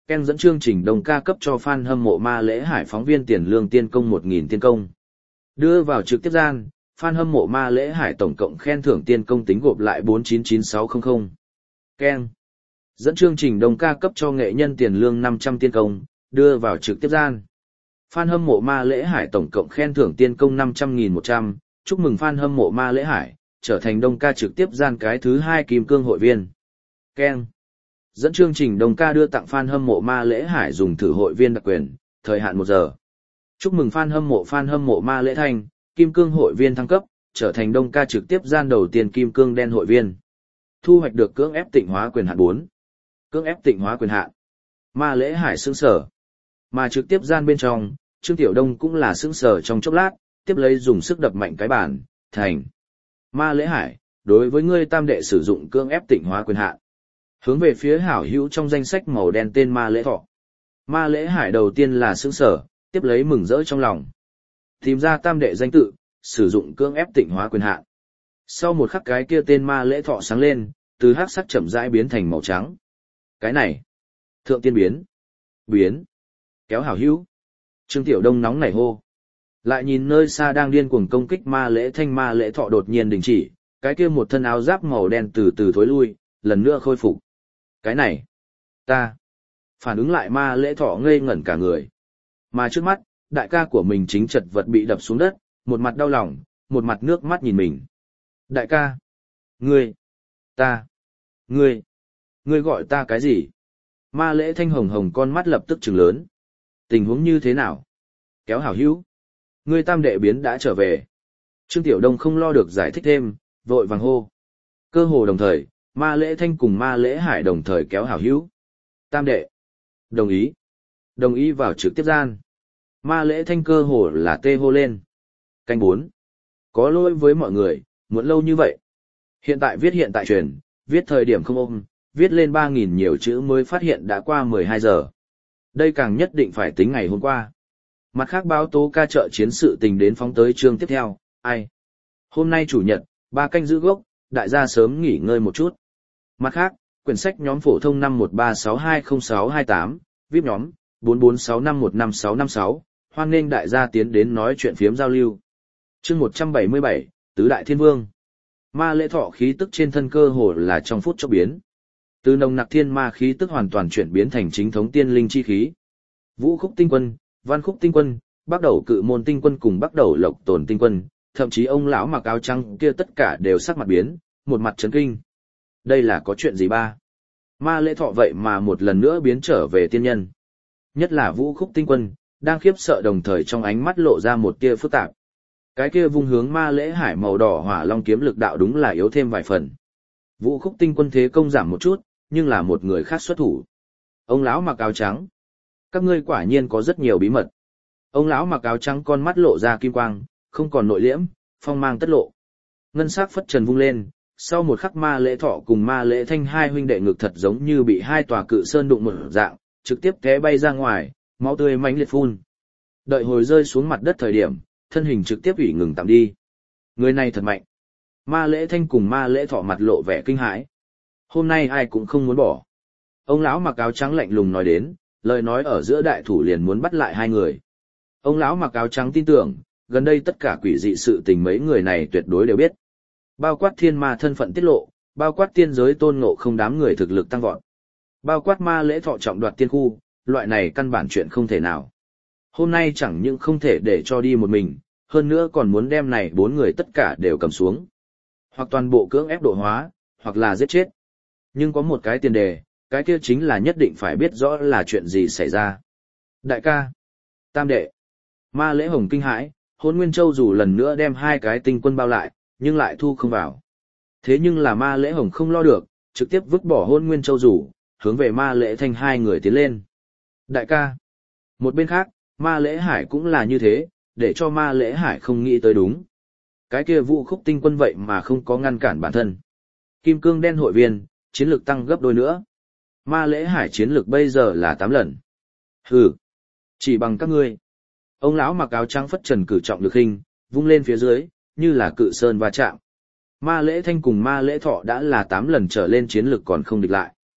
Ken dẫn chương trình đồng ca cấp cho fan hâm mộ Ma Lễ Hải phóng viên tiền lương tiên công một nghìn tiên công. Đưa vào trực tiếp gian, fan hâm mộ Ma Lễ Hải tổng cộng khen thưởng tiên công tính gộp lại bốn chín chín sáu không không. Ken dẫn chương trình đồng ca cấp cho nghệ nhân tiền lương năm trăm tiên công, đưa vào trực tiếp gian. Fan hâm mộ Ma Lễ Hải tổng cộng khen thưởng tiên công năm trăm nghìn một trăm, chúc mừng fan hâm mộ Ma Lễ Hải, trở thành đồng ca trực tiếp gian cái thứ hai kim cương hội viên. Ken dẫn chương trình đồng ca đưa tặng fan hâm mộ Ma Lễ Hải dùng thử hội viên đặc quyền, thời hạn một giờ. Chúc mừng fan hâm mộ fan hâm mộ Ma Lễ Thanh, kim cương hội viên thăng cấp, trở thành đồng ca trực tiếp gian đầu tiên kim cương đen hội viên. Thu hoạch được cưỡng ép tịnh hóa quyền hạn bốn. Cưỡng ép tịnh hóa quyền hạn. Ma Lễ Hải sững sở. Mà trực tiếp gian bên trong, Trương Tiểu Đông cũng là sững sở trong chốc lát, tiếp lấy dùng sức đập mạnh cái bàn, thành. Ma Lễ Hải, đối với ngươi tam đệ sử dụng cưỡng ép tịnh hóa quyền hạn. Hướng về phía hảo hữu trong danh sách màu đen tên Ma Lễ Thọ. Ma Lễ Hải đầu tiên là sững sở, tiếp lấy mừng rỡ trong lòng. Tìm ra tam đệ danh tự, sử dụng cưỡng ép tịnh hóa quyền hạn. Sau một khắc cái kia tên Ma Lễ Thọ sáng lên, từ hắc sắc chậm rãi biến thành màu trắng. Cái này, thượng tiên biến, biến, kéo hảo hữu. Trương Tiểu Đông nóng nảy hô. Lại nhìn nơi xa đang điên cuồng công kích Ma Lễ Thanh Ma Lễ Thọ đột nhiên đình chỉ, cái kia một thân áo giáp màu đen từ từ thối lui, lần nữa khôi phục. Cái này, ta, phản ứng lại Ma Lễ Thọ ngây ngẩn cả người. Mà trước mắt, đại ca của mình chính chật vật bị đập xuống đất, một mặt đau lòng, một mặt nước mắt nhìn mình. Đại ca, ngươi, ta, ngươi, ngươi gọi ta cái gì? Ma Lễ Thanh hồng hồng con mắt lập tức trừng lớn. Tình huống như thế nào? Kéo hảo hữu. Ngươi tam đệ biến đã trở về. Trương Tiểu Đông không lo được giải thích thêm, vội vàng hô. Cơ hồ đồng thời, Ma Lễ Thanh cùng Ma Lễ Hải đồng thời kéo hảo hữu. Tam đệ. Đồng ý. Đồng ý vào trực tiếp gian. Ma Lễ Thanh cơ hồ là tê hô lên. Canh bốn. Có lỗi với mọi người, muốn lâu như vậy. Hiện tại viết hiện tại truyền, viết thời điểm không ôm, viết lên ba nghìn nhiều chữ mới phát hiện đã qua mười hai giờ. Đây càng nhất định phải tính ngày hôm qua. Mặt khác báo tố ca chợ chiến sự tình đến phóng tới chương tiếp theo, ai? Hôm nay chủ nhật, ba canh giữ gốc, đại gia sớm nghỉ ngơi một chút. Mặt khác, quyển sách nhóm phổ thông năm một ba sáu hai không sáu hai tám, vê i pê nhóm, bốn bốn sáu năm một năm sáu năm sáu, hoan nghênh đại gia tiến đến nói chuyện phiếm giao lưu. Chương một trăm bảy mươi bảy, Tứ Đại Thiên Vương. Ma Lễ Thọ khí tức trên thân cơ hồ là trong phút chốc biến. Từ nồng nặc thiên ma khí tức hoàn toàn chuyển biến thành chính thống tiên linh chi khí. Vũ Khúc Tinh Quân, Văn Khúc Tinh Quân, Bắc Đầu Cự Môn Tinh Quân cùng Bắc Đầu Lộc Tồn Tinh Quân, thậm chí ông lão mặc áo trắng kia tất cả đều sắc mặt biến, một mặt chấn kinh. Đây là có chuyện gì ba? Ma Lễ Thọ vậy mà một lần nữa biến trở về tiên nhân. Nhất là Vũ Khúc Tinh Quân, đang khiếp sợ đồng thời trong ánh mắt lộ ra một tia phức tạp. Cái kia vung hướng Ma Lễ Hải màu đỏ hỏa long kiếm lực đạo đúng là yếu thêm vài phần. Vũ Khúc Tinh Quân thế công giảm một chút, nhưng là một người khác xuất thủ. Ông lão mặc áo trắng. Các ngươi quả nhiên có rất nhiều bí mật. Ông lão mặc áo trắng con mắt lộ ra kim quang, không còn nội liễm, phong mang tất lộ. Ngân sắc phất trần vung lên, sau một khắc Ma Lễ Thọ cùng Ma Lễ Thanh hai huynh đệ ngực thật giống như bị hai tòa cự sơn đụng một dạng, trực tiếp té bay ra ngoài, máu tươi mãnh liệt phun. Đợi hồi rơi xuống mặt đất thời điểm, thân hình trực tiếp ủy ngừng tạm đi. Người này thật mạnh. Ma Lễ Thanh cùng Ma Lễ Thọ mặt lộ vẻ kinh hãi. Hôm nay ai cũng không muốn bỏ. Ông lão mặc áo trắng lạnh lùng nói đến, lời nói ở giữa đại thủ liền muốn bắt lại hai người. Ông lão mặc áo trắng tin tưởng, gần đây tất cả quỷ dị sự tình mấy người này tuyệt đối đều biết. Bao quát thiên ma thân phận tiết lộ, bao quát tiên giới tôn ngộ không đám người thực lực tăng vọt. Bao quát Ma Lễ Thọ trọng đoạt tiên khu, loại này căn bản chuyện không thể nào. Hôm nay chẳng những không thể để cho đi một mình, hơn nữa còn muốn đem này bốn người tất cả đều cầm xuống. Hoặc toàn bộ cưỡng ép độ hóa, hoặc là giết chết. Nhưng có một cái tiền đề, cái kia chính là nhất định phải biết rõ là chuyện gì xảy ra. Đại ca, tam đệ, Ma Lễ Hồng kinh hãi, Hôn Nguyên Châu dù lần nữa đem hai cái tinh quân bao lại, nhưng lại thu không vào. Thế nhưng là Ma Lễ Hồng không lo được, trực tiếp vứt bỏ Hôn Nguyên Châu dù, hướng về Ma Lễ Thanh hai người tiến lên. Đại ca, một bên khác, Ma Lễ Hải cũng là như thế, để cho Ma Lễ Hải không nghĩ tới đúng. Cái kia Vũ Khúc Tinh Quân vậy mà không có ngăn cản bản thân. Kim Cương Đen hội viên, chiến lược tăng gấp đôi nữa. Ma Lễ Hải chiến lược bây giờ là tám lần. Hừ, chỉ bằng các ngươi. Ông lão mặc áo trắng phất trần cử trọng lực hình, vung lên phía dưới, như là cự sơn va chạm. Ma Lễ Thanh cùng Ma Lễ Thọ đã là tám lần trở lên chiến lược còn không địch lại.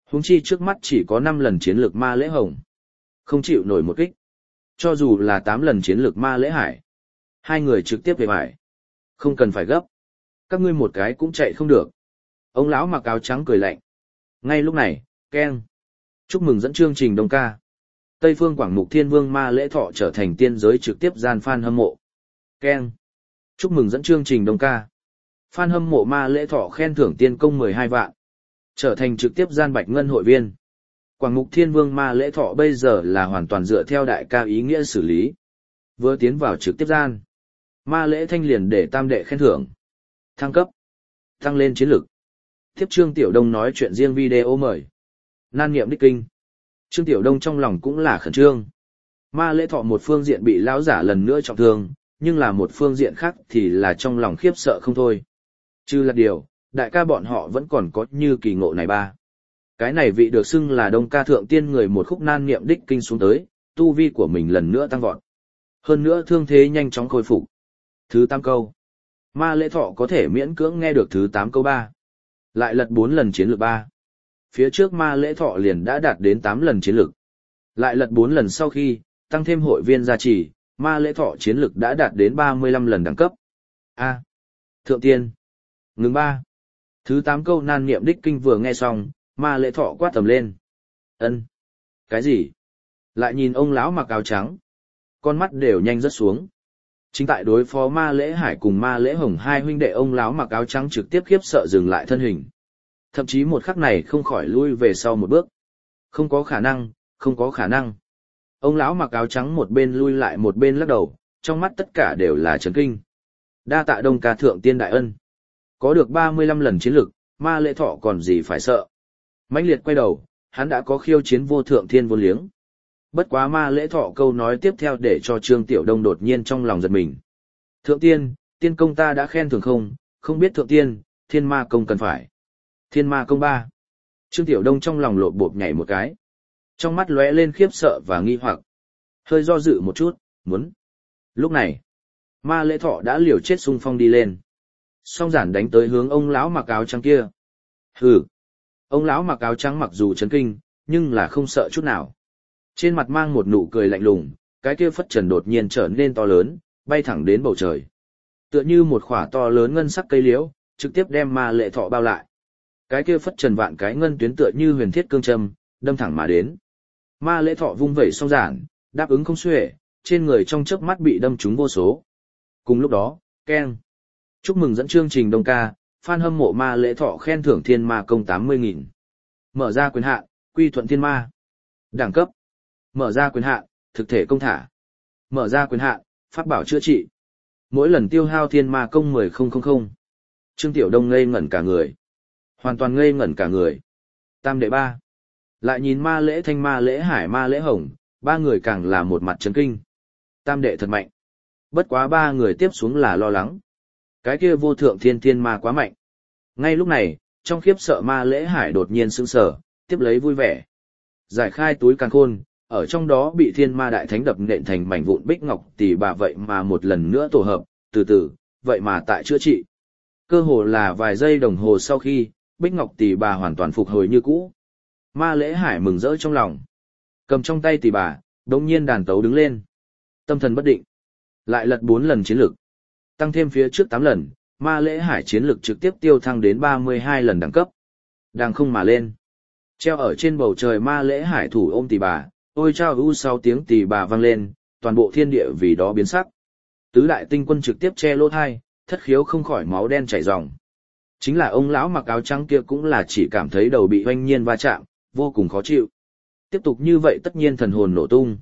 Huống chi trước mắt chỉ có năm lần chiến lược ma lễ hồng. Không chịu nổi một kích. Cho dù là tám lần chiến lược ma lễ hải. Hai người trực tiếp về bại. Không cần phải gấp. Các ngươi một cái cũng chạy không được. Ông lão mặc áo trắng cười lạnh. Ngay lúc này, keng. Chúc mừng dẫn chương trình Đông ca. Tây phương Quảng Mục Thiên Vương ma lễ thọ trở thành tiên giới trực tiếp gian fan hâm mộ. Keng. Chúc mừng dẫn chương trình Đông ca. Fan hâm mộ ma lễ thọ khen thưởng tiên công mười hai vạn. Trở thành trực tiếp gian bạch ngân hội viên. Quảng Mục Thiên Vương ma lễ thọ bây giờ là hoàn toàn dựa theo đại ca ý nghĩa xử lý. Vừa tiến vào trực tiếp gian. Ma lễ thanh liền để tam đệ khen thưởng. Thăng cấp. Tăng lên chiến lực. Tiếp Trương Tiểu Đông nói chuyện riêng video mời. Nan niệm đích kinh. Trương Tiểu Đông trong lòng cũng là khẩn trương. Ma lễ thọ một phương diện bị lão giả lần nữa trọng thương, nhưng là một phương diện khác thì là trong lòng khiếp sợ không thôi. Chứ là điều, đại ca bọn họ vẫn còn có như kỳ ngộ này ba. Cái này vị được xưng là Đông ca thượng tiên người một khúc nan niệm đích kinh xuống tới, tu vi của mình lần nữa tăng vọt. Hơn nữa thương thế nhanh chóng khôi phục. Thứ tám câu. Ma lễ thọ có thể miễn cưỡng nghe được thứ tám câu ba. Lại lật bốn lần chiến lược ba. Phía trước ma lễ thọ liền đã đạt đến tám lần chiến lược. Lại lật bốn lần sau khi, tăng thêm hội viên gia trì, ma lễ thọ chiến lược đã đạt đến ba mươi lăm lần đẳng cấp. A. Thượng tiên. Ngừng ba. Thứ tám câu nan niệm đích kinh vừa nghe xong, ma lễ thọ quát tầm lên. Ân. Cái gì? Lại nhìn ông lão mặc áo trắng. Con mắt đều nhanh rớt xuống. Chính tại đối phó ma lễ hải cùng ma lễ hồng hai huynh đệ ông lão mặc áo trắng trực tiếp khiếp sợ dừng lại thân hình. Thậm chí một khắc này không khỏi lui về sau một bước. Không có khả năng, không có khả năng. Ông lão mặc áo trắng một bên lui lại một bên lắc đầu, trong mắt tất cả đều là chấn kinh. Đa tạ Đông ca thượng tiên đại ân. Có được ba mươi lăm lần chiến lực, ma lễ thọ còn gì phải sợ. Mãnh liệt quay đầu, hắn đã có khiêu chiến vô thượng thiên vô liếng. Bất quá ma lễ thọ câu nói tiếp theo để cho Trương Tiểu Đông đột nhiên trong lòng giật mình. Thượng tiên, tiên công ta đã khen thưởng không, không biết thượng tiên, thiên ma công cần phải. Thiên ma công ba. Trương Tiểu Đông trong lòng lộp bộp nhảy một cái. Trong mắt lóe lên khiếp sợ và nghi hoặc. Hơi do dự một chút, muốn. Lúc này, ma lễ thọ đã liều chết xung phong đi lên. Song giản đánh tới hướng ông lão mặc áo trắng kia. Hừ. Ông lão mặc áo trắng mặc dù chấn kinh, nhưng là không sợ chút nào. Trên mặt mang một nụ cười lạnh lùng, cái kia phất trần đột nhiên trở nên to lớn, bay thẳng đến bầu trời. Tựa như một khỏa to lớn ngân sắc cây liễu, trực tiếp đem ma lễ thọ bao lại. Cái kia phất trần vạn cái ngân tuyến tựa như huyền thiết cương châm, đâm thẳng mà đến. Ma lễ thọ vung vẩy song giản, đáp ứng không xuể, trên người trong chớp mắt bị đâm trúng vô số. Cùng lúc đó, keng. Chúc mừng dẫn chương trình Đông ca, fan hâm mộ ma lễ thọ khen thưởng thiên ma công tám mươi nghìn. Mở ra quyền hạn, quy thuận thiên ma. Đẳng cấp. Mở ra quyền hạn, thực thể công thả. Mở ra quyền hạn, pháp bảo chữa trị. Mỗi lần tiêu hao thiên ma công mười nghìn. Trương Tiểu Đông ngây ngẩn cả người. Hoàn toàn ngây ngẩn cả người. Tam đệ ba. Lại nhìn ma lễ thanh ma lễ hải ma lễ hồng, ba người càng là một mặt chấn kinh. Tam đệ thật mạnh. Bất quá ba người tiếp xuống là lo lắng. Cái kia vô thượng thiên thiên ma quá mạnh. Ngay lúc này, trong khiếp sợ ma lễ hải đột nhiên sững sờ, tiếp lấy vui vẻ. Giải khai túi càn khôn, ở trong đó bị thiên ma đại thánh đập nện thành mảnh vụn bích ngọc tỷ bà vậy mà một lần nữa tổ hợp, từ từ, vậy mà tại chữa trị. Cơ hồ là vài giây đồng hồ sau khi, bích ngọc tỷ bà hoàn toàn phục hồi như cũ. Ma lễ hải mừng rỡ trong lòng. Cầm trong tay tỷ bà, đột nhiên đàn tấu đứng lên. Tâm thần bất định. Lại lật bốn lần chiến lực. Tăng thêm phía trước tám lần, ma lễ hải chiến lực trực tiếp tiêu thăng đến ba mươi hai lần đẳng cấp. Đang không mà lên. Treo ở trên bầu trời ma lễ hải thủ ôm tỷ bà, ôi chao u sáu tiếng tỷ bà vang lên, toàn bộ thiên địa vì đó biến sắc. Tứ đại tinh quân trực tiếp che lỗ thai, thất khiếu không khỏi máu đen chảy ròng. Chính là ông lão mặc áo trắng kia cũng là chỉ cảm thấy đầu bị oanh nhiên va chạm, vô cùng khó chịu. Tiếp tục như vậy tất nhiên thần hồn nổ tung.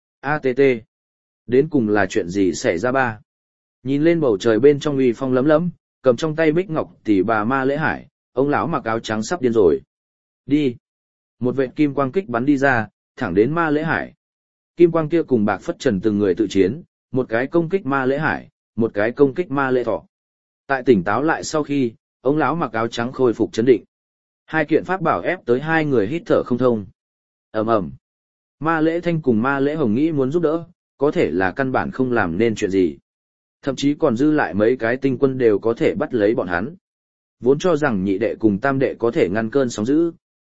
a tê tê. Đến cùng là chuyện gì xảy ra ba? Nhìn lên bầu trời bên trong uy phong lấm lấm, cầm trong tay bích ngọc tỷ bà ma lễ hải, ông lão mặc áo trắng sắp điên rồi. Đi. Một vệt kim quang kích bắn đi ra, thẳng đến ma lễ hải. Kim quang kia cùng bạc phất trần từng người tự chiến, một cái công kích ma lễ hải, một cái công kích ma lễ thọ. Tại tỉnh táo lại sau khi, ông lão mặc áo trắng khôi phục chấn định. Hai kiện pháp bảo ép tới hai người hít thở không thông. Ầm ầm. Ma lễ thanh cùng ma lễ hồng nghĩ muốn giúp đỡ, có thể là căn bản không làm nên chuyện gì. Thậm chí còn dư lại mấy cái tinh quân đều có thể bắt lấy bọn hắn. Vốn cho rằng nhị đệ cùng tam đệ có thể ngăn cơn sóng dữ,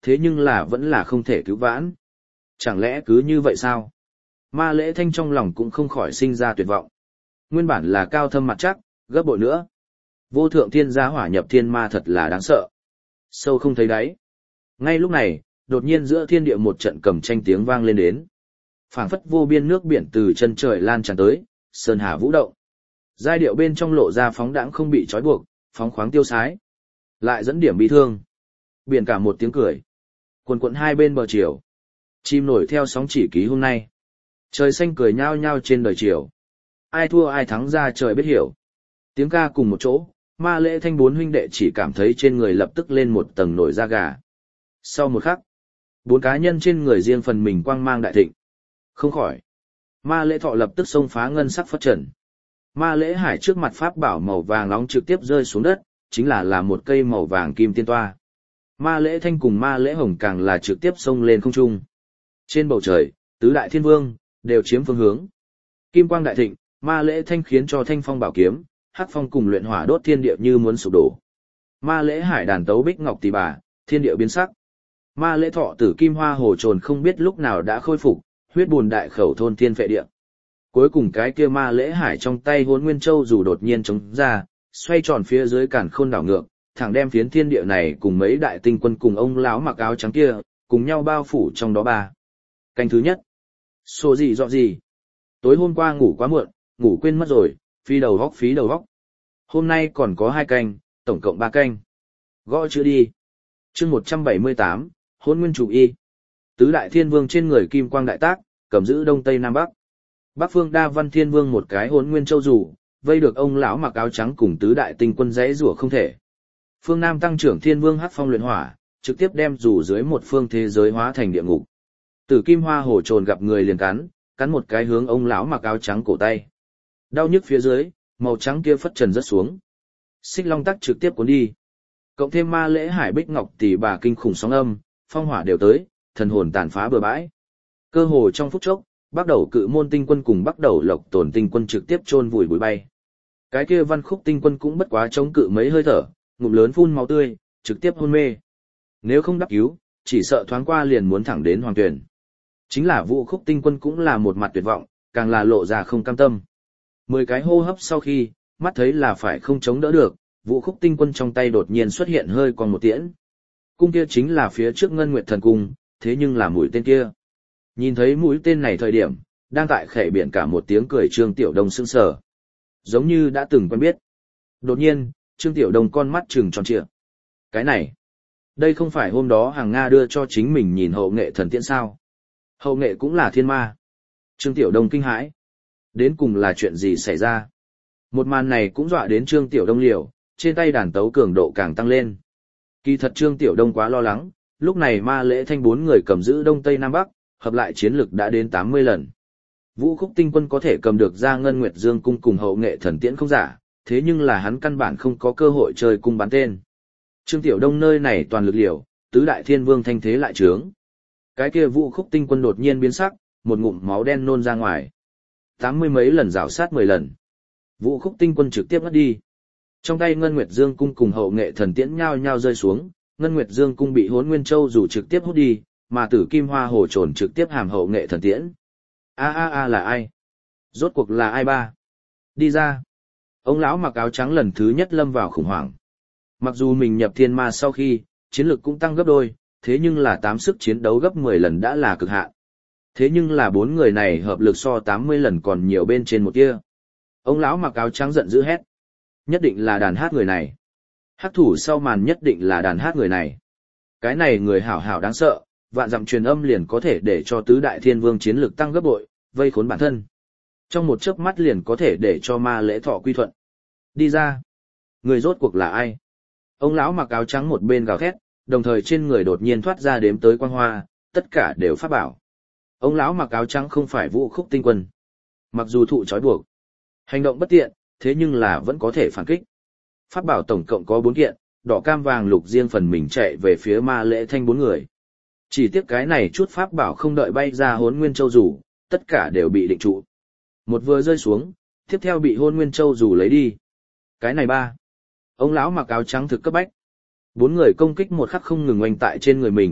thế nhưng là vẫn là không thể cứu vãn. Chẳng lẽ cứ như vậy sao? Ma Lễ Thanh trong lòng cũng không khỏi sinh ra tuyệt vọng. Nguyên bản là cao thâm mặt chắc, gấp bội nữa. Vô thượng thiên gia hỏa nhập thiên ma thật là đáng sợ. Sâu không thấy đáy. Ngay lúc này, đột nhiên giữa thiên địa một trận cầm tranh tiếng vang lên đến. Phảng phất vô biên nước biển từ chân trời lan tràn tới, sơn hà vũ động. Giai điệu bên trong lộ ra phóng đãng không bị trói buộc, phóng khoáng tiêu sái. Lại dẫn điểm bi thương. Biển cả một tiếng cười. Quần quận hai bên bờ chiều. Chim nổi theo sóng chỉ ký hôm nay. Trời xanh cười nhao nhao trên đời chiều. Ai thua ai thắng ra trời biết hiểu. Tiếng ca cùng một chỗ, Ma Lễ Thanh bốn huynh đệ chỉ cảm thấy trên người lập tức lên một tầng nổi da gà. Sau một khắc, bốn cá nhân trên người riêng phần mình quang mang đại thịnh. Không khỏi. Ma Lễ Thọ lập tức xông phá ngân sắc phất trần. Ma Lễ Hải trước mặt pháp bảo màu vàng nóng trực tiếp rơi xuống đất, chính là là một cây màu vàng kim tiên toa. Ma Lễ Thanh cùng Ma Lễ Hồng càng là trực tiếp xông lên không trung. Trên bầu trời, tứ đại thiên vương đều chiếm phương hướng. Kim quang đại thịnh, Ma Lễ Thanh khiến cho Thanh Phong bảo kiếm, Hắc Phong cùng luyện hỏa đốt thiên địa như muốn sụp đổ. Ma Lễ Hải đàn tấu bích ngọc tỷ bà, thiên địa biến sắc. Ma Lễ Thọ tử kim hoa hồ trồn không biết lúc nào đã khôi phục, huyết bùn đại khẩu thôn thiên phệ địa. Cuối cùng cái kia Ma Lễ Hải trong tay Hỗn Nguyên Châu dù đột nhiên chống ra, xoay tròn phía dưới càn khôn đảo ngược, thẳng đem phiến thiên địa này cùng mấy đại tinh quân cùng ông lão mặc áo trắng kia, cùng nhau bao phủ trong đó ba. Canh thứ nhất. Số gì dọ gì? Tối hôm qua ngủ quá muộn, ngủ quên mất rồi, phi đầu góc phí đầu góc. Hôm nay còn có hai canh, tổng cộng ba canh. Gõ chữ đi. Chương một trăm bảy mươi tám, Hỗn Nguyên chủ y. Tứ đại thiên vương trên người kim quang đại tác, cầm giữ đông tây nam bắc. Bắc phương đa văn thiên vương một cái Hỗn Nguyên châu rủ, vây được ông lão mặc áo trắng cùng tứ đại tinh quân dãy rủa không thể. Phương Nam tăng trưởng thiên vương Hắc Phong luyện hỏa, trực tiếp đem rủ dưới một phương thế giới hóa thành địa ngục. Tử kim hoa hổ trồn gặp người liền cắn, cắn một cái hướng ông lão mặc áo trắng cổ tay. Đau nhức phía dưới, màu trắng kia phất trần rất xuống. Xích long tắc trực tiếp cuốn đi. Cộng thêm Ma Lễ Hải bích ngọc tỷ bà kinh khủng sóng âm, phong hỏa đều tới, thần hồn tàn phá bừa bãi. Cơ hồ trong phút chốc, bắt đầu cự môn tinh quân cùng bắt đầu lộc tổn tinh quân trực tiếp chôn vùi bụi bay. Cái kia văn khúc tinh quân cũng bất quá chống cự mấy hơi thở, ngụm lớn phun máu tươi, trực tiếp hôn mê. Nếu không đáp cứu, chỉ sợ thoáng qua liền muốn thẳng đến hoàng tuyển. Chính là Vũ Khúc tinh quân cũng là một mặt tuyệt vọng, càng là lộ ra không cam tâm. Mười cái hô hấp sau khi, mắt thấy là phải không chống đỡ được, Vũ Khúc tinh quân trong tay đột nhiên xuất hiện hơi còn một tiễn. Cung kia chính là phía trước Ngân Nguyệt Thần Cung, thế nhưng là mũi tên kia. Nhìn thấy mũi tên này thời điểm, đang tại khẽ biển cả một tiếng cười Trương Tiểu Đông sững sờ. Giống như đã từng quen biết. Đột nhiên, Trương Tiểu Đông con mắt trừng tròn trịa. Cái này, đây không phải hôm đó hàng Nga đưa cho chính mình nhìn hậu nghệ thần tiễn sao? Hậu nghệ cũng là thiên ma. Trương Tiểu Đông kinh hãi. Đến cùng là chuyện gì xảy ra? Một màn này cũng dọa đến Trương Tiểu Đông liều, trên tay đàn tấu cường độ càng tăng lên. Kỳ thật Trương Tiểu Đông quá lo lắng, lúc này Ma Lễ Thanh bốn người cầm giữ Đông Tây Nam Bắc, hợp lại chiến lực đã đến tám mươi lần. Vũ Khúc tinh quân có thể cầm được ra Ngân Nguyệt Dương cung cùng hậu nghệ thần tiễn không giả, thế nhưng là hắn căn bản không có cơ hội chơi cung bắn tên. Trương Tiểu Đông nơi này toàn lực liều, tứ đại thiên vương thanh thế lại trướng. Cái kia Vũ Khúc tinh quân đột nhiên biến sắc, một ngụm máu đen nôn ra ngoài. Tám mươi mấy lần rảo sát mười lần. Vũ Khúc tinh quân trực tiếp ngất đi. Trong tay Ngân Nguyệt Dương cung cùng hậu nghệ thần tiễn nhao nhao rơi xuống, Ngân Nguyệt Dương cung bị Hỗn Nguyên Châu dù trực tiếp hút đi, mà Tử Kim Hoa Hồ trồn trực tiếp hàm hậu nghệ thần tiễn. A a a là ai? Rốt cuộc là ai ba? Đi ra. Ông lão mặc áo trắng lần thứ nhất lâm vào khủng hoảng. Mặc dù mình nhập thiên ma sau khi, chiến lực cũng tăng gấp đôi, thế nhưng là tám sức chiến đấu gấp mười lần đã là cực hạn. Thế nhưng là bốn người này hợp lực so tám mươi lần còn nhiều bên trên một kia. Ông lão mặc áo trắng giận dữ hét. Nhất định là đàn hát người này. Hắc thủ sau màn nhất định là đàn hát người này. Cái này người hảo hảo đáng sợ, vạn dặm truyền âm liền có thể để cho tứ đại thiên vương chiến lực tăng gấp bội, vây khốn bản thân. Trong một chớp mắt liền có thể để cho Ma Lễ Thọ quy thuận. Đi ra. Người rốt cuộc là ai? Ông lão mặc áo trắng một bên gào thét, đồng thời trên người đột nhiên thoát ra đếm tới quang hoa, tất cả đều pháp bảo. Ông lão mặc áo trắng không phải Vũ Khúc tinh quân. Mặc dù thụ trói buộc, hành động bất tiện, thế nhưng là vẫn có thể phản kích. Pháp bảo tổng cộng có bốn kiện, đỏ cam vàng lục riêng phần mình chạy về phía Ma Lễ Thanh bốn người. Chỉ tiếc cái này chút pháp bảo không đợi bay ra Hỗn Nguyên Châu rủ, tất cả đều bị định trụ. Một vừa rơi xuống, tiếp theo bị Hỗn Nguyên Châu rủ lấy đi. Cái này ba. Ông lão mặc áo trắng thực cấp bách. Bốn người công kích một khắc không ngừng oanh tại trên người mình,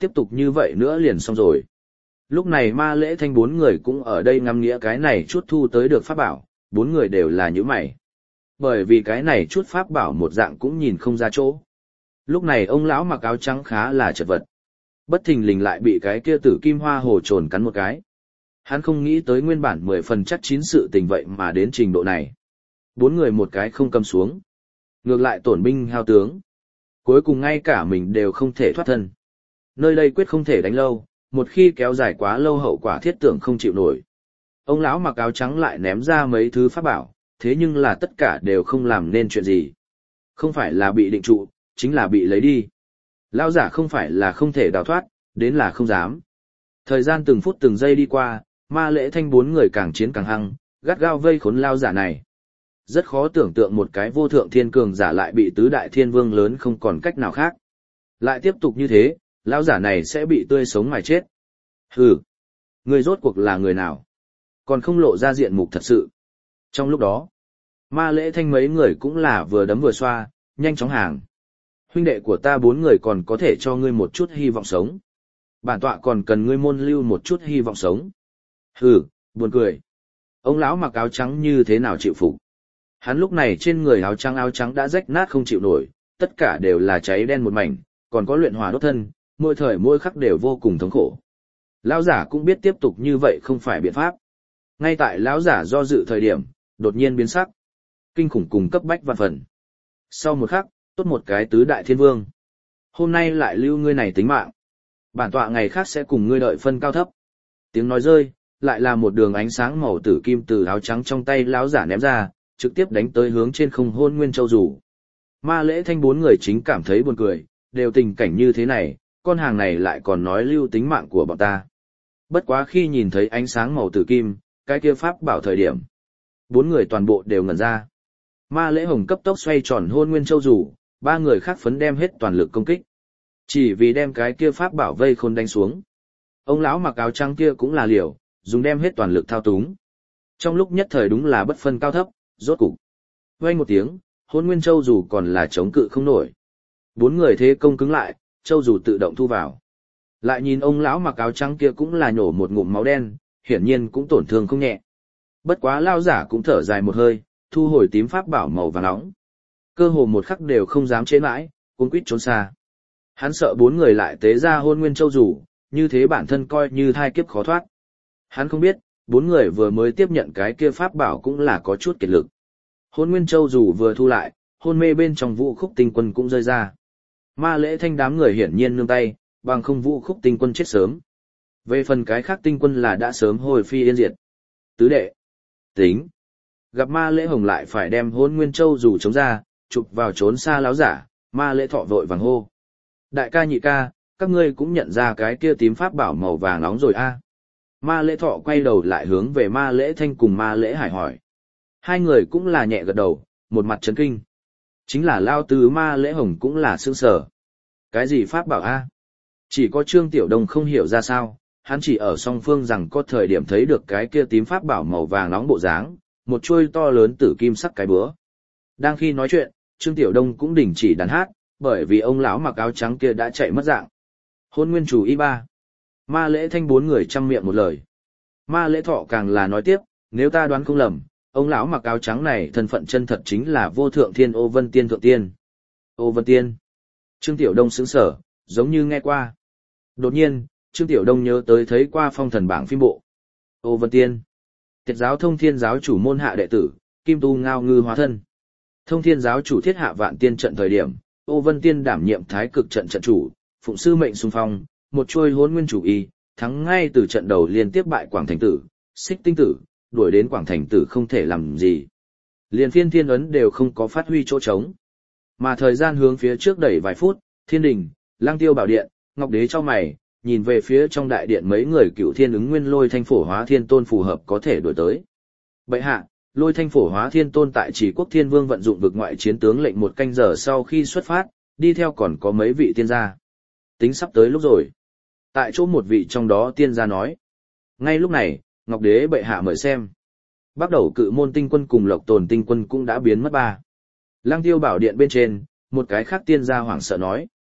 tiếp tục như vậy nữa liền xong rồi. Lúc này Ma Lễ Thanh bốn người cũng ở đây ngắm nghĩa cái này chút thu tới được pháp bảo, bốn người đều là những mày. Bởi vì cái này chút pháp bảo một dạng cũng nhìn không ra chỗ. Lúc này ông lão mặc áo trắng khá là chật vật. Bất thình lình lại bị cái kia tử kim hoa hồ trồn cắn một cái. Hắn không nghĩ tới nguyên bản mười phần chắc chín sự tình vậy mà đến trình độ này. Bốn người một cái không cầm xuống. Ngược lại tổn binh hao tướng. Cuối cùng ngay cả mình đều không thể thoát thân. Nơi đây quyết không thể đánh lâu, một khi kéo dài quá lâu hậu quả thiết tưởng không chịu nổi. Ông lão mặc áo trắng lại ném ra mấy thứ pháp bảo, thế nhưng là tất cả đều không làm nên chuyện gì. Không phải là bị định trụ, chính là bị lấy đi. Lão giả không phải là không thể đào thoát, đến là không dám. Thời gian từng phút từng giây đi qua, Ma Lễ Thanh bốn người càng chiến càng hăng, gắt gao vây khốn lão giả này. Rất khó tưởng tượng một cái vô thượng thiên cường giả lại bị tứ đại thiên vương lớn không còn cách nào khác. Lại tiếp tục như thế, lão giả này sẽ bị tươi sống mà chết. Hừ, người rốt cuộc là người nào? Còn không lộ ra diện mục thật sự. Trong lúc đó, Ma Lễ Thanh mấy người cũng là vừa đấm vừa xoa, nhanh chóng hàng. Huynh đệ của ta bốn người còn có thể cho ngươi một chút hy vọng sống. Bản tọa còn cần ngươi môn lưu một chút hy vọng sống. Hừ, buồn cười. Ông lão mặc áo trắng như thế nào chịu phục? Hắn lúc này trên người áo trắng áo trắng đã rách nát không chịu nổi, tất cả đều là cháy đen một mảnh, còn có luyện hỏa đốt thân, mỗi thời mỗi khắc đều vô cùng thống khổ. Lão giả cũng biết tiếp tục như vậy không phải biện pháp. Ngay tại lão giả do dự thời điểm, đột nhiên biến sắc. Kinh khủng cùng cấp bách vạn phần. Sau một khắc, tốt một cái tứ đại thiên vương. Hôm nay lại lưu ngươi này tính mạng. Bản tọa ngày khác sẽ cùng ngươi đợi phân cao thấp. Tiếng nói rơi, lại là một đường ánh sáng màu tử kim từ áo trắng trong tay lão giả ném ra, trực tiếp đánh tới hướng trên không Hôn Nguyên Châu rủ. Ma Lễ Thanh bốn người chính cảm thấy buồn cười, đều tình cảnh như thế này, con hàng này lại còn nói lưu tính mạng của bọn ta. Bất quá khi nhìn thấy ánh sáng màu tử kim, cái kia pháp bảo thời điểm. Bốn người toàn bộ đều ngẩn ra. Ma Lễ Hồng cấp tốc xoay tròn Hôn Nguyên Châu rủ, ba người khác phấn đem hết toàn lực công kích. Chỉ vì đem cái kia pháp bảo vây khôn đánh xuống. Ông lão mặc áo trắng kia cũng là liều, dùng đem hết toàn lực thao túng. Trong lúc nhất thời đúng là bất phân cao thấp, rốt cục. Vang một tiếng, Hôn Nguyên Châu dù còn là chống cự không nổi. Bốn người thế công cứng lại, châu dù tự động thu vào. Lại nhìn ông lão mặc áo trắng kia cũng là nhổ một ngụm máu đen, hiển nhiên cũng tổn thương không nhẹ. Bất quá lao giả cũng thở dài một hơi, thu hồi tím pháp bảo màu vàng nóng. Cơ hồ một khắc đều không dám chế mãi, cuống quýt trốn xa. Hắn sợ bốn người lại tế ra Hôn Nguyên Châu rủ, như thế bản thân coi như thai kiếp khó thoát. Hắn không biết, bốn người vừa mới tiếp nhận cái kia pháp bảo cũng là có chút kiệt lực. Hôn Nguyên Châu rủ vừa thu lại, hôn mê bên trong Vũ Khúc Tinh Quân cũng rơi ra. Ma Lễ Thanh đám người hiển nhiên nương tay, bằng không Vũ Khúc Tinh Quân chết sớm. Về phần cái khác Tinh Quân là đã sớm hồi phi yên diệt. Tứ đệ. Tính. Gặp Ma Lễ Hồng lại phải đem Hôn Nguyên Châu rủ chống ra, chụp vào trốn xa láo giả, Ma Lễ Thọ vội vàng hô. Đại ca nhị ca, các ngươi cũng nhận ra cái kia tím pháp bảo màu vàng nóng rồi a. Ma Lễ Thọ quay đầu lại hướng về Ma Lễ Thanh cùng Ma Lễ Hải hỏi. Hai người cũng là nhẹ gật đầu, một mặt chấn kinh. Chính là lao tứ Ma Lễ Hồng cũng là sương sở. Cái gì pháp bảo a? Chỉ có Trương Tiểu Đông không hiểu ra sao, hắn chỉ ở song phương rằng có thời điểm thấy được cái kia tím pháp bảo màu vàng nóng bộ dáng, một chuôi to lớn tử kim sắc cái búa. Đang khi nói chuyện, Trương Tiểu Đông cũng đình chỉ đàn hát, bởi vì ông lão mặc áo trắng kia đã chạy mất dạng. Hôn Nguyên chủ y ba. Ma Lễ Thanh bốn người chăm miệng một lời. Ma Lễ Thọ càng là nói tiếp, nếu ta đoán không lầm, ông lão mặc áo trắng này thân phận chân thật chính là Vô Thượng Thiên Ô Vân Tiên Thượng Tiên. Ô Vân Tiên. Trương Tiểu Đông sững sờ, giống như nghe qua. Đột nhiên, Trương Tiểu Đông nhớ tới thấy qua phong thần bảng phim bộ. Ô Vân Tiên. Tiệt giáo Thông Thiên giáo chủ môn hạ đệ tử, Kim Tu Ngao Ngư hóa thân. Thông Thiên giáo chủ thiết hạ vạn tiên trận thời điểm, Ô Vân Tiên đảm nhiệm thái cực trận trận chủ, phụng sư mệnh xung phong, một chuôi Hôn Nguyên chủ y, thắng ngay từ trận đầu liên tiếp bại Quảng Thành Tử, Xích Tinh Tử, đuổi đến Quảng Thành Tử không thể làm gì. Liền phiên thiên ấn đều không có phát huy chỗ trống. Mà thời gian hướng phía trước đẩy vài phút, Thiên Đình, Lăng Tiêu Bảo Điện, Ngọc Đế cho mày, nhìn về phía trong đại điện mấy người Cựu Thiên ứng nguyên Lôi Thanh Phổ Hóa Thiên Tôn phù hợp có thể đuổi tới. Bệ hạ, Lôi Thanh Phổ Hóa Thiên Tôn tại Chỉ Quốc Thiên Vương vận dụng vực ngoại chiến tướng lệnh một canh giờ sau khi xuất phát, đi theo còn có mấy vị tiên gia. Tính sắp tới lúc rồi. Tại chỗ một vị trong đó tiên gia nói. Ngay lúc này, Ngọc Đế bệ hạ mời xem. Bắt đầu Cự Môn Tinh Quân cùng Lộc Tồn Tinh Quân cũng đã biến mất ba. Lăng Tiêu Bảo Điện bên trên, một cái khác tiên gia hoảng sợ nói.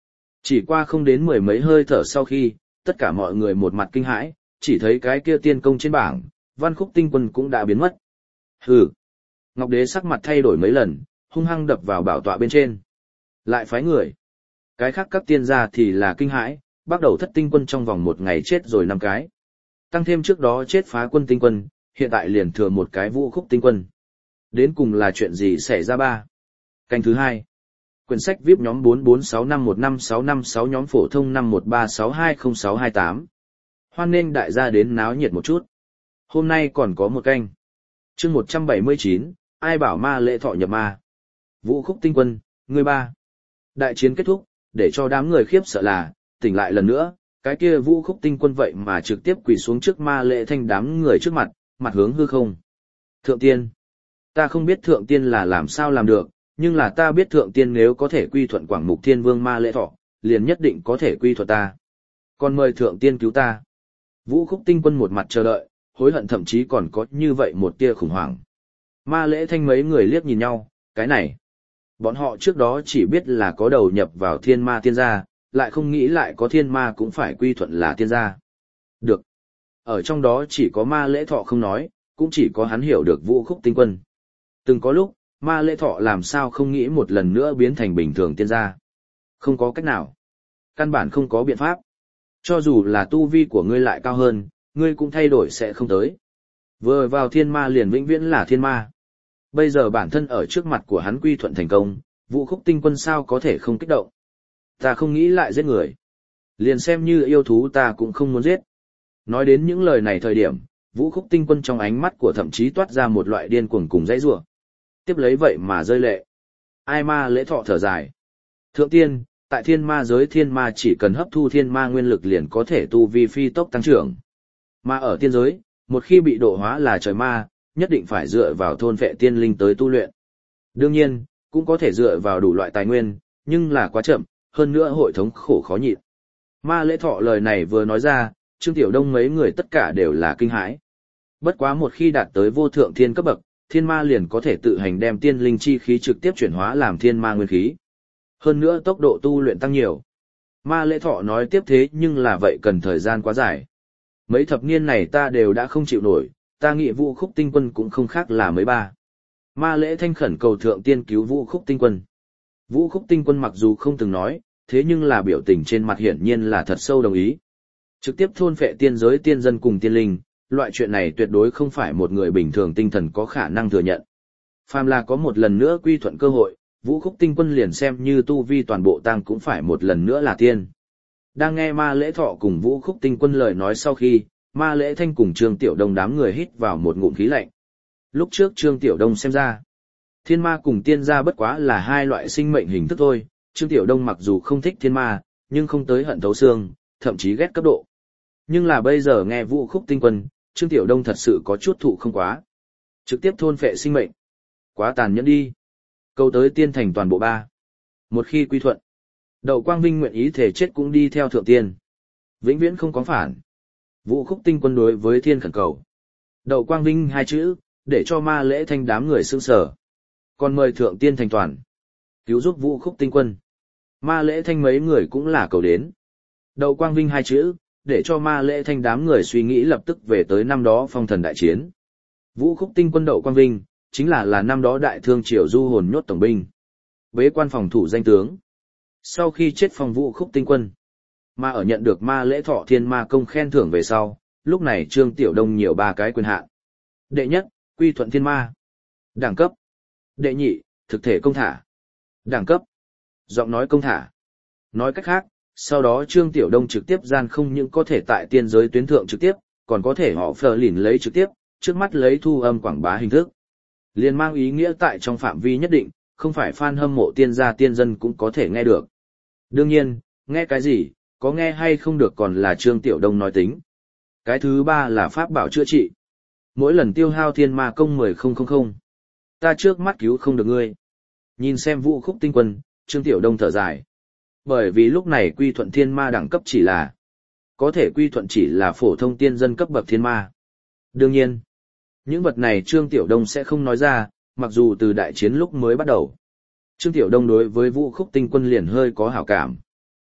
Chỉ qua không đến mười mấy hơi thở sau khi, tất cả mọi người một mặt kinh hãi, chỉ thấy cái kia tiên công trên bảng, Văn Khúc Tinh Quân cũng đã biến mất. Hừ. Ngọc Đế sắc mặt thay đổi mấy lần, hung hăng đập vào bảo tọa bên trên. Lại phái người. Cái khác các tiên gia thì là kinh hãi, bắt đầu thất tinh quân trong vòng một ngày chết rồi năm cái. Tăng thêm trước đó chết phá quân tinh quân, hiện tại liền thừa một cái Vũ Khúc Tinh Quân. Đến cùng là chuyện gì xảy ra ba? Canh thứ hai. Quyển sách vê i pê nhóm bốn bốn sáu năm một năm sáu năm sáu nhóm phổ thông năm một ba sáu hai không sáu hai tám. Hoan nghênh đại gia đến náo nhiệt một chút. Hôm nay còn có một canh. Chương một trăm bảy mươi chín, ai bảo ma lễ thọ nhập ma. Vũ Khúc Tinh Quân, người ba. Đại chiến kết thúc, để cho đám người khiếp sợ là, tỉnh lại lần nữa, cái kia Vũ Khúc Tinh Quân vậy mà trực tiếp quỳ xuống trước ma lễ thanh đám người trước mặt, mặt hướng hư không. Thượng tiên. Ta không biết thượng tiên là làm sao làm được, nhưng là ta biết thượng tiên nếu có thể quy thuận Quảng Mục Thiên Vương ma lễ thọ, liền nhất định có thể quy thuận ta. Còn mời thượng tiên cứu ta. Vũ Khúc Tinh Quân một mặt chờ đợi, hối hận thậm chí còn có như vậy một tia khủng hoảng. Ma lễ thanh mấy người liếc nhìn nhau, cái này. Bọn họ trước đó chỉ biết là có đầu nhập vào thiên ma tiên gia, lại không nghĩ lại có thiên ma cũng phải quy thuận là tiên gia. Được. Ở trong đó chỉ có ma lễ thọ không nói, cũng chỉ có hắn hiểu được Vũ Khúc Tinh Quân. Từng có lúc, ma lễ thọ làm sao không nghĩ một lần nữa biến thành bình thường tiên gia. Không có cách nào. Căn bản không có biện pháp. Cho dù là tu vi của ngươi lại cao hơn, ngươi cũng thay đổi sẽ không tới. Vừa vào thiên ma liền vĩnh viễn là thiên ma. Bây giờ bản thân ở trước mặt của hắn quy thuận thành công, Vũ Khúc Tinh Quân sao có thể không kích động. Ta không nghĩ lại giết người. Liền xem như yêu thú ta cũng không muốn giết. Nói đến những lời này thời điểm, Vũ Khúc Tinh Quân trong ánh mắt của thậm chí toát ra một loại điên cuồng cùng dãy rủa. Tiếp lấy vậy mà rơi lệ. Ai ma lễ thọ thở dài. Thượng tiên, tại thiên ma giới thiên ma chỉ cần hấp thu thiên ma nguyên lực liền có thể tu vi phi tốc tăng trưởng. Mà ở tiên giới, một khi bị độ hóa là trời ma, nhất định phải dựa vào thôn vệ tiên linh tới tu luyện. Đương nhiên, cũng có thể dựa vào đủ loại tài nguyên, nhưng là quá chậm, hơn nữa hội thống khổ khó nhịn. Ma lễ thọ lời này vừa nói ra, Trương Tiểu Đông mấy người tất cả đều là kinh hãi. Bất quá một khi đạt tới vô thượng thiên cấp bậc, thiên ma liền có thể tự hành đem tiên linh chi khí trực tiếp chuyển hóa làm thiên ma nguyên khí. Hơn nữa tốc độ tu luyện tăng nhiều. Ma lễ thọ nói tiếp thế nhưng là vậy cần thời gian quá dài. Mấy thập niên này ta đều đã không chịu nổi, ta nghĩ Vũ Khúc Tinh Quân cũng không khác là mấy ba. Ma lễ thanh khẩn cầu thượng tiên cứu Vũ Khúc Tinh Quân. Vũ Khúc Tinh Quân mặc dù không từng nói, thế nhưng là biểu tình trên mặt hiển nhiên là thật sâu đồng ý. Trực tiếp thôn phệ tiên giới tiên dân cùng tiên linh, loại chuyện này tuyệt đối không phải một người bình thường tinh thần có khả năng thừa nhận. Phàm là có một lần nữa quy thuận cơ hội, Vũ Khúc Tinh Quân liền xem như tu vi toàn bộ tăng cũng phải một lần nữa là tiên. Đang nghe ma lễ thọ cùng Vũ Khúc Tinh Quân lời nói sau khi, ma lễ thanh cùng Trương Tiểu Đông đám người hít vào một ngụm khí lạnh. Lúc trước Trương Tiểu Đông xem ra, thiên ma cùng tiên gia bất quá là hai loại sinh mệnh hình thức thôi. Trương Tiểu Đông mặc dù không thích thiên ma, nhưng không tới hận thấu xương, thậm chí ghét cấp độ. Nhưng là bây giờ nghe Vũ Khúc Tinh Quân, Trương Tiểu Đông thật sự có chút thụ không quá. Trực tiếp thôn phệ sinh mệnh. Quá tàn nhẫn đi. Câu tới tiên thành toàn bộ ba. Một khi quy thuận, Đậu Quang Vinh nguyện ý thể chết cũng đi theo thượng tiên. Vĩnh viễn không có phản. Vũ Khúc Tinh Quân đối với thiên khẩn cầu. Đậu Quang Vinh hai chữ, để cho ma lễ thanh đám người sững sờ. Còn mời thượng tiên thành toàn. Cứu giúp Vũ Khúc Tinh Quân. Ma lễ thanh mấy người cũng là cầu đến. Đậu Quang Vinh hai chữ, để cho ma lễ thanh đám người suy nghĩ lập tức về tới năm đó phong thần đại chiến. Vũ Khúc Tinh Quân Đậu Quang Vinh, chính là là năm đó đại thương triều du hồn nhốt tổng binh. Bế quan phòng thủ danh tướng. Sau khi chết phong Vũ Khúc Tinh Quân, mà ở nhận được ma lễ thọ thiên ma công khen thưởng về sau, lúc này Trương Tiểu Đông nhiều ba cái quyền hạn. Đệ nhất, quy thuận thiên ma. Đẳng cấp. Đệ nhị, thực thể công thả. Đẳng cấp. Giọng nói công thả. Nói cách khác, sau đó Trương Tiểu Đông trực tiếp gian không những có thể tại tiên giới tuyến thượng trực tiếp, còn có thể họ phờ lìn lấy trực tiếp, trước mắt lấy thu âm quảng bá hình thức. Liên mang ý nghĩa tại trong phạm vi nhất định, không phải fan hâm mộ tiên gia tiên dân cũng có thể nghe được. Đương nhiên, nghe cái gì, có nghe hay không được còn là Trương Tiểu Đông nói tính. Cái thứ ba là pháp bảo chữa trị. Mỗi lần tiêu hao thiên ma công mười nghìn. Ta trước mắt cứu không được ngươi. Nhìn xem Vũ Khúc Tinh Quân, Trương Tiểu Đông thở dài. Bởi vì lúc này quy thuận thiên ma đẳng cấp chỉ là, có thể quy thuận chỉ là phổ thông tiên dân cấp bậc thiên ma. Đương nhiên, những vật này Trương Tiểu Đông sẽ không nói ra, mặc dù từ đại chiến lúc mới bắt đầu. Trương Tiểu Đông đối với Vũ Khúc Tinh Quân liền hơi có hảo cảm.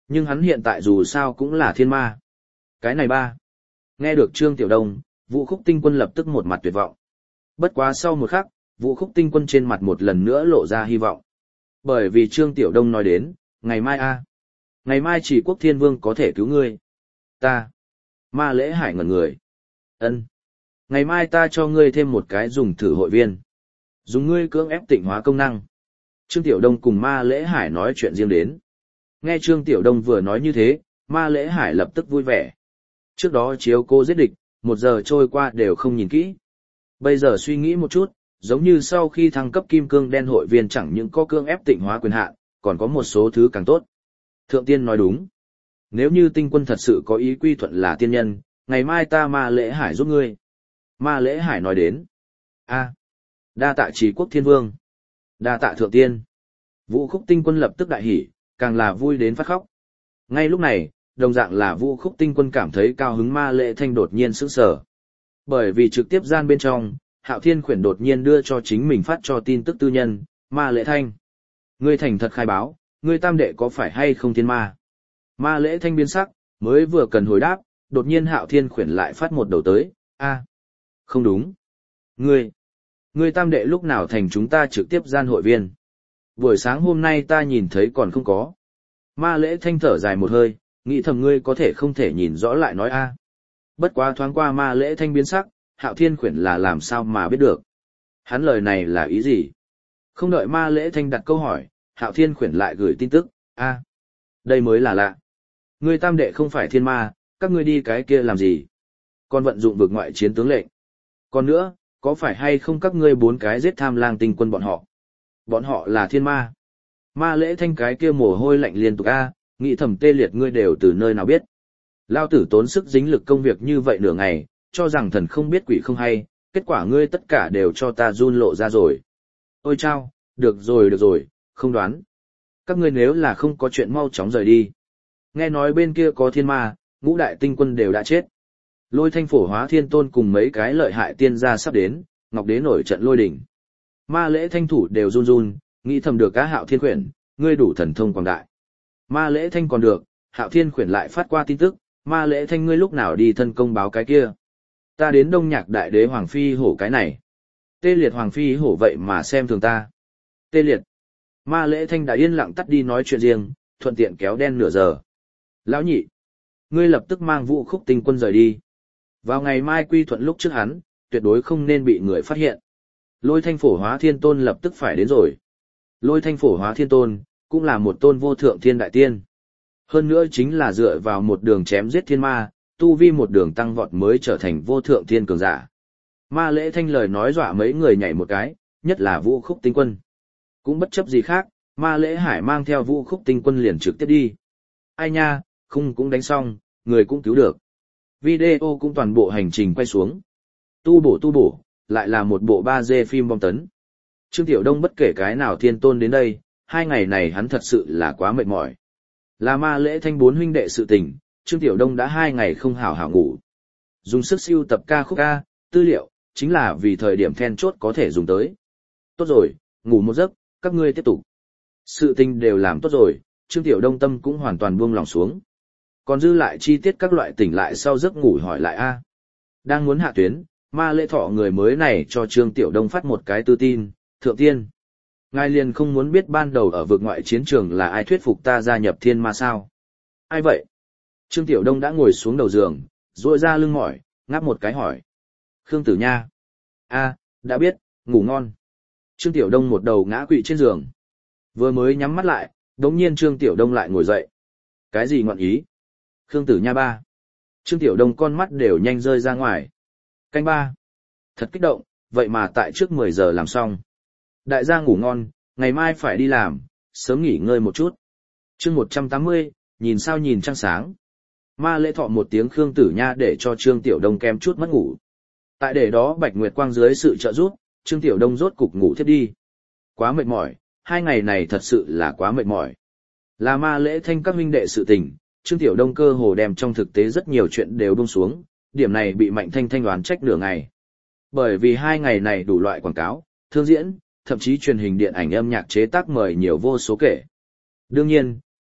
Nhưng hắn hiện tại dù sao cũng là thiên ma. Cái này ba. Nghe được Trương Tiểu Đông, Vũ Khúc Tinh Quân lập tức một mặt tuyệt vọng. Bất quá sau một khắc, Vũ Khúc Tinh Quân trên mặt một lần nữa lộ ra hy vọng. Bởi vì Trương Tiểu Đông nói đến, ngày mai a, ngày mai chỉ Quốc Thiên Vương có thể cứu ngươi. Ta. Ma Lễ Hải ngẩn người. Ân. Ngày mai ta cho ngươi thêm một cái dùng thử hội viên. Dùng ngươi cưỡng ép tịnh hóa công năng. Trương Tiểu Đông cùng Ma Lễ Hải nói chuyện riêng đến. Nghe Trương Tiểu Đông vừa nói như thế, Ma Lễ Hải lập tức vui vẻ. Trước đó chiếu cô giết địch, một giờ trôi qua đều không nhìn kỹ. Bây giờ suy nghĩ một chút, giống như sau khi thăng cấp kim cương đen hội viên chẳng những có cưỡng ép tịnh hóa quyền hạn, còn có một số thứ càng tốt. Thượng tiên nói đúng. Nếu như tinh quân thật sự có ý quy thuận là tiên nhân, ngày mai ta Ma Lễ Hải giúp ngươi. Ma Lễ Hải nói đến. A, đa tạ Trì Quốc Thiên Vương. Đa tạ Thượng tiên. Vũ Khúc Tinh Quân lập tức đại hỉ, càng là vui đến phát khóc. Ngay lúc này, đồng dạng là Vũ Khúc Tinh Quân cảm thấy cao hứng. Ma Lễ Thanh đột nhiên sững sờ. Bởi vì trực tiếp gian bên trong, Hạo Thiên Khuyển đột nhiên đưa cho chính mình phát cho tin tức tư nhân. Ma Lễ Thanh, ngươi thành thật khai báo, ngươi tam đệ có phải hay không thiên ma? Ma Lễ Thanh biến sắc, mới vừa cần hồi đáp, đột nhiên Hạo Thiên Khuyển lại phát một đầu tới. A, không đúng. Ngươi, ngươi tam đệ lúc nào thành chúng ta trực tiếp gian hội viên? Buổi sáng hôm nay ta nhìn thấy còn không có. Ma Lễ Thanh thở dài một hơi, nghĩ thầm ngươi có thể không thể nhìn rõ lại nói a. Bất quá thoáng qua Ma Lễ Thanh biến sắc, Hạo Thiên Khuyển là làm sao mà biết được. Hắn lời này là ý gì? Không đợi Ma Lễ Thanh đặt câu hỏi, Hạo Thiên Khuyển lại gửi tin tức. A, đây mới là lạ. Ngươi tam đệ không phải thiên ma, các ngươi đi cái kia làm gì? Còn vận dụng vực ngoại chiến tướng lệnh. Còn nữa, có phải hay không các ngươi bốn cái giết Tham Lang Tinh Quân bọn họ? Bọn họ là thiên ma. Ma Lễ Thanh cái kia mồ hôi lạnh liên tục a, nghĩ thầm tê liệt ngươi đều từ nơi nào biết. Lao tử tốn sức dính lực công việc như vậy nửa ngày, cho rằng thần không biết quỷ không hay, kết quả ngươi tất cả đều cho ta run lộ ra rồi. Ôi chao, được rồi được rồi, không đoán. Các ngươi nếu là không có chuyện mau chóng rời đi. Nghe nói bên kia có thiên ma, ngũ đại tinh quân đều đã chết. Lôi Thanh Phổ Hóa Thiên Tôn cùng mấy cái lợi hại tiên gia sắp đến, Ngọc Đế nổi trận lôi đỉnh. Ma Lễ Thanh thủ đều run run, nghĩ thầm được Cá Hạo Thiên Khuyển, ngươi đủ thần thông quảng đại. Ma Lễ Thanh còn được, Hạo Thiên Khuyển lại phát qua tin tức, Ma Lễ Thanh ngươi lúc nào đi thân công báo cái kia. Ta đến Đông Nhạc Đại Đế Hoàng Phi hổ cái này. Tê liệt Hoàng Phi hổ vậy mà xem thường ta. Tê liệt. Ma Lễ Thanh đã yên lặng tắt đi nói chuyện riêng, thuận tiện kéo đen nửa giờ. Lão nhị, ngươi lập tức mang Vũ Khúc Tinh Quân rời đi. Vào ngày mai quy thuận lúc trước hắn, tuyệt đối không nên bị người phát hiện. Lôi Thanh Phổ Hóa Thiên Tôn lập tức phải đến rồi. Lôi Thanh Phổ Hóa Thiên Tôn, cũng là một tôn vô thượng thiên đại tiên. Hơn nữa chính là dựa vào một đường chém giết thiên ma, tu vi một đường tăng vọt mới trở thành vô thượng thiên cường giả. Ma Lễ Thanh lời nói dọa mấy người nhảy một cái, nhất là Vũ Khúc Tinh Quân. Cũng bất chấp gì khác, Ma Lễ Hải mang theo Vũ Khúc Tinh Quân liền trực tiếp đi. Ai nha, không cũng đánh xong, người cũng cứu được. Video cũng toàn bộ hành trình quay xuống. Tu bổ tu bổ, lại là một bộ ba D phim bom tấn. Trương Tiểu Đông bất kể cái nào thiên tôn đến đây, hai ngày này hắn thật sự là quá mệt mỏi. Là Ma Lễ Thanh bốn huynh đệ sự tình, Trương Tiểu Đông đã hai ngày không hảo hảo ngủ. Dùng sức siêu tập ca khúc ca, tư liệu, chính là vì thời điểm then chốt có thể dùng tới. Tốt rồi, ngủ một giấc, các ngươi tiếp tục. Sự tình đều làm tốt rồi, Trương Tiểu Đông tâm cũng hoàn toàn buông lòng xuống. Còn dư lại chi tiết các loại tỉnh lại sau giấc ngủ hỏi lại a. Đang muốn hạ tuyến, Ma Lễ Thọ người mới này cho Trương Tiểu Đông phát một cái tư tin, thượng tiên. Ngài liền không muốn biết ban đầu ở vực ngoại chiến trường là ai thuyết phục ta gia nhập thiên ma sao? Ai vậy? Trương Tiểu Đông đã ngồi xuống đầu giường, duỗi ra lưng mỏi, ngáp một cái hỏi. Khương Tử Nha. A, đã biết, ngủ ngon. Trương Tiểu Đông một đầu ngã quỵ trên giường. Vừa mới nhắm mắt lại, đống nhiên Trương Tiểu Đông lại ngồi dậy. Cái gì ngọn ý? Khương Tử Nha ba. Trương Tiểu Đông con mắt đều nhanh rơi ra ngoài. Canh ba. Thật kích động, vậy mà tại trước mười giờ làm xong. Đại gia ngủ ngon, ngày mai phải đi làm, sớm nghỉ ngơi một chút. Chương một trăm tám mươi, nhìn sao nhìn trăng sáng. Ma Lễ Thọ một tiếng Khương Tử Nha để cho Trương Tiểu Đông kem chút mất ngủ. Tại để đó Bạch Nguyệt Quang dưới sự trợ giúp, Trương Tiểu Đông rốt cục ngủ thiếp đi. Quá mệt mỏi, hai ngày này thật sự là quá mệt mỏi. Là Ma Lễ Thanh các huynh đệ sự tình, Trương Tiểu Đông cơ hồ đem trong thực tế rất nhiều chuyện đều buông xuống, điểm này bị Mạnh Thanh Thanh đoán trách nửa ngày. Bởi vì hai ngày này đủ loại quảng cáo, thương diễn, thậm chí truyền hình điện ảnh âm nhạc chế tác mời nhiều vô số kể. Đương nhiên,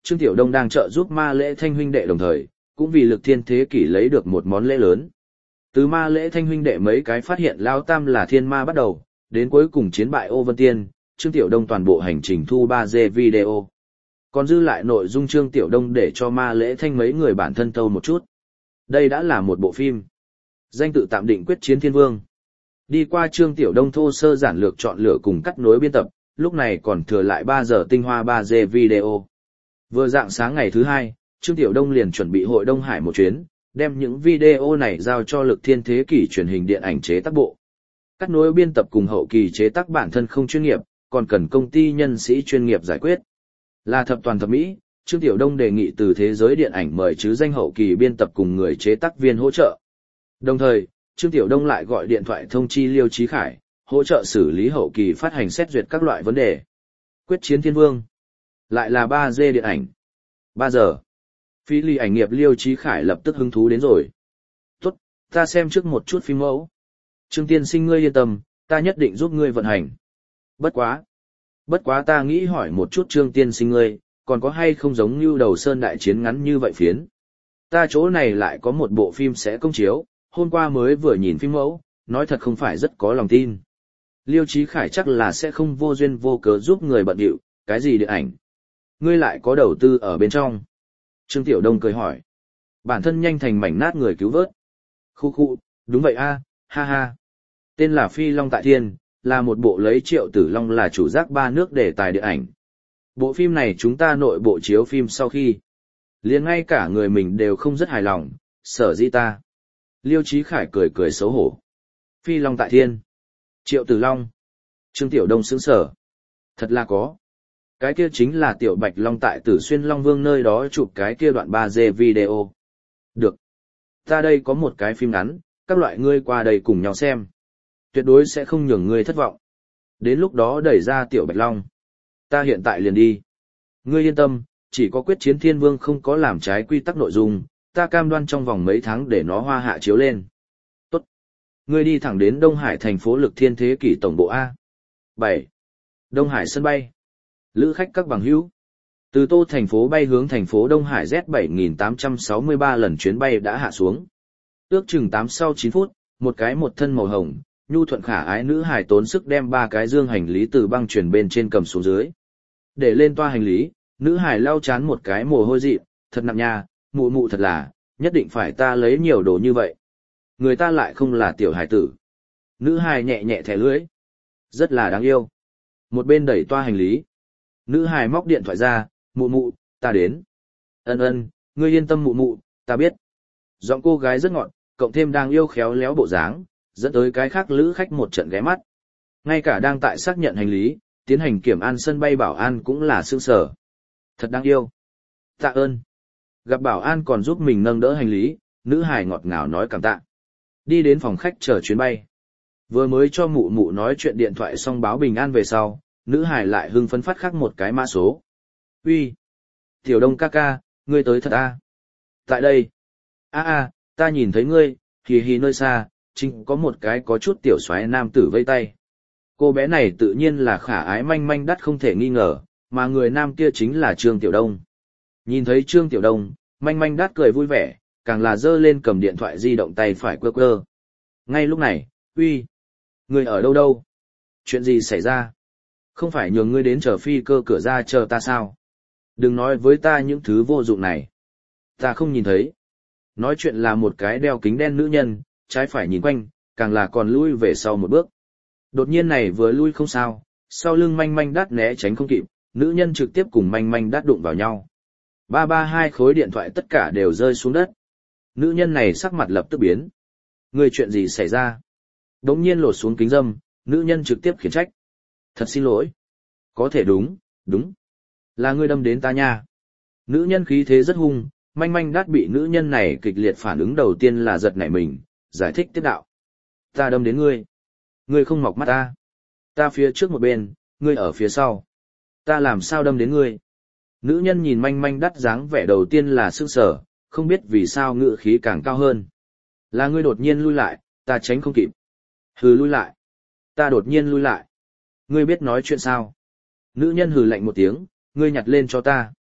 Trương Tiểu Đông đang trợ giúp Ma Lễ Thanh huynh đệ đồng thời, cũng vì Lực Thiên Thế Kỷ lấy được một món lễ lớn. Từ Ma Lễ Thanh huynh đệ mấy cái phát hiện Lao Tam là thiên ma bắt đầu, đến cuối cùng chiến bại Ô Vân Tiên, Trương Tiểu Đông toàn bộ hành trình thu ba D video. Còn dư lại nội dung Trương Tiểu Đông để cho Ma Lễ Thanh mấy người bản thân tâu một chút. Đây đã là một bộ phim. Danh tự tạm định Quyết Chiến Thiên Vương. Đi qua Trương Tiểu Đông thô sơ giản lược chọn lựa cùng cắt nối biên tập, lúc này còn thừa lại ba giờ tinh hoa ba D video. Vừa dạng sáng ngày thứ hai, Trương Tiểu Đông liền chuẩn bị hội Đông Hải một chuyến, đem những video này giao cho Lực Thiên Thế Kỷ truyền hình điện ảnh chế tác bộ. Cắt nối biên tập cùng hậu kỳ chế tác bản thân không chuyên nghiệp, còn cần công ty nhân sĩ chuyên nghiệp giải quyết. Là thập toàn thập mỹ, Trương Tiểu Đông đề nghị từ thế giới điện ảnh mời chứ danh hậu kỳ biên tập cùng người chế tác viên hỗ trợ. Đồng thời, Trương Tiểu Đông lại gọi điện thoại thông chi Liêu Chí Khải, hỗ trợ xử lý hậu kỳ phát hành xét duyệt các loại vấn đề. Quyết Chiến Thiên Vương. Lại là ba D điện ảnh. ba giờ. Phi ly ảnh nghiệp Liêu Chí Khải lập tức hứng thú đến rồi. Tốt, ta xem trước một chút phim mẫu. Trương tiên sinh ngươi yên tâm, ta nhất định giúp ngươi vận hành. Bất quá. Bất quá ta nghĩ hỏi một chút Trương tiên sinh ngươi, còn có hay không giống như Đầu Sơn đại chiến ngắn như vậy phiến. Ta chỗ này lại có một bộ phim sẽ công chiếu, hôm qua mới vừa nhìn phim mẫu, nói thật không phải rất có lòng tin. Liêu Chí Khải chắc là sẽ không vô duyên vô cớ giúp người bận điệu, cái gì điện ảnh. Ngươi lại có đầu tư ở bên trong. Trương Tiểu Đông cười hỏi. Bản thân nhanh thành mảnh nát người cứu vớt. Khu khu, đúng vậy a, ha ha. Tên là Phi Long Tại Thiên, là một bộ lấy Triệu Tử Long là chủ giác ba nước đề tài điện ảnh. Bộ phim này chúng ta nội bộ chiếu phim sau khi. Liền ngay cả người mình đều không rất hài lòng, sở dĩ ta. Liêu Chí Khải cười cười xấu hổ. Phi Long Tại Thiên. Triệu Tử Long. Trương Tiểu Đông sững sờ. Thật là có. Cái kia chính là Tiểu Bạch Long tại Tử Xuyên Long Vương nơi đó chụp cái kia đoạn ba D video. Được. Ta đây có một cái phim ngắn, các loại ngươi qua đây cùng nhau xem. Tuyệt đối sẽ không nhường ngươi thất vọng. Đến lúc đó đẩy ra Tiểu Bạch Long. Ta hiện tại liền đi. Ngươi yên tâm, chỉ có Quyết Chiến Thiên Vương không có làm trái quy tắc nội dung, ta cam đoan trong vòng mấy tháng để nó hoa hạ chiếu lên. Tốt. Ngươi đi thẳng đến Đông Hải thành phố Lực Thiên Thế Kỷ tổng bộ A. bảy. Đông Hải sân bay. Lữ khách các bằng hữu. Từ Tô thành phố bay hướng thành phố Đông Hải Z bảy nghìn tám trăm sáu mươi ba lần chuyến bay đã hạ xuống. Ước chừng tám sau chín phút, một cái một thân màu hồng, nhu thuận khả ái nữ hài tốn sức đem ba cái dương hành lý từ băng chuyển bên trên cầm xuống dưới. Để lên toa hành lý, nữ hài lau chán một cái mồ hôi dị, thật nặng nha, mụ mụ thật là, nhất định phải ta lấy nhiều đồ như vậy. Người ta lại không là tiểu hài tử. Nữ hài nhẹ nhẹ thẻ lưỡi. Rất là đáng yêu. Một bên đẩy toa hành lý. Nữ hài móc điện thoại ra, mụ mụ, ta đến. Ân ân, ngươi yên tâm mụ mụ, ta biết. Giọng cô gái rất ngọt, cộng thêm đang yêu khéo léo bộ dáng, dẫn tới cái khác lữ khách một trận ghé mắt. Ngay cả đang tại xác nhận hành lý, tiến hành kiểm an sân bay bảo an cũng là sương sở. Thật đáng yêu. Tạ ơn. Gặp bảo an còn giúp mình nâng đỡ hành lý, nữ hài ngọt ngào nói cảm tạ. Đi đến phòng khách chờ chuyến bay. Vừa mới cho mụ mụ nói chuyện điện thoại xong báo bình an về sau, nữ hài lại hưng phấn phát khắc một cái mã số. Uy, Tiểu Đông ca ca, ngươi tới thật à? Tại đây. A a, ta nhìn thấy ngươi, hì hì nơi xa, chính có một cái có chút tiểu soái nam tử vây tay. Cô bé này tự nhiên là khả ái manh manh đắt không thể nghi ngờ, mà người nam kia chính là Trương Tiểu Đông. Nhìn thấy Trương Tiểu Đông, manh manh đắt cười vui vẻ, càng là giơ lên cầm điện thoại di động tay phải quơ quơ. Ngay lúc này, uy, ngươi ở đâu đâu? Chuyện gì xảy ra? Không phải nhường ngươi đến chờ phi cơ cửa ra chờ ta sao? Đừng nói với ta những thứ vô dụng này. Ta không nhìn thấy. Nói chuyện là một cái đeo kính đen nữ nhân, trái phải nhìn quanh, càng là còn lui về sau một bước. Đột nhiên này vừa lui không sao, sau lưng manh manh đắt né tránh không kịp, nữ nhân trực tiếp cùng manh manh đắt đụng vào nhau. Ba ba hai khối điện thoại tất cả đều rơi xuống đất. Nữ nhân này sắc mặt lập tức biến. Người chuyện gì xảy ra? Đống nhiên lột xuống kính dâm, nữ nhân trực tiếp khiển trách. Thật xin lỗi. Có thể đúng, đúng. Là ngươi đâm đến ta nha. Nữ nhân khí thế rất hung, manh manh đắt bị nữ nhân này kịch liệt phản ứng đầu tiên là giật nảy mình, giải thích tiếp đạo. Ta đâm đến ngươi. Ngươi không mọc mắt ta. Ta phía trước một bên, ngươi ở phía sau. Ta làm sao đâm đến ngươi? Nữ nhân nhìn manh manh đắt dáng vẻ đầu tiên là sững sờ, không biết vì sao ngữ khí càng cao hơn. Là ngươi đột nhiên lui lại, ta tránh không kịp. Hừ lui lại. Ta đột nhiên lui lại. Ngươi biết nói chuyện sao? Nữ nhân hừ lạnh một tiếng, ngươi nhặt lên cho ta.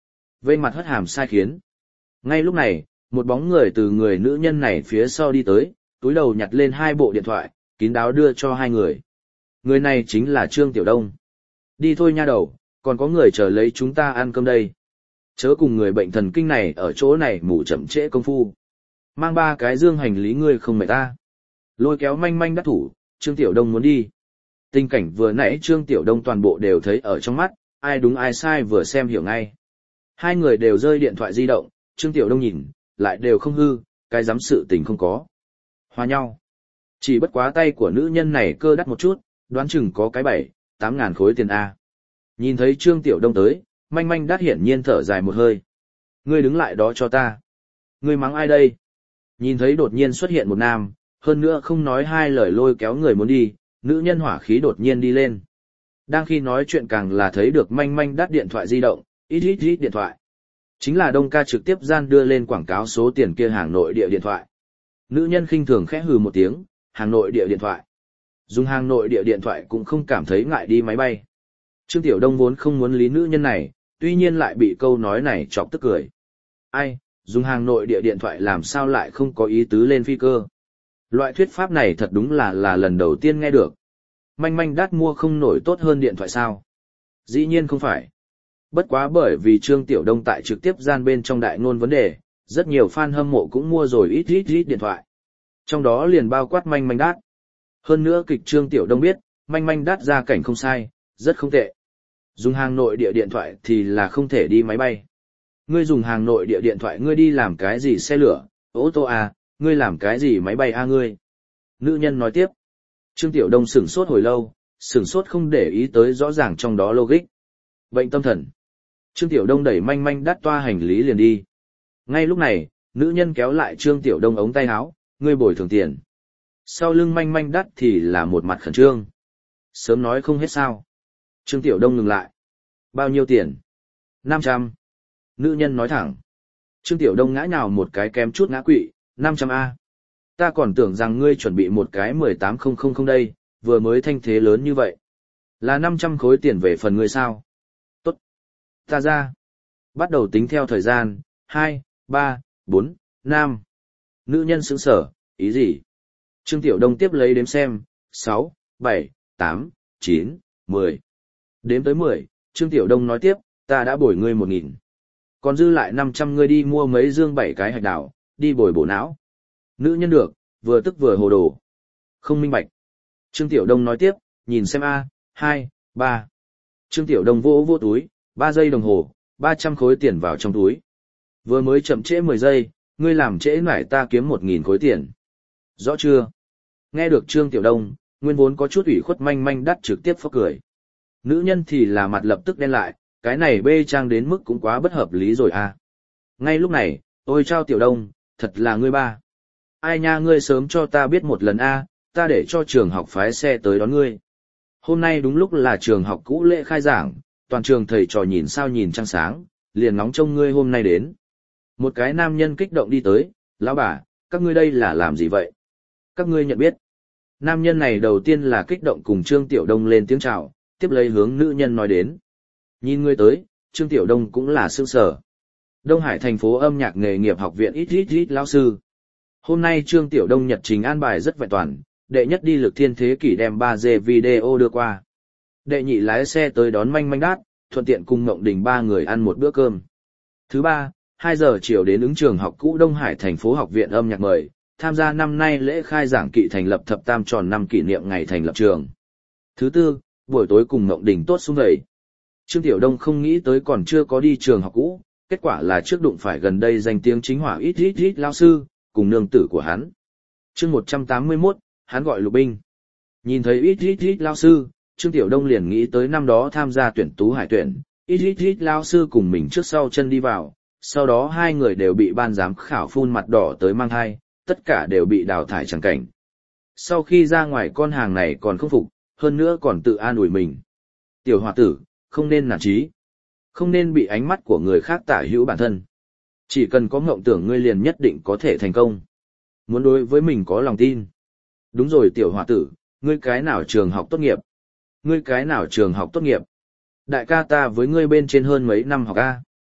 Vây mặt hất hàm sai khiến. Ngay lúc này, một bóng người từ người nữ nhân này phía sau đi tới, túi đầu nhặt lên hai bộ điện thoại, kín đáo đưa cho hai người. Người này chính là Trương Tiểu Đông. Đi thôi nha đầu, còn có người chờ lấy chúng ta ăn cơm đây. Chớ cùng người bệnh thần kinh này ở chỗ này mù chậm trễ công phu. Mang ba cái dương hành lý ngươi không mệt ta. Lôi kéo manh manh đắc thủ, Trương Tiểu Đông muốn đi. Tình cảnh vừa nãy Trương Tiểu Đông toàn bộ đều thấy ở trong mắt, ai đúng ai sai vừa xem hiểu ngay. Hai người đều rơi điện thoại di động, Trương Tiểu Đông nhìn, lại đều không hư, cái dám sự tình không có. Hòa nhau. Chỉ bất quá tay của nữ nhân này cơ đắt một chút, đoán chừng có cái bảy, tám ngàn khối tiền A. Nhìn thấy Trương Tiểu Đông tới, manh manh đắt hiển nhiên thở dài một hơi. Ngươi đứng lại đó cho ta. Ngươi mắng ai đây? Nhìn thấy đột nhiên xuất hiện một nam, hơn nữa không nói hai lời lôi kéo người muốn đi, nữ nhân hỏa khí đột nhiên đi lên. Đang khi nói chuyện càng là thấy được manh manh đắt điện thoại di động, ít ít ít điện thoại. Chính là Đông ca trực tiếp gian đưa lên quảng cáo số tiền kia hàng nội địa điện thoại. Nữ nhân khinh thường khẽ hừ một tiếng, hàng nội địa điện thoại. Dùng hàng nội địa điện thoại cũng không cảm thấy ngại đi máy bay. Trương Tiểu Đông vốn không muốn lý nữ nhân này, tuy nhiên lại bị câu nói này chọc tức cười. Ai, dùng hàng nội địa điện thoại làm sao lại không có ý tứ lên phi cơ. Loại thuyết pháp này thật đúng là là lần đầu tiên nghe được. Manh manh đắt mua không nổi tốt hơn điện thoại sao? Dĩ nhiên không phải. Bất quá bởi vì Trương Tiểu Đông tại trực tiếp gian bên trong đại ngôn vấn đề, rất nhiều fan hâm mộ cũng mua rồi ít ít ít điện thoại. Trong đó liền bao quát manh manh đắt. Hơn nữa kịch Trương Tiểu Đông biết, manh manh đắt ra cảnh không sai, rất không tệ. Dùng hàng nội địa điện thoại thì là không thể đi máy bay. Ngươi dùng hàng nội địa điện thoại ngươi đi làm cái gì xe lửa, ô tô à, ngươi làm cái gì máy bay à ngươi. Nữ nhân nói tiếp. Trương Tiểu Đông sửng sốt hồi lâu, sửng sốt không để ý tới rõ ràng trong đó logic. Bệnh tâm thần. Trương Tiểu Đông đẩy manh manh đắt toa hành lý liền đi. Ngay lúc này, nữ nhân kéo lại Trương Tiểu Đông ống tay áo, ngươi bồi thường tiền. Sau lưng manh manh đắt thì là một mặt khẩn trương. Sớm nói không hết sao. Trương Tiểu Đông ngừng lại. Bao nhiêu tiền? năm trăm. Nữ nhân nói thẳng. Trương Tiểu Đông ngã nhào một cái kém chút ngã quỵ, năm trăm A. Ta còn tưởng rằng ngươi chuẩn bị một cái mười tám nghìn đây, vừa mới thanh thế lớn như vậy. Là năm trăm khối tiền về phần ngươi sao? Tốt. Ta ra. Bắt đầu tính theo thời gian, hai, ba, bốn, năm. Nữ nhân sững sở, ý gì? Trương Tiểu Đông tiếp lấy đếm xem, sáu, bảy, tám, chín, mười. Đếm tới mười, Trương Tiểu Đông nói tiếp, ta đã bồi ngươi một nghìn. Còn dư lại năm trăm ngươi đi mua mấy dương bảy cái hạch đào, đi bồi bổ não. Nữ nhân được, vừa tức vừa hồ đồ. Không minh bạch. Trương Tiểu Đông nói tiếp, nhìn xem A, hai, ba. Trương Tiểu Đông vô vô túi, ba giây đồng hồ, ba trăm khối tiền vào trong túi. Vừa mới chậm trễ mười giây, ngươi làm trễ nải ta kiếm một nghìn khối tiền. Rõ chưa? Nghe được Trương Tiểu Đông, nguyên vốn có chút ủy khuất manh manh đắt trực tiếp phốc cười. Nữ nhân thì là mặt lập tức đen lại, cái này bê trang đến mức cũng quá bất hợp lý rồi à. Ngay lúc này, ôi chao Tiểu Đông, thật là ngươi ba. Ai nha ngươi sớm cho ta biết một lần a, ta để cho trường học phái xe tới đón ngươi. Hôm nay đúng lúc là trường học cũ lễ khai giảng, toàn trường thầy trò nhìn sao nhìn trăng sáng, liền ngóng trông ngươi hôm nay đến. Một cái nam nhân kích động đi tới, lão bà, các ngươi đây là làm gì vậy? Các ngươi nhận biết. Nam nhân này đầu tiên là kích động cùng Trương Tiểu Đông lên tiếng chào, tiếp lấy hướng nữ nhân nói đến. Nhìn ngươi tới, Trương Tiểu Đông cũng là sương sở. Đông Hải thành phố âm nhạc nghề nghiệp học viện ít ít ít lão sư. Hôm nay Trương Tiểu Đông nhật trình an bài rất vẹn toàn, đệ nhất đi Lực Thiên Thế Kỷ đem ba D video đưa qua. Đệ nhị lái xe tới đón manh manh đát, thuận tiện cùng Ngộng Đình ba người ăn một bữa cơm. Thứ ba, hai giờ chiều đến ứng trường học cũ Đông Hải thành phố học viện âm nhạc mời, tham gia năm nay lễ khai giảng kỵ thành lập thập tam tròn năm kỷ niệm ngày thành lập trường. Thứ tư, buổi tối cùng Ngộng Đình tốt xung vầy. Trương Tiểu Đông không nghĩ tới còn chưa có đi trường học cũ, kết quả là trước đụng phải gần đây danh tiếng chính hỏa ít ít ít lao sư, cùng nương tử của hắn. Chương một trăm tám mươi mốt, hắn gọi Lục Binh. Nhìn thấy ít ít ít lao sư, Trương Tiểu Đông liền nghĩ tới năm đó tham gia tuyển tú hải tuyển, ít ít ít lao sư cùng mình trước sau chân đi vào, sau đó hai người đều bị ban giám khảo phun mặt đỏ tới mang thai, tất cả đều bị đào thải chẳng cảnh. Sau khi ra ngoài con hàng này còn không phục, hơn nữa còn tự an ủi mình. Tiểu hòa tử, không nên nản chí, không nên bị ánh mắt của người khác tả hữu bản thân. Chỉ cần có mộng tưởng ngươi liền nhất định có thể thành công. Muốn đối với mình có lòng tin. Đúng rồi tiểu hòa tử, ngươi cái nào trường học tốt nghiệp? Ngươi cái nào trường học tốt nghiệp? Đại ca ta với ngươi bên trên hơn mấy năm học A.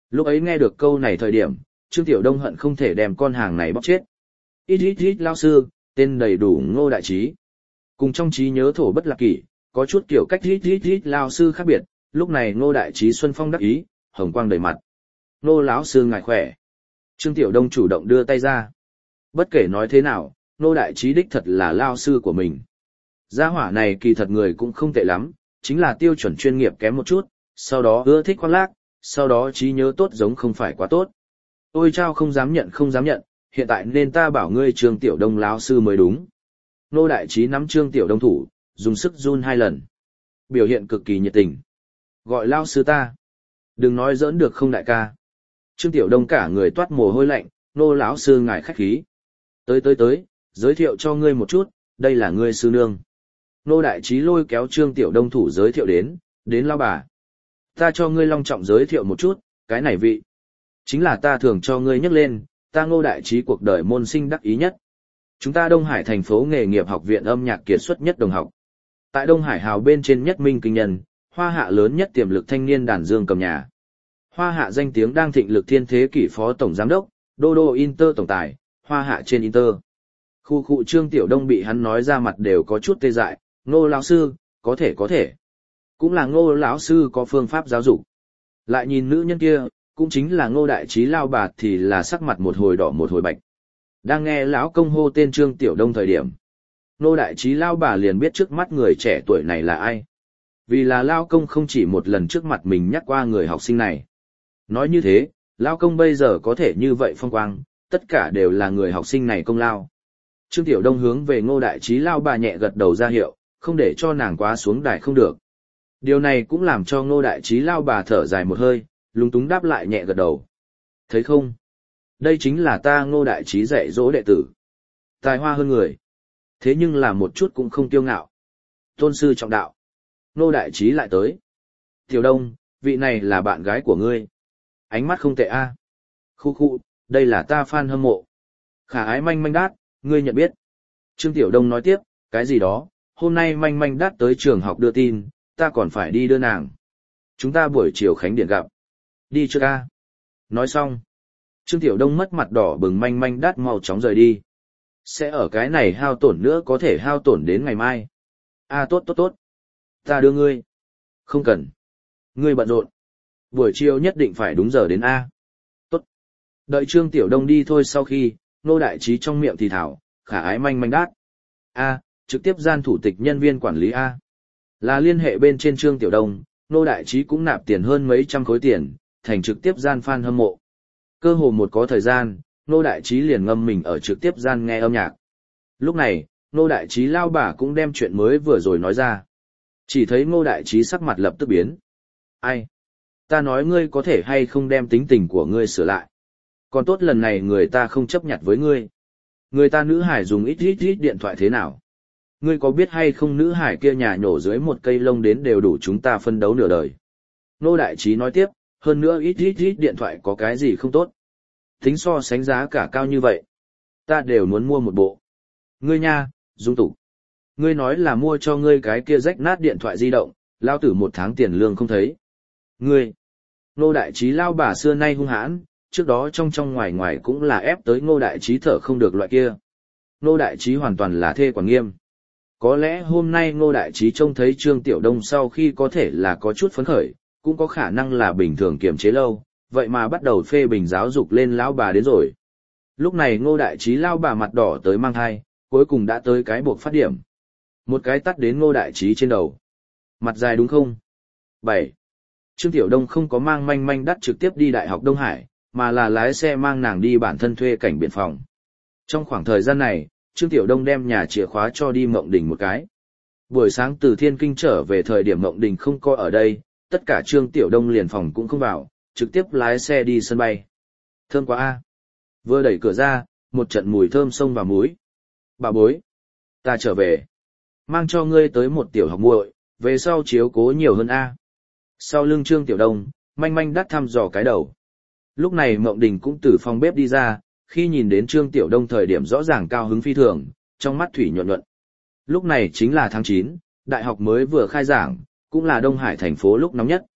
Lúc ấy nghe được câu này thời điểm, Trương Tiểu Đông hận không thể đem con hàng này bóc chết. Ít ít ít lao sư, tên đầy đủ Ngô Đại Trí. Cùng trong trí nhớ thổ bất lạc kỷ, có chút kiểu cách ít ít ít lao sư khác biệt, lúc này Ngô Đại Trí xuân phong đắc ý, hồng quang đầy mặt. Ngô lão sư ngài khỏe. Trương Tiểu Đông chủ động đưa tay ra. Bất kể nói thế nào, Ngô Đại Trí đích thật là lao sư của mình. Gia hỏa này kỳ thật người cũng không tệ lắm, chính là tiêu chuẩn chuyên nghiệp kém một chút, sau đó ưa thích khoác lác, sau đó trí nhớ tốt giống không phải quá tốt. Ôi chao, không dám nhận không dám nhận, hiện tại nên ta bảo ngươi Trương Tiểu Đông lão sư mới đúng. Ngô Đại Trí nắm Trương Tiểu Đông thủ, dùng sức run hai lần. Biểu hiện cực kỳ nhiệt tình. Gọi lão sư ta. Đừng nói giỡn được không đại ca. Trương Tiểu Đông cả người toát mồ hôi lạnh, Ngô lão sư ngài khách khí. Tới tới tới, giới thiệu cho ngươi một chút, đây là ngươi sư nương. Ngô Đại Trí lôi kéo Trương Tiểu Đông thủ giới thiệu đến, đến lão bà. Ta cho ngươi long trọng giới thiệu một chút, cái này vị. Chính là ta thường cho ngươi nhắc lên, ta Ngô Đại Trí cuộc đời môn sinh đắc ý nhất. Chúng ta Đông Hải thành phố nghề nghiệp học viện âm nhạc kiệt xuất nhất đồng học. Tại Đông Hải hào bên trên nhất minh kinh nhân, hoa hạ lớn nhất tiềm lực thanh niên đàn dương cầm nhà. Hoa hạ danh tiếng đang thịnh lực thiên thế kỷ phó tổng giám đốc, Đô Đô Inter tổng tài, hoa hạ trên Inter. Khu khu Trương Tiểu Đông bị hắn nói ra mặt đều có chút tê dại, Ngô lão sư, có thể có thể. Cũng là Ngô lão sư có phương pháp giáo dục. Lại nhìn nữ nhân kia, cũng chính là Ngô Đại Trí lao bà thì là sắc mặt một hồi đỏ một hồi bạch. Đang nghe lão công hô tên Trương Tiểu Đông thời điểm, Ngô Đại Trí lao bà liền biết trước mắt người trẻ tuổi này là ai. Vì là lao công không chỉ một lần trước mặt mình nhắc qua người học sinh này. Nói như thế, lao công bây giờ có thể như vậy phong quang, tất cả đều là người học sinh này công lao. Trương Tiểu Đông hướng về Ngô Đại Trí lao bà nhẹ gật đầu ra hiệu, không để cho nàng quá xuống đài không được. Điều này cũng làm cho Ngô Đại Trí lao bà thở dài một hơi, lúng túng đáp lại nhẹ gật đầu. Thấy không? Đây chính là ta Ngô Đại Trí dạy dỗ đệ tử. Tài hoa hơn người. Thế nhưng là một chút cũng không kiêu ngạo. Tôn sư trọng đạo. Ngô Đại Trí lại tới. Tiểu Đông, vị này là bạn gái của ngươi. Ánh mắt không tệ a. À. Khu khu, đây là ta fan hâm mộ. Khả ái manh manh đát, ngươi nhận biết. Trương Tiểu Đông nói tiếp, cái gì đó, hôm nay manh manh đát tới trường học đưa tin, ta còn phải đi đưa nàng. Chúng ta buổi chiều khánh điện gặp. Đi chưa ca? Nói xong. Trương Tiểu Đông mất mặt đỏ bừng manh manh đát mau chóng rời đi. Sẽ ở cái này hao tổn nữa có thể hao tổn đến ngày mai. À tốt tốt tốt. Ta đưa ngươi. Không cần. Ngươi bận rộn. Buổi chiều nhất định phải đúng giờ đến A. Tốt. Đợi Trương Tiểu Đông đi thôi sau khi, Ngô Đại Trí trong miệng thì thảo, khả ái manh manh đát. A, trực tiếp gian thủ tịch nhân viên quản lý A. Là liên hệ bên trên Trương Tiểu Đông, Ngô Đại Trí cũng nạp tiền hơn mấy trăm khối tiền, thành trực tiếp gian fan hâm mộ. Cơ hồ một có thời gian, Ngô Đại Trí liền ngâm mình ở trực tiếp gian nghe âm nhạc. Lúc này, Ngô Đại Trí lao bà cũng đem chuyện mới vừa rồi nói ra. Chỉ thấy Ngô Đại Trí sắc mặt lập tức biến. Ai? Ta nói ngươi có thể hay không đem tính tình của ngươi sửa lại. Còn tốt lần này người ta không chấp nhận với ngươi. Người ta nữ hải dùng ít ít ít điện thoại thế nào? Ngươi có biết hay không nữ hải kia nhà nhổ dưới một cây lông đến đều đủ chúng ta phân đấu nửa đời. Ngô Đại Trí nói tiếp, hơn nữa ít ít ít điện thoại có cái gì không tốt. Tính so sánh giá cả cao như vậy. Ta đều muốn mua một bộ. Ngươi nha, dung tục. Ngươi nói là mua cho ngươi cái kia rách nát điện thoại di động, lao tử một tháng tiền lương không thấy. Ngươi. Ngô Đại Trí lao bà xưa nay hung hãn, trước đó trong trong ngoài ngoài cũng là ép tới Ngô Đại Trí thở không được loại kia. Ngô Đại Trí hoàn toàn là thê quản nghiêm. Có lẽ hôm nay Ngô Đại Trí trông thấy Trương Tiểu Đông sau khi có thể là có chút phấn khởi, cũng có khả năng là bình thường kiềm chế lâu, vậy mà bắt đầu phê bình giáo dục lên lão bà đến rồi. Lúc này Ngô Đại Trí lao bà mặt đỏ tới mang thai, cuối cùng đã tới cái buộc phát điểm. Một cái tắt đến Ngô Đại Trí trên đầu. Mặt dài đúng không? bảy. Trương Tiểu Đông không có mang manh manh đắt trực tiếp đi Đại học Đông Hải, mà là lái xe mang nàng đi bản thân thuê cảnh biện phòng. Trong khoảng thời gian này, Trương Tiểu Đông đem nhà chìa khóa cho đi Mộng Đình một cái. Buổi sáng từ Thiên Kinh trở về thời điểm Mộng Đình không có ở đây, tất cả Trương Tiểu Đông liền phòng cũng không vào, trực tiếp lái xe đi sân bay. Thơm quá a! Vừa đẩy cửa ra, một trận mùi thơm xông vào mũi. Bà bối, ta trở về, mang cho ngươi tới một tiểu học muội, về sau chiếu cố nhiều hơn a. Sau lưng Trương Tiểu Đông, manh manh đắt thăm dò cái đầu. Lúc này Mộng Đình cũng từ phòng bếp đi ra, khi nhìn đến Trương Tiểu Đông thời điểm rõ ràng cao hứng phi thường, trong mắt thủy nhuận nhuận. Lúc này chính là tháng chín, đại học mới vừa khai giảng, cũng là Đông Hải thành phố lúc nóng nhất.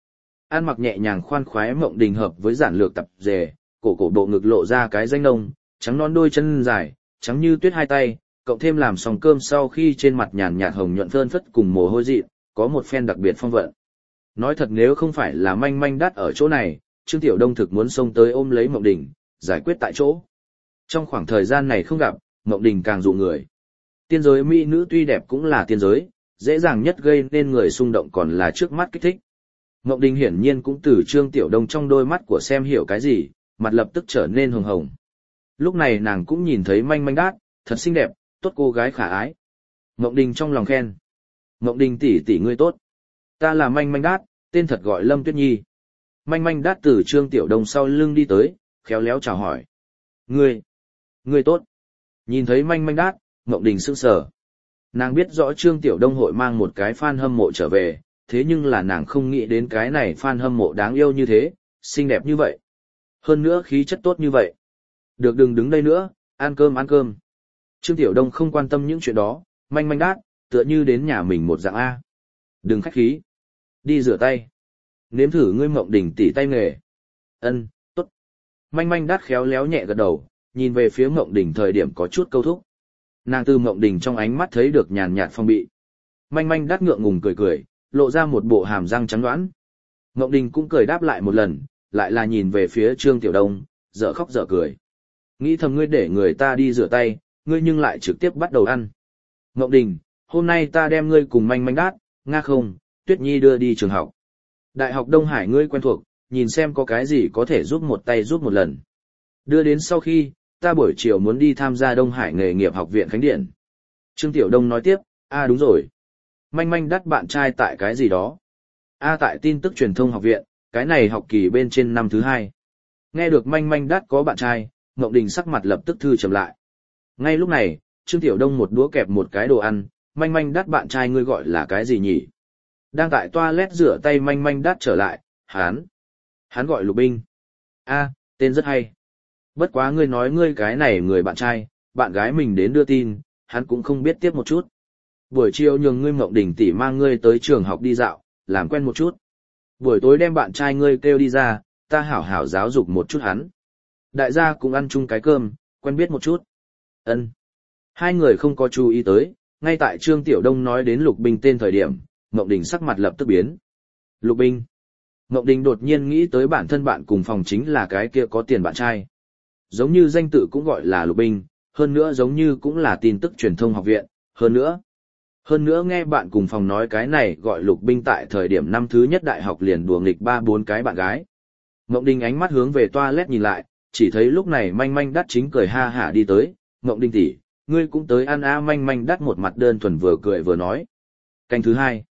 Ăn mặc nhẹ nhàng khoan khoái Mộng Đình hợp với giản lược tập dề, cổ cổ bộ ngực lộ ra cái danh nông, trắng non đôi chân dài, trắng như tuyết hai tay, cộng thêm làm xong cơm sau khi trên mặt nhàn nhạt hồng nhuận phơn phất cùng mồ hôi dị, có một phen đặc biệt phong vận. Nói thật nếu không phải là manh manh đắt ở chỗ này, Trương Tiểu Đông thực muốn xông tới ôm lấy Mộng Đình, giải quyết tại chỗ. Trong khoảng thời gian này không gặp, Mộng Đình càng dụ người. Tiên giới mỹ nữ tuy đẹp cũng là tiên giới, dễ dàng nhất gây nên người xung động còn là trước mắt kích thích. Mộng Đình hiển nhiên cũng từ Trương Tiểu Đông trong đôi mắt của xem hiểu cái gì, mặt lập tức trở nên hồng hồng. Lúc này nàng cũng nhìn thấy manh manh đát, thật xinh đẹp, tốt cô gái khả ái. Mộng Đình trong lòng khen. Mộng Đình tỷ tỷ ngươi tốt. Ta là manh manh đát, tên thật gọi Lâm Tuyết Nhi. Manh manh đát từ Trương Tiểu Đông sau lưng đi tới, khéo léo chào hỏi. Ngươi, ngươi tốt. Nhìn thấy manh manh đát, Mộng Đình sững sờ. Nàng biết rõ Trương Tiểu Đông hội mang một cái fan hâm mộ trở về, thế nhưng là nàng không nghĩ đến cái này fan hâm mộ đáng yêu như thế, xinh đẹp như vậy. Hơn nữa khí chất tốt như vậy. Được đừng đứng đây nữa, ăn cơm ăn cơm. Trương Tiểu Đông không quan tâm những chuyện đó, manh manh đát, tựa như đến nhà mình một dạng A. Đừng khách khí. Đi rửa tay. Nếm thử ngươi Mộng Đình tỉ tay nghề. Ân, tốt. Manh manh đát khéo léo nhẹ gật đầu, nhìn về phía Mộng Đình thời điểm có chút câu thúc. Nàng từ Mộng Đình trong ánh mắt thấy được nhàn nhạt phong bị. Manh manh đát ngượng ngùng cười cười, lộ ra một bộ hàm răng trắng đoán. Mộng Đình cũng cười đáp lại một lần, lại là nhìn về phía Trương Tiểu Đông, dở khóc dở cười. Nghĩ thầm ngươi để người ta đi rửa tay, ngươi nhưng lại trực tiếp bắt đầu ăn. Mộng Đình, hôm nay ta đem ngươi cùng manh manh đát, nga không, Tuyết Nhi đưa đi trường học. Đại học Đông Hải ngươi quen thuộc, nhìn xem có cái gì có thể giúp một tay giúp một lần. Đưa đến sau khi, ta buổi chiều muốn đi tham gia Đông Hải nghề nghiệp học viện Khánh Điện. Trương Tiểu Đông nói tiếp, a đúng rồi. Manh manh đắt bạn trai tại cái gì đó. A tại tin tức truyền thông học viện, cái này học kỳ bên trên năm thứ hai. Nghe được manh manh đắt có bạn trai, Mộng Đình sắc mặt lập tức thư trầm lại. Ngay lúc này, Trương Tiểu Đông một đũa kẹp một cái đồ ăn, manh manh đắt bạn trai ngươi gọi là cái gì nhỉ? Đang tại toilet rửa tay manh manh đắt trở lại, hắn. Hắn gọi Lục Binh. A, tên rất hay. Bất quá ngươi nói ngươi cái này người bạn trai, bạn gái mình đến đưa tin, hắn cũng không biết tiếp một chút. Buổi chiều nhường ngươi Mộng Đình tỷ mang ngươi tới trường học đi dạo, làm quen một chút. Buổi tối đem bạn trai ngươi kêu đi ra, ta hảo hảo giáo dục một chút hắn. Đại gia cũng ăn chung cái cơm, quen biết một chút. Ân. Hai người không có chú ý tới, ngay tại Trương Tiểu Đông nói đến Lục Binh tên thời điểm, Mộng Đình sắc mặt lập tức biến. Lục Binh. Mộng Đình đột nhiên nghĩ tới bản thân bạn cùng phòng chính là cái kia có tiền bạn trai. Giống như danh tự cũng gọi là Lục Binh, hơn nữa giống như cũng là tin tức truyền thông học viện, hơn nữa. Hơn nữa nghe bạn cùng phòng nói cái này gọi Lục Binh tại thời điểm năm thứ nhất đại học liền đùa nghịch ba bốn cái bạn gái. Mộng Đình ánh mắt hướng về toilet nhìn lại, chỉ thấy lúc này manh manh đắt chính cười ha hả đi tới, Mộng Đình tỷ, ngươi cũng tới ăn a manh manh đắt một mặt đơn thuần vừa cười vừa nói. Canh thứ hai.